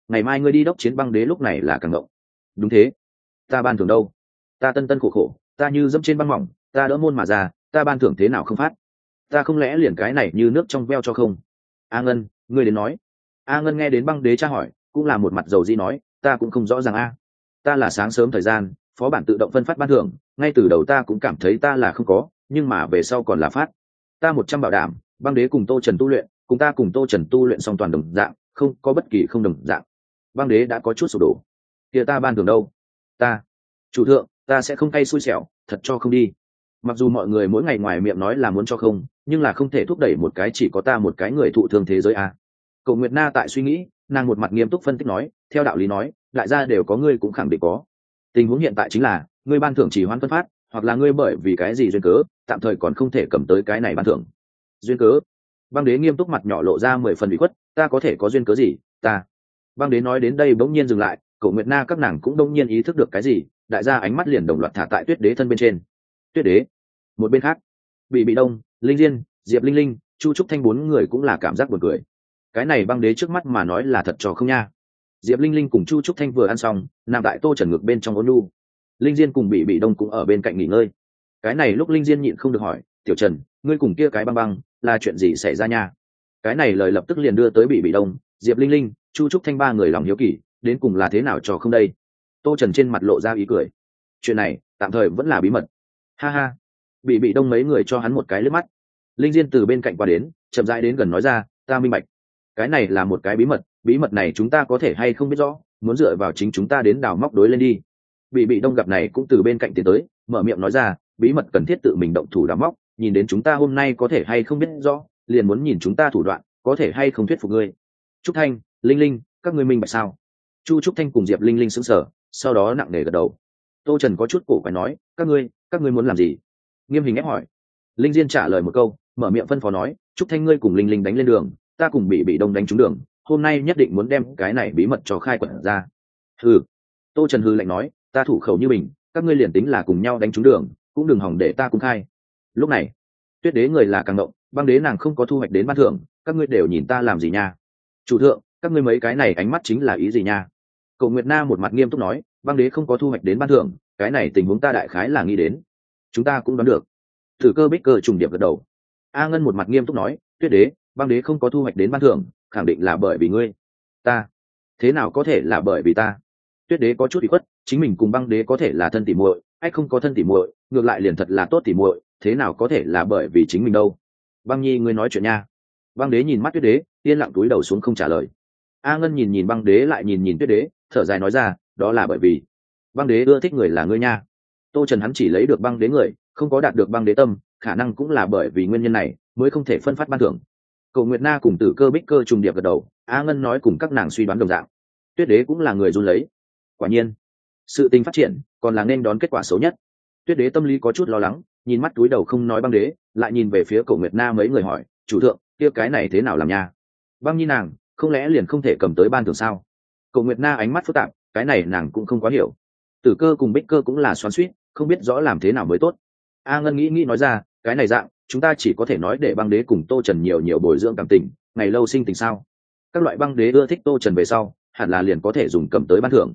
ngày mai ngươi đi đốc chiến băng đế lúc này là càng ngộng. Đúng thế, ta ban thưởng đâu? Ta tân tân khổ khổ, ta như dẫm trên băng mỏng, ta đỡ môn mà ra, ta ban thưởng thế nào không phát? Ta không lẽ liền cái này như nước trong veo cho không? A Ngân, ngươi đến nói. A Ngân nghe đến băng đế tra hỏi, cũng là một mặt dầu dĩ nói, ta cũng không rõ ràng a. Ta là sáng sớm thời gian, phó bản tự động phân phát ban thưởng, ngay từ đầu ta cũng cảm thấy ta là không có, nhưng mà về sau còn là phát. Ta 100 bảo đảm, băng đế cùng Tô Trần tu luyện, cùng ta cùng Tô Trần tu luyện song toàn đồng dạng, không có bất kỳ không đồng dạng. Băng đế đã có chút sụp đổ. Kia ta ban thưởng đâu? Ta, chủ thượng, ta sẽ không cay xui xẻo, thật cho không đi. Mặc dù mọi người mỗi ngày ngoài miệng nói là muốn cho không, nhưng là không thể thúc đẩy một cái chỉ có ta một cái người thụ thương thế giới a. Cậu Nguyệt Na tại suy nghĩ, nàng một mặt nghiêm túc phân tích nói, theo đạo lý nói, đại gia đều có, ngươi cũng khẳng định có. Tình huống hiện tại chính là, ngươi ban thưởng chỉ hoãn phân phát, hoặc là ngươi bởi vì cái gì duyên cớ, tạm thời còn không thể cầm tới cái này ban thưởng. Duyên cớ? Băng đế nghiêm túc mặt nhỏ lộ ra 10 phần ủy khuất, ta có thể có duyên cớ gì? Ta. Băng đế nói đến đây bỗng nhiên dừng lại, Cậu Nguyệt Na các nàng cũng đông nhiên ý thức được cái gì, đại gia ánh mắt liền đồng loạt thả tại Tuyết đế thân bên trên. Tuyết đế. Một bên khác, Bị Đông, Linh Diên, Diệp Linh Linh, Chu Trúc Thanh 4 người cũng là cảm giác buồn cười. Cái này băng đế trước mắt mà nói là thật trò không nha. Diệp Linh Linh cùng Chu Trúc Thanh vừa ăn xong, nằm tại Tô Trần ngực bên trong ôn nhu. Linh Diên cùng Bị Đông cũng ở bên cạnh nghỉ ngơi. Cái này lúc Linh Diên nhịn không được hỏi, tiểu Trần, ngươi cùng kia cái băng băng là chuyện gì xảy ra nha? Cái này lời lập tức liền đưa tới Bị Đông, Diệp Linh Linh, Chu Trúc Thanh 3 người lòng hiếu kỳ, đến cùng là thế nào trò không đây? Tô Trần trên mặt lộ ra ý cười. Chuyện này tạm thời vẫn là bí mật. Ha ha. Bị Đông mấy người cho hắn một cái liếc mắt. Linh Diên từ bên cạnh qua đến, chậm rãi đến gần nói ra, ta minh bạch. Cái này là một cái bí mật này chúng ta có thể hay không biết rõ, muốn dựa vào chính chúng ta đến đào móc đối lên đi. Bị Đông gặp này cũng từ bên cạnh tiến tới, mở miệng nói ra, bí mật cần thiết tự mình động thủ đào móc, nhìn đến chúng ta hôm nay có thể hay không biết rõ, liền muốn nhìn chúng ta thủ đoạn, có thể hay không thuyết phục ngươi. Trúc Thanh, Linh Linh, các ngươi minh bạch sao? Chu Trúc Thanh cùng Diệp Linh Linh sững sờ, sau đó nặng nề gật đầu. Tô Trần có chút cổ quái nói, các ngươi muốn làm gì? Nghiêm Hình ép hỏi. Linh Diên trả lời một câu, mở miệng phân phó nói, Trúc Thanh ngươi cùng Linh Linh đánh lên đường, ta cùng Bị Đông đánh trúng đường, hôm nay nhất định muốn đem cái này bí mật cho khai quật ra. Hừ. Tô Trần hừ lạnh nói, ta thủ khẩu như mình, các ngươi liền tính là cùng nhau đánh trúng đường, cũng đừng hỏng để ta cũng khai. Lúc này, Tuyết đế người là càng động, băng đế nàng không có thu hoạch đến ban thưởng, các ngươi đều nhìn ta làm gì nha? Chủ thượng, các ngươi mấy cái này ánh mắt chính là ý gì nha? Cậu Nguyệt Na một mặt nghiêm túc nói, băng đế không có thu hoạch đến ban thưởng, cái này tình huống ta đại khái là nghĩ đến, chúng ta cũng đoán được. Thử Cơ Bích Cơ trùng điệp gật đầu. A Ngân một mặt nghiêm túc nói, Tuyết đế, băng đế không có thu hoạch đến ban thưởng, khẳng định là bởi vì ngươi. Ta? Thế nào có thể là bởi vì ta? Tuyết đế có chút ủy khuất, chính mình cùng băng đế có thể là thân tỉ muội, ách không có thân tỉ muội, ngược lại liền thật là tốt tỉ muội, thế nào có thể là bởi vì chính mình đâu? Băng Nhi ngươi nói chuyện nha. Băng đế nhìn mắt Tuyết đế, yên lặng túi đầu xuống không trả lời. A Ngân nhìn nhìn băng đế lại nhìn nhìn Tuyết đế, thở dài nói ra, đó là bởi vì băng đế ưa thích người là ngươi nha. Tô Trần hắn chỉ lấy được băng đế người, không có đạt được băng đế tâm, khả năng cũng là bởi vì nguyên nhân này mới không thể phân phát ban thưởng. Cậu Nguyệt Na cùng Tử Cơ Bích Cơ trùng điệp gật đầu, A Ngân nói cùng các nàng suy đoán đồng dạng. Tuyết đế cũng là người run lấy. Quả nhiên, sự tình phát triển còn là nên đón kết quả xấu nhất. Tuyết đế tâm lý có chút lo lắng, nhìn mắt túi đầu không nói băng đế, lại nhìn về phía Cậu Nguyệt Na mấy người hỏi, chủ thượng, kia cái này thế nào làm nha? Băng Nhi nàng, không lẽ liền không thể cầm tới ban thưởng sao? Cậu Nguyệt Na ánh mắt phức tạp, cái này nàng cũng không quá hiểu. Tử Cơ cùng Bích Cơ cũng là xoắn xuýt, không biết rõ làm thế nào mới tốt. A Ngân nghĩ nói ra, cái này dạng, chúng ta chỉ có thể nói để băng đế cùng Tô Trần nhiều bồi dưỡng cảm tình, ngày lâu sinh tình sao? Các loại băng đế ưa thích Tô Trần về sau, hẳn là liền có thể dùng cầm tới ban thưởng.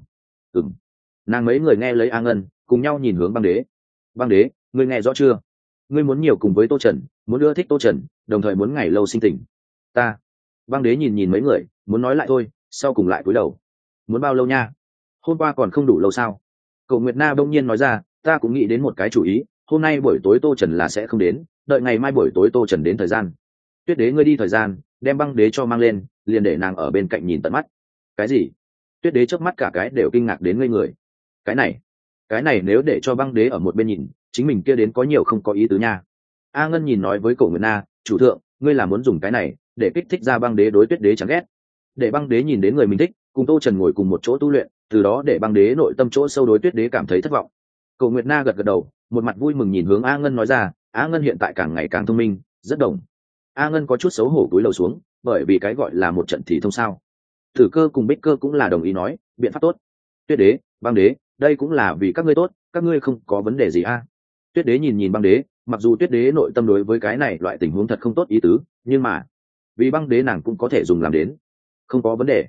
Nàng mấy người nghe lấy A Ngân, cùng nhau nhìn hướng băng đế. Băng đế, ngươi nghe rõ chưa? Ngươi muốn nhiều cùng với Tô Trần, muốn ưa thích Tô Trần, đồng thời muốn ngày lâu sinh tình. Ta. Băng đế nhìn nhìn mấy người, muốn nói lại thôi, sau cùng lại cúi đầu. Muốn bao lâu nha? Hôm qua còn không đủ lâu sao? Cậu Nguyệt Na bỗng nhiên nói ra, ta cũng nghĩ đến một cái chủ ý, hôm nay buổi tối Tô Trần là sẽ không đến, đợi ngày mai buổi tối Tô Trần đến thời gian. Tuyết đế ngươi đi thời gian, đem băng đế cho mang lên, liền để nàng ở bên cạnh nhìn tận mắt. Cái gì? Tuyết đế trước mắt cả cái đều kinh ngạc đến ngây người. Cái này nếu để cho băng đế ở một bên nhìn, chính mình kia đến có nhiều không có ý tứ nha. A Ngân nhìn nói với Cổ Nguyệt Na, chủ thượng, ngươi là muốn dùng cái này để kích thích ra băng đế đối Tuyết đế chẳng ghét, để băng đế nhìn đến người mình thích, cùng Tô Trần ngồi cùng một chỗ tu luyện, từ đó để băng đế nội tâm chỗ sâu đối Tuyết đế cảm thấy thất vọng. Cổ Nguyệt Na gật gật đầu, một mặt vui mừng nhìn hướng A Ngân nói ra, A Ngân hiện tại càng ngày càng thông minh, rất đồng. A Ngân có chút xấu hổ cúi đầu xuống, bởi vì cái gọi là một trận thì thông sao. Tử Cơ cùng Bích Cơ cũng là đồng ý nói, biện pháp tốt. Tuyết đế, băng đế, đây cũng là vì các ngươi tốt, các ngươi không có vấn đề gì a? Tuyết đế nhìn nhìn băng đế, mặc dù Tuyết đế nội tâm đối với cái này loại tình huống thật không tốt ý tứ, nhưng mà vì băng đế nàng cũng có thể dùng làm đến, không có vấn đề.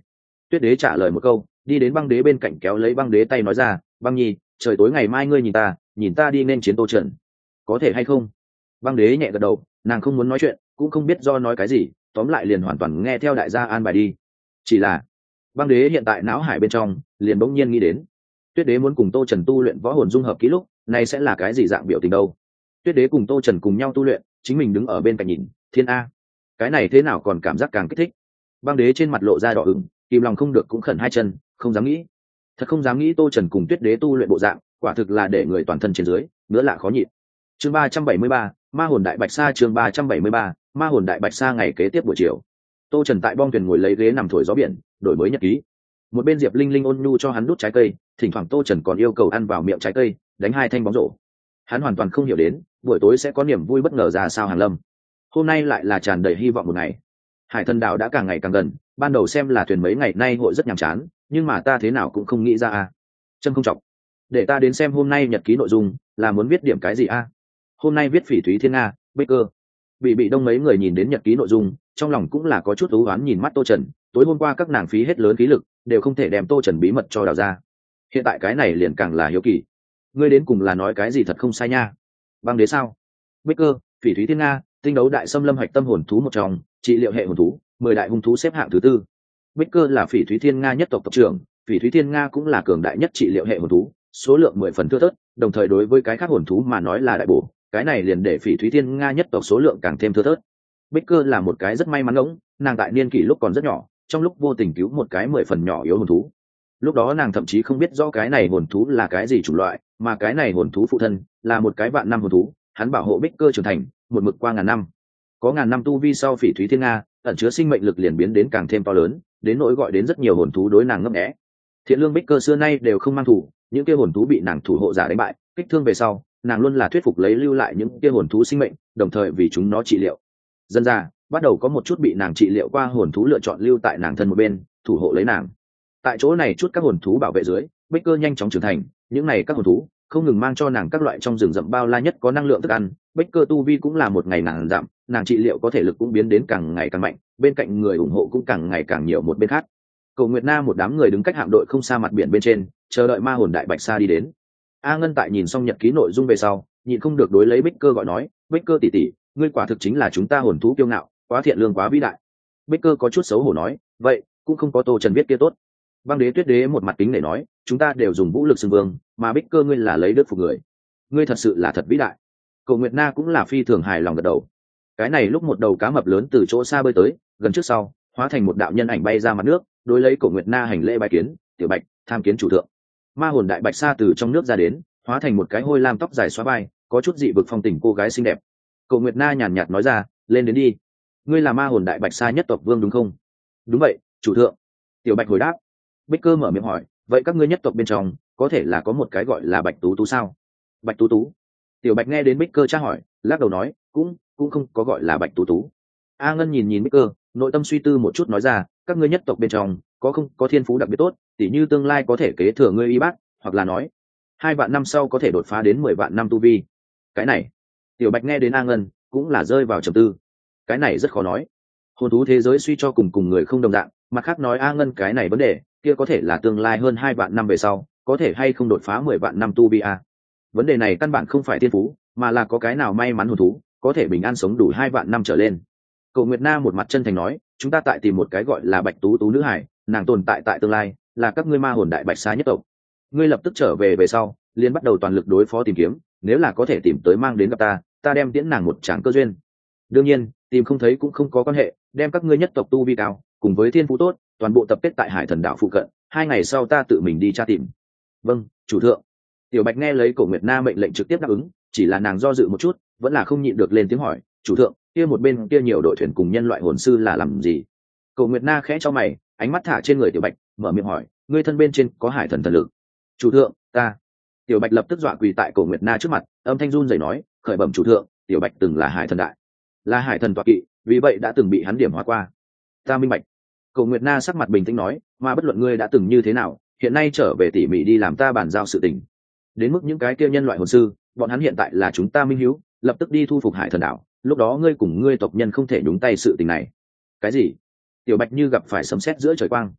Tuyết đế trả lời một câu, đi đến băng đế bên cạnh kéo lấy băng đế tay nói ra, băng nhi, trời tối ngày mai ngươi nhìn ta đi nên chiến Tô Trần, có thể hay không? Băng đế nhẹ gật đầu, nàng không muốn nói chuyện, cũng không biết do nói cái gì, tóm lại liền hoàn toàn nghe theo đại gia an bài đi. Chỉ là băng đế hiện tại não hải bên trong liền bỗng nhiên nghĩ đến, Tuyết đế muốn cùng Tô Trần tu luyện võ hồn dung hợp ký lúc này sẽ là cái gì dạng biểu tình đâu? Tuyết đế cùng Tô Trần cùng nhau tu luyện, chính mình đứng ở bên cạnh nhìn, thiên a, cái này thế nào còn cảm giác càng kích thích. Băng đế trên mặt lộ ra đỏ ửng, kìm lòng không được cũng khẩn hai chân, không dám nghĩ, thật không dám nghĩ Tô Trần cùng Tuyết đế tu luyện bộ dạng, quả thực là để người toàn thân trên dưới nữa lạ khó nhịn. Chương 373, Ma hồn đại bạch sa. Chương 373, Ma hồn đại bạch sa. Ngày kế tiếp buổi chiều, Tô Trần tại bong thuyền ngồi lấy ghế nằm thổi gió biển, đổi mới nhật ký. Một bên Diệp Linh Linh ôn nhu cho hắn đút trái cây, thỉnh thoảng Tô Trần còn yêu cầu ăn vào miệng trái cây, đánh 2 thanh bóng rổ. Hắn hoàn toàn không hiểu đến buổi tối sẽ có niềm vui bất ngờ ra sao hàng lâm. Hôm nay lại là tràn đầy hy vọng một ngày. Hải Thần đảo đã càng ngày càng gần, ban đầu xem là thuyền mấy ngày nay hội rất nhàm chán, nhưng mà ta thế nào cũng không nghĩ ra a. Chân không chọc. Để ta đến xem hôm nay nhật ký nội dung, là muốn viết điểm cái gì a? Hôm nay viết Phỉ Thúy Thiên Nga, Baker. Bị đông mấy người nhìn đến nhật ký nội dung, trong lòng cũng là có chút u uất nhìn mắt Tô Trần, tối hôm qua các nàng phí hết lớn khí lực, đều không thể đem Tô Trần bí mật cho đào ra. Hiện tại cái này liền càng là hiếu kỳ. Ngươi đến cùng là nói cái gì thật không sai nha? Băng đế sao? Baker, Phỉ Thúy Thiên Nga, tinh đấu đại xâm lâm hạch tâm hồn thú một trong, trị liệu hệ hồn thú, 10 đại hung thú xếp hạng thứ 4. Baker là Phỉ Thúy Thiên Nga nhất tộc tộc trưởng, Phỉ Thúy Thiên Nga cũng là cường đại nhất trị liệu hệ hồn thú, số lượng 10 phần thưa thớt, đồng thời đối với cái khác hồn thú mà nói là đại bổ, cái này liền để Phỉ Thúy Thiên Nga nhất tộc số lượng càng thêm thưa thớt. Baker là một cái rất may mắn ngỗng, nàng tại niên kỷ lúc còn rất nhỏ, trong lúc vô tình cứu một cái 10 phần nhỏ yếu hồn thú. Lúc đó nàng thậm chí không biết rõ cái này hồn thú là cái gì chủng loại, mà cái này hồn thú phụ thân là một cái vạn năm hồn thú, hắn bảo hộ Baker trưởng thành, một mực qua ngàn năm. Có ngàn năm tu vi sau Phỉ Thúy Thiên Nga, ẩn chứa sinh mệnh lực liền biến đến càng thêm to lớn, đến nỗi gọi đến rất nhiều hồn thú đối nàng ngấp nghé. Thiện lương Baker xưa nay đều không mang thủ, những kia hồn thú bị nàng thủ hộ giả đánh bại, kích thương về sau, nàng luôn là thuyết phục lấy lưu lại những kia hồn thú sinh mệnh, đồng thời vì chúng nó trị liệu. Dần ra, bắt đầu có một chút bị nàng trị liệu qua hồn thú lựa chọn lưu tại nàng thân một bên, thủ hộ lấy nàng. Tại chỗ này chút các hồn thú bảo vệ dưới, Baker nhanh chóng trưởng thành, những này các hồn thú không ngừng mang cho nàng các loại trong rừng rậm bao la nhất có năng lượng thức ăn. Baker tu vi cũng là một ngày nàng giảm, nàng trị liệu có thể lực cũng biến đến càng ngày càng mạnh, bên cạnh người ủng hộ cũng càng ngày càng nhiều. Một bên khác, Cầu Nguyệt Na một đám người đứng cách hạm đội không xa mặt biển bên trên, chờ đợi Ma hồn đại bạch sa đi đến. A Ngân tại nhìn xong nhật ký nội dung về sau, nhịn không được đối lấy Baker gọi nói, Baker tỷ tỷ, ngươi quả thực chính là chúng ta hồn thú kiêu ngạo, quá thiện lương quá vĩ đại. Baker có chút xấu hổ nói, vậy cũng không có Tô Trần viết kia tốt. Băng đế Tuyết đế một mặt kính để nói, chúng ta đều dùng vũ lực xưng vương, mà Baker ngươi là lấy đức phục người, ngươi thật sự là thật vĩ đại. Cầu Nguyệt Na cũng là phi thường hài lòng gật đầu. Cái này lúc một đầu cá mập lớn từ chỗ xa bơi tới, gần trước sau hóa thành một đạo nhân ảnh bay ra mặt nước, đối lấy Cầu Nguyệt Na hành lễ bái kiến, tiểu bạch tham kiến chủ thượng. Ma hồn đại bạch sa từ trong nước ra đến, hóa thành một cái hôi lam tóc dài xóa vai, có chút dị vực phong tình cô gái xinh đẹp. Cầu Nguyệt Na nhàn nhạt nói ra, lên đến đi, ngươi là Ma hồn đại bạch sa nhất tộc vương đúng không? Đúng vậy chủ thượng. Tiểu bạch hồi đáp. Baker mở miệng hỏi, vậy các ngươi nhất tộc bên trong có thể là có một cái gọi là bạch tú tú sao? Bạch tú tú. Tiểu bạch nghe đến Baker tra hỏi, lắc đầu nói, cũng không có gọi là bạch tú tú. A Ngân nhìn nhìn Baker, nội tâm suy tư một chút nói ra, các ngươi nhất tộc bên trong không có thiên phú đặc biệt tốt, tỉ như tương lai có thể kế thừa ngươi y bác, hoặc là nói 2 vạn năm sau có thể đột phá đến 10 vạn năm tu vi. Cái này, tiểu bạch nghe đến A Ngân cũng là rơi vào trầm tư. Cái này rất khó nói, hồn thú thế giới suy cho cùng người không đồng dạng, mặt khác nói A Ngân cái này vấn đề kia có thể là tương lai hơn 2 vạn năm về sau có thể hay không đột phá 10 vạn năm tu vi a. Vấn đề này căn bản không phải thiên phú, mà là có cái nào may mắn hồn thú có thể bình an sống đủ 2 vạn năm trở lên. Cầu Nguyệt Na một mặt chân thành nói, chúng ta tại tìm một cái gọi là bạch tú tú nữ hải, nàng tồn tại tại tương lai, là các ngươi ma hồn đại bạch sa nhất tộc. Ngươi lập tức trở về sau liền bắt đầu toàn lực đối phó tìm kiếm, nếu là có thể tìm tới mang đến gặp ta đem tiễn nàng một tràng cơ duyên. Đương nhiên tìm không thấy cũng không có quan hệ, đem các ngươi nhất tộc tu vi cao cùng với thiên phú tốt toàn bộ tập kết tại Hải Thần đảo phụ cận, 2 ngày sau ta tự mình đi tra tìm. Vâng chủ thượng. Tiểu bạch nghe lấy Cổ Nguyệt Na mệnh lệnh trực tiếp đáp ứng, chỉ là nàng do dự một chút, vẫn là không nhịn được lên tiếng hỏi, chủ thượng, kia một bên kia nhiều đội thuyền cùng nhân loại hồn sư là làm gì? Cổ Nguyệt Na khẽ cho mày, ánh mắt thả trên người tiểu bạch, mở miệng hỏi, ngươi thân bên trên có hải thần thần lực? Chủ thượng, ta. Tiểu bạch lập tức dọa quỳ tại Cổ Nguyệt Na trước mặt, âm thanh run rẩy nói, khởi bẩm chủ thượng, tiểu bạch từng là hải thần đại, là hải thần tọa kỵ, vì vậy đã từng bị hắn điểm hóa qua. Ta minh bạch. Cổ Nguyệt Na sắc mặt bình tĩnh nói, mà bất luận ngươi đã từng như thế nào, hiện nay trở về tỉ mỉ đi làm ta bàn giao sự tình. Đến mức những cái kia nhân loại hồn sư, bọn hắn hiện tại là chúng ta minh hiếu, lập tức đi thu phục hải thần đảo, lúc đó ngươi cùng ngươi tộc nhân không thể nhúng tay sự tình này. Cái gì? Tiểu bạch như gặp phải sấm sét giữa trời quang.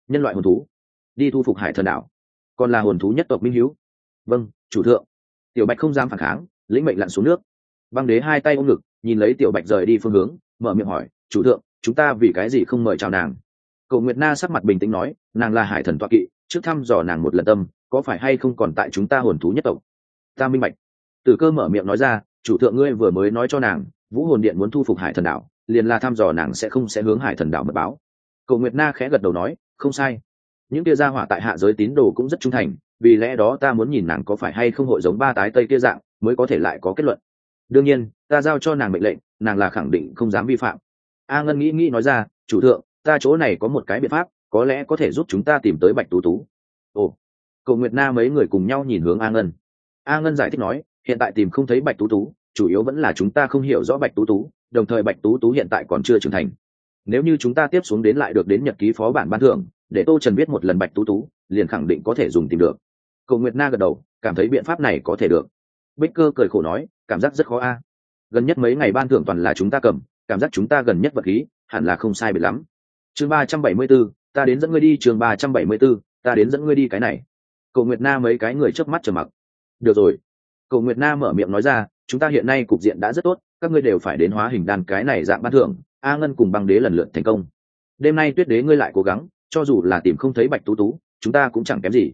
nhân loại hồn thú, đi thu phục hải thần đảo, còn là hồn thú nhất tộc minh hữu. Vâng, chủ thượng. Tiểu bạch không dám phản kháng, lĩnh mệnh lặn xuống nước. Băng đế hai tay ôm ngực, nhìn lấy tiểu bạch rời đi phương hướng, mở miệng hỏi, chủ thượng, chúng ta vì cái gì không mời chào nàng? Cầu Nguyệt Na sắc mặt bình tĩnh nói, nàng là hải thần tọa kỵ, trước thăm dò nàng một lần tâm, có phải hay không còn tại chúng ta hồn thú nhất tộc? Ta minh bạch. Tử Cơ mở miệng nói ra, chủ thượng ngươi vừa mới nói cho nàng, Vũ Hồn Điện muốn thu phục hải thần đảo, liền là thăm dò nàng sẽ hướng hải thần đảo mật báo. Cầu Nguyệt Na khẽ gật đầu nói, không sai. Những kia gia hỏa tại hạ giới tín đồ cũng rất trung thành, vì lẽ đó ta muốn nhìn nàng có phải hay không hội giống ba tái tây kia dạng, mới có thể lại có kết luận. Đương nhiên, ta giao cho nàng mệnh lệnh, nàng là khẳng định không dám vi phạm. A Ngân nghĩ nói ra, chủ thượng, ta chỗ này có một cái biện pháp, có lẽ có thể giúp chúng ta tìm tới Bạch Tú Tú. Ồ. Cầu Nguyệt Na mấy người cùng nhau nhìn hướng A Ngân. A Ngân giải thích nói, hiện tại tìm không thấy Bạch Tú Tú, chủ yếu vẫn là chúng ta không hiểu rõ Bạch Tú Tú, đồng thời Bạch Tú Tú hiện tại còn chưa trưởng thành. Nếu như chúng ta tiếp xuống đến lại được đến nhật ký phó bản ban thưởng, để Tô Trần biết một lần Bạch Tú Tú, liền khẳng định có thể dùng tìm được. Cầu Nguyệt Na gật đầu, cảm thấy biện pháp này có thể được. Bích Cơ cười khổ nói, cảm giác rất khó a. Gần nhất mấy ngày ban thưởng toàn là chúng ta cầm, cảm giác chúng ta gần nhất vật khí, hẳn là không sai biệt lắm. Chương 374, ta đến dẫn ngươi đi, chương 374, ta đến dẫn ngươi đi cái này. Cầu Nguyệt Na mấy cái người chớp mắt trầm mặc. Được rồi. Cầu Nguyệt Na mở miệng nói ra, chúng ta hiện nay cục diện đã rất tốt, các ngươi đều phải đến hóa hình đan cái này dạng ban thưởng. A Ngân cùng Băng Đế lần lượt thành công. Đêm nay Tuyết Đế ngươi lại cố gắng, cho dù là tìm không thấy Bạch Tú Tú, chúng ta cũng chẳng kém gì.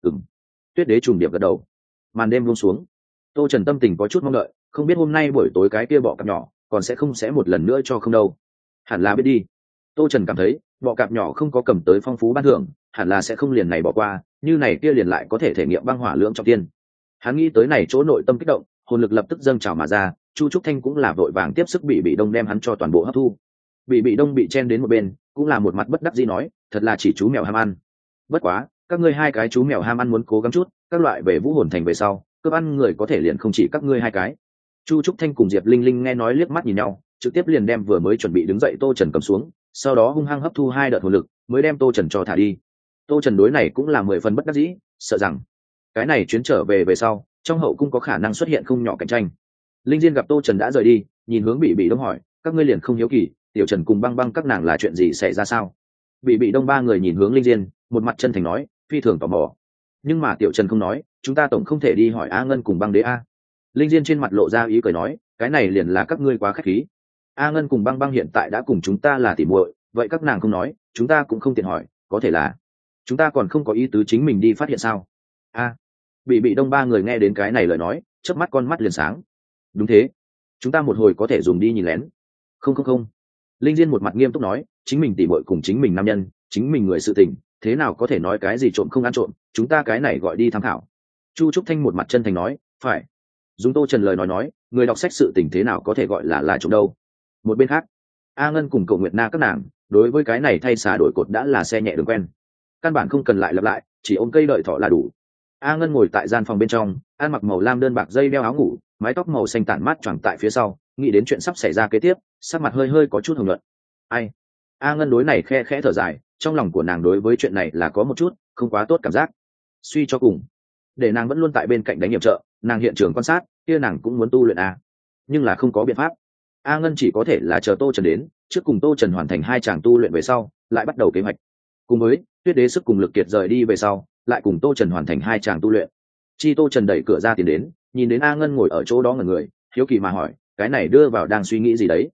Tuyết Đế trùng điệp gật đầu. Màn đêm buông xuống. Tô Trần tâm tình có chút mong đợi, không biết hôm nay buổi tối cái kia bọ cạp nhỏ còn sẽ một lần nữa cho không đâu. Hẳn là biết đi. Tô Trần cảm thấy bọ cạp nhỏ không có cầm tới phong phú ban thưởng, hẳn là sẽ không liền này bỏ qua, như này kia liền lại có thể thể nghiệm băng hỏa lưỡng trọng tiên. Hắn nghĩ tới này chỗ nội tâm kích động, hồn lực lập tức dâng trào mà ra, Chu Trúc Thanh cũng là vội vàng tiếp sức bị đông đem hắn cho toàn bộ hấp thu. Bị đông bị chen đến một bên, cũng là một mặt bất đắc dĩ nói, thật là chỉ chú mèo ham ăn. Bất quá, các ngươi hai cái chú mèo ham ăn muốn cố gắng chút, các loại về Vũ Hồn Thành về sau, cướp ăn người có thể liền không chỉ các ngươi hai cái. Chu Trúc Thanh cùng Diệp Linh Linh nghe nói liếc mắt nhìn nhau, trực tiếp liền đem vừa mới chuẩn bị đứng dậy Tô Trần cầm xuống, sau đó hung hăng hấp thu hai đợt hồn lực, mới đem Tô Trần cho thả đi. Tô Trần đối này cũng là 10 phần bất đắc dĩ, sợ rằng cái này chuyến trở về sau, trong hậu cung có khả năng xuất hiện không nhỏ cạnh tranh. Linh Diên gặp Tô Trần đã rời đi, nhìn hướng Bị Đông hỏi, các ngươi liền không hiếu kỳ, Tiểu Trần cùng Băng Băng các nàng là chuyện gì xảy ra sao? Bị Đông ba người nhìn hướng Linh Diên, một mặt chân thành nói, phi thường tò mò. Nhưng mà Tiểu Trần không nói, chúng ta tổng không thể đi hỏi A Ngân cùng Băng Đế a. Linh Diên trên mặt lộ ra ý cười nói, cái này liền là các ngươi quá khách khí. A Ngân cùng Băng Băng hiện tại đã cùng chúng ta là tỉ muội, vậy các nàng không nói, chúng ta cũng không tiện hỏi, có thể là chúng ta còn không có ý tứ chính mình đi phát hiện sao? A. Bị Đông ba người nghe đến cái này lời nói, chớp mắt con mắt liền sáng. Đúng thế, chúng ta một hồi có thể dùng đi nhìn lén. Không. Linh Diên một mặt nghiêm túc nói, chính mình tỉ muội cùng chính mình nam nhân, chính mình người sự tình, thế nào có thể nói cái gì trộm không ăn trộm, chúng ta cái này gọi đi tham khảo. Chu Trúc Thanh một mặt chân thành nói, phải. Dùng Tô Trần lời nói, người đọc sách sự tình thế nào có thể gọi là trộm đâu. Một bên khác, A Ngân cùng Cầu Nguyệt Na các nàng, đối với cái này thay xà đổi cột đã là xe nhẹ đường quen, căn bản không cần lại lặp lại, chỉ ôm cây đợi thọ là đủ. A Ngân ngồi tại gian phòng bên trong, ăn mặc màu lam đơn bạc dây đeo áo ngủ, mái tóc màu xanh tản mát choàng tại phía sau, nghĩ đến chuyện sắp xảy ra kế tiếp, sắc mặt hơi có chút hồng nhuận. Ai? A Ngân đối này khẽ thở dài, trong lòng của nàng đối với chuyện này là có một chút không quá tốt cảm giác. Suy cho cùng, để nàng vẫn luôn tại bên cạnh đánh nhiệm trợ, nàng hiện trường quan sát, kia nàng cũng muốn tu luyện nhưng là không có biện pháp. A Ngân chỉ có thể là chờ Tô Trần đến, trước cùng Tô Trần hoàn thành 2 chàng tu luyện về sau, lại bắt đầu kế hoạch. Cùng với Tuyết Đế sức cùng lực kiệt rời đi về sau, lại cùng Tô Trần hoàn thành 2 chàng tu luyện. Tô Trần đẩy cửa ra tiến đến, nhìn đến A Ngân ngồi ở chỗ đó ngẩn người, hiếu kỳ mà hỏi, cái này đưa vào đang suy nghĩ gì đấy?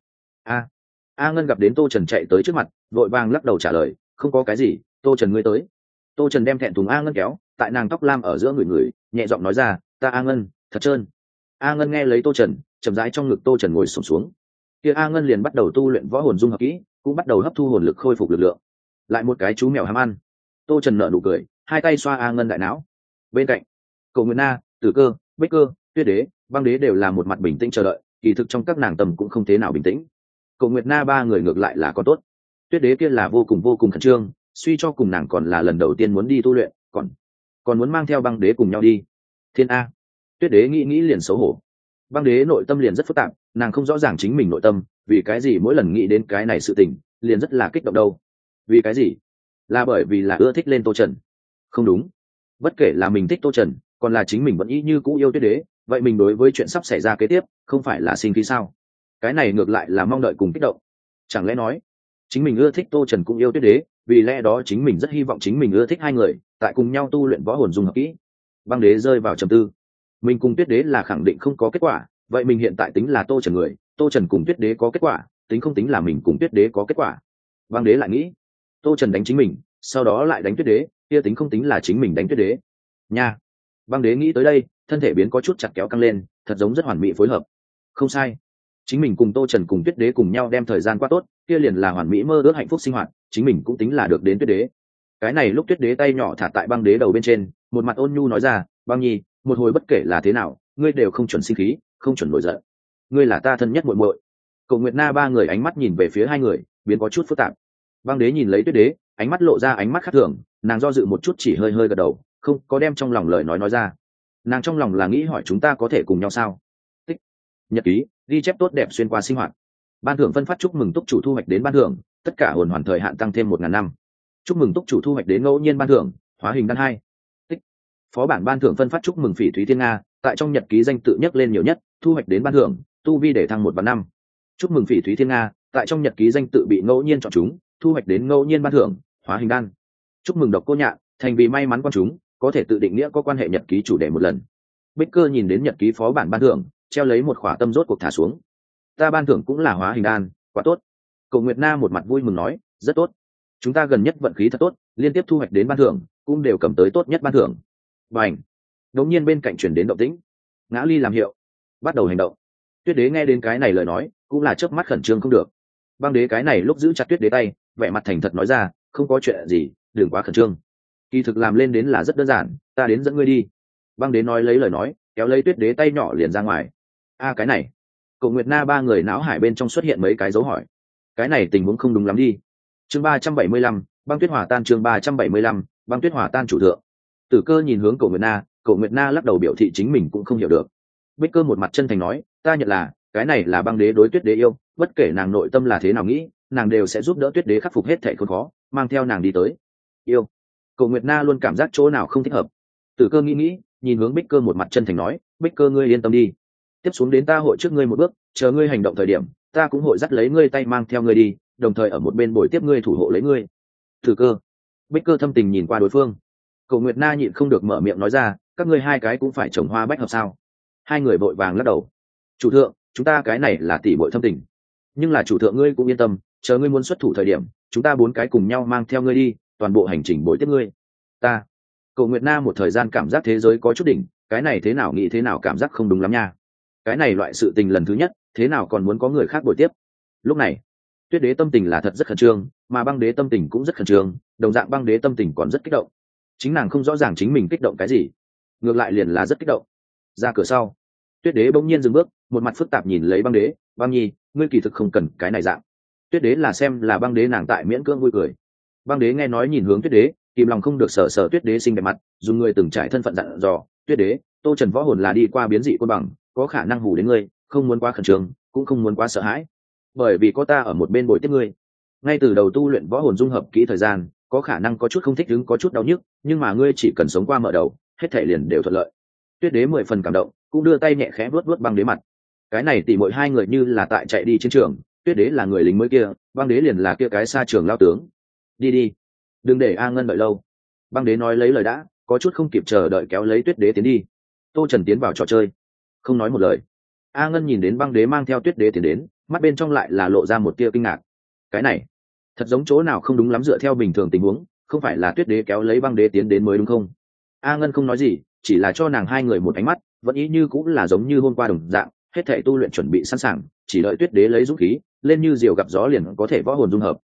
A Ngân gặp đến Tô Trần chạy tới trước mặt, vội vàng lắc đầu trả lời, không có cái gì, Tô Trần ngươi tới. Tô Trần đem thẹn thùng A Ngân kéo, tại nàng tóc lam ở giữa người, nhẹ giọng nói ra, ta A Ngân, thật trơn. A Ngân nghe lấy Tô Trần, chậm rãi trong ngực Tô Trần ngồi xổm xuống. Kia A Ngân liền bắt đầu tu luyện võ hồn dung hợp kỹ, cũng bắt đầu hấp thu hồn lực khôi phục lực lượng. Lại một cái chú mèo ham ăn. Tô Trần nở nụ cười, hai tay xoa A Ngân đại não. Bên cạnh, Cầu Nguyệt Na, Tử Cơ, Bích Cơ, Tuyết Đế, Băng Đế đều là một mặt bình tĩnh chờ đợi, kỳ thực trong các nàng tầm cũng không thế nào bình tĩnh. Cầu Nguyệt Na ba người ngược lại là có tốt. Tuyết Đế kia là vô cùng khẩn trương, suy cho cùng nàng còn là lần đầu tiên muốn đi tu luyện, còn muốn mang theo Băng Đế cùng nhau đi. Thiên A. Tuyết Đế nghĩ liền xấu hổ. Băng Đế nội tâm liền rất phức tạp, nàng không rõ ràng chính mình nội tâm, vì cái gì mỗi lần nghĩ đến cái này sự tình, liền rất là kích động đâu. Vì cái gì? Là bởi vì là ưa thích lên Tô Trần. Không đúng. Bất kể là mình thích Tô Trần, còn là chính mình vẫn ý như cũ yêu Tuyết Đế, vậy mình đối với chuyện sắp xảy ra kế tiếp, không phải là sinh khí sao? Cái này ngược lại là mong đợi cùng kích động. Chẳng lẽ nói, chính mình ưa thích Tô Trần cũng yêu Tuyết Đế, vì lẽ đó chính mình rất hy vọng chính mình ưa thích hai người tại cùng nhau tu luyện võ hồn dung hợp kỹ. Băng đế rơi vào trầm tư. Mình cùng tuyết đế là khẳng định không có kết quả, vậy mình hiện tại tính là tô trần người, tô trần cùng tuyết đế có kết quả, tính không tính là mình cùng tuyết đế có kết quả. Băng đế lại nghĩ, tô trần đánh chính mình, sau đó lại đánh tuyết đế, kia tính không tính là chính mình đánh tuyết đế nha. Băng đế nghĩ tới đây, thân thể biến có chút chặt kéo căng lên, thật giống rất hoàn mỹ phối hợp. Không sai, chính mình cùng tô trần cùng tuyết đế cùng nhau đem thời gian qua tốt, kia liền là hoàn mỹ mơ ước hạnh phúc sinh hoạt, chính mình cũng tính là được đến tuyết đế. Cái này lúc tuyết đế tay nhỏ thả tại băng đế đầu bên trên, một mặt ôn nhu nói ra, băng nhi, một hồi bất kể là thế nào, ngươi đều không chuẩn sinh khí, không chuẩn nổi giận, ngươi là ta thân nhất muội muội. Cổ Nguyệt Na ba người ánh mắt nhìn về phía hai người, biến có chút phức tạp. Băng đế nhìn lấy tuyết đế, ánh mắt lộ ra ánh mắt khác thường, nàng do dự một chút chỉ hơi hơi gật đầu, không có đem trong lòng lời nói ra. Nàng trong lòng là nghĩ hỏi chúng ta có thể cùng nhau sao? Tích. Nhật ký ghi chép tốt đẹp xuyên qua sinh hoạt. Ban thưởng phân phát chúc mừng túc chủ thu hoạch đến ban thưởng, tất cả hồn hoàn thời hạn tăng thêm 1000 năm. Chúc mừng túc chủ thu hoạch đến ngẫu nhiên ban thưởng, hóa hình đan 2. Tích. Phó bản ban thưởng phân phát chúc mừng Phỉ Thúy Thiên Nga, tại trong nhật ký danh tự nhắc lên nhiều nhất, thu hoạch đến ban thưởng, tu vi để thăng 1/5. Chúc mừng Phỉ Thúy Thiên Nga, tại trong nhật ký danh tự bị ngẫu nhiên chọn chúng, thu hoạch đến ngẫu nhiên ban thưởng, hóa hình đan. Chúc mừng Độc Cô Nhạn, thành vì may mắn con chúng, có thể tự định nghĩa có quan hệ nhật ký chủ đề một lần. Bích Cơ nhìn đến nhật ký phó bản ban thưởng, treo lấy một khỏa tâm rốt cuộc thả xuống. Ta ban thưởng cũng là hóa hình đan, quá tốt. Cổ Nguyệt Na một mặt vui mừng nói, rất tốt. Chúng ta gần nhất vận khí thật tốt, liên tiếp thu hoạch đến ban thưởng, cũng đều cầm tới tốt nhất ban thưởng. Bành. Đột nhiên bên cạnh chuyển đến động tĩnh. Ngã Ly làm hiệu, bắt đầu hành động. Tuyết đế nghe đến cái này lời nói, cũng là chớp mắt khẩn trương không được. Băng đế cái này lúc giữ chặt tuyết đế tay, vẻ mặt thành thật nói ra, không có chuyện gì, đừng quá khẩn trương. Kỳ thực làm lên đến là rất đơn giản, ta đến dẫn ngươi đi. Băng đế nói lấy lời nói, kéo lấy tuyết đế tay nhỏ liền ra ngoài. Cái này. Cổ Nguyệt Na ba người não hải bên trong xuất hiện mấy cái dấu hỏi. Cái này tình huống không đúng lắm đi. Chương 375, băng tuyết hòa tan. Chương 375, băng tuyết hòa tan chủ thượng. Tử Cơ nhìn hướng Cổ Nguyệt Na lắc đầu biểu thị chính mình cũng không hiểu được. Bích Cơ một mặt chân thành nói, ta nhận là cái này là băng đế đối tuyết đế yêu, bất kể nàng nội tâm là thế nào nghĩ, nàng đều sẽ giúp đỡ tuyết đế khắc phục hết thảy khốn khó, mang theo nàng đi tới yêu. Cổ Nguyệt Na luôn cảm giác chỗ nào không thích hợp. Tử Cơ nghĩ, nhìn hướng Bích Cơ một mặt chân thành nói, Bích Cơ ngươi yên tâm đi, tiếp xuống đến ta hội trước ngươi một bước, chờ ngươi hành động thời điểm, ta cũng hội dắt lấy ngươi tay mang theo ngươi đi, đồng thời ở một bên bồi tiếp ngươi thủ hộ lấy ngươi. Tử Cơ. Bích Cơ thâm tình nhìn qua đối phương. Cổ Nguyệt Na nhịn không được mở miệng nói ra, các ngươi hai cái cũng phải trồng hoa bách hợp sao? Hai người vội vàng lắc đầu. Chủ thượng, chúng ta cái này là tỷ muội thâm tình, nhưng là chủ thượng ngươi cũng yên tâm, chờ ngươi muốn xuất thủ thời điểm, chúng ta 4 cái cùng nhau mang theo ngươi đi, toàn bộ hành trình bồi tiếp ngươi. Ta. Cổ Nguyệt Na một thời gian cảm giác thế giới có chút đỉnh, cái này thế nào nghĩ thế nào cảm giác không đúng lắm nha. Cái này loại sự tình lần thứ nhất, thế nào còn muốn có người khác bồi tiếp. Lúc này, Tuyết đế tâm tình là thật rất khẩn trương, mà băng đế tâm tình cũng rất khẩn trương, đồng dạng băng đế tâm tình còn rất kích động. Chính nàng không rõ ràng chính mình kích động cái gì, ngược lại liền là rất kích động. Ra cửa sau, Tuyết đế bỗng nhiên dừng bước, một mặt phức tạp nhìn lấy băng đế, băng nhi, ngươi kỳ thực không cần cái này dạng. Tuyết đế là xem là băng đế nàng tại miễn cưỡng vui cười. Băng đế nghe nói nhìn hướng Tuyết đế, kìm lòng không được sờ sờ Tuyết đế xinh đẹp mặt, dùng người từng trải thân phận dặn dò, Tuyết đế, Tô Trần võ hồn là đi qua biến dị côn bằng, có khả năng hù đến ngươi, không muốn quá khẩn trương, cũng không muốn quá sợ hãi, bởi vì có ta ở một bên bồi tiếp ngươi. Ngay từ đầu tu luyện võ hồn dung hợp kỹ thời gian, có khả năng có chút không thích ứng, có chút đau nhức, nhưng mà ngươi chỉ cần sống qua mở đầu, hết thảy liền đều thuận lợi. Tuyết đế 10 phần cảm động, cũng đưa tay nhẹ khẽ vuốt vuốt băng đế mặt. Cái này tỉ mỗi hai người như là tại chạy đi chiến trường, Tuyết đế là người lính mới kia, băng đế liền là kia cái xa trường lao tướng. Đi đi, đừng để A Ngân đợi lâu. Băng đế nói lấy lời đã, có chút không kịp chờ đợi kéo lấy Tuyết đế tiến đi. Tô Trần tiến vào trò chơi, không nói một lời. A Ngân nhìn đến băng đế mang theo Tuyết đế tiến đến, mắt bên trong lại là lộ ra một tia kinh ngạc. Cái này thật giống chỗ nào không đúng lắm, dựa theo bình thường tình huống, không phải là Tuyết đế kéo lấy băng đế tiến đến mới đúng không? A Ngân không nói gì, chỉ là cho nàng hai người một ánh mắt, vẫn ý như cũng là giống như hôm qua đồng dạng, hết thảy tu luyện chuẩn bị sẵn sàng, chỉ đợi Tuyết đế lấy dũng khí lên, như diều gặp gió liền có thể võ hồn dung hợp.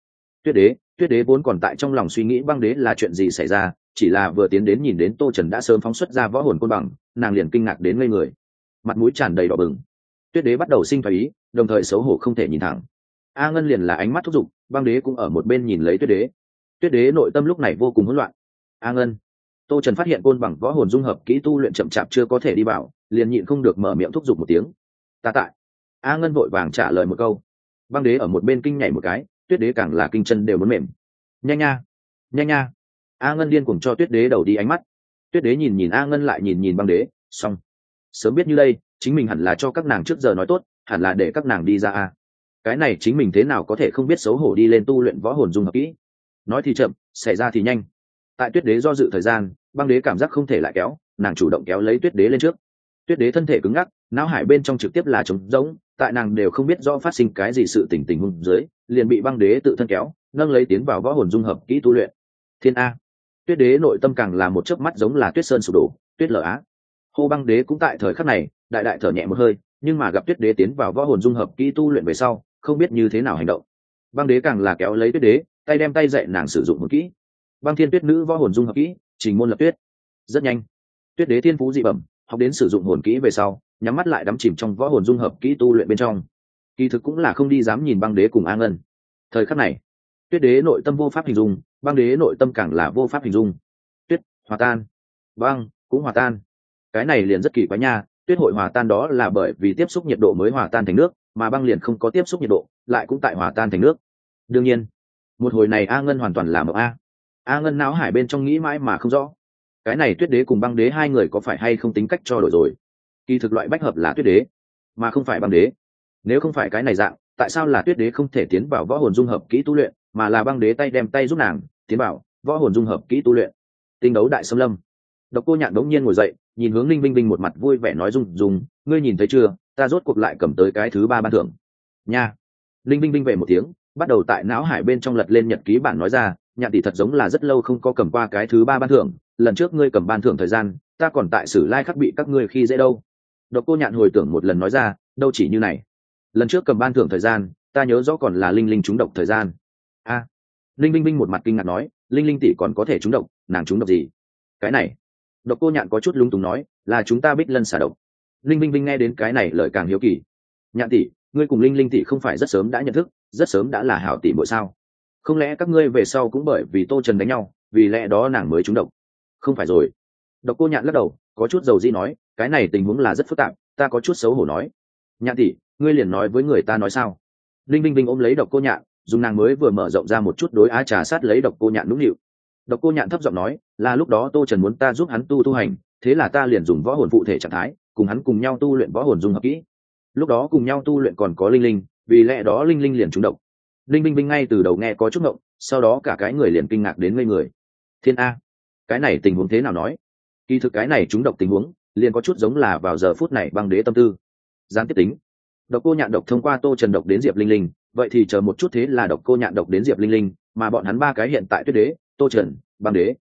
Tuyết đế vốn còn tại trong lòng suy nghĩ băng đế là chuyện gì xảy ra, chỉ là vừa tiến đến nhìn đến Tô Trần đã sớm phóng xuất ra võ hồn côn bằng, nàng liền kinh ngạc đến ngây người, mặt mũi tràn đầy đỏ bừng. Tuyết đế bắt đầu sinh thái ý, đồng thời xấu hổ không thể nhìn thẳng. A Ngân liền là ánh mắt thúc giục, băng đế cũng ở một bên nhìn lấy Tuyết đế. Tuyết đế nội tâm lúc này vô cùng hỗn loạn. A Ngân, Tô Trần phát hiện côn bằng võ hồn dung hợp kỹ tu luyện chậm chạp chưa có thể đi vào, liền nhịn không được mở miệng thúc giục một tiếng. Ta tại. A Ngân vội vàng trả lời một câu. Băng đế ở một bên kinh nhảy một cái, Tuyết đế càng là kinh chân đều muốn mềm. Nhanh nha, nhanh nha. A Ngân điên cuồng cho Tuyết đế đầu đi ánh mắt. Tuyết đế nhìn nhìn A Ngân lại nhìn nhìn băng đế, xong. Sớm biết như đây, chính mình hẳn là cho các nàng trước giờ nói tốt, hẳn là để các nàng đi ra a. Cái này chính mình thế nào có thể không biết xấu hổ đi lên tu luyện võ hồn dung hợp kỹ. nói thì chậm, xảy ra thì nhanh. Tại tuyết đế do dự thời gian, băng đế cảm giác không thể lại kéo, nàng chủ động kéo lấy tuyết đế lên trước. Tuyết đế thân thể cứng ngắc, não hải bên trong trực tiếp là trống rỗng, tại nàng đều không biết rõ phát sinh cái gì sự tình huống dưới, liền bị băng đế tự thân kéo nâng lấy tiến vào võ hồn dung hợp kỹ tu luyện. Thiên a! Tuyết đế nội tâm càng là một chớp mắt giống là tuyết sơn sụp đổ, tuyết lở á. Hô băng đế cũng tại thời khắc này đại đại thở nhẹ một hơi, nhưng mà gặp tuyết đế tiến vào võ hồn dung hợp kỹ tu luyện về sau, không biết như thế nào hành động. Băng đế càng là kéo lấy tuyết đế, tay đem tay dạy nàng sử dụng một kỹ băng thiên tuyết nữ võ hồn dung hợp kỹ trình môn lập tuyết. Rất nhanh, tuyết đế thiên phú dị bẩm, học đến sử dụng hồn kỹ về sau, nhắm mắt lại đắm chìm trong võ hồn dung hợp kỹ tu luyện bên trong. Kỳ thực cũng là không đi dám nhìn băng đế cùng A Ngân. Thời khắc này, tuyết đế nội tâm vô pháp hình dung, băng đế nội tâm càng là vô pháp hình dung. Tuyết hòa tan, băng cũng hòa tan. Cái này liền rất kỳ quái nha, tuyết hội hòa tan đó là bởi vì tiếp xúc nhiệt độ mới hòa tan thành nước, mà băng liền không có tiếp xúc nhiệt độ, lại cũng tại hòa tan thành nước. Đương nhiên, một hồi này A Ngân hoàn toàn là mộng A Ngân não hải bên trong nghĩ mãi mà không rõ, cái này tuyết đế cùng băng đế hai người có phải hay không tính cách cho đổi rồi. Kỳ thực loại bách hợp là tuyết đế mà không phải băng đế. Nếu không phải cái này dạng, tại sao là tuyết đế không thể tiến vào võ hồn dung hợp kỹ tu luyện, mà là băng đế tay đem tay giúp nàng tiến vào võ hồn dung hợp kỹ tu luyện. Tinh đấu đại xâm lâm, Độc Cô Nhạn đống nhiên ngồi dậy, nhìn hướng Linh Vinh Vinh một mặt vui vẻ nói dung, ngươi nhìn thấy chưa, ta rốt cuộc lại cầm tới cái thứ 3 ban thưởng nha. Linh Vinh Vinh về một tiếng, bắt đầu tại não hải bên trong lật lên nhật ký bản nói ra, Nhạn tỷ thật giống là rất lâu không có cầm qua cái thứ 3 ban thưởng, lần trước ngươi cầm ban thưởng thời gian, ta còn tại Sử Lai Khắc bị các ngươi khi dễ đâu. Độc Cô Nhạn hồi tưởng một lần nói ra, đâu chỉ như này, lần trước cầm ban thưởng thời gian, ta nhớ rõ còn là Linh Linh trúng độc thời gian. Linh Vinh Vinh một mặt kinh ngạc nói, Linh Linh tỷ còn có thể trúng độc, nàng trúng độc gì? Cái này, Độc Cô Nhạn có chút lung túng nói, là chúng ta Bích Lân xả độc. Linh Vinh Vinh nghe đến cái này lời càng hiếu kỳ. Nhạn tỷ, ngươi cùng Linh Linh tỷ không phải rất sớm đã nhận thức, rất sớm đã là hảo tỷ muội sao? Không lẽ các ngươi về sau cũng bởi vì Tô Trần đánh nhau, vì lẽ đó nàng mới trúng độc? Không phải rồi. Độc Cô Nhạn lắc đầu, có chút dầu dĩ nói, cái này tình huống là rất phức tạp, ta có chút xấu hổ nói. Nhạn tỷ, ngươi liền nói với người ta nói sao? Linh Vinh Vinh ôm lấy Độc Cô Nhạn, dùng nàng mới vừa mở rộng ra một chút đối á trà sát lấy Độc Cô Nhạn nũng nịu. Độc Cô Nhạn thấp giọng nói, là lúc đó Tô Trần muốn ta giúp hắn tu hành, thế là ta liền dùng võ hồn phụ thể trạng thái, cùng hắn cùng nhau tu luyện võ hồn dung hợp kỹ. Lúc đó cùng nhau tu luyện còn có Linh Linh, vì lẽ đó Linh Linh liền trúng độc. Linh Vinh Vinh ngay từ đầu nghe có chút ngộng, sau đó cả cái người liền kinh ngạc đến ngây người. Thiên a, cái này tình huống thế nào nói? Kỳ thực cái này trúng độc tình huống, liền có chút giống là vào giờ phút này băng đế tâm tư. Gián tiếp tính. Độc Cô Nhạn độc thông qua Tô Trần độc đến Diệp Linh Linh, vậy thì chờ một chút thế là Độc Cô Nhạn độc đến Diệp Linh Linh, mà bọn hắn ba cái hiện tại Tuyết Đế, Tô Trần, băng đế.